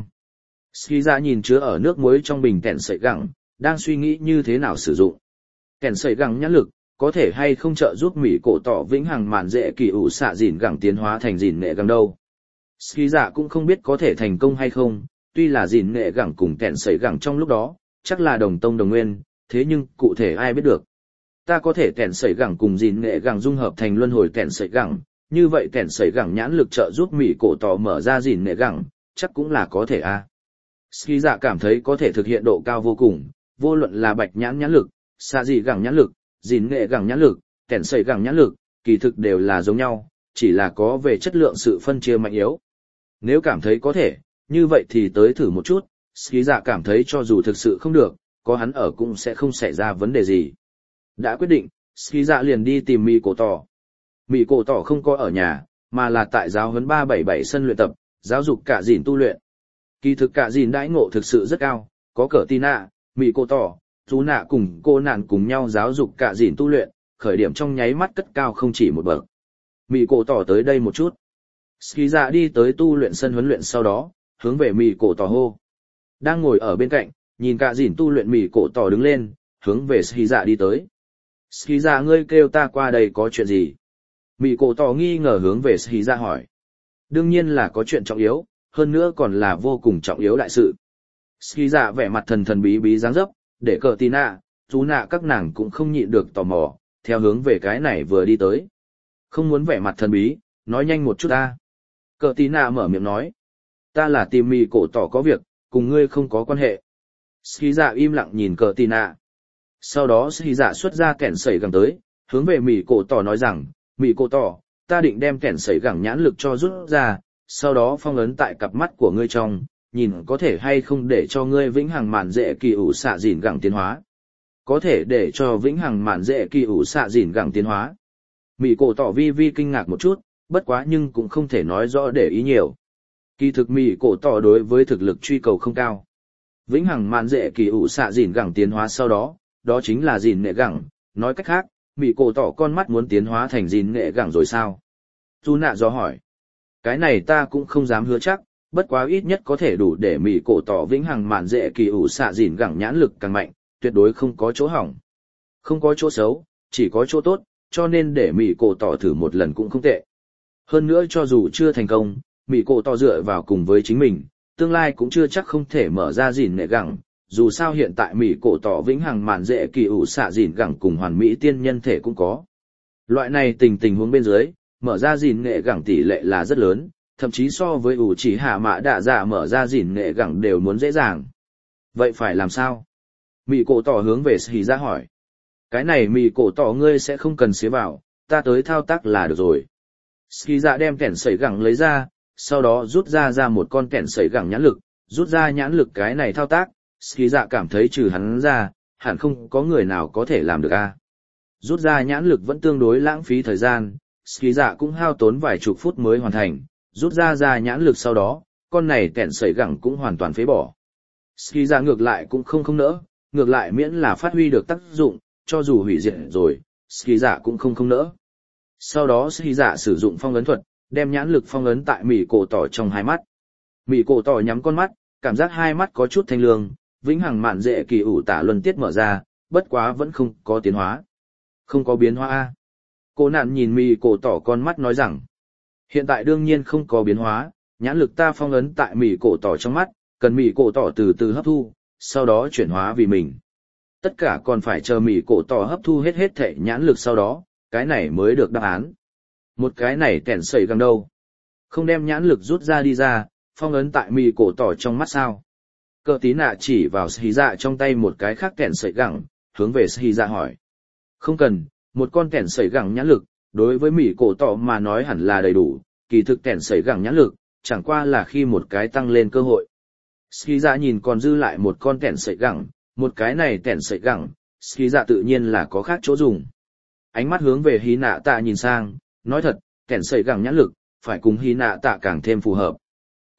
Sĩ Dạ nhìn chứa ở nước muối trong bình kèn sợi gẳng, đang suy nghĩ như thế nào sử dụng. Kèn sợi gẳng nhãn lực, có thể hay không trợ giúp Mỹ cổ tỏ vĩnh hằng mạn dễ kỳ ủ xạ dìn gẳng tiến hóa thành dìn nghệ gẳng đâu. Sĩ Dạ cũng không biết có thể thành công hay không, tuy là dìn nghệ gẳng cùng kèn sợi gẳng trong lúc đó, chắc là đồng tông đồng nguyên, thế nhưng cụ thể ai biết được. Ta có thể kèn sợi gẳng cùng dìn nghệ gẳng dung hợp thành luân hồi kèn sợi gẳng, như vậy kèn sợi gẳng nhãn lực trợ giúp Mỹ cổ tỏ mở ra dìn nghệ gẳng, chắc cũng là có thể a. À. Sĩ Dạ cảm thấy có thể thực hiện độ cao vô cùng, vô luận là bạch nhãn nhãn lực, xạ dị gẳng nhãn lực, dìn nghệ gẳng nhãn lực, kèn sợi gẳng nhãn lực, kỳ thực đều là giống nhau, chỉ là có về chất lượng sự phân chia mạnh yếu. Nếu cảm thấy có thể, như vậy thì tới thử một chút, Sĩ Dạ cảm thấy cho dù thực sự không được, có hắn ở cũng sẽ không xảy ra vấn đề gì. Đã quyết định, Sĩ Dạ liền đi tìm Mị Cổ Tỏ. Mị Cổ Tỏ không có ở nhà, mà là tại giáo huấn ba bảy bảy sân luyện tập, giáo dục cả dìn tu luyện. Kỳ thực cả dìn đãi ngộ thực sự rất cao, có cỡ tì nạ, Mị Cổ Tỏ, chú nạ cùng cô nạn cùng nhau giáo dục cả dìn tu luyện, khởi điểm trong nháy mắt cất cao không chỉ một bậc. Mị Cổ Tỏ tới đây một chút. Sĩ Dạ đi tới tu luyện sân huấn luyện sau đó, hướng về Mị Cổ Tỏ hô. Đang ngồi ở bên cạnh, nhìn cả dìn tu luyện Mị Cổ Tỏ đứng lên, hướng về Sĩ Dạ đi tới. Sĩ Dạ ngươi kêu ta qua đây có chuyện gì? Mị Cổ Tỏ nghi ngờ hướng về Sĩ Dạ hỏi. Đương nhiên là có chuyện trọng yếu, hơn nữa còn là vô cùng trọng yếu đại sự. Sĩ Dạ vẻ mặt thần thần bí bí dáng dấp, để cờ tì nạ, chú nạ các nàng cũng không nhịn được tò mò, theo hướng về cái này vừa đi tới. Không muốn vẻ mặt thần bí, nói nhanh một chút ta. Cờ tì nạ mở miệng nói. Ta là tìm Mị Cổ Tỏ có việc, cùng ngươi không có quan hệ. Sĩ Dạ im lặng nhìn cờ tì nạ. Sau đó Sĩ Dạ xuất ra kẻn sẩy gẳng tới, hướng về Mị Cổ Tỏ nói rằng, Mị Cổ Tỏ, ta định đem kẻn sẩy gẳng nhãn lực cho rút ra, sau đó phong ấn tại cặp mắt của ngươi trong, nhìn có thể hay không để cho ngươi vĩnh hằng mạn dễ kỳ ủ xạ dìn gẳng tiến hóa. Có thể để cho vĩnh hằng mạn dễ kỳ ủ xạ dìn gẳng tiến hóa. Mị Cổ Tỏ vi vi kinh ngạc một chút, bất quá nhưng cũng không thể nói rõ để ý nhiều. Kỳ thực Mị Cổ Tỏ đối với thực lực truy cầu không cao. Vĩnh hằng mạn dễ kỳ ủ xạ dìn gẳng tiến hóa sau đó, đó chính là dìn nghệ gẳng, nói cách khác, Mị Cổ Tỏ con mắt muốn tiến hóa thành dìn nghệ gẳng rồi sao? Chu nạ do hỏi. Cái này ta cũng không dám hứa chắc, bất quá ít nhất có thể đủ để Mị Cổ Tỏ vĩnh hằng mạn dễ kỳ ủ xạ dìn gẳng nhãn lực càng mạnh, tuyệt đối không có chỗ hỏng. Không có chỗ xấu, chỉ có chỗ tốt, cho nên để Mị Cổ Tỏ thử một lần cũng không tệ. Hơn nữa cho dù chưa thành công, Mị Cổ Tỏ dựa vào cùng với chính mình, tương lai cũng chưa chắc không thể mở ra dìn nghệ gẳng, dù sao hiện tại Mị Cổ Tỏ vĩnh hằng mạn dễ kỳ ủ xạ dìn gẳng cùng hoàn mỹ tiên nhân thể cũng có. Loại này tình tình huống bên dưới, mở ra dìn nghệ gẳng tỷ lệ là rất lớn, thậm chí so với ủ chỉ hạ mã đạ dạ mở ra dìn nghệ gẳng đều muốn dễ dàng. Vậy phải làm sao? Mị Cổ Tỏ hướng về Sĩ Dạ hỏi. Cái này Mị Cổ Tỏ ngươi sẽ không cần xế vào, ta tới thao tác là được rồi. Sĩ Dạ đem kẻn sẩy gẳng lấy ra, sau đó rút ra ra một con kẻn sẩy gẳng nhãn lực, rút ra nhãn lực cái này thao tác, Sĩ Dạ cảm thấy trừ hắn ra, hẳn không có người nào có thể làm được a. Rút ra nhãn lực vẫn tương đối lãng phí thời gian, Sĩ Dạ cũng hao tốn vài chục phút mới hoàn thành, rút ra ra nhãn lực sau đó, con này kẻn sẩy gẳng cũng hoàn toàn phế bỏ. Sĩ Dạ ngược lại cũng không không nỡ, ngược lại miễn là phát huy được tác dụng, cho dù hủy diệt rồi, Sĩ Dạ cũng không không nỡ. Sau đó Sĩ Dạ sử dụng phong ấn thuật, đem nhãn lực phong ấn tại Mị Cổ Tỏ trong hai mắt. Mị Cổ Tỏ nhắm con mắt, cảm giác hai mắt có chút thanh lương, vĩnh hằng mạn dễ kỳ ủ tả luân tiết mở ra, bất quá vẫn không có tiến hóa. Không có biến hóa a. Cô nạn nhìn Mị Cổ Tỏ con mắt nói rằng, hiện tại đương nhiên không có biến hóa, nhãn lực ta phong ấn tại Mị Cổ Tỏ trong mắt, cần Mị Cổ Tỏ từ từ hấp thu, sau đó chuyển hóa vì mình. Tất cả còn phải chờ Mị Cổ Tỏ hấp thu hết hết thể nhãn lực sau đó, cái này mới được đáp án. Một cái này kẻn sẩy gẳng đâu? Không đem nhãn lực rút ra đi ra, phong ấn tại Mị Cổ Tỏ trong mắt sao? Cờ tí nạ chỉ vào Sĩ Dạ trong tay một cái khác kẻn sẩy gẳng, hướng về Sĩ Dạ hỏi. Không cần, một con kẻn sẩy gẳng nhãn lực, đối với Mị Cổ Tỏ mà nói hẳn là đầy đủ, kỳ thực kẻn sẩy gẳng nhãn lực, chẳng qua là khi một cái tăng lên cơ hội. Sĩ Dạ nhìn còn dư lại một con kẻn sẩy gẳng, một cái này kẻn sẩy gẳng, Sĩ Dạ tự nhiên là có khác chỗ dùng. Ánh mắt hướng về Hy Nạ Tạ nhìn sang, nói thật, kẻn sẩy gẳng nhãn lực, phải cùng Hy Nạ Tạ càng thêm phù hợp.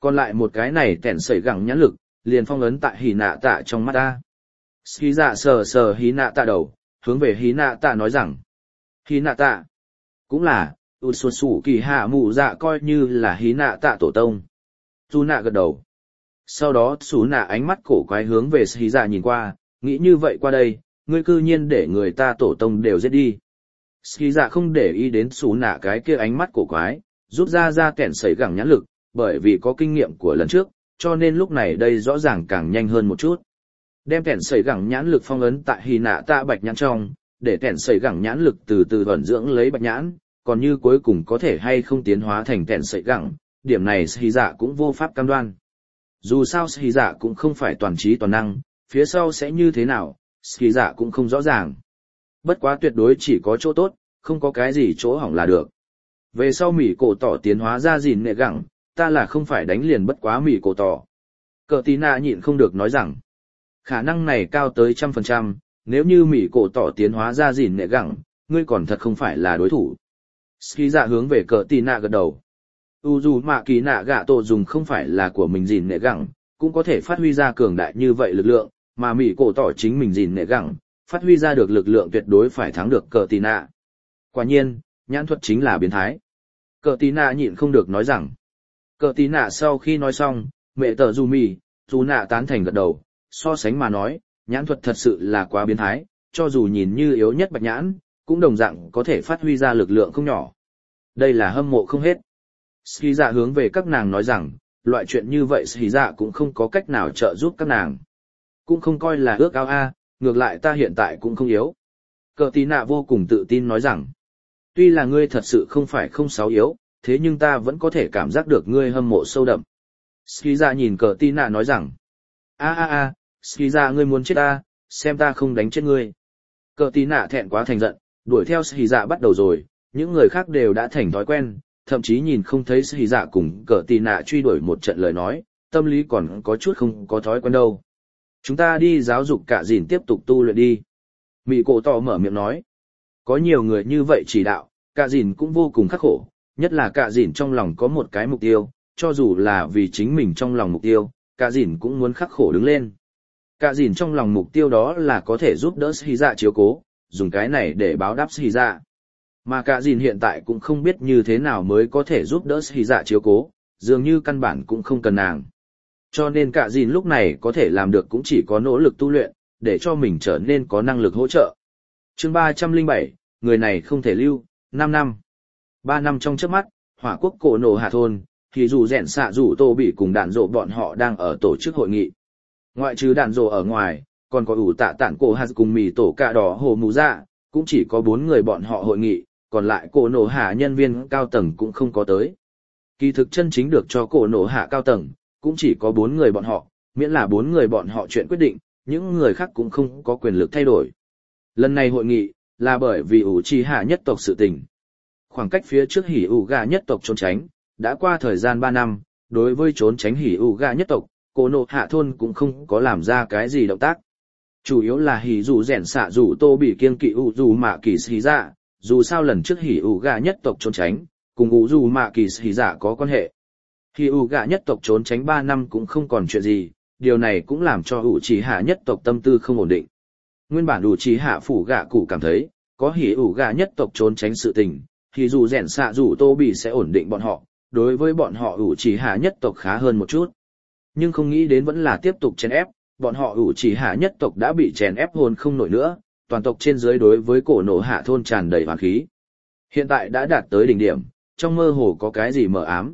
Còn lại một cái này tẻn sẩy gẳng nhãn lực, liền phong ấn tại hỉ nạ tạ trong mắt ta. Ski dạ sờ sờ hỉ nạ tạ đầu, hướng về hỉ nạ tạ nói rằng. Hỉ nạ tạ, cũng là, ưu xuân sủ kỳ hạ mụ dạ coi như là hỉ nạ tạ tổ tông. Su nạ gật đầu. Sau đó Su nạ ánh mắt cổ quái hướng về Ski dạ nhìn qua, nghĩ như vậy qua đây, ngươi cư nhiên để người ta tổ tông đều giết đi. Ski dạ không để ý đến Su nạ cái kia ánh mắt cổ quái, rút ra ra kẻn sẩy gẳng nhãn lực, bởi vì có kinh nghiệm của lần trước, cho nên lúc này đây rõ ràng càng nhanh hơn một chút. Đem kẻn sẩy gẳng nhãn lực phong ấn tại hì nạ tạ bạch nhãn trong, để kẻn sẩy gẳng nhãn lực từ từ vận dưỡng lấy bạch nhãn, còn như cuối cùng có thể hay không tiến hóa thành kẻn sẩy gẳng, điểm này Ski dạ cũng vô pháp cam đoan. Dù sao Ski dạ cũng không phải toàn trí toàn năng, phía sau sẽ như thế nào, Ski dạ cũng không rõ ràng. Bất quá tuyệt đối chỉ có chỗ tốt, không có cái gì chỗ hỏng là được. Về sau mỉ cổ tỏ tiến hóa ra gìn nệ gẳng, ta là không phải đánh liền bất quá mỉ cổ tỏ. Cờ tí nạ nhịn không được nói rằng, khả năng này cao tới trăm phần trăm, nếu như mỉ cổ tỏ tiến hóa ra gìn nệ gẳng, ngươi còn thật không phải là đối thủ. Ski dạ hướng về cờ tí nạ gật đầu. U dù mạ kỳ nạ gạ tổ dùng không phải là của mình gìn nệ gẳng, cũng có thể phát huy ra cường đại như vậy lực lượng, mà mỉ cổ tỏ chính mình gìn nệ gẳng, phát huy ra được lực lượng tuyệt đối phải thắng được cờ tí nạ. Quả nhiên, nhãn thuật chính là biến thái. Cờ tí nạ nhịn không được nói rằng. Cờ tí nạ sau khi nói xong, mẹ tờ dù mì, dù nạ tán thành gật đầu, so sánh mà nói, nhãn thuật thật sự là quá biến thái, cho dù nhìn như yếu nhất bạch nhãn, cũng đồng dạng có thể phát huy ra lực lượng không nhỏ. Đây là hâm mộ không hết. Ski dạ hướng về các nàng nói rằng, loại chuyện như vậy Ski dạ cũng không có cách nào trợ giúp các nàng. Cũng không coi là ước ao a, ngược lại ta hiện tại cũng không yếu. Cờ tí nạ vô cùng tự tin nói rằng, tuy là ngươi thật sự không phải không sáu yếu, thế nhưng ta vẫn có thể cảm giác được ngươi hâm mộ sâu đậm. Ski dạ nhìn cờ tí nạ nói rằng, a a a, Ski dạ ngươi muốn chết ta, xem ta không đánh chết ngươi. Cờ tí nạ thẹn quá thành giận, đuổi theo Ski dạ bắt đầu rồi, những người khác đều đã thành thói quen, thậm chí nhìn không thấy Ski dạ cùng cờ tí nạ truy đuổi một trận lời nói, tâm lý còn có chút không có thói quen đâu. Chúng ta đi giáo dục cả dìn tiếp tục tu luyện đi. Mị cổ tỏ mở miệng nói. Có nhiều người như vậy chỉ đạo, cả dìn cũng vô cùng khắc khổ, nhất là cả dìn trong lòng có một cái mục tiêu, cho dù là vì chính mình trong lòng mục tiêu, cả dìn cũng muốn khắc khổ đứng lên. Cả dìn trong lòng mục tiêu đó là có thể giúp đỡ Ski dạ chiếu cố, dùng cái này để báo đáp Ski dạ. Mà cả dìn hiện tại cũng không biết như thế nào mới có thể giúp đỡ Ski dạ chiếu cố, dường như căn bản cũng không cần nàng. Cho nên cả dìn lúc này có thể làm được cũng chỉ có nỗ lực tu luyện, để cho mình trở nên có năng lực hỗ trợ. Chương ba trăm lẻ bảy, người này không thể lưu, năm năm. ba năm trong chớp mắt, hỏa quốc cổ nổ hạ thôn, thì dù rèn xạ dù tô bị cùng đạn rộ bọn họ đang ở tổ chức hội nghị. Ngoại trừ đạn rộ ở ngoài, còn có ủ tạ tản cổ hạt cùng mì tổ cạ đỏ hồ mù dạ, cũng chỉ có bốn người bọn họ hội nghị, còn lại cổ nổ hạ nhân viên cao tầng cũng không có tới. Kỳ thực chân chính được cho cổ nổ hạ cao tầng, cũng chỉ có bốn người bọn họ, miễn là bốn người bọn họ chuyện quyết định, những người khác cũng không có quyền lực thay đổi. Lần này hội nghị, là bởi vì ủ trì hạ nhất tộc sự tình. Khoảng cách phía trước hỉ ủ gà nhất tộc trốn tránh, đã qua thời gian ba năm, đối với trốn tránh hỉ ủ gà nhất tộc, cổ nổ hạ thôn cũng không có làm ra cái gì động tác. Chủ yếu là hỉ dù rèn xạ dù tô bị kiêng kỵ ủ dù mạ kỳ xì dạ, dù sao lần trước hỉ ủ gà nhất tộc trốn tránh, cùng ủ dù mạ kỳ xì dạ có quan hệ. Hỉ ủ gà nhất tộc trốn tránh ba năm cũng không còn chuyện gì, điều này cũng làm cho ủ trì hạ nhất tộc tâm tư không ổn định. Nguyên bản ủ trì hạ phủ gạ cụ cảm thấy, có hỉ ủ gà nhất tộc trốn tránh sự tình, thì dù rèn xạ dù tô bị sẽ ổn định bọn họ, đối với bọn họ ủ trì hạ nhất tộc khá hơn một chút. Nhưng không nghĩ đến vẫn là tiếp tục chèn ép, bọn họ ủ trì hạ nhất tộc đã bị chèn ép hồn không nổi nữa, toàn tộc trên dưới đối với cổ nổ hạ thôn tràn đầy hoàn khí. Hiện tại đã đạt tới đỉnh điểm, trong mơ hồ có cái gì mờ ám.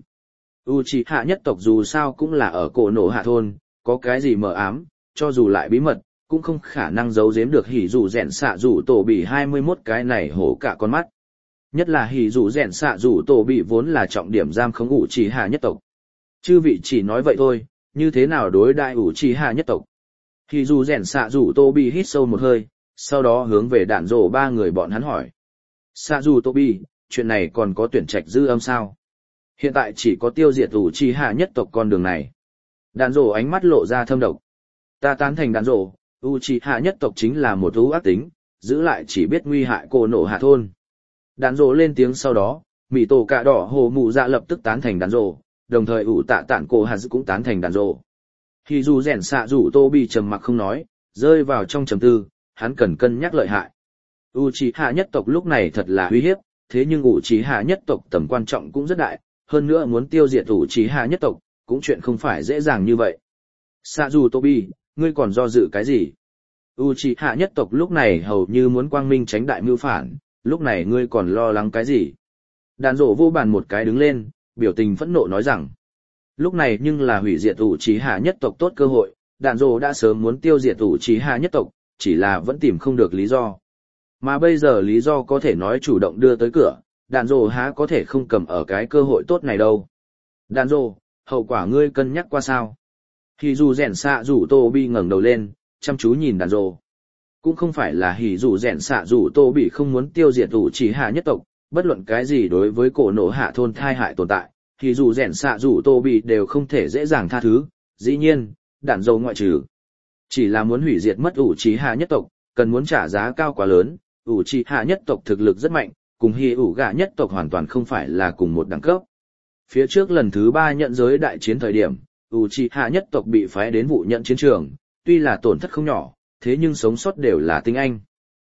ủ trì hạ nhất tộc dù sao cũng là ở cổ nổ hạ thôn, có cái gì mờ ám, cho dù lại bí mật, cũng không khả năng giấu giếm được hỉ dù rèn xạ dù tổ bị hai mươi mốt cái này hổ cả con mắt. Nhất là hỉ dù rèn xạ dù tổ bị vốn là trọng điểm giam khống ủ trì hạ nhất tộc. Chư vị chỉ nói vậy thôi, như thế nào đối đại ủ trì hạ nhất tộc. Hỉ dù rèn xạ dù tổ bị hít sâu một hơi, sau đó hướng về đạn rổ ba người bọn hắn hỏi. Xạ dù tổ bị, chuyện này còn có tuyển trạch dư âm sao? Hiện tại chỉ có tiêu diệt ủ trì hạ nhất tộc con đường này. Đạn rổ ánh mắt lộ ra thâm độc. Ta tán thành đạn rổ, Uchiha nhất tộc chính là một thú ác tính, giữ lại chỉ biết nguy hại cổ nổ hạ thôn. Đạn rổ lên tiếng sau đó, mỉ tổ cạ đỏ hồ mụ dạ lập tức tán thành đạn rổ, đồng thời ủ tạ tản cổ hạt cũng tán thành đàn rồ. Hỉ dù rèn xạ rủ tô bị trầm mặc không nói, rơi vào trong trầm tư, hắn cần cân nhắc lợi hại. Uchiha nhất tộc lúc này thật là uy hiếp, thế nhưng Uchiha nhất tộc tầm quan trọng cũng rất đại, hơn nữa muốn tiêu diệt Uchiha nhất tộc, cũng chuyện không phải dễ dàng như vậy. Sarutobi, ngươi còn do dự cái gì? Uchiha nhất tộc lúc này hầu như muốn quang minh tránh đại mưu phản, lúc này ngươi còn lo lắng cái gì? Đàn rổ vô bàn một cái đứng lên, biểu tình phẫn nộ nói rằng, lúc này nhưng là hủy diệt Uchiha nhất tộc tốt cơ hội, đàn rổ đã sớm muốn tiêu diệt Uchiha nhất tộc, chỉ là vẫn tìm không được lý do. Mà bây giờ lý do có thể nói chủ động đưa tới cửa, đàn rồ há có thể không cầm ở cái cơ hội tốt này đâu. Đàn rồ, hậu quả ngươi cân nhắc qua sao? Hỉ dù rèn xạ rủ tô bị ngẩng đầu lên, chăm chú nhìn đàn rồ. Cũng không phải là hỉ dù rèn xạ rủ tô bị không muốn tiêu diệt ủ chỉ hạ nhất tộc, bất luận cái gì đối với cổ nổ hạ thôn thai hại tồn tại, hỉ dù rèn xạ rủ tô bị đều không thể dễ dàng tha thứ, dĩ nhiên, đàn rồ ngoại trừ. Chỉ là muốn hủy diệt mất ủ chỉ hạ nhất tộc, cần muốn trả giá cao quá lớn. ủ trì hạ nhất tộc thực lực rất mạnh, cùng hi ủ gạ nhất tộc hoàn toàn không phải là cùng một đẳng cấp. Phía trước lần thứ ba nhận giới đại chiến thời điểm, ủ trì hạ nhất tộc bị phái đến vụ nhận chiến trường, tuy là tổn thất không nhỏ, thế nhưng sống sót đều là tinh anh.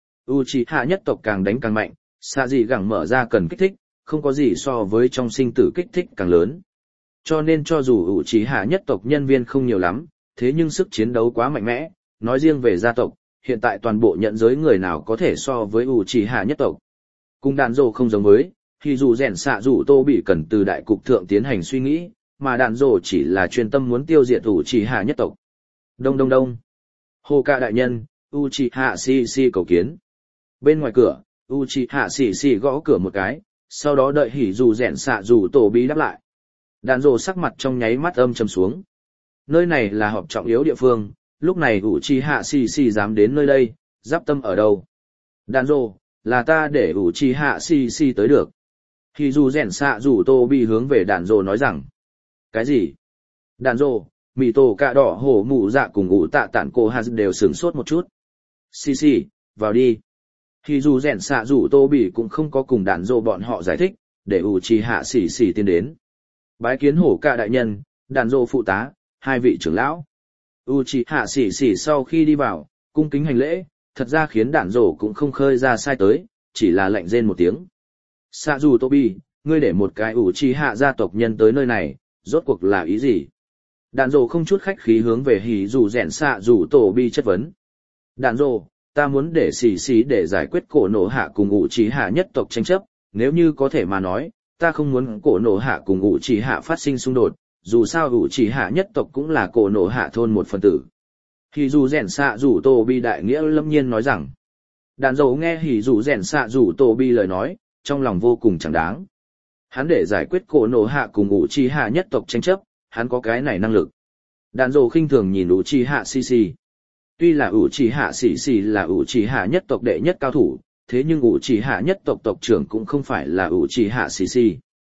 ủ trì hạ nhất tộc càng đánh càng mạnh, xa gì gẳng mở ra cần kích thích, không có gì so với trong sinh tử kích thích càng lớn. Cho nên cho dù ủ trì hạ nhất tộc nhân viên không nhiều lắm, thế nhưng sức chiến đấu quá mạnh mẽ, nói riêng về gia tộc, hiện tại toàn bộ nhận giới người nào có thể so với Uchiha nhất tộc. Cùng đàn rồ không giống với, thì dù rèn xạ rủ tô bị cần từ đại cục thượng tiến hành suy nghĩ, mà đàn rồ chỉ là chuyên tâm muốn tiêu diệt Uchiha nhất tộc. Đông đông đông. Hồ ca đại nhân, Uchiha si si cầu kiến. Bên ngoài cửa, Uchiha si si gõ cửa một cái, sau đó đợi hỉ dù rèn xạ rủ tô bị đáp lại. Đàn rồ sắc mặt trong nháy mắt âm trầm xuống. Nơi này là họp trọng yếu địa phương. Lúc này Uchiha xì xì dám đến nơi đây, giáp tâm ở đâu? Đàn rồ, là ta để Uchiha xì xì tới được. Thì dù rèn xạ rủ tô bị hướng về đàn rồ nói rằng. Cái gì? Đàn rồ, mì tổ cạ đỏ hổ mụ dạ cùng ủ tạ tản cô hà đều sửng sốt một chút. Xì xì, vào đi. Thì dù rèn xạ rủ tô bị cũng không có cùng đàn rồ bọn họ giải thích, để Uchiha xì xì tiến đến. Bái kiến hổ cạ đại nhân, đàn rồ phụ tá, hai vị trưởng lão. Uchiha xỉ xỉ sau khi đi vào, cung kính hành lễ, thật ra khiến đạn rổ cũng không khơi ra sai tới, chỉ là lạnh rên một tiếng. Sạ dù Tobi, ngươi để một cái Uchiha gia tộc nhân tới nơi này, rốt cuộc là ý gì? Đạn rổ không chút khách khí hướng về hỉ dù rèn sạ dù Tobi chất vấn. Đạn rổ, ta muốn để xỉ xỉ để giải quyết cổ nổ hạ cùng Uchiha nhất tộc tranh chấp, nếu như có thể mà nói, ta không muốn cổ nổ hạ cùng Uchiha phát sinh xung đột. Dù sao Uchiha nhất tộc cũng là cổ nổ hạ thôn một phần tử. Hỉ dù rèn xạ rủ tô bi đại nghĩa lâm nhiên nói rằng. Đàn dầu nghe hỉ dù rèn xạ rủ tô bi lời nói, trong lòng vô cùng chẳng đáng. Hắn để giải quyết cổ nổ hạ cùng Uchiha nhất tộc tranh chấp, hắn có cái này năng lực. Đàn dầu khinh thường nhìn Uchiha xì xì. Tuy là Uchiha xì xì là Uchiha nhất tộc đệ nhất cao thủ, thế nhưng Uchiha nhất tộc tộc trưởng cũng không phải là Uchiha xì xì.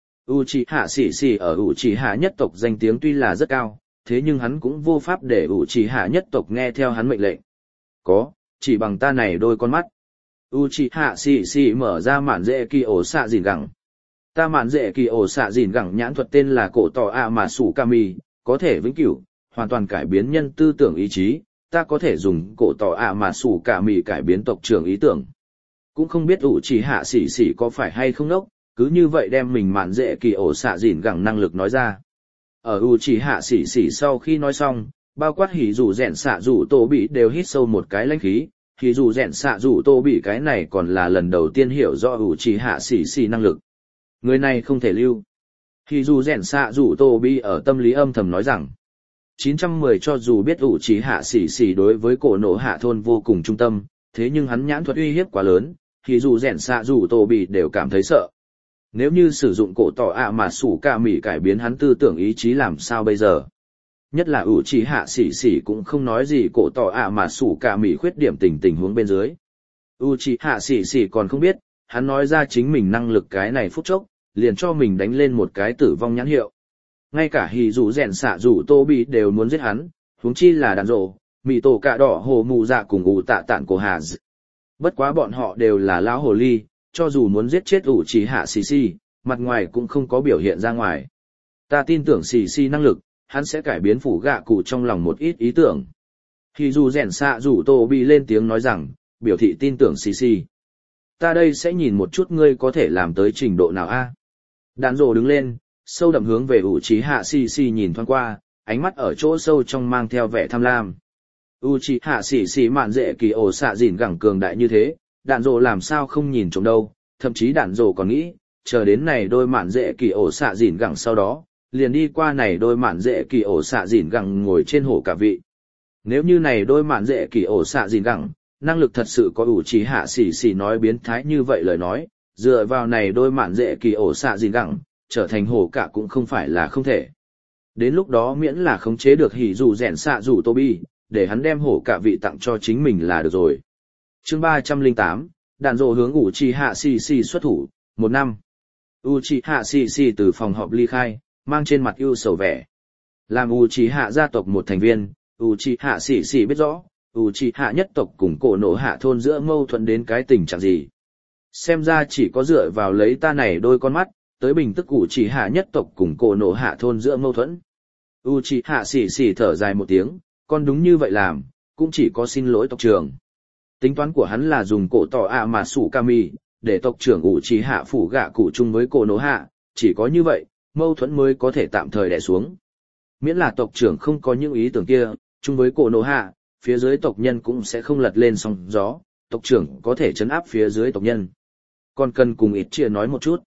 Uchiha xỉ xỉ ở Uchiha nhất tộc danh tiếng tuy là rất cao, thế nhưng hắn cũng vô pháp để Uchiha nhất tộc nghe theo hắn mệnh lệnh. Có, chỉ bằng ta này đôi con mắt. Uchiha xỉ xỉ mở ra mạn dễ kỳ ổ xạ dìn gẳng. Ta mạn dễ kỳ ổ xạ dìn gẳng nhãn thuật tên là cổ tỏ a mà sủ kami, có thể vĩnh cửu, hoàn toàn cải biến nhân tư tưởng ý chí. Ta có thể dùng cổ tỏ a mà sủ kami cải biến tộc trưởng ý tưởng. Cũng không biết Uchiha xỉ xỉ có phải hay không ngốc. Cứ như vậy đem mình mạn dễ kỳ ổ xạ dìn gẳng năng lực nói ra. Ở Uchiha xỉ xỉ sau khi nói xong, bao quát hỉ dù rèn xạ rủ tô bị đều hít sâu một cái lãnh khí, hỉ dù rèn xạ rủ tô bị cái này còn là lần đầu tiên hiểu rõ Uchiha xỉ xỉ năng lực. Người này không thể lưu. Hỉ dù rèn xạ rủ tô bị ở tâm lý âm thầm nói rằng, chín trăm mười cho dù biết Uchiha xỉ xỉ đối với cổ nổ hạ thôn vô cùng trung tâm, thế nhưng hắn nhãn thuật uy hiếp quá lớn, hỉ dù rèn xạ rủ tô bị đều cảm thấy sợ. Nếu như sử dụng cổ tỏ ạ mà sủ ca mỉ cải biến hắn tư tưởng ý chí làm sao bây giờ? Nhất là Uchiha xỉ xỉ cũng không nói gì cổ tỏ ạ mà sủ ca mỉ khuyết điểm tình tình huống bên dưới. Uchiha xỉ xỉ còn không biết, hắn nói ra chính mình năng lực cái này phút chốc, liền cho mình đánh lên một cái tử vong nhãn hiệu. Ngay cả hỉ dù rèn xạ rủ tô bị đều muốn giết hắn, huống chi là đàn rồ, mì tổ cạ đỏ hồ mù dạ cùng ủ tạ tản cổ hà. Bất quá bọn họ đều là lão hồ ly. Cho dù muốn giết chết Uchiha xì xì, mặt ngoài cũng không có biểu hiện ra ngoài. Ta tin tưởng xì xì năng lực, hắn sẽ cải biến phủ gạ cụ trong lòng một ít ý tưởng. Khi dù rèn xạ rủ Tô Bị lên tiếng nói rằng, biểu thị tin tưởng xì xì. Ta đây sẽ nhìn một chút ngươi có thể làm tới trình độ nào a. Đàn rồ đứng lên, sâu đậm hướng về Uchiha xì xì nhìn thoáng qua, ánh mắt ở chỗ sâu trong mang theo vẻ tham lam. Uchiha xì xì mạn dễ kỳ ổ xạ dịn gẳng cường đại như thế, đàn rồ làm sao không nhìn trộm đâu, thậm chí đàn rồ còn nghĩ, chờ đến này đôi mạn dễ kỳ ổ xạ dịn gẳng sau đó, liền đi qua này đôi mạn dễ kỳ ổ xạ dịn gẳng ngồi trên hổ cả vị. Nếu như này đôi mạn dễ kỳ ổ xạ dịn gẳng, năng lực thật sự có Uchiha xì xì nói biến thái như vậy lời nói, dựa vào này đôi mạn dễ kỳ ổ xạ dịn gẳng, trở thành hổ cả cũng không phải là không thể. Đến lúc đó miễn là khống chế được hỉ dù rèn xạ rủ Tô Bi, để hắn đem hổ cả vị tặng cho chính mình là được rồi. Chương ba trăm lẻ tám, đàn rồ hướng Uchiha xì xì xuất thủ, một năm. Uchiha xì xì từ phòng họp ly khai, mang trên mặt ưu sầu vẻ. Làm Uchiha gia tộc một thành viên, Uchiha xì xì biết rõ, Uchiha nhất tộc cùng cổ nổ hạ thôn giữa mâu thuẫn đến cái tình trạng gì. Xem ra chỉ có dựa vào lấy ta này đôi con mắt, tới bình tức Uchiha nhất tộc cùng cổ nổ hạ thôn giữa mâu thuẫn. Uchiha xì xì thở dài một tiếng, con đúng như vậy làm, cũng chỉ có xin lỗi tộc trưởng. Tính toán của hắn là dùng cổ tỏ ạ mà sủ kami, để tộc trưởng Uchiha phủ gạ cụ chung với cổ nổ hạ, chỉ có như vậy, mâu thuẫn mới có thể tạm thời đè xuống. Miễn là tộc trưởng không có những ý tưởng kia, chung với cổ nổ hạ, phía dưới tộc nhân cũng sẽ không lật lên sóng gió, tộc trưởng có thể trấn áp phía dưới tộc nhân. Còn cần cùng ít chia nói một chút.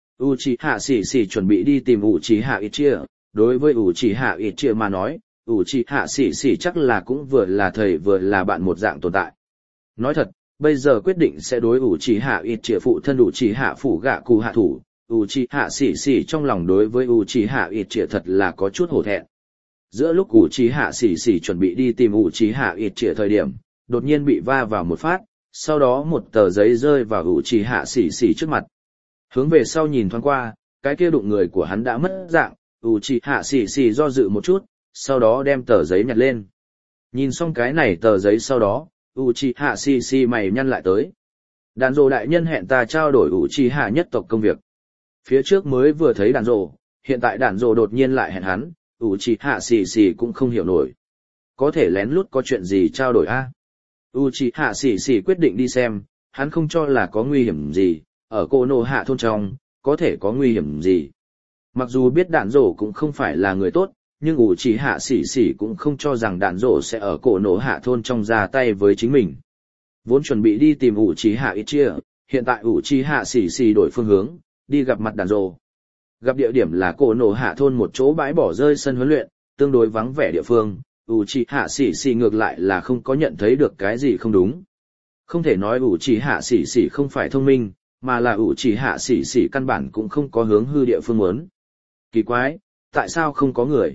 Uchiha xì xì chuẩn bị đi tìm Uchiha ít chia, đối với Uchiha ít chia mà nói, Uchiha xì xì chắc là cũng vừa là thầy vừa là bạn một dạng tồn tại. Nói thật, bây giờ quyết định sẽ đối Uchiha ít chia phụ thân Uchiha phủ gạ cụ hạ thủ, Uchiha xì xì trong lòng đối với Uchiha ít chia thật là có chút hổ thẹn. Giữa lúc Uchiha xì xì chuẩn bị đi tìm Uchiha ít chia thời điểm, đột nhiên bị va vào một phát, sau đó một tờ giấy rơi vào Uchiha xì xì trước mặt. Hướng về sau nhìn thoáng qua, cái kia đụng người của hắn đã mất dạng, Uchiha xì xì do dự một chút, sau đó đem tờ giấy nhặt lên. Nhìn xong cái này tờ giấy sau đó, Uchiha xì xì mày nhăn lại tới. Đàn rồ đại nhân hẹn ta trao đổi Uchiha nhất tộc công việc. Phía trước mới vừa thấy đàn rồ, hiện tại đàn rồ đột nhiên lại hẹn hắn, Uchiha xì xì cũng không hiểu nổi. Có thể lén lút có chuyện gì trao đổi a? À? Uchiha xì xì quyết định đi xem, hắn không cho là có nguy hiểm gì, ở cổ nổ hạ thôn trong, có thể có nguy hiểm gì. Mặc dù biết đạn rổ cũng không phải là người tốt, nhưng Uchiha xì xì cũng không cho rằng đạn rổ sẽ ở cổ nổ hạ thôn trong ra tay với chính mình. Vốn chuẩn bị đi tìm Uchiha Itachi, hiện tại Uchiha xì xì đổi phương hướng, đi gặp mặt đạn rổ. Gặp địa điểm là cổ nổ hạ thôn một chỗ bãi bỏ rơi sân huấn luyện, tương đối vắng vẻ địa phương, Uchiha xì xì ngược lại là không có nhận thấy được cái gì không đúng. Không thể nói Uchiha xì xì không phải thông minh, mà là Uchiha xì xì căn bản cũng không có hướng hư địa phương muốn. Kỳ quái, tại sao không có người?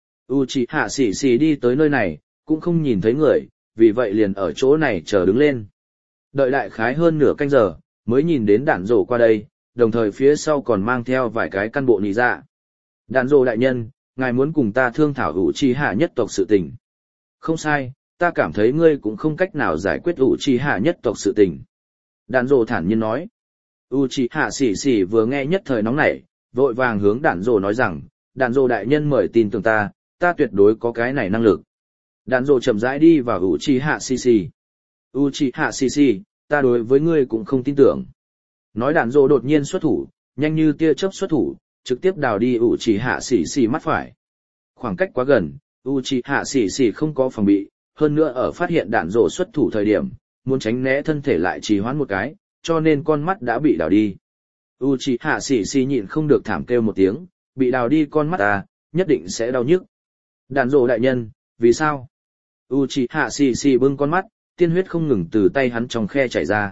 Uchiha xì xì đi tới nơi này, cũng không nhìn thấy người, vì vậy liền ở chỗ này chờ đứng lên. Đợi đại khái hơn nửa canh giờ, mới nhìn đến đạn rổ qua đây, đồng thời phía sau còn mang theo vài cái căn bộ nì dạ. Đạn rổ đại nhân, ngài muốn cùng ta thương thảo Uchiha nhất tộc sự tình. Không sai, ta cảm thấy ngươi cũng không cách nào giải quyết Uchiha nhất tộc sự tình. Đạn rổ thản nhiên nói. Uchiha xì xì vừa nghe nhất thời nóng nảy, vội vàng hướng đạn rổ nói rằng, đạn rổ đại nhân mời tin tưởng ta, ta tuyệt đối có cái này năng lực. Đạn rổ chậm rãi đi vào Uchiha xì xì. Uchiha xì xì, ta đối với ngươi cũng không tin tưởng. Nói đạn rổ đột nhiên xuất thủ, nhanh như tia chớp xuất thủ, trực tiếp đào đi Uchiha xì xì mắt phải. Khoảng cách quá gần, Uchiha xì xì không có phòng bị, hơn nữa ở phát hiện đạn rổ xuất thủ thời điểm, muốn tránh né thân thể lại trì hoãn một cái, cho nên con mắt đã bị đào đi. Uchiha xì xì nhịn không được thảm kêu một tiếng, bị đào đi con mắt à, nhất định sẽ đau nhức. Đạn rổ đại nhân, vì sao? Uchiha xì xì bưng con mắt, tiên huyết không ngừng từ tay hắn trong khe chảy ra.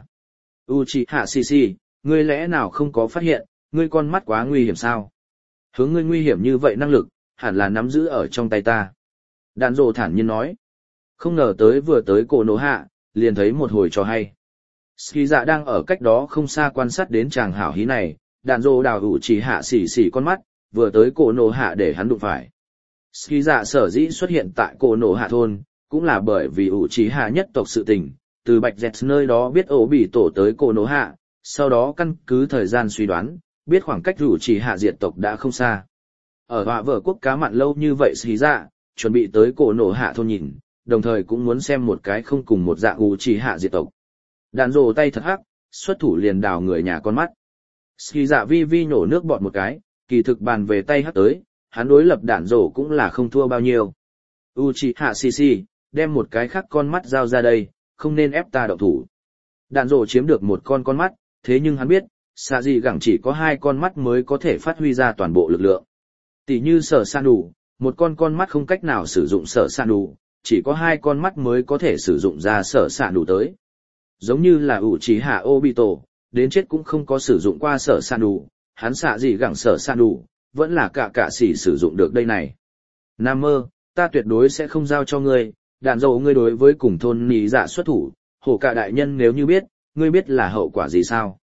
Uchiha xì xì, ngươi lẽ nào không có phát hiện, ngươi con mắt quá nguy hiểm sao? Hướng ngươi nguy hiểm như vậy năng lực, hẳn là nắm giữ ở trong tay ta. Đạn rổ thản nhiên nói. Không ngờ tới vừa tới cổ nổ hạ, liền thấy một hồi trò hay. Ski dạ đang ở cách đó không xa quan sát đến chàng hảo hí này, đạn rổ đào Uchiha xì xì con mắt, vừa tới cổ nổ hạ để hắn đụng phải. Ski dạ sở dĩ xuất hiện tại cổ nổ hạ thôn, cũng là bởi vì Uchiha nhất tộc sự tình, từ Bạch Dẹt nơi đó biết ổ bị tổ tới cổ nổ hạ, sau đó căn cứ thời gian suy đoán, biết khoảng cách Uchiha diệt tộc đã không xa. Ở họa vở quốc cá mặn lâu như vậy xì dạ, chuẩn bị tới cổ nổ hạ thôn nhìn, đồng thời cũng muốn xem một cái không cùng một dạng ủ trì hạ diệt tộc. Đạn rồ tay thật hắc, xuất thủ liền đào người nhà con mắt. Xì dạ vi vi nhổ nước bọt một cái, kỳ thực bàn về tay hắc tới, hắn đối lập đạn rồ cũng là không thua bao nhiêu. Uchiha Shishi, đem một cái khác con mắt giao ra đây, không nên ép ta động thủ. Đạn rồ chiếm được một con con mắt, thế nhưng hắn biết, xạ gì gẳng chỉ có hai con mắt mới có thể phát huy ra toàn bộ lực lượng. Tỷ như sở san đủ, một con con mắt không cách nào sử dụng sở san đủ, chỉ có hai con mắt mới có thể sử dụng ra sở san đủ tới. Giống như là Uchiha Obito, đến chết cũng không có sử dụng qua sở san đủ, hắn xạ gì gẳng sở san đủ, vẫn là cả cả sĩ sử dụng được đây này. Nam mơ, ta tuyệt đối sẽ không giao cho ngươi, đạn dầu ngươi đối với cùng thôn nì dạ xuất thủ, hổ cả đại nhân nếu như biết, ngươi biết là hậu quả gì sao?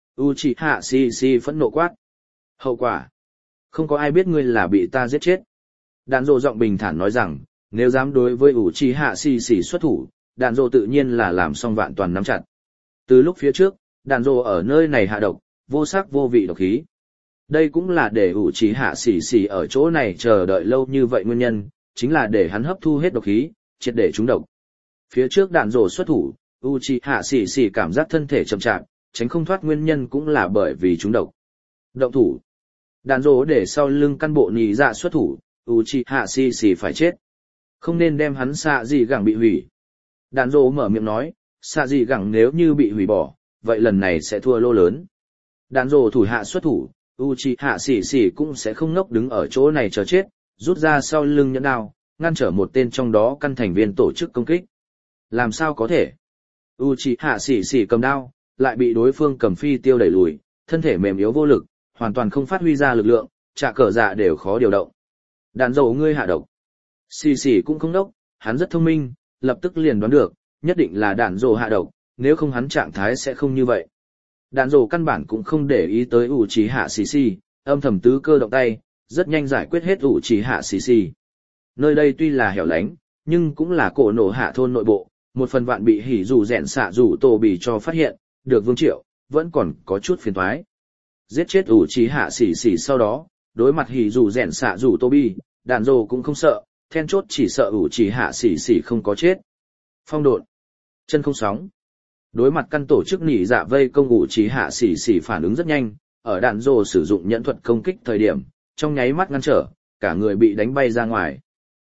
Uchiha Shishi phẫn nộ quát. Hậu quả? Không có ai biết ngươi là bị ta giết chết. Đạn dầu giọng bình thản nói rằng, nếu dám đối với Uchiha Shishi xuất thủ, đạn dầu tự nhiên là làm xong vạn toàn nắm chặt. Từ lúc phía trước, đạn dầu ở nơi này hạ độc, vô sắc vô vị độc khí. Đây cũng là để Uchiha Shishi ở chỗ này chờ đợi lâu như vậy nguyên nhân, chính là để hắn hấp thu hết độc khí, triệt để trúng độc. Phía trước đạn dầu xuất thủ, Uchiha Shishi cảm giác thân thể chậm chạp, tránh không thoát nguyên nhân cũng là bởi vì trúng độc. Động thủ. Đạn dầu để sau lưng căn bộ nì dạ xuất thủ, Uchiha Shishi phải chết. Không nên đem hắn xạ gì gẳng bị hủy. Đạn dầu mở miệng nói, xạ gì gẳng nếu như bị hủy bỏ, vậy lần này sẽ thua lô lớn. Đạn dầu thủ hạ xuất thủ, Uchiha Shishi cũng sẽ không ngốc đứng ở chỗ này chờ chết, rút ra sau lưng nhẫn đao, ngăn trở một tên trong đó căn thành viên tổ chức công kích. Làm sao có thể? Uchiha Shishi cầm đao, lại bị đối phương cầm phi tiêu đẩy lùi, thân thể mềm yếu vô lực, hoàn toàn không phát huy ra lực lượng, trả cờ dạ đều khó điều động. Đạn dầu ngươi hạ độc. Shishi cũng không đốc, hắn rất thông minh, lập tức liền đoán được, nhất định là đạn dầu hạ độc, nếu không hắn trạng thái sẽ không như vậy. Đạn dầu căn bản cũng không để ý tới Uchiha Shishi, âm thầm tứ cơ động tay, rất nhanh giải quyết hết Uchiha Shishi. Nơi đây tuy là hẻo lánh, nhưng cũng là cổ nổ hạ thôn nội bộ, một phần vạn bị hỉ dù rèn xạ dù tổ bì cho phát hiện, được Vương Triệu, vẫn còn có chút phiền toái. Giết chết Uchiha Shishi sau đó, đối mặt hỉ dù rèn xạ dù tổ bì, đạn dầu cũng không sợ, then chốt chỉ sợ Uchiha Shishi không có chết. Phong độn, chân không sóng. Đối mặt căn tổ chức nỉ dạ vây công Uchiha Shishi phản ứng rất nhanh, ở đạn dầu sử dụng nhẫn thuật công kích thời điểm, trong nháy mắt ngăn trở, cả người bị đánh bay ra ngoài.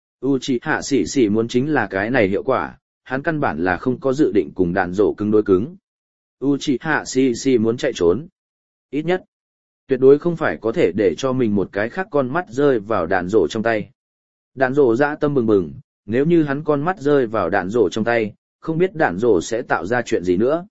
Uchiha Shishi muốn chính là cái này hiệu quả, hắn căn bản là không có dự định cùng đạn dầu cứng đối cứng. Uchiha Shishi muốn chạy trốn. Ít nhất, tuyệt đối không phải có thể để cho mình một cái khác con mắt rơi vào đạn dầu trong tay. Đạn dầu dã tâm bừng bừng, nếu như hắn con mắt rơi vào đạn dầu trong tay, không biết đạn dầu sẽ tạo ra chuyện gì nữa.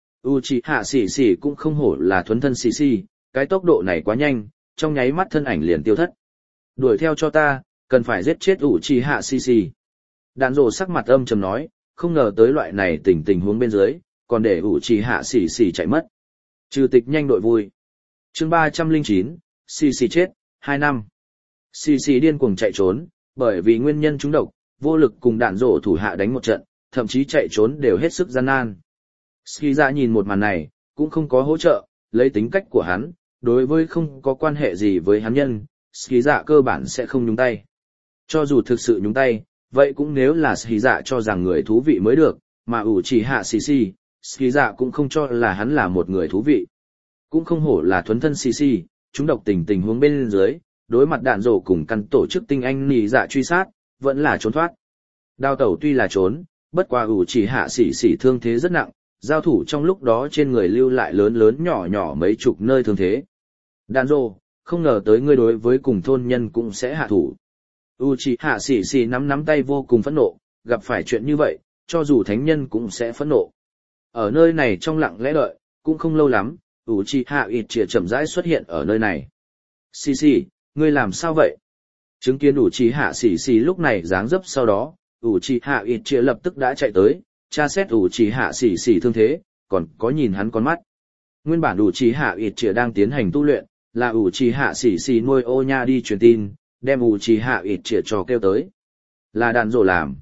Uchiha Shishi cũng không hổ là thuấn thân Shishi, cái tốc độ này quá nhanh, trong nháy mắt thân ảnh liền tiêu thất. Đuổi theo cho ta, cần phải giết chết Uchiha Shishi. Đạn dầu sắc mặt âm trầm nói, không ngờ tới loại này tình tình huống bên dưới, còn để Uchiha Shishi chạy mất. Trừ tịch nhanh đội vui. Chương ba trăm lẻ chín, Shishi chết, hai năm. Shishi điên cuồng chạy trốn, bởi vì nguyên nhân trúng độc, vô lực cùng đạn dầu thủ hạ đánh một trận, thậm chí chạy trốn đều hết sức gian nan. Shiza nhìn một màn này, cũng không có hỗ trợ, lấy tính cách của hắn, đối với không có quan hệ gì với hắn nhân, Shiza cơ bản sẽ không nhúng tay. Cho dù thực sự nhúng tay, vậy cũng nếu là Shiza cho rằng người thú vị mới được, mà Uchiha Shishi, Shiza cũng không cho là hắn là một người thú vị. Cũng không hổ là thuấn thân Shishi, chúng độc tình tình huống bên dưới, đối mặt đạn dầu cùng căn tổ chức tinh anh nỉ dạ truy sát, vẫn là trốn thoát. Đao tẩu tuy là trốn, bất qua Uchiha Shishi thương thế rất nặng, giao thủ trong lúc đó trên người lưu lại lớn lớn nhỏ nhỏ mấy chục nơi thương thế. Đạn dầu, không ngờ tới ngươi đối với cùng thôn nhân cũng sẽ hạ thủ. Uchiha Shishi nắm nắm tay vô cùng phẫn nộ, gặp phải chuyện như vậy, cho dù thánh nhân cũng sẽ phẫn nộ. Ở nơi này trong lặng lẽ đợi, cũng không lâu lắm, Uchiha Itchia chậm rãi xuất hiện ở nơi này. Shishi, ngươi làm sao vậy? Chứng kiến Uchiha Shishi lúc này dáng dấp sau đó, Uchiha Itchia lập tức đã chạy tới, tra xét Uchiha Shishi thương thế, còn có nhìn hắn con mắt. Nguyên bản Uchiha Itchia đang tiến hành tu luyện, là Uchiha Shishi nuôi ô nha đi truyền tin, đem Uchiha Itchia cho kêu tới. Là đàn rổ làm.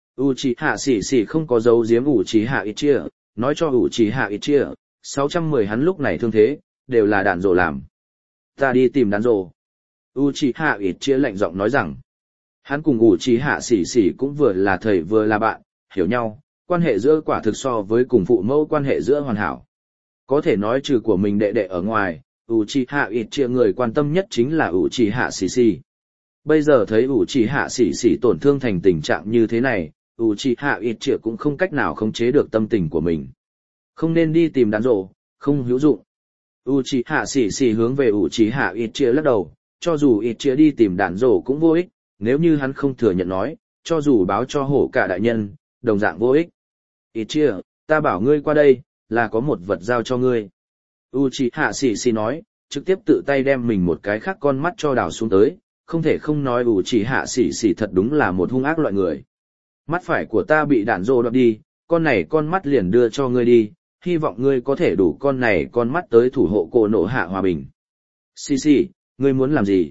Uchiha Shishi không có dấu giếm Uchiha Itchia, nói cho Uchiha Itchia, sáu trăm mười hắn lúc này thương thế, đều là đàn rổ làm. Ta đi tìm đàn rổ. Uchiha Itachi lạnh giọng nói rằng, hắn cùng Uchiha Sĩ Sĩ cũng vừa là thầy vừa là bạn, hiểu nhau, quan hệ giữa quả thực so với cùng phụ mẫu quan hệ giữa hoàn hảo. Có thể nói trừ của mình đệ đệ ở ngoài, Uchiha Itachi người quan tâm nhất chính là Uchiha Sĩ Sĩ. Bây giờ thấy Uchiha Sĩ Sĩ tổn thương thành tình trạng như thế này, Uchiha Itachi cũng không cách nào khống chế được tâm tình của mình. Không nên đi tìm đàn rộ, không hữu dụng. Uchiha Sĩ Sĩ hướng về Uchiha Itachi lắc đầu, cho dù Itachi đi tìm đàn rộ cũng vô ích, nếu như hắn không thừa nhận nói, cho dù báo cho hổ cả đại nhân, đồng dạng vô ích. Itachi, ta bảo ngươi qua đây, là có một vật giao cho ngươi. Uchiha Sĩ Sĩ nói, trực tiếp tự tay đem mình một cái khác con mắt cho đào xuống tới, không thể không nói Uchiha Sĩ Sĩ thật đúng là một hung ác loại người. Mắt phải của ta bị đạn rô đoạt đi, con này con mắt liền đưa cho ngươi đi, hy vọng ngươi có thể đủ con này con mắt tới thủ hộ cổ nộ hạ hòa bình. Xì xì, ngươi muốn làm gì?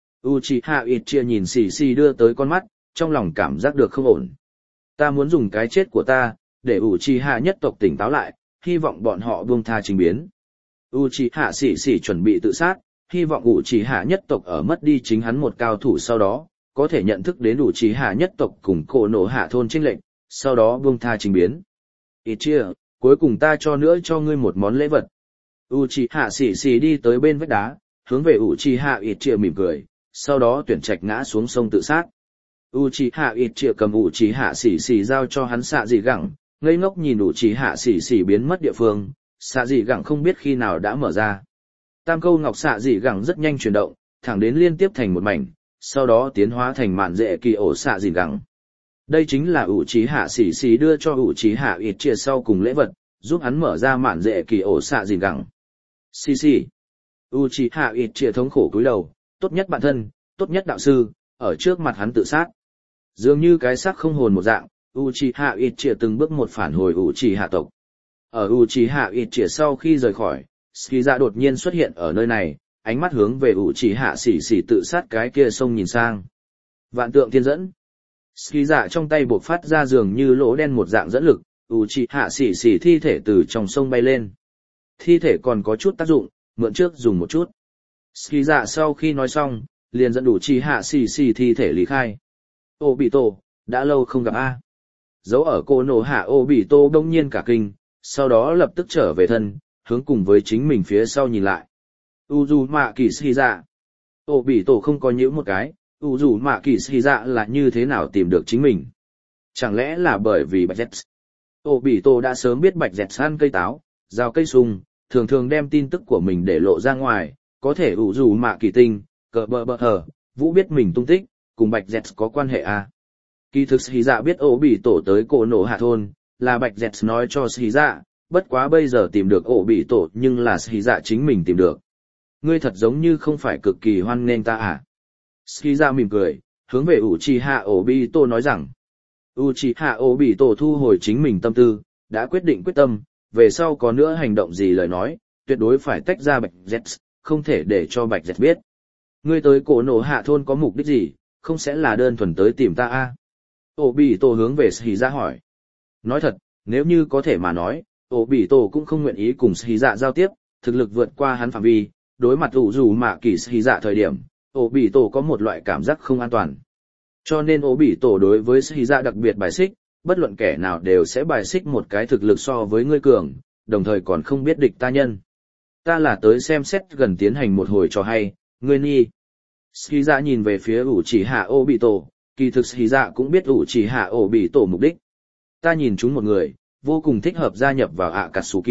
Uchiha Itachi nhìn xì xì đưa tới con mắt, trong lòng cảm giác được không ổn. Ta muốn dùng cái chết của ta, để Uchiha nhất tộc tỉnh táo lại, hy vọng bọn họ buông tha trình biến. Uchiha xì xì chuẩn bị tự sát, hy vọng Uchiha nhất tộc ở mất đi chính hắn một cao thủ sau đó, có thể nhận thức đến Uchiha nhất tộc cùng cổ nổ hạ thôn chênh lệnh, sau đó buông tha trình biến. Itachi, cuối cùng ta cho nữa cho ngươi một món lễ vật. Uchiha xì xì đi tới bên vách đá, hướng về Uchiha Itachi mỉm cười, sau đó tuyển trạch ngã xuống sông tự sát. Uchiha Itachi cầm Uchiha xì xì giao cho hắn xạ dị gẳng, ngây ngốc nhìn Uchiha xì xì biến mất địa phương, xạ dị gẳng không biết khi nào đã mở ra. Tam câu ngọc xạ dị gẳng rất nhanh chuyển động, thẳng đến liên tiếp thành một mảnh, sau đó tiến hóa thành mạn dễ kỳ ổ xạ dị gẳng. Đây chính là Uchiha xì xì đưa cho Uchiha Itachi sau cùng lễ vật, giúp hắn mở ra mạn dễ kỳ ổ xạ dị gẳng. Xì xì. Uchiha Itachi thống khổ cúi đầu, tốt nhất bạn thân, tốt nhất đạo sư, ở trước mặt hắn tự sát. Dường như cái xác không hồn một dạng, Uchiha Itachi từng bước một phản hồi Uchiha tộc. Ở Uchiha Itachi sau khi rời khỏi, Skiza đột nhiên xuất hiện ở nơi này, ánh mắt hướng về Uchiha xỉ xỉ tự sát cái kia sông nhìn sang. Vạn tượng thiên dẫn. Skiza trong tay bộc phát ra dường như lỗ đen một dạng dẫn lực, Uchiha xỉ xỉ thi thể từ trong sông bay lên. Thi thể còn có chút tác dụng, mượn trước dùng một chút. Skiza sau khi nói xong, liền dẫn Uchiha xỉ xỉ thi thể lý khai. Obito, đã lâu không gặp a. Dấu ở cô nổ hạ Obito đông nhiên cả kinh, sau đó lập tức trở về thân, hướng cùng với chính mình phía sau nhìn lại. Uzumaki Shiza. Obito không có nhíu một cái, Uzumaki Shiza là như thế nào tìm được chính mình? Chẳng lẽ là bởi vì Bạch Zetsu? Obito đã sớm biết Bạch Zetsu ăn cây táo, rào cây sung, thường thường đem tin tức của mình để lộ ra ngoài, có thể Uzumaki tinh, cờ bờ bờ hờ, Vũ biết mình tung tích, cùng Bạch Zetsu có quan hệ à? Kỳ thực Shiza biết Obito tới cổ nổ hạ thôn, là Bạch Zetsu nói cho Shiza, bất quá bây giờ tìm được Obito nhưng là Shiza chính mình tìm được. Ngươi thật giống như không phải cực kỳ hoan nghênh ta à? Shiza mỉm cười, hướng về Uchiha Obito nói rằng. Uchiha Obito thu hồi chính mình tâm tư, đã quyết định quyết tâm, về sau có nữa hành động gì lời nói, tuyệt đối phải tách ra Bạch Zetsu, không thể để cho Bạch Zetsu biết. Ngươi tới cổ nổ hạ thôn có mục đích gì, không sẽ là đơn thuần tới tìm ta à? Obito hướng về Shiza hỏi. Nói thật, nếu như có thể mà nói, Obito cũng không nguyện ý cùng Shiza giao tiếp, thực lực vượt qua hắn phạm vi, đối mặt Uzumaki Shiza thời điểm, Obito có một loại cảm giác không an toàn. Cho nên Obito đối với Shiza đặc biệt bài xích, bất luận kẻ nào đều sẽ bài xích một cái thực lực so với ngươi cường, đồng thời còn không biết địch ta nhân. Ta là tới xem xét gần tiến hành một hồi trò hay, ngươi nhi. Shiza nhìn về phía Uchiha Obito, kỳ thực Shiza cũng biết Uchiha Obito mục đích. Ta nhìn chúng một người, vô cùng thích hợp gia nhập vào Akatsuki.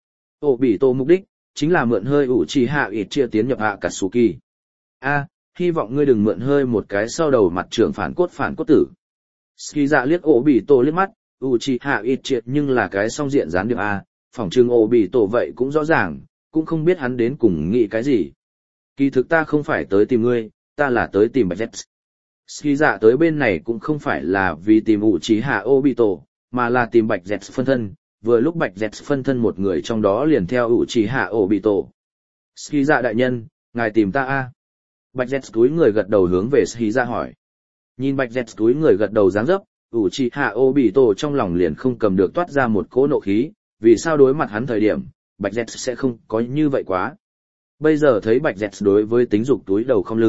Obito mục đích chính là mượn hơi Uchiha Itachi tiến nhập Akatsuki. A, hy vọng ngươi đừng mượn hơi một cái sau đầu mặt trưởng phản cốt phản cốt tử. Shiza liếc Obito liếc mắt, Uchiha Itachi nhưng là cái song diện gián điệp A, phỏng chừng Obito vậy cũng rõ ràng, cũng không biết hắn đến cùng nghĩ cái gì. Kỳ thực ta không phải tới tìm ngươi, ta là tới tìm Bạch Zetsu. Shiza tới bên này cũng không phải là vì tìm Uchiha Obito, mà là tìm Bạch Zetsu phân thân, vừa lúc Bạch Zetsu phân thân một người trong đó liền theo Uchiha Obito. Shiza đại nhân, ngài tìm ta a? Bạch Zetsu túi người gật đầu hướng về Shiza hỏi. Nhìn Bạch Zetsu túi người gật đầu dáng dấp, Uchiha Obito trong lòng liền không cầm được toát ra một cỗ nộ khí, vì sao đối mặt hắn thời điểm, Bạch Zetsu sẽ không có như vậy quá. Bây giờ thấy Bạch Zetsu đối với tính dục túi đầu không lưng,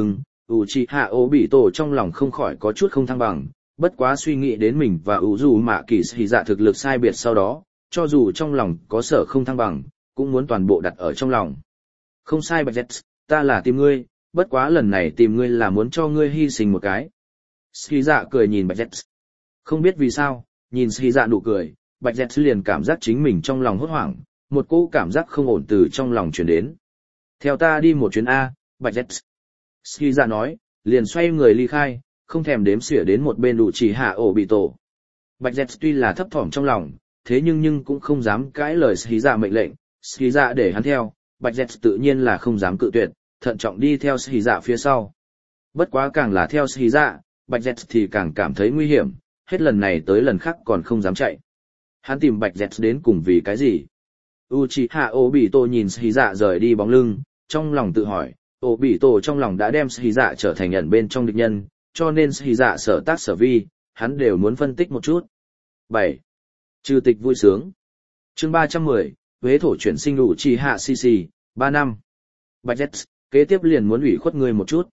Uchiha Obito trong lòng không khỏi có chút không thăng bằng, bất quá suy nghĩ đến mình và Uzumaki Shiza thực lực sai biệt sau đó, cho dù trong lòng có sở không thăng bằng, cũng muốn toàn bộ đặt ở trong lòng. Không sai Bạch Zetsu, ta là tìm ngươi, bất quá lần này tìm ngươi là muốn cho ngươi hy sinh một cái. Shiza cười nhìn Bạch Zetsu. Không biết vì sao, nhìn Shiza nụ cười, Bạch Zetsu liền cảm giác chính mình trong lòng hốt hoảng, một cỗ cảm giác không ổn từ trong lòng truyền đến. Theo ta đi một chuyến A, Bạch Zetsu. Shiza nói, liền xoay người ly khai, không thèm đếm xỉa đến một bên Uchiha Obito. Bạch Zetsu tuy là thấp thỏm trong lòng, thế nhưng nhưng cũng không dám cãi lời Shiza mệnh lệnh, Shiza để hắn theo, Bạch Zetsu tự nhiên là không dám cự tuyệt, thận trọng đi theo Shiza phía sau. Bất quá càng là theo Shiza, Bạch Zetsu thì càng cảm thấy nguy hiểm, hết lần này tới lần khác còn không dám chạy. Hắn tìm Bạch Zetsu đến cùng vì cái gì? Uchiha Obito nhìn Shiza rời đi bóng lưng, trong lòng tự hỏi, Obito trong lòng đã đem Shiza trở thành ẩn bên trong địch nhân, cho nên Shiza sở tác sở vi, hắn đều muốn phân tích một chút. bảy. Trừ tịch vui sướng. Chương ba trăm mười, Huế thổ chuyển sinh Uchiha Shishi, ba năm. Bạch Zetsu, kế tiếp liền muốn ủy khuất ngươi một chút.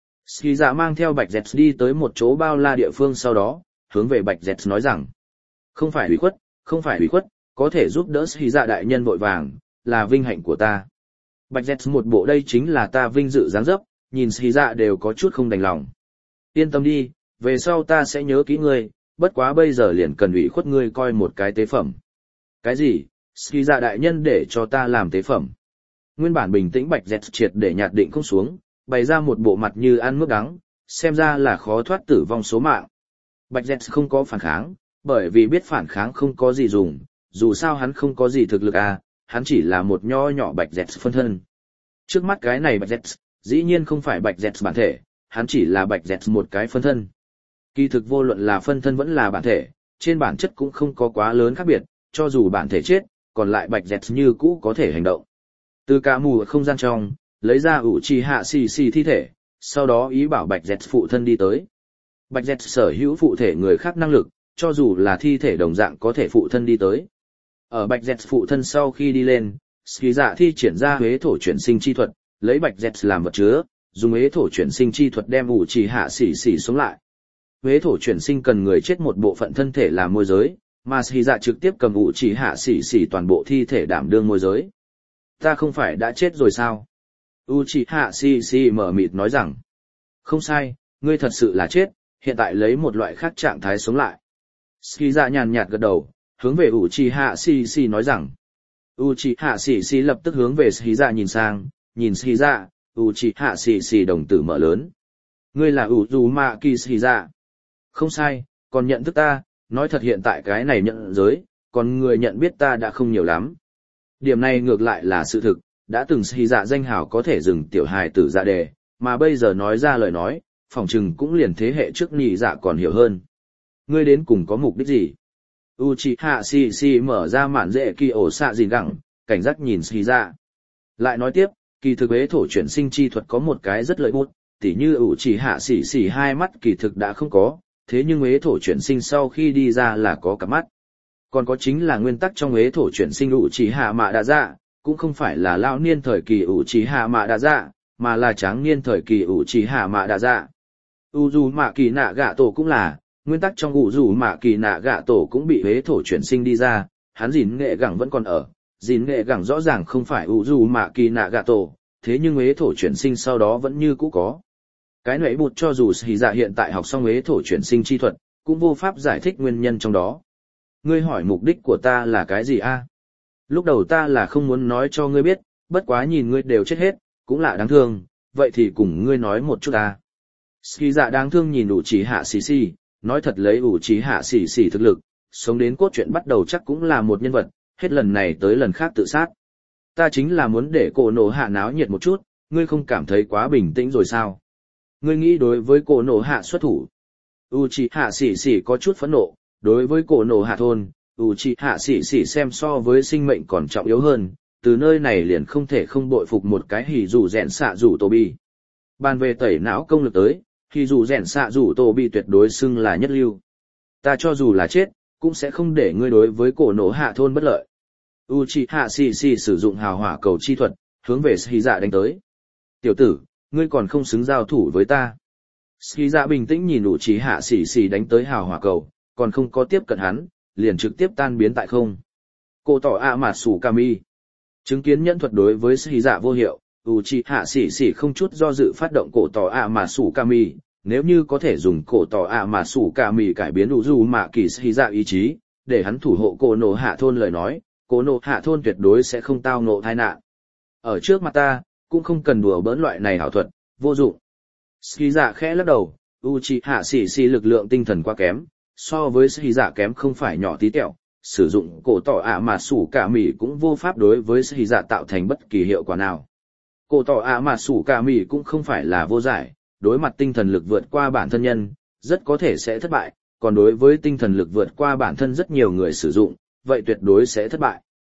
Shiza mang theo Bạch Zetsu đi tới một chỗ bao la địa phương sau đó, hướng về Bạch Zetsu nói rằng, không phải ủy khuất, không phải ủy khuất, có thể giúp đỡ Shiza đại nhân vội vàng, là vinh hạnh của ta. Bạch Zetsu một bộ đây chính là ta vinh dự dáng dấp, nhìn Shiza đều có chút không đành lòng. Yên tâm đi, về sau ta sẽ nhớ kỹ ngươi, bất quá bây giờ liền cần ủy khuất ngươi coi một cái tế phẩm. Cái gì? Shiza đại nhân để cho ta làm tế phẩm. Nguyên bản bình tĩnh Bạch Zetsu triệt để nhạt định không xuống, bày ra một bộ mặt như ăn mướp đắng, xem ra là khó thoát tử vong số mạng. Bạch Zetsu không có phản kháng, bởi vì biết phản kháng không có gì dùng, dù sao hắn không có gì thực lực à, hắn chỉ là một nho nhỏ Bạch Zetsu phân thân. Trước mắt cái này Bạch Zetsu, dĩ nhiên không phải Bạch Zetsu bản thể, hắn chỉ là Bạch Zetsu một cái phân thân. Kỳ thực vô luận là phân thân vẫn là bản thể, trên bản chất cũng không có quá lớn khác biệt, cho dù bản thể chết, còn lại Bạch Zetsu như cũ có thể hành động. Từ cả mù không gian trong, lấy ra Uchiha Shishi thi thể, sau đó ý bảo Bạch Zetsu phụ thân đi tới. Bạch Zetsu sở hữu phụ thể người khác năng lực, cho dù là thi thể đồng dạng có thể phụ thân đi tới. Ở Bạch Zetsu phụ thân sau khi đi lên, Shiza thi triển ra Huế thổ chuyển sinh chi thuật, lấy Bạch Zetsu làm vật chứa, dùng Huế thổ chuyển sinh chi thuật đem Uchiha Shishi sống lại. Huế thổ chuyển sinh cần người chết một bộ phận thân thể làm môi giới, mà Shiza trực tiếp cầm Uchiha Shishi toàn bộ thi thể đảm đương môi giới. Ta không phải đã chết rồi sao? Uchiha Shishi mở mịt nói rằng, không sai, ngươi thật sự là chết, hiện tại lấy một loại khác trạng thái sống lại. Shiza nhàn nhạt gật đầu, hướng về Uchiha Shishi nói rằng, Uchiha Shishi lập tức hướng về Shiza nhìn sang, nhìn Shiza, Uchiha Shishi đồng tử mở lớn. Ngươi là Uzumaki Shiza. Không sai, còn nhận thức ta, nói thật hiện tại cái này nhận giới, còn người nhận biết ta đã không nhiều lắm. Điểm này ngược lại là sự thực, đã từng Shiza danh hào có thể dừng tiểu hài tử dạ đề, mà bây giờ nói ra lời nói, phỏng chừng cũng liền thế hệ trước nhị dạ còn hiểu hơn. Ngươi đến cùng có mục đích gì? Uchiha Shishi mở ra mạn dễ kỳ ổ xạ gìn gẳng, cảnh giác nhìn Shiza. Lại nói tiếp, kỳ thực Huế thổ chuyển sinh chi thuật có một cái rất lợi bút, tỉ như Uchiha Shishi hai mắt kỳ thực đã không có, thế nhưng Huế thổ chuyển sinh sau khi đi ra là có cả mắt. Còn có chính là nguyên tắc trong Huế thổ chuyển sinh Uchiha Mạ Đa Dạ, cũng không phải là lão niên thời kỳ Uchiha Mạ Đa Dạ, mà là tráng niên thời kỳ Uchiha Mạ Đa Dạ. Uzumaki Nagato cũng là, nguyên tắc trong Uzumaki Nagato cũng bị Huế thổ chuyển sinh đi ra, hắn gìn nghệ gẳng vẫn còn ở, gìn nghệ gẳng rõ ràng không phải Uzumaki Nagato, thế nhưng Huế thổ chuyển sinh sau đó vẫn như cũ có. Cái nệ bụt cho dù Shiza hiện tại học xong Huế thổ chuyển sinh chi thuật, cũng vô pháp giải thích nguyên nhân trong đó. Ngươi hỏi mục đích của ta là cái gì a? Lúc đầu ta là không muốn nói cho ngươi biết, bất quá nhìn ngươi đều chết hết, cũng là đáng thương, vậy thì cùng ngươi nói một chút a. Shiza đáng thương nhìn Uchiha Shishi, nói thật lấy Uchiha Shishi thực lực, sống đến cốt truyện bắt đầu chắc cũng là một nhân vật, hết lần này tới lần khác tự sát. Ta chính là muốn để cổ nổ hạ náo nhiệt một chút, ngươi không cảm thấy quá bình tĩnh rồi sao? Ngươi nghĩ đối với cổ nổ hạ xuất thủ? Uchiha Shishi có chút phẫn nộ, đối với cổ nổ hạ thôn, Uchiha Shishi xem so với sinh mệnh còn trọng yếu hơn, từ nơi này liền không thể không bội phục một cái hỉ dù rèn xạ rủ tổ bi. Bàn về tẩy não công lực tới, hỉ dù rèn xạ rủ tổ bi tuyệt đối xưng là nhất lưu. Ta cho dù là chết, cũng sẽ không để ngươi đối với cổ nổ hạ thôn bất lợi. Uchiha Shishi sử dụng hào hỏa cầu chi thuật, hướng về Shiza đánh tới. Tiểu tử, ngươi còn không xứng giao thủ với ta. Ski dạ bình tĩnh nhìn ủ trí hạ xỉ xỉ đánh tới hào hỏa cầu, còn không có tiếp cận hắn, liền trực tiếp tan biến tại không. Cổ tỏ ạ mà sủ kami. Chứng kiến nhẫn thuật đối với Ski dạ vô hiệu, ủ trí hạ xỉ xỉ không chút do dự phát động cổ tỏ ạ mà sủ kami. Nếu như có thể dùng cổ tỏ ạ mà sủ kami cải biến ủ dù mạ kỳ Ski dạ ý chí, để hắn thủ hộ cổ nổ hạ thôn lời nói, cổ nổ hạ thôn tuyệt đối sẽ không tao ngộ tai nạn. Ở trước mặt ta, cũng không cần đùa bỡn loại này ảo thuật, vô dụng. Ski dạ khẽ lắc đầu, Uchiha xỉ xỉ lực lượng tinh thần quá kém, so với Ski dạ kém không phải nhỏ tí tẹo, sử dụng cổ tỏ ạ mà sủ cả mỉ cũng vô pháp đối với Ski dạ tạo thành bất kỳ hiệu quả nào. Cổ tỏ ạ mà sủ cả mỉ cũng không phải là vô giải, đối mặt tinh thần lực vượt qua bản thân nhân, rất có thể sẽ thất bại, còn đối với tinh thần lực vượt qua bản thân rất nhiều người sử dụng, vậy tuyệt đối sẽ thất bại.